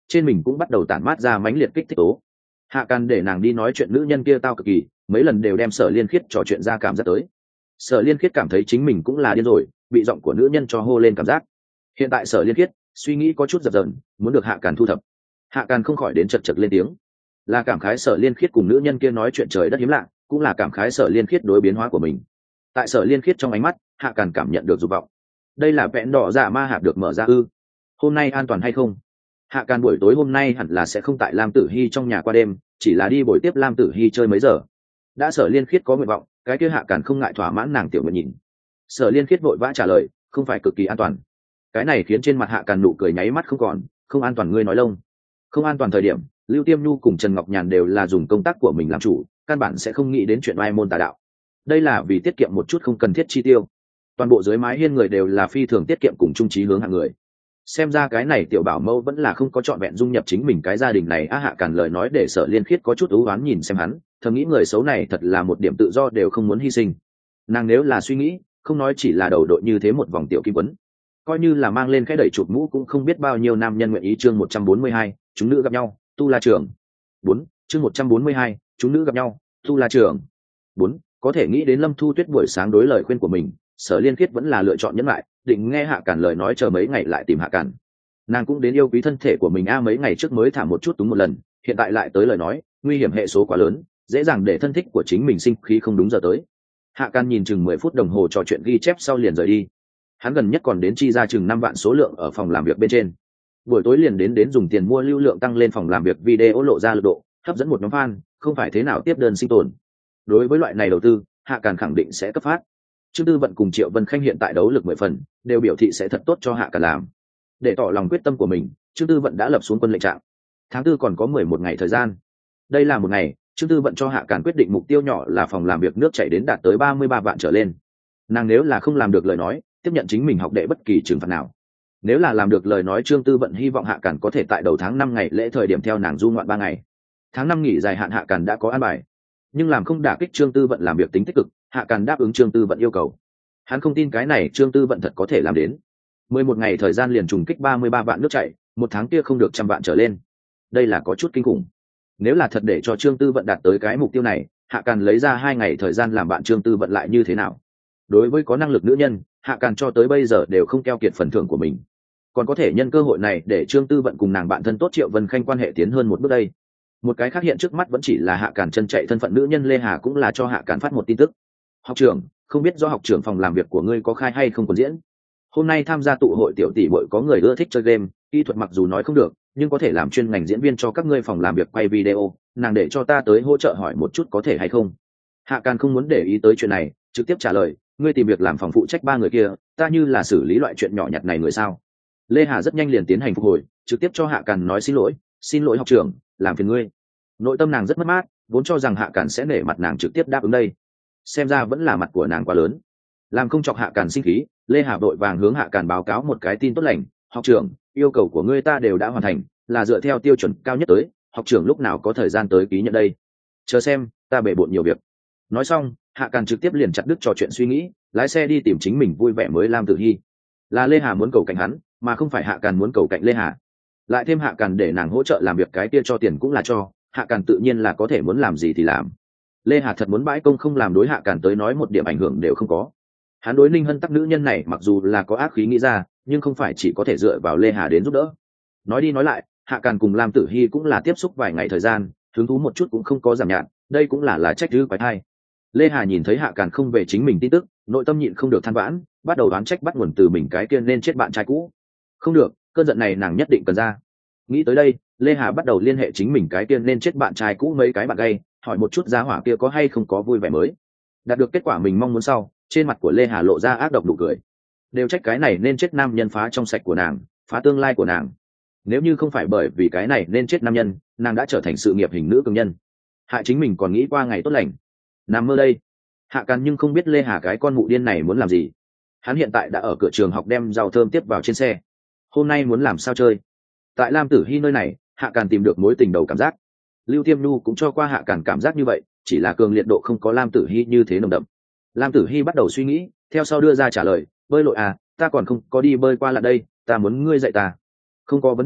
trên mình cũng bắt đầu tản mát ra mãnh liệt kích thích tố. Hạ Càn để nàng đi nói chuyện nữ nhân kia tao cực kỳ, mấy lần đều đem Sở Liên Khiết trò chuyện ra cảm giác tới. Sở Liên Khiết cảm thấy chính mình cũng là điên rồi, bị giọng của nữ nhân cho hô lên cảm giác. Hiện tại Sở Liên Khiết suy nghĩ có chút dập dờn, muốn được Hạ Càn thu thập. Hạ Càn không khỏi đến chật chật lên tiếng, là cảm khái Sở Liên Khiết cùng nữ nhân kia nói chuyện trời đất hiếm lạ, cũng là cảm khái Sở Liên Khiết đối biến hóa của mình. Tại Sở Liên Khiết trong ánh mắt, Hạ Càn cảm nhận được dục vọng. Đây là vẹn đỏ dạ ma hạp được mở ra ư? Hôm nay an toàn hay không? Hạ Càn buổi tối hôm nay hẳn là sẽ không tại Lam Tử Hi trong nhà qua đêm, chỉ là đi buổi tiếp Lam Tử Hi chơi mấy giờ. Đã Sở Liên Khiết có nguyện vọng, cái kia Hạ Càn không ngại thỏa mãn nàng tiểu nguyện nhìn. Sở Liên Khiết vội vã trả lời, không phải cực kỳ an toàn. Cái này khiến trên mặt Hạ Càn nụ cười nháy mắt không còn. Không an toàn ngươi nói lông. Không an toàn thời điểm, Lưu Tiêm Nhu cùng Trần Ngọc Nhàn đều là dùng công tác của mình làm chủ, căn bản sẽ không nghĩ đến chuyện oai môn tà đạo. Đây là vì tiết kiệm một chút không cần thiết chi tiêu. Toàn bộ dưới mái hiên người đều là phi thường tiết kiệm cùng trung trí hướng hạng người. Xem ra cái này tiểu bảo mẫu vẫn là không có trọn vẹn dung nhập chính mình cái gia đình này. Hạ Càn lời nói để Sở Liên Khiết có chút ưu oán nhìn xem hắn, thầm nghĩ người xấu này thật là một điểm tự do đều không muốn hy sinh. Nàng nếu là suy nghĩ, không nói chỉ là đầu đội như thế một vòng tiểu kim quấn, coi như là mang lên cái đẩy chụp mũ cũng không biết bao nhiêu nam nhân nguyện ý. Chương 142, chúng nữ gặp nhau, tu la trường. 4, chương 142, chúng nữ gặp nhau, tu la trường. 4, có thể nghĩ đến Lâm Thu Tuyết buổi sáng đối lời khuyên của mình, Sở Liên Khiết vẫn là lựa chọn nhẫn lại, định nghe Hạ Càn lời nói chờ mấy ngày lại tìm Hạ Càn. Nàng cũng đến yêu quý thân thể của mình mấy ngày trước mới thả một chút túng một lần, hiện tại lại tới lời nói, nguy hiểm hệ số quá lớn, dễ dàng để thân thích của chính mình sinh khí không đúng giờ tới. Hạ Càn nhìn chừng 10 phút đồng hồ trò chuyện ghi chép sau liền rời đi. Hắn gần nhất còn đến chi ra chừng 5 vạn số lượng ở phòng làm việc bên trên. Buổi tối liền đến dùng tiền mua lưu lượng tăng lên phòng làm việc video lộ ra lực độ, hấp dẫn một nhóm fan, không phải thế nào tiếp đơn sinh tồn. Đối với loại này đầu tư, Hạ Càn khẳng định sẽ cấp phát. Trương Tư Vận cùng Triệu Vân Khanh hiện tại đấu lực 10 phần, đều biểu thị sẽ thật tốt cho Hạ Càn làm. Để tỏ lòng quyết tâm của mình, Trương Tư Vận đã lập xuống quân lệnh trạng. Tháng 4 còn có 11 ngày thời gian. Đây là một ngày, Trương Tư Vận cho Hạ Càn quyết định mục tiêu nhỏ là phòng làm việc nước chảy đến đạt tới 33 vạn trở lên. Nàng nếu là không làm được lời nói, tiếp nhận chính mình học đệ bất kỳ trừng phạt nào. Nếu là làm được lời nói, Trương Tư Vận hy vọng Hạ Càn có thể tại đầu tháng 5 ngày lễ thời điểm theo nàng du ngoạn 3 ngày. Tháng 5 nghỉ dài hạn Hạ Càn đã có an bài, nhưng làm không đả kích Trương Tư Vận làm việc tính tích cực, Hạ Càn đáp ứng Trương Tư Vận yêu cầu. Hắn không tin cái này Trương Tư Vận thật có thể làm đến. 11 ngày thời gian liền trùng kích 33 vạn nước chảy, một tháng kia không được 100 vạn trở lên. Đây là có chút kinh khủng. Nếu là thật để cho Trương Tư Vận đạt tới cái mục tiêu này, Hạ Càn lấy ra 2 ngày thời gian làm bạn Trương Tư Vận lại như thế nào? Đối với có năng lực nữ nhân, Hạ Càn cho tới bây giờ đều không keo kiệt phần thưởng của mình. Còn có thể nhân cơ hội này để Trương Tư Vận cùng nàng bạn thân tốt Triệu Vân Khanh quan hệ tiến hơn một bước đây. Một cái khác hiện trước mắt vẫn chỉ là Hạ Càn chân chạy thân phận nữ nhân Lê Hà cũng là cho Hạ Càn phát một tin tức. Học trưởng, không biết do học trưởng phòng làm việc của ngươi có khai hay không còn diễn. Hôm nay tham gia tụ hội tiểu tỷ muội có người ưa thích chơi game, kỹ thuật mặc dù nói không được, nhưng có thể làm chuyên ngành diễn viên cho các ngươi phòng làm việc quay video, nàng để cho ta tới hỗ trợ hỏi một chút có thể hay không. Hạ Càn không muốn để ý tới chuyện này, trực tiếp trả lời, ngươi tìm việc làm phòng phụ trách 3 người kia, ta như là xử lý loại chuyện nhỏ nhặt này người sao? Lê Hà rất nhanh liền tiến hành phục hồi, trực tiếp cho Hạ Càn nói xin lỗi học trưởng, làm phiền ngươi. Nội tâm nàng rất mất mát, vốn cho rằng Hạ Càn sẽ nể mặt nàng trực tiếp đáp ứng đây, xem ra vẫn là mặt của nàng quá lớn, làm không chọc Hạ Càn sinh khí. Lê Hà vội vàng hướng Hạ Càn báo cáo một cái tin tốt lành, học trưởng, yêu cầu của ngươi ta đều đã hoàn thành, là dựa theo tiêu chuẩn cao nhất tới, học trưởng lúc nào có thời gian tới ký nhận đây? Chờ xem, ta bể bộn nhiều việc. Nói xong, Hạ Càn trực tiếp liền chặt đứt trò chuyện suy nghĩ, lái xe đi tìm chính mình vui vẻ mới Lam Tử Hi. Là Lê Hà muốn cầu cạnh hắn, mà không phải Hạ Càn muốn cầu cạnh Lê Hà. Lại thêm Hạ Càn để nàng hỗ trợ làm việc, cái kia cho tiền cũng là cho, Hạ Càn tự nhiên là có thể muốn làm gì thì làm. Lê Hà thật muốn bãi công không làm, đối Hạ Càn tới nói một điểm ảnh hưởng đều không có. Hắn đối Ninh Hân Tắc nữ nhân này mặc dù là có ác khí nghĩ ra, nhưng không phải chỉ có thể dựa vào Lê Hà đến giúp đỡ. Nói đi nói lại, Hạ Càn cùng Lam Tử Hi cũng là tiếp xúc vài ngày thời gian, hứng thú một chút cũng không có giảm nhạt, đây cũng là trách cứ quái thai. Lê Hà nhìn thấy Hạ Càn không về chính mình tin tức, nội tâm nhịn không được than vãn, bắt đầu đoán trách bắt nguồn từ mình cái kia nên chết bạn trai cũ. Không được, cơn giận này nàng nhất định cần ra. Nghĩ tới đây, Lê Hà bắt đầu liên hệ chính mình cái kia nên chết bạn trai cũ mấy cái bạn gay, hỏi một chút giá hỏa kia có hay không có vui vẻ mới. Đạt được kết quả mình mong muốn sau, trên mặt của Lê Hà lộ ra ác độc nụ cười. Đều trách cái này nên chết nam nhân phá trong sạch của nàng, phá tương lai của nàng. Nếu như không phải bởi vì cái này nên chết nam nhân, nàng đã trở thành sự nghiệp hình nữ cường nhân. Hại chính mình còn nghĩ qua ngày tốt lành. Nằm mơ đây. Hạ Càn nhưng không biết Lê Hà cái con mụ điên này muốn làm gì. Hắn hiện tại đã ở cửa trường học đem rau thơm tiếp vào trên xe. Hôm nay muốn làm sao chơi? Tại Lam Tử Hi nơi này, Hạ Càn tìm được mối tình đầu cảm giác. Lưu Tiêm Nhu cũng cho qua Hạ Càn cảm giác như vậy, chỉ là cường liệt độ không có Lam Tử Hi như thế nồng đậm. Lam Tử Hi bắt đầu suy nghĩ, theo sau đưa ra trả lời, bơi lội à, ta còn không có đi bơi qua lặn đây, ta muốn ngươi dạy ta. Không có vấn đề,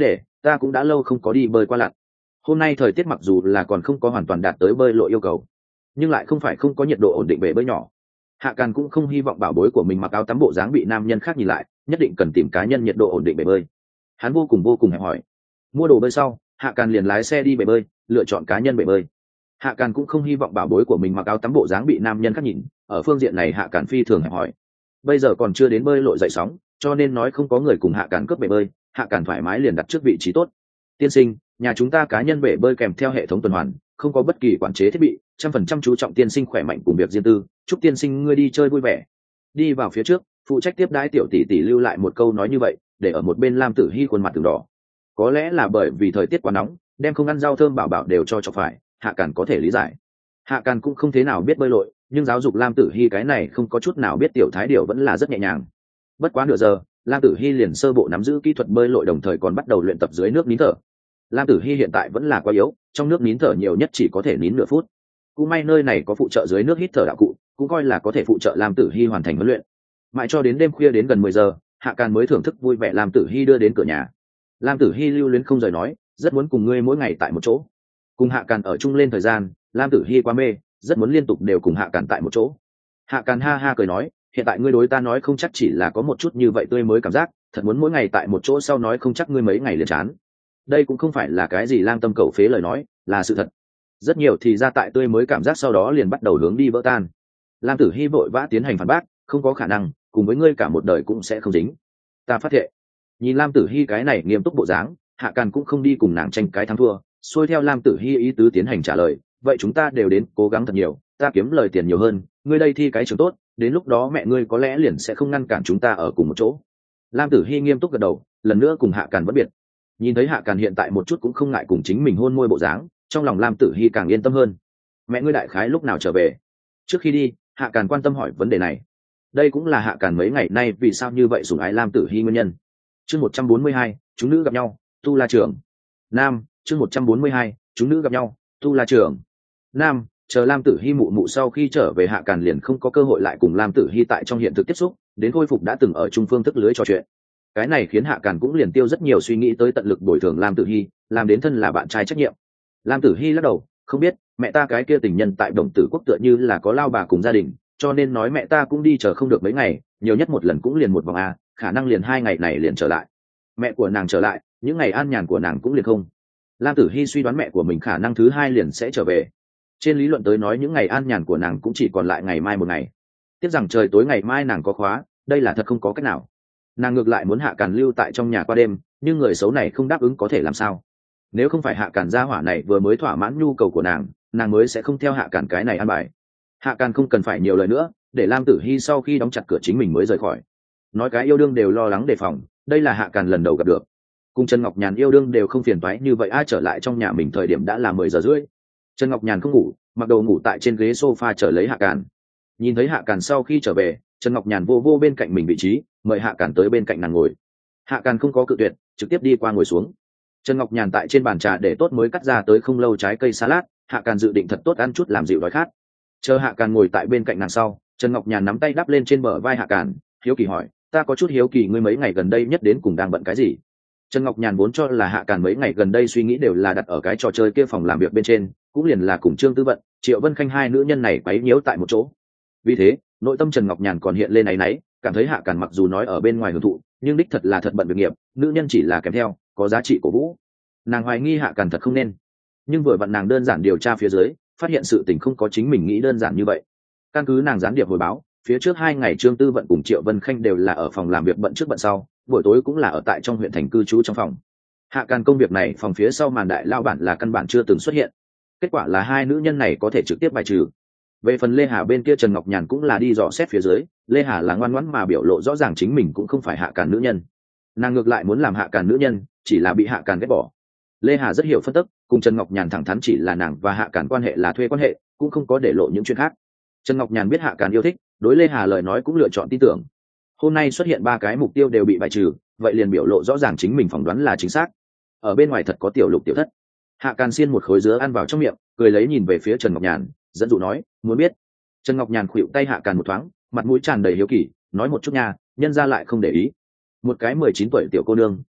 ta cũng đã lâu không có đi bơi qua lặn. Hôm nay thời tiết mặc dù là còn không có hoàn toàn đạt tới bơi lội yêu cầu, nhưng lại không phải không có nhiệt độ ổn định bể bơi nhỏ. Hạ Càn cũng không hy vọng bảo bối của mình mặc áo tắm bộ dáng bị nam nhân khác nhìn lại, nhất định cần tìm cá nhân nhiệt độ ổn định bể bơi. Hắn vô cùng hẹp hỏi. Mua đồ bơi sau, Hạ Càn liền lái xe đi bể bơi, lựa chọn cá nhân bể bơi. Hạ Càn cũng không hy vọng bảo bối của mình mặc áo tắm bộ dáng bị nam nhân khác nhìn, ở phương diện này Hạ Càn phi thường hẹp hỏi. Bây giờ còn chưa đến bơi lội dậy sóng, cho nên nói không có người cùng Hạ Càn cướp bể bơi, Hạ Càn thoải mái liền đặt trước vị trí tốt. Tiên sinh, nhà chúng ta cá nhân bể bơi kèm theo hệ thống tuần hoàn, không có bất kỳ quản chế thiết bị, 100% chú trọng tiên sinh khỏe mạnh cùng việc riêng tư, chúc tiên sinh ngươi đi chơi vui vẻ. Đi vào phía trước, phụ trách tiếp đãi tiểu tỷ tỷ lưu lại một câu nói như vậy, để ở một bên Lam Tử Hi khuôn mặt từng đỏ. Có lẽ là bởi vì thời tiết quá nóng, đem không ăn rau thơm bảo bảo đều cho phải, Hạ Càn có thể lý giải. Hạ Càn cũng không thế nào biết bơi lội, nhưng giáo dục Lam Tử Hi cái này không có chút nào biết tiểu thái điều vẫn là rất nhẹ nhàng. Bất quá nửa giờ, Lam Tử Hi liền sơ bộ nắm giữ kỹ thuật bơi lội, đồng thời còn bắt đầu luyện tập dưới nước nín thở. Lam Tử Hi hiện tại vẫn là quá yếu, trong nước nín thở nhiều nhất chỉ có thể nín nửa phút. Cũng may nơi này có phụ trợ dưới nước hít thở đạo cụ, cũng coi là có thể phụ trợ Lam Tử Hi hoàn thành huấn luyện. Mãi cho đến đêm khuya đến gần 10 giờ, Hạ Càn mới thưởng thức vui vẻ Lam Tử Hi đưa đến cửa nhà. Lam Tử Hi lưu luyến không rời nói, rất muốn cùng ngươi mỗi ngày tại một chỗ. Cùng Hạ Càn ở chung lên thời gian, Lam Tử Hi quá mê, rất muốn liên tục đều cùng Hạ Càn tại một chỗ. Hạ Càn ha ha cười nói, hiện tại ngươi đối ta nói không chắc chỉ là có một chút như vậy tươi mới cảm giác, thật muốn mỗi ngày tại một chỗ sau nói không chắc ngươi mấy ngày liền chán. Đây cũng không phải là cái gì lang tâm cầu phế lời nói, là sự thật. Rất nhiều thì ra tại tươi mới cảm giác sau đó liền bắt đầu hướng đi vỡ tan. Lam Tử Hi vội vã tiến hành phản bác, không có khả năng, cùng với ngươi cả một đời cũng sẽ không dính. Ta phát thệ. Nhìn Lam Tử Hi cái này nghiêm túc bộ dáng, Hạ Càn cũng không đi cùng nàng tranh cái thắng thua, xuôi theo Lam Tử Hi ý tứ tiến hành trả lời, vậy chúng ta đều đến cố gắng thật nhiều, ta kiếm lời tiền nhiều hơn, ngươi đây thi cái trường tốt, đến lúc đó mẹ ngươi có lẽ liền sẽ không ngăn cản chúng ta ở cùng một chỗ. Lam Tử Hi nghiêm túc gật đầu, lần nữa cùng Hạ Càn vẫn biệt. Nhìn thấy Hạ Càn hiện tại một chút cũng không ngại cùng chính mình hôn môi bộ dáng, trong lòng Lam Tử Hi càng yên tâm hơn. Mẹ ngươi đại khái lúc nào trở về? Trước khi đi, Hạ Càn quan tâm hỏi vấn đề này. Đây cũng là Hạ Càn mấy ngày nay vì sao như vậy sủng ái Lam Tử Hi nguyên nhân. Chương 142, chúng nữ gặp nhau, Tu La Trường. Nam, chương 142, chúng nữ gặp nhau, Tu La Trường. Nam, chờ Lam Tử Hi mụ mụ sau khi trở về, Hạ Càn liền không có cơ hội lại cùng Lam Tử Hi tại trong hiện thực tiếp xúc, đến khôi phục đã từng ở trung phương thức lưới trò chuyện. Cái này khiến Hạ Càn cũng liền tiêu rất nhiều suy nghĩ tới tận lực bồi thường Lam Tử Hi, làm đến thân là bạn trai trách nhiệm. Lam Tử Hi lắc đầu, không biết, mẹ ta cái kia tình nhân tại Đồng Tử Quốc tựa như là có lao bà cùng gia đình, cho nên nói mẹ ta cũng đi chờ không được mấy ngày, nhiều nhất một lần cũng liền một vòng a, khả năng liền 2 ngày này liền trở lại. Mẹ của nàng trở lại, những ngày an nhàn của nàng cũng liền không. Lam Tử Hi suy đoán mẹ của mình khả năng thứ 2 liền sẽ trở về. Trên lý luận tới nói những ngày an nhàn của nàng cũng chỉ còn lại ngày mai một ngày. Tiếc rằng trời tối ngày mai nàng có khóa, đây là thật không có cách nào. Nàng ngược lại muốn Hạ Càn lưu tại trong nhà qua đêm, nhưng người xấu này không đáp ứng có thể làm sao? Nếu không phải Hạ Càn gia hỏa này vừa mới thỏa mãn nhu cầu của nàng mới sẽ không theo Hạ Càn cái này ăn bài. Hạ Càn không cần phải nhiều lời nữa, để Lam Tử Hi sau khi đóng chặt cửa chính mình mới rời khỏi. Nói cái yêu đương đều lo lắng đề phòng, đây là Hạ Càn lần đầu gặp được. Cùng Trần Ngọc Nhàn yêu đương đều không phiền toái như vậy, ai trở lại trong nhà mình thời điểm đã là 10 giờ rưỡi. Trần Ngọc Nhàn không ngủ, mặc đồ ngủ tại trên ghế sofa chờ lấy Hạ Càn. Nhìn thấy Hạ Càn sau khi trở về, Trần Ngọc Nhàn vô bên cạnh mình vị trí, mời Hạ Càn tới bên cạnh nàng ngồi. Hạ Càn không có cự tuyệt, trực tiếp đi qua ngồi xuống. Trần Ngọc Nhàn tại trên bàn trà để tốt mới cắt ra tới không lâu trái cây salad, Hạ Càn dự định thật tốt ăn chút làm dịu đói khát. Chờ Hạ Càn ngồi tại bên cạnh nàng sau, Trần Ngọc Nhàn nắm tay đắp lên trên bờ vai Hạ Càn, hiếu kỳ hỏi, ta có chút hiếu kỳ ngươi mấy ngày gần đây nhất đến cùng đang bận cái gì? Trần Ngọc Nhàn vốn cho là Hạ Càn mấy ngày gần đây suy nghĩ đều là đặt ở cái trò chơi kia phòng làm việc bên trên, cũng liền là cùng Trương Tư Vận, Triệu Vân Khanh hai nữ nhân này quấy nhiễu tại một chỗ. Vì thế, nội tâm Trần Ngọc Nhàn còn hiện lên áy náy, cảm thấy Hạ Càn mặc dù nói ở bên ngoài hưởng thụ, nhưng đích thật là thật bận việc nghiệp, nữ nhân chỉ là kèm theo, có giá trị cổ vũ. Nàng hoài nghi Hạ Càn thật không nên, nhưng vừa vặn nàng đơn giản điều tra phía dưới, phát hiện sự tình không có chính mình nghĩ đơn giản như vậy. Căn cứ nàng gián điệp hồi báo, phía trước 2 ngày Trương Tư Vận cùng Triệu Vân Khanh đều là ở phòng làm việc bận trước bận sau, buổi tối cũng là ở tại trong huyện thành cư trú trong phòng. Hạ Càn công việc này phòng phía sau màn đại lao bản là căn bản chưa từng xuất hiện, kết quả là hai nữ nhân này có thể trực tiếp bài trừ. Về phần Lê Hà bên kia, Trần Ngọc Nhàn cũng là đi dò xét phía dưới, Lê Hà là ngoan ngoãn mà biểu lộ rõ ràng chính mình cũng không phải Hạ Càn nữ nhân, nàng ngược lại muốn làm Hạ Càn nữ nhân, chỉ là bị Hạ Càn ghét bỏ. Lê Hà rất hiểu phân tích, cùng Trần Ngọc Nhàn thẳng thắn chỉ là nàng và Hạ Càn quan hệ là thuê quan hệ, cũng không có để lộ những chuyện khác. Trần Ngọc Nhàn biết Hạ Càn yêu thích, đối Lê Hà lời nói cũng lựa chọn tin tưởng. Hôm nay xuất hiện 3 cái mục tiêu đều bị bài trừ, vậy liền biểu lộ rõ ràng chính mình phỏng đoán là chính xác. Ở bên ngoài thật có tiểu lục tiểu thất. Hạ Càn xiên một khối dứa ăn vào trong miệng, cười lấy nhìn về phía Trần Ngọc Nhàn, dẫn dụ nói, muốn biết. Trần Ngọc Nhàn khuỵu tay Hạ Càn một thoáng, mặt mũi tràn đầy hiếu kỳ, nói một chút nha, nhân ra lại không để ý. Một cái 19 tuổi tiểu cô nương,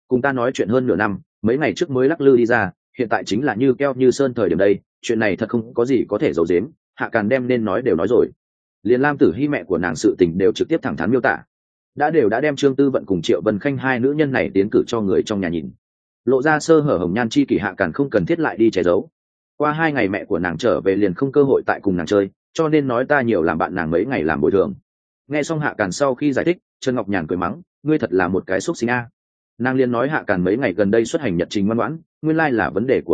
cùng ta nói chuyện hơn nửa năm, mấy ngày trước mới lắc lư đi ra, hiện tại chính là như keo như sơn thời điểm đây, chuyện này thật không có gì có thể giấu giếm. Hạ Càn đem nên nói đều nói rồi. Liền Lam Tử Hi mẹ của nàng sự tình đều trực tiếp thẳng thắn miêu tả, đã đem Trương Tư Vận cùng Triệu Vân Khanh hai nữ nhân này tiến cử cho người trong nhà nhìn, lộ ra sơ hở hồng nhan chi kỷ. Hạ Càn không cần thiết lại đi che giấu. Qua 2 ngày mẹ của nàng trở về liền không cơ hội tại cùng nàng chơi, cho nên nói ta nhiều làm bạn nàng mấy ngày làm bồi thường. Nghe xong Hạ Càn sau khi giải thích, Trần Ngọc Nhàn cười mắng, ngươi thật là một cái xúc sinh a. Nàng liền nói Hạ Càn mấy ngày gần đây xuất hành nhật trình ngoan ngoãn, nguyên lai là vấn đề của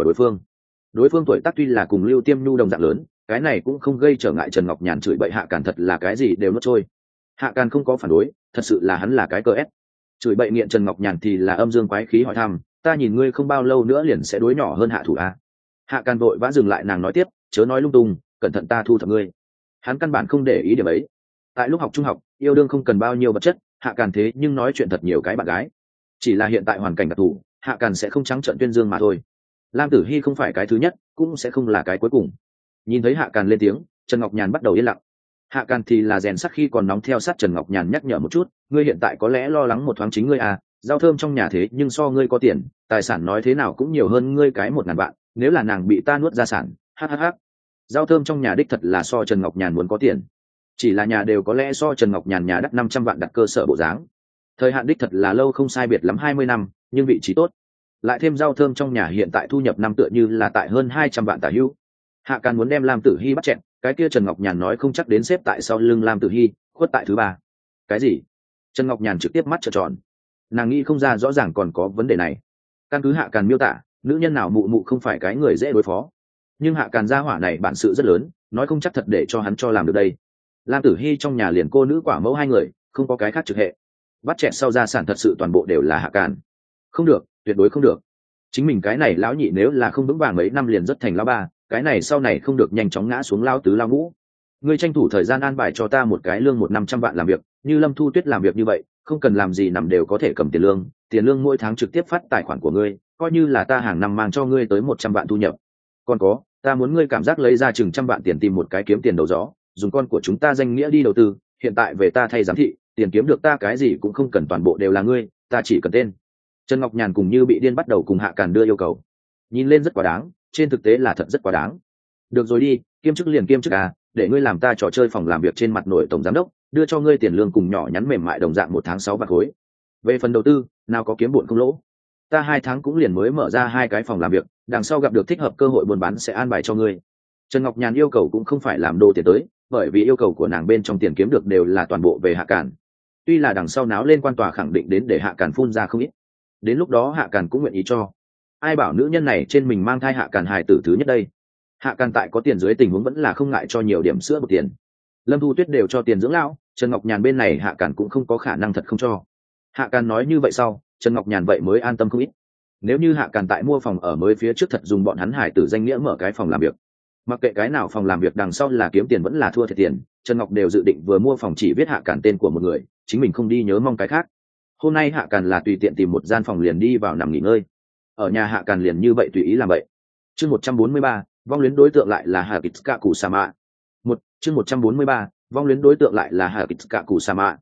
đối phương tuổi tác tuy là cùng Lưu Tiêm Nhu đồng dạng lớn, cái này cũng không gây trở ngại. Trần Ngọc Nhàn chửi bậy Hạ Càn thật là cái gì đều nuốt trôi. Hạ Càn không có phản đối, thật sự là hắn là cái cờ ép. Chửi bậy nghiện Trần Ngọc Nhàn thì là âm dương quái khí hỏi thăm, ta nhìn ngươi không bao lâu nữa liền sẽ đối nhỏ hơn hạ thủ a. Hạ Càn vội vã dừng lại, nàng nói tiếp, chớ nói lung tung, cẩn thận ta thu thập ngươi. Hắn căn bản không để ý điểm ấy. Tại lúc học trung học, yêu đương không cần bao nhiêu vật chất, Hạ Càn thế nhưng nói chuyện thật nhiều cái bạn gái. Chỉ là hiện tại hoàn cảnh đặc thù, Hạ Càn sẽ không trắng trợn tuyên dương mà thôi. Lam Tử Hi không phải cái thứ nhất, cũng sẽ không là cái cuối cùng. Nhìn thấy Hạ Càn lên tiếng, Trần Ngọc Nhàn bắt đầu yên lặng. Hạ Càn thì là rèn sắt khi còn nóng, theo sát Trần Ngọc Nhàn nhắc nhở một chút, ngươi hiện tại có lẽ lo lắng một thoáng chính ngươi à, Giao Thơm trong nhà thế nhưng so ngươi có tiền, tài sản nói thế nào cũng nhiều hơn ngươi cái 1.000 vạn, nếu là nàng bị ta nuốt gia sản, hhh. Giao Thơm trong nhà đích thật là so Trần Ngọc Nhàn muốn có tiền, chỉ là nhà đều có lẽ so Trần Ngọc Nhàn nhà đắt 500 vạn đặt cơ sở bộ dáng. Thời hạn đích thật là lâu không sai biệt lắm 20 năm, nhưng vị trí tốt. Lại thêm Giao Thơm trong nhà hiện tại thu nhập năm tựa như là tại hơn 200 vạn tả hữu. Hạ Càn muốn đem Lam Tử Hi bắt chẹn, cái kia Trần Ngọc Nhàn nói không chắc đến xếp tại sau lưng Lam Tử Hi, khuất tại thứ 3. Cái gì? Trần Ngọc Nhàn trực tiếp mắt trợn tròn. Nàng nghĩ không ra rõ ràng còn có vấn đề này. Căn cứ Hạ Càn miêu tả, nữ nhân nào mụ mụ không phải cái người dễ đối phó. Nhưng Hạ Càn gia hỏa này bản sự rất lớn, nói không chắc thật để cho hắn cho làm được đây. Lam Tử Hi trong nhà liền cô nữ quả mẫu 2 người, không có cái khác trực hệ. Bắt chẹt sau gia sản thật sự toàn bộ đều là Hạ Càn. Không được, tuyệt đối không được. Chính mình cái này lão nhị nếu là không vững vàng mấy năm liền rất thành lão ba, cái này sau này không được nhanh chóng ngã xuống lão tứ lão ngũ. Ngươi tranh thủ thời gian an bài cho ta một cái lương 100 vạn làm việc, như Lâm Thu Tuyết làm việc như vậy, không cần làm gì nằm đều có thể cầm tiền lương mỗi tháng trực tiếp phát tài khoản của ngươi, coi như là ta hàng năm mang cho ngươi tới 100 vạn thu nhập. Còn có, ta muốn ngươi cảm giác lấy ra chừng 100 vạn tiền tìm một cái kiếm tiền đầu gió, dùng con của chúng ta danh nghĩa đi đầu tư, hiện tại về ta thay giám thị, tiền kiếm được ta cái gì cũng không cần, toàn bộ đều là ngươi, ta chỉ cần tên. Trần Ngọc Nhàn cùng như bị điên bắt đầu cùng Hạ Càn đưa yêu cầu. Nhìn lên rất quá đáng, trên thực tế là thật rất quá đáng. Được rồi đi, kiêm chức liền kiêm chức à, để ngươi làm ta trò chơi phòng làm việc trên mặt nổi tổng giám đốc, đưa cho ngươi tiền lương cùng nhỏ nhắn mềm mại đồng dạng 1 tháng 6 vạn khối. Về phần đầu tư, nào có kiếm bộn không lỗ. Ta 2 tháng cũng liền mới mở ra 2 cái phòng làm việc, đằng sau gặp được thích hợp cơ hội buôn bán sẽ an bài cho ngươi. Trần Ngọc Nhàn yêu cầu cũng không phải làm đồ tiền tới, bởi vì yêu cầu của nàng bên trong tiền kiếm được đều là toàn bộ về Hạ Càn. Tuy là đằng sau náo lên quan tòa khẳng định đến để Hạ Càn phun ra không ít, đến lúc đó Hạ Càn cũng nguyện ý cho. Ai bảo nữ nhân này trên mình mang thai Hạ Càn hài tử thứ nhất đây. Hạ Càn tại có tiền dưới tình huống vẫn là không ngại cho nhiều điểm sữa bột tiền. Lâm Thu Tuyết đều cho tiền dưỡng lão, Trần Ngọc Nhàn bên này Hạ Càn cũng không có khả năng thật không cho. Hạ Càn nói như vậy sau, Trần Ngọc Nhàn vậy mới an tâm không ít. Nếu như Hạ Càn tại mua phòng ở mới phía trước thật dùng bọn hắn hải tử danh nghĩa mở cái phòng làm việc, mặc kệ cái nào phòng làm việc đằng sau là kiếm tiền vẫn là thua thiệt tiền, Trần Ngọc đều dự định vừa mua phòng chỉ viết Hạ Càn tên của một người, chính mình không đi nhớ mong cái khác. Hôm nay Hạ Càn là tùy tiện tìm một gian phòng liền đi vào nằm nghỉ ngơi. Ở nhà Hạ Càn liền như vậy tùy ý làm vậy. Chương 143, vong luyến đối tượng lại là Hakitsuka Kusama. Chương 143, vong luyến đối tượng lại là Hakitsuka Kusama.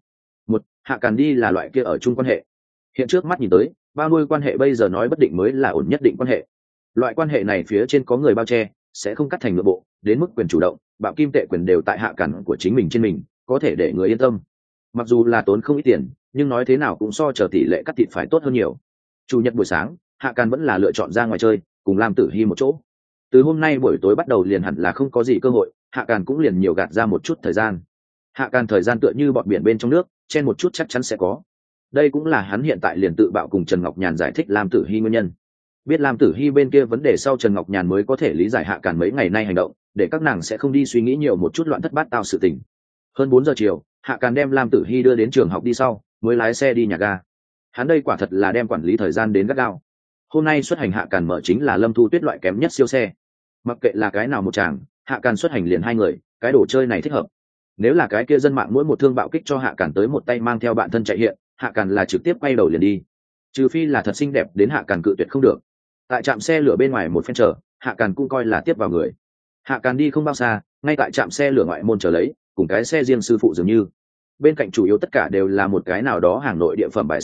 Hạ Càn đi là loại kia ở chung quan hệ. Hiện trước mắt nhìn tới, bao nuôi quan hệ bây giờ nói bất định mới là ổn nhất định quan hệ. Loại quan hệ này phía trên có người bao che, sẽ không cắt thành nội bộ, đến mức quyền chủ động, bạo kim tệ quyền đều tại Hạ Càn của chính mình trên mình, có thể để người yên tâm. Mặc dù là tốn không ít tiền, nhưng nói thế nào cũng so chờ tỷ lệ cắt thịt phải tốt hơn nhiều. Chủ nhật buổi sáng, Hạ Càn vẫn là lựa chọn ra ngoài chơi, cùng Lam Tử Hi một chỗ. Từ hôm nay buổi tối bắt đầu liền hẳn là không có gì cơ hội, Hạ Càn cũng liền nhiều gạt ra một chút thời gian. Hạ Càn thời gian tựa như bọt biển bên trong nước, chen một chút chắc chắn sẽ có. Đây cũng là hắn hiện tại liền tự bạo cùng Trần Ngọc Nhàn giải thích Lam Tử Hi nguyên nhân. Biết Lam Tử Hi bên kia vấn đề sau, Trần Ngọc Nhàn mới có thể lý giải Hạ Càn mấy ngày nay hành động, để các nàng sẽ không đi suy nghĩ nhiều một chút loạn thất bát tao sự tình. Hơn 4 giờ chiều, Hạ Càn đem Lam Tử Hi đưa đến trường học đi sau, mới lái xe đi nhà ga. Hắn đây quả thật là đem quản lý thời gian đến gắt gao. Hôm nay xuất hành Hạ Càn mở chính là Lâm Thu Tuyết loại kém nhất siêu xe. Mặc kệ là cái nào một chàng, Hạ Càn xuất hành liền 2 người, cái đồ chơi này thích hợp. Nếu là cái kia dân mạng mỗi một thương bạo kích cho Hạ Càn tới một tay mang theo bạn thân chạy hiện, Hạ Càn là trực tiếp quay đầu liền đi. Trừ phi là thật xinh đẹp đến Hạ Càn cự tuyệt không được. Tại trạm xe lửa bên ngoài một phen chờ, Hạ Càn cũng coi là tiếp vào người. Hạ Càn đi không bao xa, ngay tại trạm xe lửa ngoại môn chờ lấy, cùng cái xe riêng sư phụ dường như. Bên cạnh chủ yếu tất cả đều là một cái nào đó hàng nội địa phẩm bãi xe điện,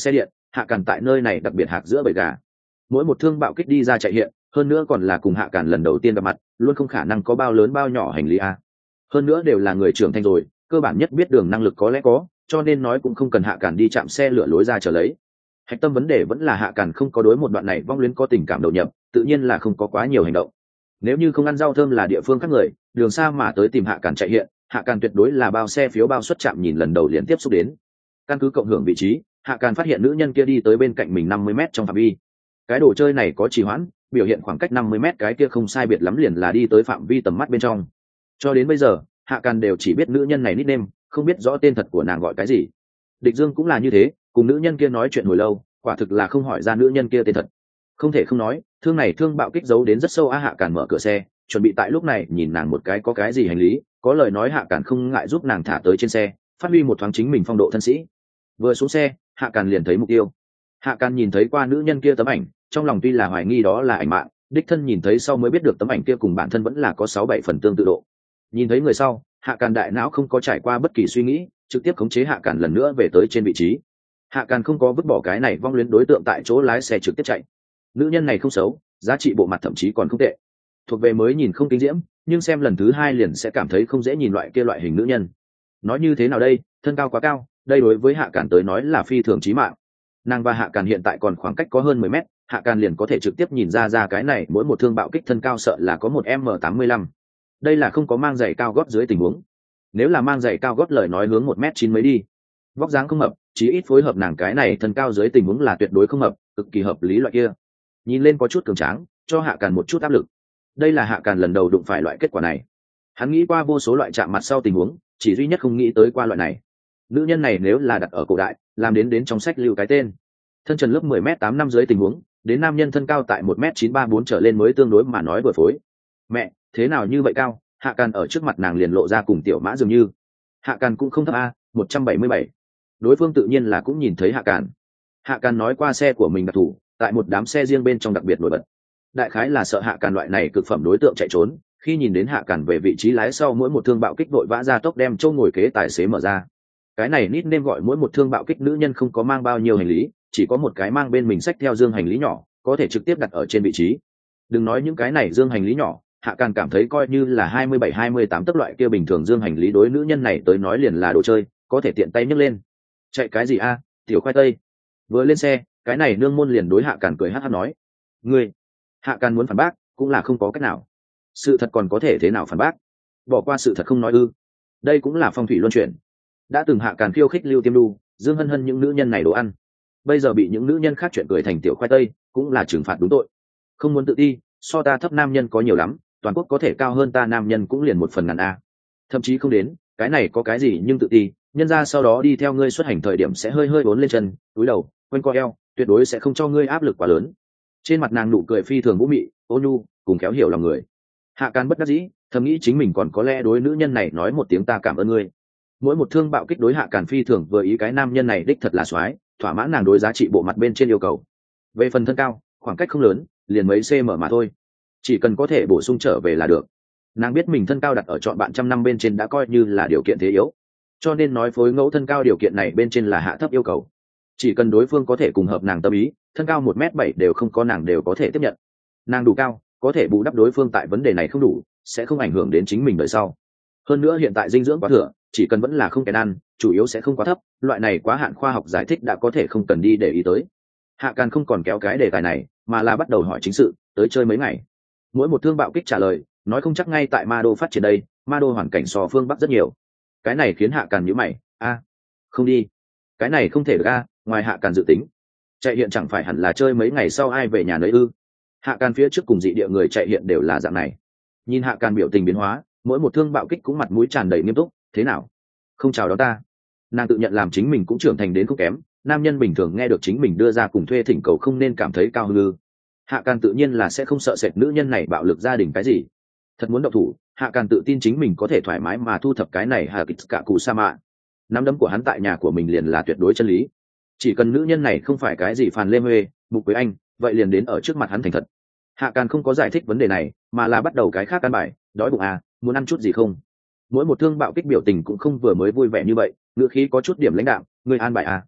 hạ càn tại nơi này đặc biệt hạc giữa bầy gà. Mỗi một thương bạo kích đi ra chạy hiện, hơn nữa còn là cùng hạ càn lần đầu tiên gặp mặt, luôn không khả năng có bao lớn bao nhỏ hành lý a. Hơn nữa đều là người trưởng thành rồi, cơ bản nhất biết đường năng lực có lẽ có, cho nên nói cũng không cần hạ càn đi chạm xe lửa lối ra trở lấy. Hạch tâm vấn đề vẫn là hạ càn không có đối một đoạn này vong luyến có tình cảm đầu nhập, tự nhiên là không có quá nhiều hành động. Nếu như không ăn rau thơm là địa phương khác người, đường xa mà tới tìm hạ càn chạy hiện, hạ càn tuyệt đối là bao xe phiếu bao suất chạm nhìn lần đầu liền tiếp xúc đến. Căn cứ cộng hưởng vị trí, hạ càn phát hiện nữ nhân kia đi tới bên cạnh mình 50 m trong phạm vi. Cái đồ chơi này có trì hoãn, biểu hiện khoảng cách 50 m cái kia không sai biệt lắm liền là đi tới phạm vi tầm mắt bên trong. Cho đến bây giờ, hạ càn đều chỉ biết nữ nhân này nickname, không biết rõ tên thật của nàng gọi cái gì. Địch Dương cũng là như thế, cùng nữ nhân kia nói chuyện hồi lâu, quả thực là không hỏi ra nữ nhân kia tên thật. Không thể không nói, thương này thương bạo kích giấu đến rất sâu hạ càn mở cửa xe, chuẩn bị tại lúc này nhìn nàng một cái có cái gì hành lý, có lời nói hạ càn không ngại giúp nàng thả tới trên xe, phát huy một thoáng chính mình phong độ thân sĩ. Vừa xuống xe, hạ càn liền thấy mục tiêu. Hạ càn nhìn thấy qua nữ nhân kia tấm ảnh, trong lòng tuy là hoài nghi đó là ảnh mạng, đích thân nhìn thấy sau mới biết được tấm ảnh kia cùng bản thân vẫn là có 6-7 phần tương tự độ. Nhìn thấy người sau, hạ càn đại não không có trải qua bất kỳ suy nghĩ, trực tiếp khống chế hạ càn lần nữa về tới trên vị trí. Hạ càn không có vứt bỏ cái này vong luyến đối tượng tại chỗ lái xe trực tiếp chạy. Nữ nhân này không xấu, giá trị bộ mặt thậm chí còn không tệ, thuộc về mới nhìn không kinh diễm, nhưng xem lần thứ hai liền sẽ cảm thấy không dễ nhìn loại kia loại hình nữ nhân. Nói như thế nào đây, thân cao quá cao, đây đối với hạ càn tới nói là phi thường chí mạng. Nàng và hạ càn hiện tại còn khoảng cách có hơn 10 mét, hạ càn liền có thể trực tiếp nhìn ra cái này mỗi một thương bạo kích thân cao sợ là có một m 85. Đây là không có mang giày cao gót dưới tình huống. Nếu là mang giày cao gót lời nói hướng 1m9 mấy đi. Vóc dáng không hợp, chí ít phối hợp nàng cái này thân cao dưới tình huống là tuyệt đối không hợp, cực kỳ hợp lý loại kia. Nhìn lên có chút cường tráng, cho hạ càn một chút áp lực. Đây là hạ càn lần đầu đụng phải loại kết quả này. Hắn nghĩ qua vô số loại chạm mặt sau tình huống, chỉ duy nhất không nghĩ tới qua loại này. Nữ nhân này nếu là đặt ở cổ đại, làm đến trong sách lưu cái tên. Thân trần lớp 10m8 năm dưới tình huống, đến nam nhân thân cao tại 1m934 trở lên mới tương đối mà nói vừa phối. Mẹ, thế nào như vậy cao? Hạ càn ở trước mặt nàng liền lộ ra cùng tiểu mã dường như. Hạ càn cũng không thấp a, 177. Đối phương tự nhiên là cũng nhìn thấy hạ càn. Hạ càn nói qua xe của mình đặc thù, tại một đám xe riêng bên trong đặc biệt nổi bật. Đại khái là sợ hạ càn loại này cực phẩm đối tượng chạy trốn, khi nhìn đến hạ càn về vị trí lái sau mỗi một thương bạo kích vội vã ra tốc đem châu ngồi kế tài xế mở ra. Cái này nít nên gọi mỗi một thương bạo kích nữ nhân không có mang bao nhiêu hành lý, chỉ có một cái mang bên mình xách theo dương hành lý nhỏ, có thể trực tiếp đặt ở trên vị trí. Đừng nói những cái này dương hành lý nhỏ, hạ càn cảm thấy coi như là 27-28 tấc loại kia bình thường dương hành lý đối nữ nhân này tới nói liền là đồ chơi, có thể tiện tay nhấc lên. Chạy cái gì a, tiểu khoai tây? Vừa lên xe, cái này nương môn liền đối hạ càn cười hắt hắt nói. Ngươi! Hạ càn muốn phản bác, cũng là không có cách nào. Sự thật còn có thể thế nào phản bác? Bỏ qua sự thật không nói ư? Đây cũng là phong thủy luân chuyển. Đã từng hạ càn khiêu khích Lưu Tiêm Đu, dương hân hân những nữ nhân này đồ ăn. Bây giờ bị những nữ nhân khác chuyện cười thành tiểu khoai tây, cũng là trừng phạt đúng tội. Không muốn tự ti, so ta thấp nam nhân có nhiều lắm, toàn quốc có thể cao hơn ta nam nhân cũng liền 1/1000 a. Thậm chí không đến, cái này có cái gì nhưng tự ti, nhân ra sau đó đi theo ngươi xuất hành thời điểm sẽ hơi hơi uốn lên chân, túi đầu, quanh co eo, tuyệt đối sẽ không cho ngươi áp lực quá lớn. Trên mặt nàng nụ cười phi thường vũ mị, ôn nhu, cùng khéo hiểu lòng người. Hạ Càn bất đắc dĩ, thầm nghĩ chính mình còn có lẽ đối nữ nhân này nói một tiếng ta cảm ơn ngươi. Mỗi một thương bạo kích đối Hạ Càn phi thường vừa ý cái nam nhân này đích thật là soái, thỏa mãn nàng đối giá trị bộ mặt bên trên yêu cầu. Về phần thân cao, khoảng cách không lớn, liền mấy cm mà thôi, chỉ cần có thể bổ sung trở về là được. Nàng biết mình thân cao đặt ở chọn bạn trăm năm bên trên đã coi như là điều kiện thế yếu, cho nên nói phối ngẫu thân cao điều kiện này bên trên là hạ thấp yêu cầu. Chỉ cần đối phương có thể cùng hợp nàng tâm ý, thân cao 1m7 đều không có nàng đều có thể tiếp nhận. Nàng đủ cao, có thể bù đắp đối phương tại vấn đề này không đủ, sẽ không ảnh hưởng đến chính mình đời sau. Hơn nữa hiện tại dinh dưỡng quá thừa, chỉ cần vẫn là không kén ăn, chủ yếu sẽ không quá thấp, loại này quá hạn khoa học giải thích đã có thể không cần đi để ý tới. Hạ Càn không còn kéo cái đề tài này, mà là bắt đầu hỏi chính sự, tới chơi mấy ngày. Mỗi một thương bạo kích trả lời, nói không chắc ngay tại Ma Đô phát triển đây, Ma Đô hoàn cảnh so phương Bắc rất nhiều. Cái này khiến Hạ Càn nhíu mày, không đi. Cái này không thể được ngoài Hạ Càn dự tính. Chạy hiện chẳng phải hẳn là chơi mấy ngày sau ai về nhà nấy ư? Hạ Càn phía trước cùng dị địa người chạy hiện đều là dạng này. Nhìn Hạ Càn biểu tình biến hóa, mỗi một thương bạo kích cũng mặt mũi tràn đầy nghiêm túc, thế nào? Không chào đón ta. Nàng tự nhận làm chính mình cũng trưởng thành đến không kém, nam nhân bình thường nghe được chính mình đưa ra cùng thuê thỉnh cầu không nên cảm thấy cao hư. Hạ Càn tự nhiên là sẽ không sợ sệt nữ nhân này bạo lực gia đình cái gì. Thật muốn động thủ, Hạ Càn tự tin chính mình có thể thoải mái mà thu thập cái này Hà Kịch cả cụ sa mạ. Nắm đấm của hắn tại nhà của mình liền là tuyệt đối chân lý. Chỉ cần nữ nhân này không phải cái gì phàn lê huê, mục với anh, vậy liền đến ở trước mặt hắn thành thật. Hạ Càn không có giải thích vấn đề này, mà là bắt đầu cái khác căn bài, đói bụng muốn ăn chút gì không? Mỗi một thương bạo kích biểu tình cũng không vừa mới vui vẻ như vậy, ngữ khí có chút điểm lãnh đạm, người an bài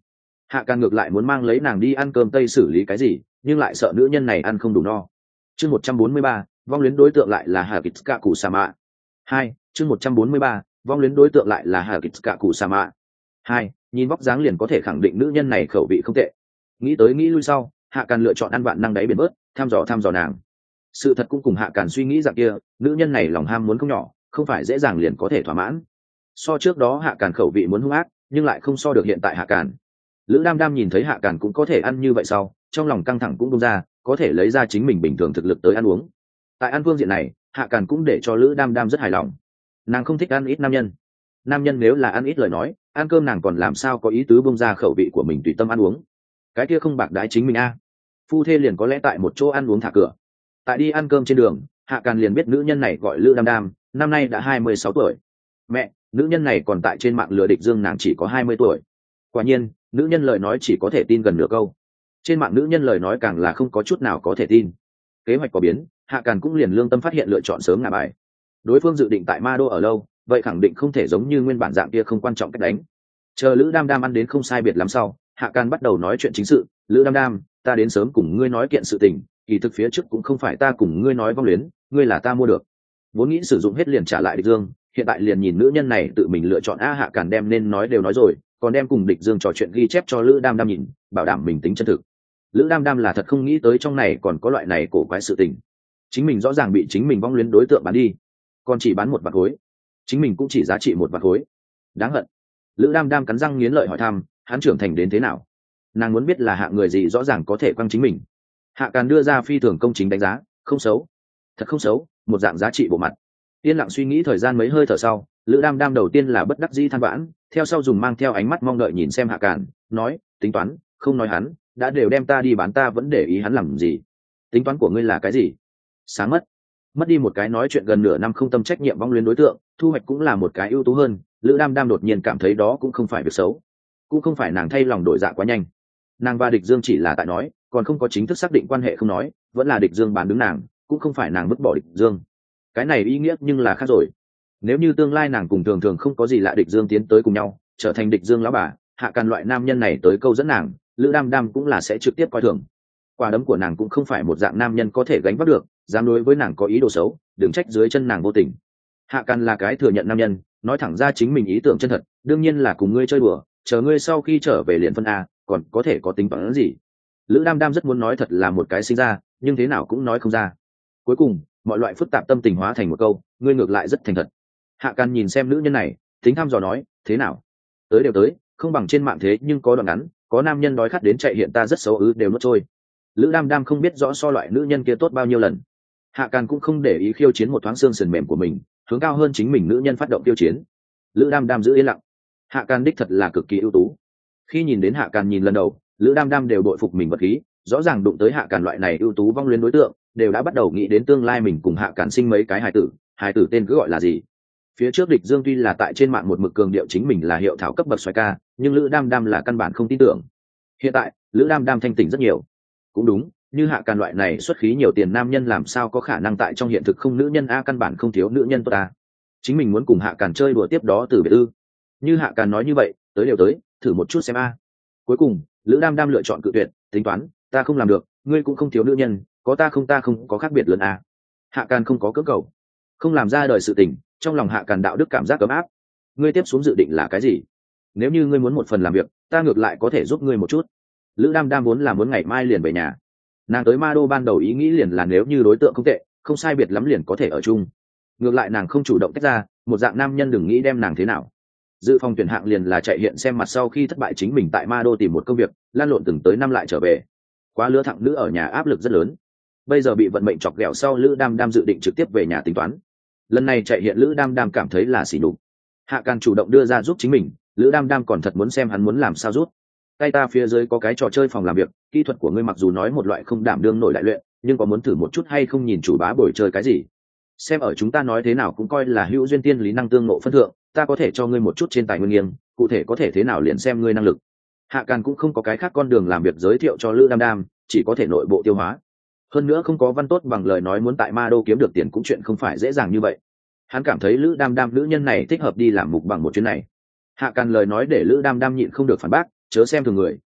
Hạ Càn ngược lại muốn mang lấy nàng đi ăn cơm tây xử lý cái gì, nhưng lại sợ nữ nhân này ăn không đủ no. Chương 143, vong luyến đối tượng lại là Hakitsuka Kusama. 2, chương 143, vong luyến đối tượng lại là Hakitsuka Kusama. 2, nhìn vóc dáng liền có thể khẳng định nữ nhân này khẩu vị không tệ. Nghĩ tới nghĩ lui sau, Hạ Càn lựa chọn ăn vạn năng đáy biển bớt, thăm dò nàng. Sự thật cũng cùng Hạ Càn suy nghĩ dạng kia, nữ nhân này lòng ham muốn không nhỏ, không phải dễ dàng liền có thể thỏa mãn. So trước đó Hạ Càn khẩu vị muốn hung ác, nhưng lại không so được hiện tại Hạ Càn. Lữ Đam Đam nhìn thấy Hạ Càn cũng có thể ăn như vậy sau, trong lòng căng thẳng cũng buông ra, có thể lấy ra chính mình bình thường thực lực tới ăn uống. Tại ăn phương diện này, Hạ Càn cũng để cho Lữ Đam Đam rất hài lòng. Nàng không thích ăn ít nam nhân. Nam nhân nếu là ăn ít lời nói, ăn cơm nàng còn làm sao có ý tứ buông ra khẩu vị của mình tùy tâm ăn uống. Cái kia không bạc đái chính mình a. Phu thê liền có lẽ tại một chỗ ăn uống thả cửa. Tại đi ăn cơm trên đường, Hạ Càn liền biết nữ nhân này gọi Lữ Đam Đam, năm nay đã 26 tuổi. Mẹ, nữ nhân này còn tại trên mạng lừa địch dương nàng chỉ có 20 tuổi. Quả nhiên, nữ nhân lời nói chỉ có thể tin gần nửa câu. Trên mạng nữ nhân lời nói càng là không có chút nào có thể tin. Kế hoạch có biến, Hạ Càn cũng liền lương tâm phát hiện lựa chọn sớm ngả bài. Đối phương dự định tại Ma Đô ở lâu, vậy khẳng định không thể giống như nguyên bản dạng kia không quan trọng cách đánh. Chờ Lữ Đam Đam ăn đến không sai biệt lắm sau, Hạ Càn bắt đầu nói chuyện chính sự. Lữ Đam Đam, ta đến sớm cùng ngươi nói kiện sự tình, kỳ thực phía trước cũng không phải ta cùng ngươi nói vong luyến, ngươi là ta mua được. Vốn nghĩ sử dụng hết liền trả lại địch dương, hiện tại liền nhìn nữ nhân này tự mình lựa chọn a. Hạ Càn đem nên nói đều nói rồi, còn đem cùng địch dương trò chuyện ghi chép cho Lữ Đam Đam nhìn, bảo đảm mình tính chân thực. Lữ Đam Đam là thật không nghĩ tới trong này còn có loại này cổ quái sự tình. Chính mình rõ ràng bị chính mình vong luyến đối tượng bán đi, còn chỉ bán một vạn khối, chính mình cũng chỉ giá trị một vạn khối. Đáng hận. Lữ Đam Đam cắn răng nghiến lợi hỏi thăm, hắn trưởng thành đến thế nào? Nàng muốn biết là hạ người gì rõ ràng có thể quăng chính mình. Hạ Càn đưa ra phi thường công chính đánh giá, không xấu, thật không xấu, một dạng giá trị bộ mặt. Yên lặng suy nghĩ thời gian mấy hơi thở sau, Lữ Đam Đam đầu tiên là bất đắc dĩ than vãn, theo sau dùng mang theo ánh mắt mong đợi nhìn xem Hạ Càn, nói, tính toán, không nói hắn, đã đều đem ta đi bán ta vẫn để ý hắn làm gì? Tính toán của ngươi là cái gì? Sáng mất đi một cái nói chuyện gần nửa năm không tâm trách nhiệm vong luyến đối tượng, thu hoạch cũng là một cái ưu tú hơn. Lữ Đam Đam đột nhiên cảm thấy đó cũng không phải việc xấu, cũng không phải nàng thay lòng đổi dạ quá nhanh. Nàng và địch dương chỉ là tại nói, còn không có chính thức xác định quan hệ không nói, vẫn là địch dương bán đứng nàng, cũng không phải nàng vứt bỏ địch dương. Cái này ý nghĩa nhưng là khác rồi. Nếu như tương lai nàng cùng thường thường không có gì lạ địch dương tiến tới cùng nhau, trở thành địch dương lão bà, Hạ Càn loại nam nhân này tới câu dẫn nàng, Lữ Đam Đam cũng là sẽ trực tiếp coi thường. Quả đấm của nàng cũng không phải một dạng nam nhân có thể gánh vác được, dám đối với nàng có ý đồ xấu, đừng trách dưới chân nàng vô tình. Hạ Càn là cái thừa nhận nam nhân, nói thẳng ra chính mình ý tưởng chân thật, đương nhiên là cùng ngươi chơi đùa, chờ ngươi sau khi trở về liền phân a, còn có thể có tính toán gì. Lữ Đam Đam rất muốn nói thật là một cái sinh ra, nhưng thế nào cũng nói không ra. Cuối cùng, mọi loại phức tạp tâm tình hóa thành một câu, ngươi ngược lại rất thành thật. Hạ Càn nhìn xem nữ nhân này, tính thăm dò nói, thế nào? Tới đều tới, không bằng trên mạng thế nhưng có đoạn ngắn, có nam nhân đói khát đến chạy hiện ta rất xấu đều nuốt trôi. Lữ Đam Đam không biết rõ so loại nữ nhân kia tốt bao nhiêu lần. Hạ Càn cũng không để ý khiêu chiến một thoáng xương sườn mềm của mình, hướng cao hơn chính mình nữ nhân phát động tiêu chiến. Lữ Đam Đam giữ yên lặng. Hạ Càn đích thật là cực kỳ ưu tú. Khi nhìn đến Hạ Càn nhìn lần đầu, Lữ Đam Đam đều đội phục mình vật khí, rõ ràng đụng tới Hạ Càn loại này ưu tú vong luyến đối tượng, đều đã bắt đầu nghĩ đến tương lai mình cùng Hạ Càn sinh mấy cái hài tử tên cứ gọi là gì. Phía trước địch dương tuy là tại trên mạng một mực cường điệu chính mình là hiệu thảo cấp bậc xoay ca, nhưng Lữ Đam Đam là căn bản không tin tưởng. Hiện tại Lữ Đam Đam thanh tỉnh rất nhiều. Cũng đúng, như Hạ Càn loại này xuất khí nhiều tiền nam nhân làm sao có khả năng tại trong hiện thực không nữ nhân a, căn bản không thiếu nữ nhân tốt a. Chính mình muốn cùng Hạ Càn chơi đùa tiếp đó từ biệt ư? Như Hạ Càn nói như vậy, tới đều tới, thử một chút xem a. Cuối cùng Lữ Đam Đam lựa chọn cự tuyệt, tính toán, ta không làm được, ngươi cũng không thiếu nữ nhân, có ta không có khác biệt lớn a. Hạ Càn không có cưỡng cầu, không làm ra đời sự tình, trong lòng Hạ Càn đạo đức cảm giác ấm áp. Ngươi tiếp xuống dự định là cái gì? Nếu như ngươi muốn một phần làm việc, ta ngược lại có thể giúp ngươi một chút. Lữ Đam Đam muốn ngày mai liền về nhà. Nàng tới Ma Đô ban đầu ý nghĩ liền là nếu như đối tượng không tệ, không sai biệt lắm liền có thể ở chung. Ngược lại nàng không chủ động tách ra, một dạng nam nhân đừng nghĩ đem nàng thế nào. Dự phòng tuyển hạng liền là chạy hiện xem mặt sau khi thất bại chính mình tại Ma Đô tìm một công việc, lan lộn từng tới năm lại trở về. Quá lứa thẳng nữ ở nhà áp lực rất lớn. Bây giờ bị vận mệnh chọc ghẹo sau, Lữ Đam Đam dự định trực tiếp về nhà tính toán. Lần này chạy hiện Lữ Đam Đam cảm thấy là sỉ nhục. Hạ Càn chủ động đưa ra giúp chính mình, Lữ Đam Đam còn thật muốn xem hắn muốn làm sao rút. Tay ta phía dưới có cái trò chơi phòng làm việc, kỹ thuật của ngươi mặc dù nói một loại không đảm đương nổi đại luyện, nhưng có muốn thử một chút hay không, nhìn chủ bá bồi chơi cái gì. Xem ở chúng ta nói thế nào cũng coi là hữu duyên tiên lý năng tương ngộ phân thượng, ta có thể cho ngươi một chút trên tài nguyên nghiêng, cụ thể có thể thế nào liền xem ngươi năng lực. Hạ Càn cũng không có cái khác con đường làm việc giới thiệu cho Lữ Đam Đam, chỉ có thể nội bộ tiêu hóa. Hơn nữa không có văn tốt bằng lời nói muốn tại Ma Đô kiếm được tiền cũng chuyện không phải dễ dàng như vậy. Hắn cảm thấy Lữ Đam Đam nữ nhân này thích hợp đi làm mục bằng một chuyến này. Hạ Càn lời nói để Lữ Đam Đam nhịn không được phản bác, chớ xem thường người,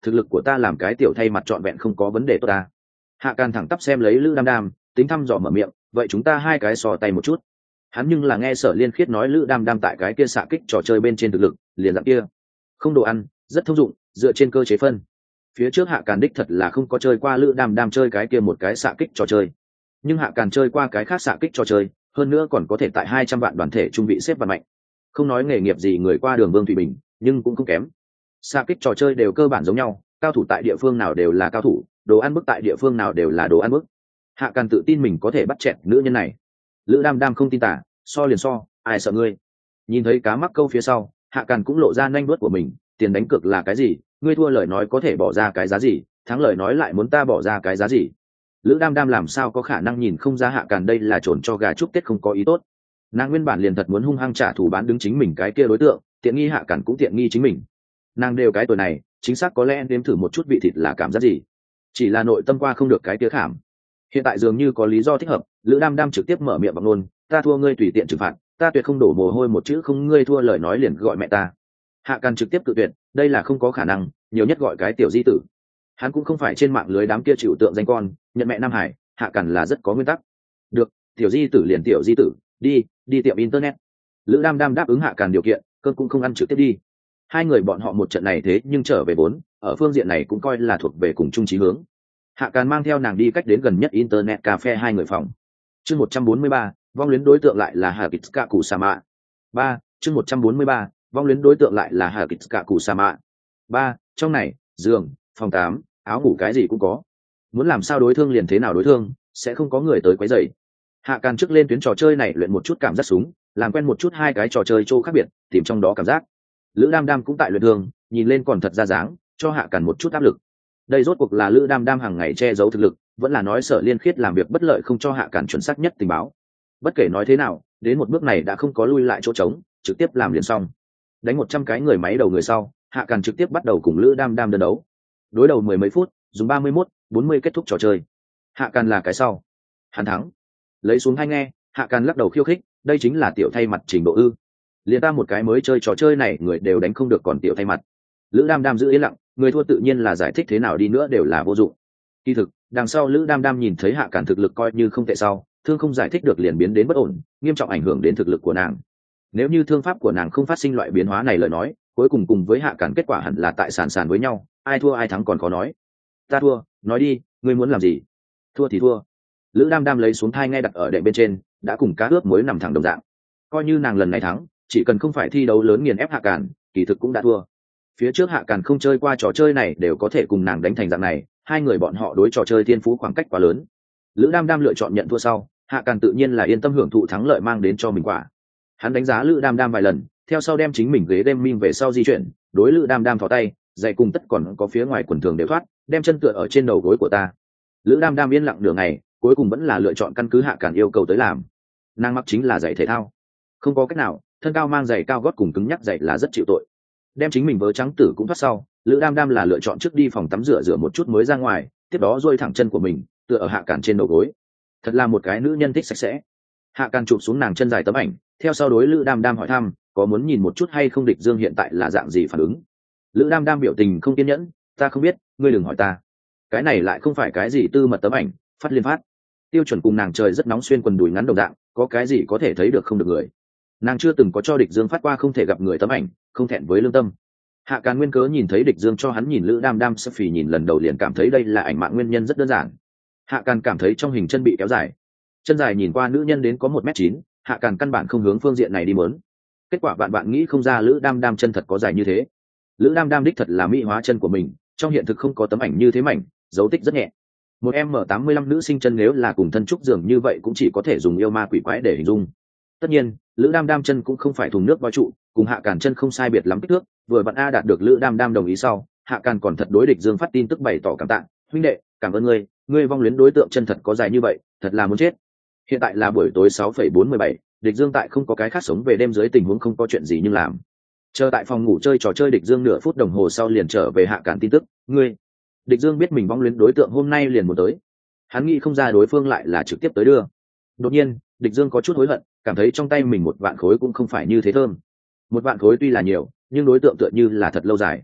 thực lực của ta làm cái tiểu thay mặt trọn vẹn không có vấn đề tốt ta. Hạ Càn thẳng tắp xem lấy Lữ Đam Đam, tính thăm dò mở miệng, vậy chúng ta hai cái so tay một chút. Hắn nhưng là nghe Sở Liên Khiết nói Lữ Đam Đam tại cái kia xạ kích trò chơi bên trên thực lực liền dạng kia, không đồ ăn, rất thông dụng, dựa trên cơ chế phân. Phía trước Hạ Càn đích thật là không có chơi qua Lữ Đam Đam chơi cái kia một cái xạ kích trò chơi, nhưng Hạ Càn chơi qua cái khác xạ kích trò chơi, hơn nữa còn có thể tại 200 vạn đoàn thể trung vị xếp vào mạnh. Không nói nghề nghiệp gì người qua đường Vương Thủy Bình, nhưng cũng không kém. Xạ kích trò chơi đều cơ bản giống nhau, cao thủ tại địa phương nào đều là cao thủ, đồ ăn bức tại địa phương nào đều là đồ ăn bức. Hạ Càn tự tin mình có thể bắt chẹt nữ nhân này. Lữ Đam Đam không tin tả, so liền so, ai sợ ngươi. Nhìn thấy cá mắc câu phía sau, Hạ Càn cũng lộ ra nanh vuốt của mình, tiền đánh cược là cái gì, ngươi thua lời nói có thể bỏ ra cái giá gì, thắng lời nói lại muốn ta bỏ ra cái giá gì. Lữ Đam Đam làm sao có khả năng nhìn không ra Hạ Càn đây là trồn cho gà chúc Tết không có ý tốt. Nàng nguyên bản liền thật muốn hung hăng trả thù bán đứng chính mình cái kia đối tượng, tiện nghi Hạ Càn cũng tiện nghi chính mình. Nàng đều cái tuổi này, chính xác có lẽ nếm thử một chút vị thịt là cảm giác gì, chỉ là nội tâm qua không được cái tía khảm. Hiện tại dường như có lý do thích hợp, Lữ Đam Đam trực tiếp mở miệng bằng luôn, ta thua ngươi tùy tiện trừng phạt, ta tuyệt không đổ mồ hôi một chữ không, ngươi thua lời nói liền gọi mẹ ta. Hạ Càn trực tiếp tự tuyệt, đây là không có khả năng, nhiều nhất gọi cái tiểu di tử. Hắn cũng không phải trên mạng lưới đám kia chịu tượng danh con, nhận mẹ Nam Hải, Hạ Càn là rất có nguyên tắc. Được, tiểu di tử liền tiểu di tử, đi tiệm internet. Lữ Đam Đam đáp ứng Hạ Càn điều kiện, cơn cũng không ăn trực tiếp đi. Hai người bọn họ một trận này thế nhưng trở về vốn, ở phương diện này cũng coi là thuộc về cùng chung chí hướng. Hạ Càn mang theo nàng đi cách đến gần nhất internet cafe hai người phòng. Chương 143, vong luyến đối tượng lại là Hakitsuka Kusama. 3, chương 143, vong luyến đối tượng lại là Hakitsuka Kusama. 3, trong này, giường, phòng 8, áo ngủ cái gì cũng có. Muốn làm sao đối thương liền thế nào đối thương, sẽ không có người tới quấy rầy. Hạ Càn trước lên tuyến trò chơi này luyện một chút cảm giác súng, làm quen một chút hai cái trò chơi chỗ khác biệt, tìm trong đó cảm giác. Lữ Đam Đam cũng tại luyện thương, nhìn lên còn thật ra dáng, cho Hạ Càn một chút áp lực. Đây rốt cuộc là Lữ Đam Đam hàng ngày che giấu thực lực, vẫn là nói Sở Liên Khiết làm việc bất lợi không cho Hạ Càn chuẩn xác nhất tình báo. Bất kể nói thế nào, đến một bước này đã không có lui lại chỗ trống, trực tiếp làm liền xong. Đánh 100 cái người máy đầu người sau, Hạ Càn trực tiếp bắt đầu cùng Lữ Đam Đam đơn đấu. Đối đầu mười mấy phút, dùng 31-40 kết thúc trò chơi. Hạ Càn là cái sau, hắn thắng. Lấy xuống hai nghe, Hạ Càn lắc đầu khiêu khích, đây chính là tiểu thay mặt trình độ ư? Liền ta một cái mới chơi trò chơi này người đều đánh không được còn tiểu thay mặt. Lữ Đam Đam giữ yên lặng, người thua tự nhiên là giải thích thế nào đi nữa đều là vô dụng. Kỳ thực, đằng sau Lữ Đam Đam nhìn thấy Hạ Càn thực lực coi như không tệ sau, thương không giải thích được liền biến đến bất ổn, nghiêm trọng ảnh hưởng đến thực lực của nàng. Nếu như thương pháp của nàng không phát sinh loại biến hóa này lời nói, cuối cùng với Hạ Càn kết quả hẳn là tại sàn sàn với nhau, ai thua ai thắng còn khó nói. Ta thua, nói đi, ngươi muốn làm gì? Thua thì thua. Lữ Đam Đam lấy xuống thai ngay đặt ở đệm bên trên, đã cùng cá ướp muối nằm thẳng đồng dạng. Coi như nàng lần này thắng, chỉ cần không phải thi đấu lớn nghiền ép Hạ Càn, kỳ thực cũng đã thua. Phía trước Hạ Càn không chơi qua trò chơi này đều có thể cùng nàng đánh thành dạng này, hai người bọn họ đối trò chơi thiên phú khoảng cách quá lớn. Lữ Đam Đam lựa chọn nhận thua sau, Hạ Càn tự nhiên là yên tâm hưởng thụ thắng lợi mang đến cho mình quả. Hắn đánh giá Lữ Đam Đam vài lần, theo sau đem chính mình ghế gaming về sau di chuyển, đối Lữ Đam Đam thò tay, giày cùng tất còn có phía ngoài quần thường đều thoát, đem chân tựa ở trên đầu gối của ta. Lữ Đam Đam yên lặng nửa ngày, cuối cùng vẫn là lựa chọn căn cứ Hạ Càn yêu cầu tới làm. Nàng mặc chính là giày thể thao, không có cách nào, thân cao mang giày cao gót cùng cứng nhắc giày là rất chịu tội. Đem chính mình vớ trắng tử cũng thoát sau, Lữ Đam Đam là lựa chọn trước đi phòng tắm rửa một chút mới ra ngoài, tiếp đó duỗi thẳng chân của mình tựa ở Hạ Càn trên đầu gối. Thật là một cái nữ nhân thích sạch sẽ. Hạ Càn chụp xuống nàng chân dài tấm ảnh, theo sau đối Lữ Đam Đam hỏi thăm, có muốn nhìn một chút hay không Địch Dương hiện tại là dạng gì phản ứng. Lữ Đam Đam biểu tình không kiên nhẫn, ta không biết, ngươi đừng hỏi ta. Cái này lại không phải cái gì tư mật tấm ảnh, phát liên phát. Tiêu chuẩn cùng nàng trời rất nóng xuyên quần đùi ngắn đồng dạng, có cái gì có thể thấy được không được người. Nàng chưa từng có cho Địch Dương phát qua không thể gặp người tấm ảnh, không thẹn với lương tâm. Hạ Càn nguyên cớ nhìn thấy Địch Dương cho hắn nhìn Lữ Đam Đam selfie nhìn lần đầu liền cảm thấy đây là ảnh mạng, nguyên nhân rất đơn giản. Hạ Càn cảm thấy trong hình chân bị kéo dài, chân dài nhìn qua nữ nhân đến có 1m9, Hạ Càn căn bản không hướng phương diện này đi mớn. Kết quả bạn nghĩ không ra Lữ Đam Đam chân thật có dài như thế. Lữ Đam Đam đích thật là mỹ hóa chân của mình, trong hiện thực không có tấm ảnh như thế mảnh, dấu tích rất nhẹ. Một M85 nữ sinh chân nếu là cùng thân trúc giường như vậy cũng chỉ có thể dùng yêu ma quỷ quái để hình dung. Tất nhiên, Lữ Đam Đam chân cũng không phải thùng nước voi trụ, cùng Hạ Càn chân không sai biệt lắm kích thước, vừa bạn A đạt được Lữ Đam Đam đồng ý sau, Hạ Càn còn thật đối Địch Dương phát tin tức bày tỏ cảm tạ, huynh đệ, cảm ơn ngươi vong luyến đối tượng chân thật có dài như vậy, thật là muốn chết. Hiện tại là buổi tối 6:47, Địch Dương tại không có cái khác sống về đêm dưới tình huống không có chuyện gì nhưng làm. Chờ tại phòng ngủ chơi trò chơi Địch Dương nửa phút đồng hồ sau liền trở về Hạ Càn tin tức, ngươi. Địch Dương biết mình vong luyến đối tượng hôm nay liền muốn tới. Hắn nghĩ không ra đối phương lại là trực tiếp tới đưa. Đột nhiên, Địch Dương có chút hối hận, cảm thấy trong tay mình 1 vạn khối cũng không phải như thế thơm. 1 vạn khối tuy là nhiều, nhưng đối tượng tựa như là thật lâu dài.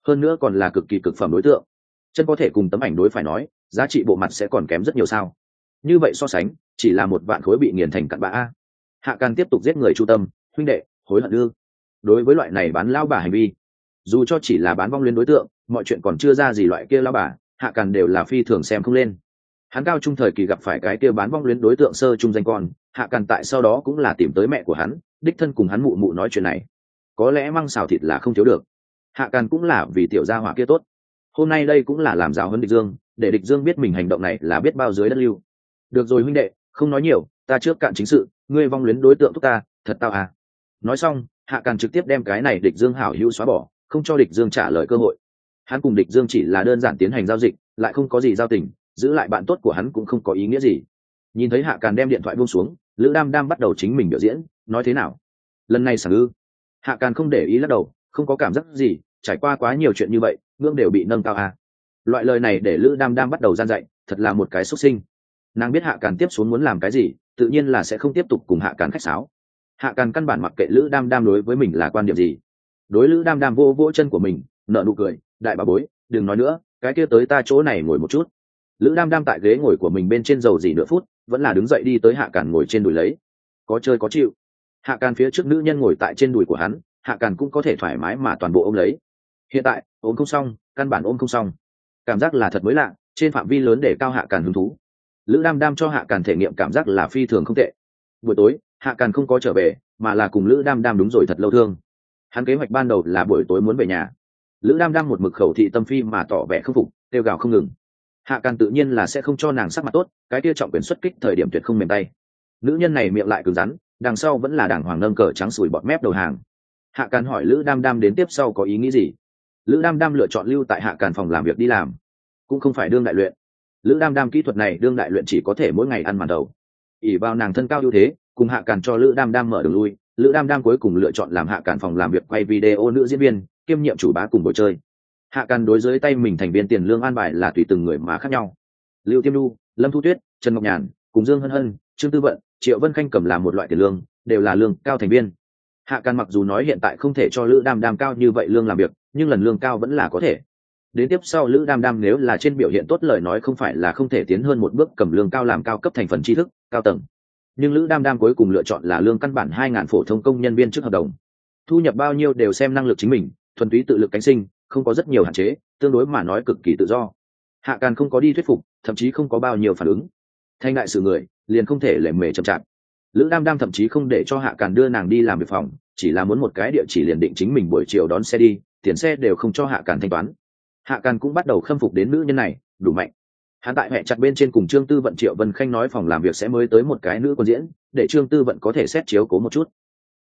hơn nữa còn là cực kỳ cực phẩm đối tượng. Chân có thể cùng tấm ảnh đối phải nói, giá trị bộ mặt sẽ còn kém rất nhiều sao? Như vậy so sánh, chỉ là một vạn khối bị nghiền thành cặn bã a. Hạ Càn tiếp tục giết người chu tâm, huynh đệ, hối hận ư? Đối với loại này bán lao bà hành vi, dù cho chỉ là bán vong luyến đối tượng, mọi chuyện còn chưa ra gì loại kia lao bà, Hạ Càn đều là phi thường xem không lên. Hắn cao trung thời kỳ gặp phải cái kia bán vong luyến đối tượng sơ trung danh con, Hạ Càn tại sau đó cũng là tìm tới mẹ của hắn, đích thân cùng hắn mụ mụ nói chuyện này. Có lẽ măng xào thịt là không thiếu được. Hạ Càn cũng là vì tiểu gia hỏa kia tốt. Hôm nay đây cũng là làm rào hơn Địch Dương, để Địch Dương biết mình hành động này là biết bao dưới đất lưu. Được rồi huynh đệ, không nói nhiều, ta trước cạn chính sự, ngươi vong luyến đối tượng thúc ta, thật tao à. Nói xong, Hạ Càn trực tiếp đem cái này Địch Dương hảo hữu xóa bỏ, không cho Địch Dương trả lời cơ hội. Hắn cùng Địch Dương chỉ là đơn giản tiến hành giao dịch, lại không có gì giao tình, giữ lại bạn tốt của hắn cũng không có ý nghĩa gì. Nhìn thấy Hạ Càn đem điện thoại buông xuống, Lữ Đam Đam bắt đầu chính mình biểu diễn, nói thế nào? Lần này sảng ư? Hạ Càn không để ý lắc đầu, không có cảm giác gì, trải qua quá nhiều chuyện như vậy, ngưỡng đều bị nâng cao à. Loại lời này để Lữ Đam Đam bắt đầu gian dạy, thật là một cái xuất sinh. Nàng biết Hạ Càn tiếp xuống muốn làm cái gì, tự nhiên là sẽ không tiếp tục cùng Hạ Càn khách sáo. Hạ Càn căn bản mặc kệ Lữ Đam Đam đối với mình là quan điểm gì. Đối Lữ Đam Đam vô vỗ chân của mình, nở nụ cười, đại bà bối, đừng nói nữa, cái kia tới ta chỗ này ngồi một chút. Lữ Đam Đam tại ghế ngồi của mình bên trên dầu gì nửa phút, vẫn là đứng dậy đi tới Hạ Càn ngồi trên đùi lấy. Có chơi có chịu. Hạ Càn phía trước nữ nhân ngồi tại trên đùi của hắn, Hạ Càn cũng có thể thoải mái mà toàn bộ ôm lấy. Hiện tại ôm không xong, căn bản ôm không xong, cảm giác là thật mới lạ, trên phạm vi lớn để cao Hạ Càn hứng thú. Lữ Đam Đam cho Hạ Càn thể nghiệm cảm giác là phi thường không tệ. Buổi tối Hạ Càn không có trở về, mà là cùng Lữ Đam Đam đúng rồi thật lâu thương. Hắn kế hoạch ban đầu là buổi tối muốn về nhà. Lữ Đam Đam một mực khẩu thị tâm phi mà tỏ vẻ không phục, kêu gào không ngừng. Hạ Càn tự nhiên là sẽ không cho nàng sắc mặt tốt, cái kia trọng quyền xuất kích thời điểm tuyệt không mềm tay. Nữ nhân này miệng lại cứng rắn, đằng sau vẫn là đàng hoàng nâng cờ trắng sủi bọt mép đầu hàng. Hạ Càn hỏi Lữ Đam Đam đến tiếp sau có ý nghĩ gì. Lữ Đam Đam lựa chọn lưu tại Hạ Càn phòng làm việc đi làm, cũng không phải đương đại luyện. Lữ Đam Đam kỹ thuật này đương đại luyện chỉ có thể mỗi ngày ăn màn đầu. ỉ vào nàng thân cao ưu thế, cùng Hạ Càn cho Lữ Đam Đam mở đường lui. Lữ Đam Đam cuối cùng lựa chọn làm Hạ Càn phòng làm việc quay video nữ diễn viên, kiêm nhiệm chủ bá cùng buổi chơi. Hạ Càn đối dưới tay mình thành viên tiền lương an bài là tùy từng người mà khác nhau. Lưu Tiêm Nhu, Lâm Thu Tuyết, Trần Ngọc Nhàn cùng Dương Hân Hân, Trương Tư Vận, Triệu Vân Khanh cầm làm một loại tiền lương, đều là lương cao thành viên. Hạ Càn mặc dù nói hiện tại không thể cho Lữ Đam Đam cao như vậy lương làm việc, nhưng lần lương cao vẫn là có thể. Đến tiếp sau Lữ Đam Đam nếu là trên biểu hiện tốt lời nói không phải là không thể tiến hơn một bước cầm lương cao làm cao cấp thành phần tri thức, cao tầng. Nhưng Lữ Đam Đam cuối cùng lựa chọn là lương căn bản 2.000 phổ thông công nhân viên trước hợp đồng. Thu nhập bao nhiêu đều xem năng lực chính mình, thuần túy tự lực cánh sinh, không có rất nhiều hạn chế, tương đối mà nói cực kỳ tự do. Hạ Càn không có đi thuyết phục, thậm chí không có bao nhiêu phản ứng. Thanh đại sự người, liền không thể lề mề chậm chạp. Lữ Đam Đam thậm chí không để cho Hạ Càn đưa nàng đi làm việc phòng, chỉ là muốn một cái địa chỉ liền định chính mình buổi chiều đón xe đi, tiền xe đều không cho Hạ Càn thanh toán. Hạ Càn cũng bắt đầu khâm phục đến nữ nhân này, đủ mạnh. Hắn tại hệ chặt bên trên cùng Trương Tư Vận Triệu Vân Khanh nói phòng làm việc sẽ mới tới một cái nữ quân diễn, để Trương Tư Vận có thể xét chiếu cố một chút.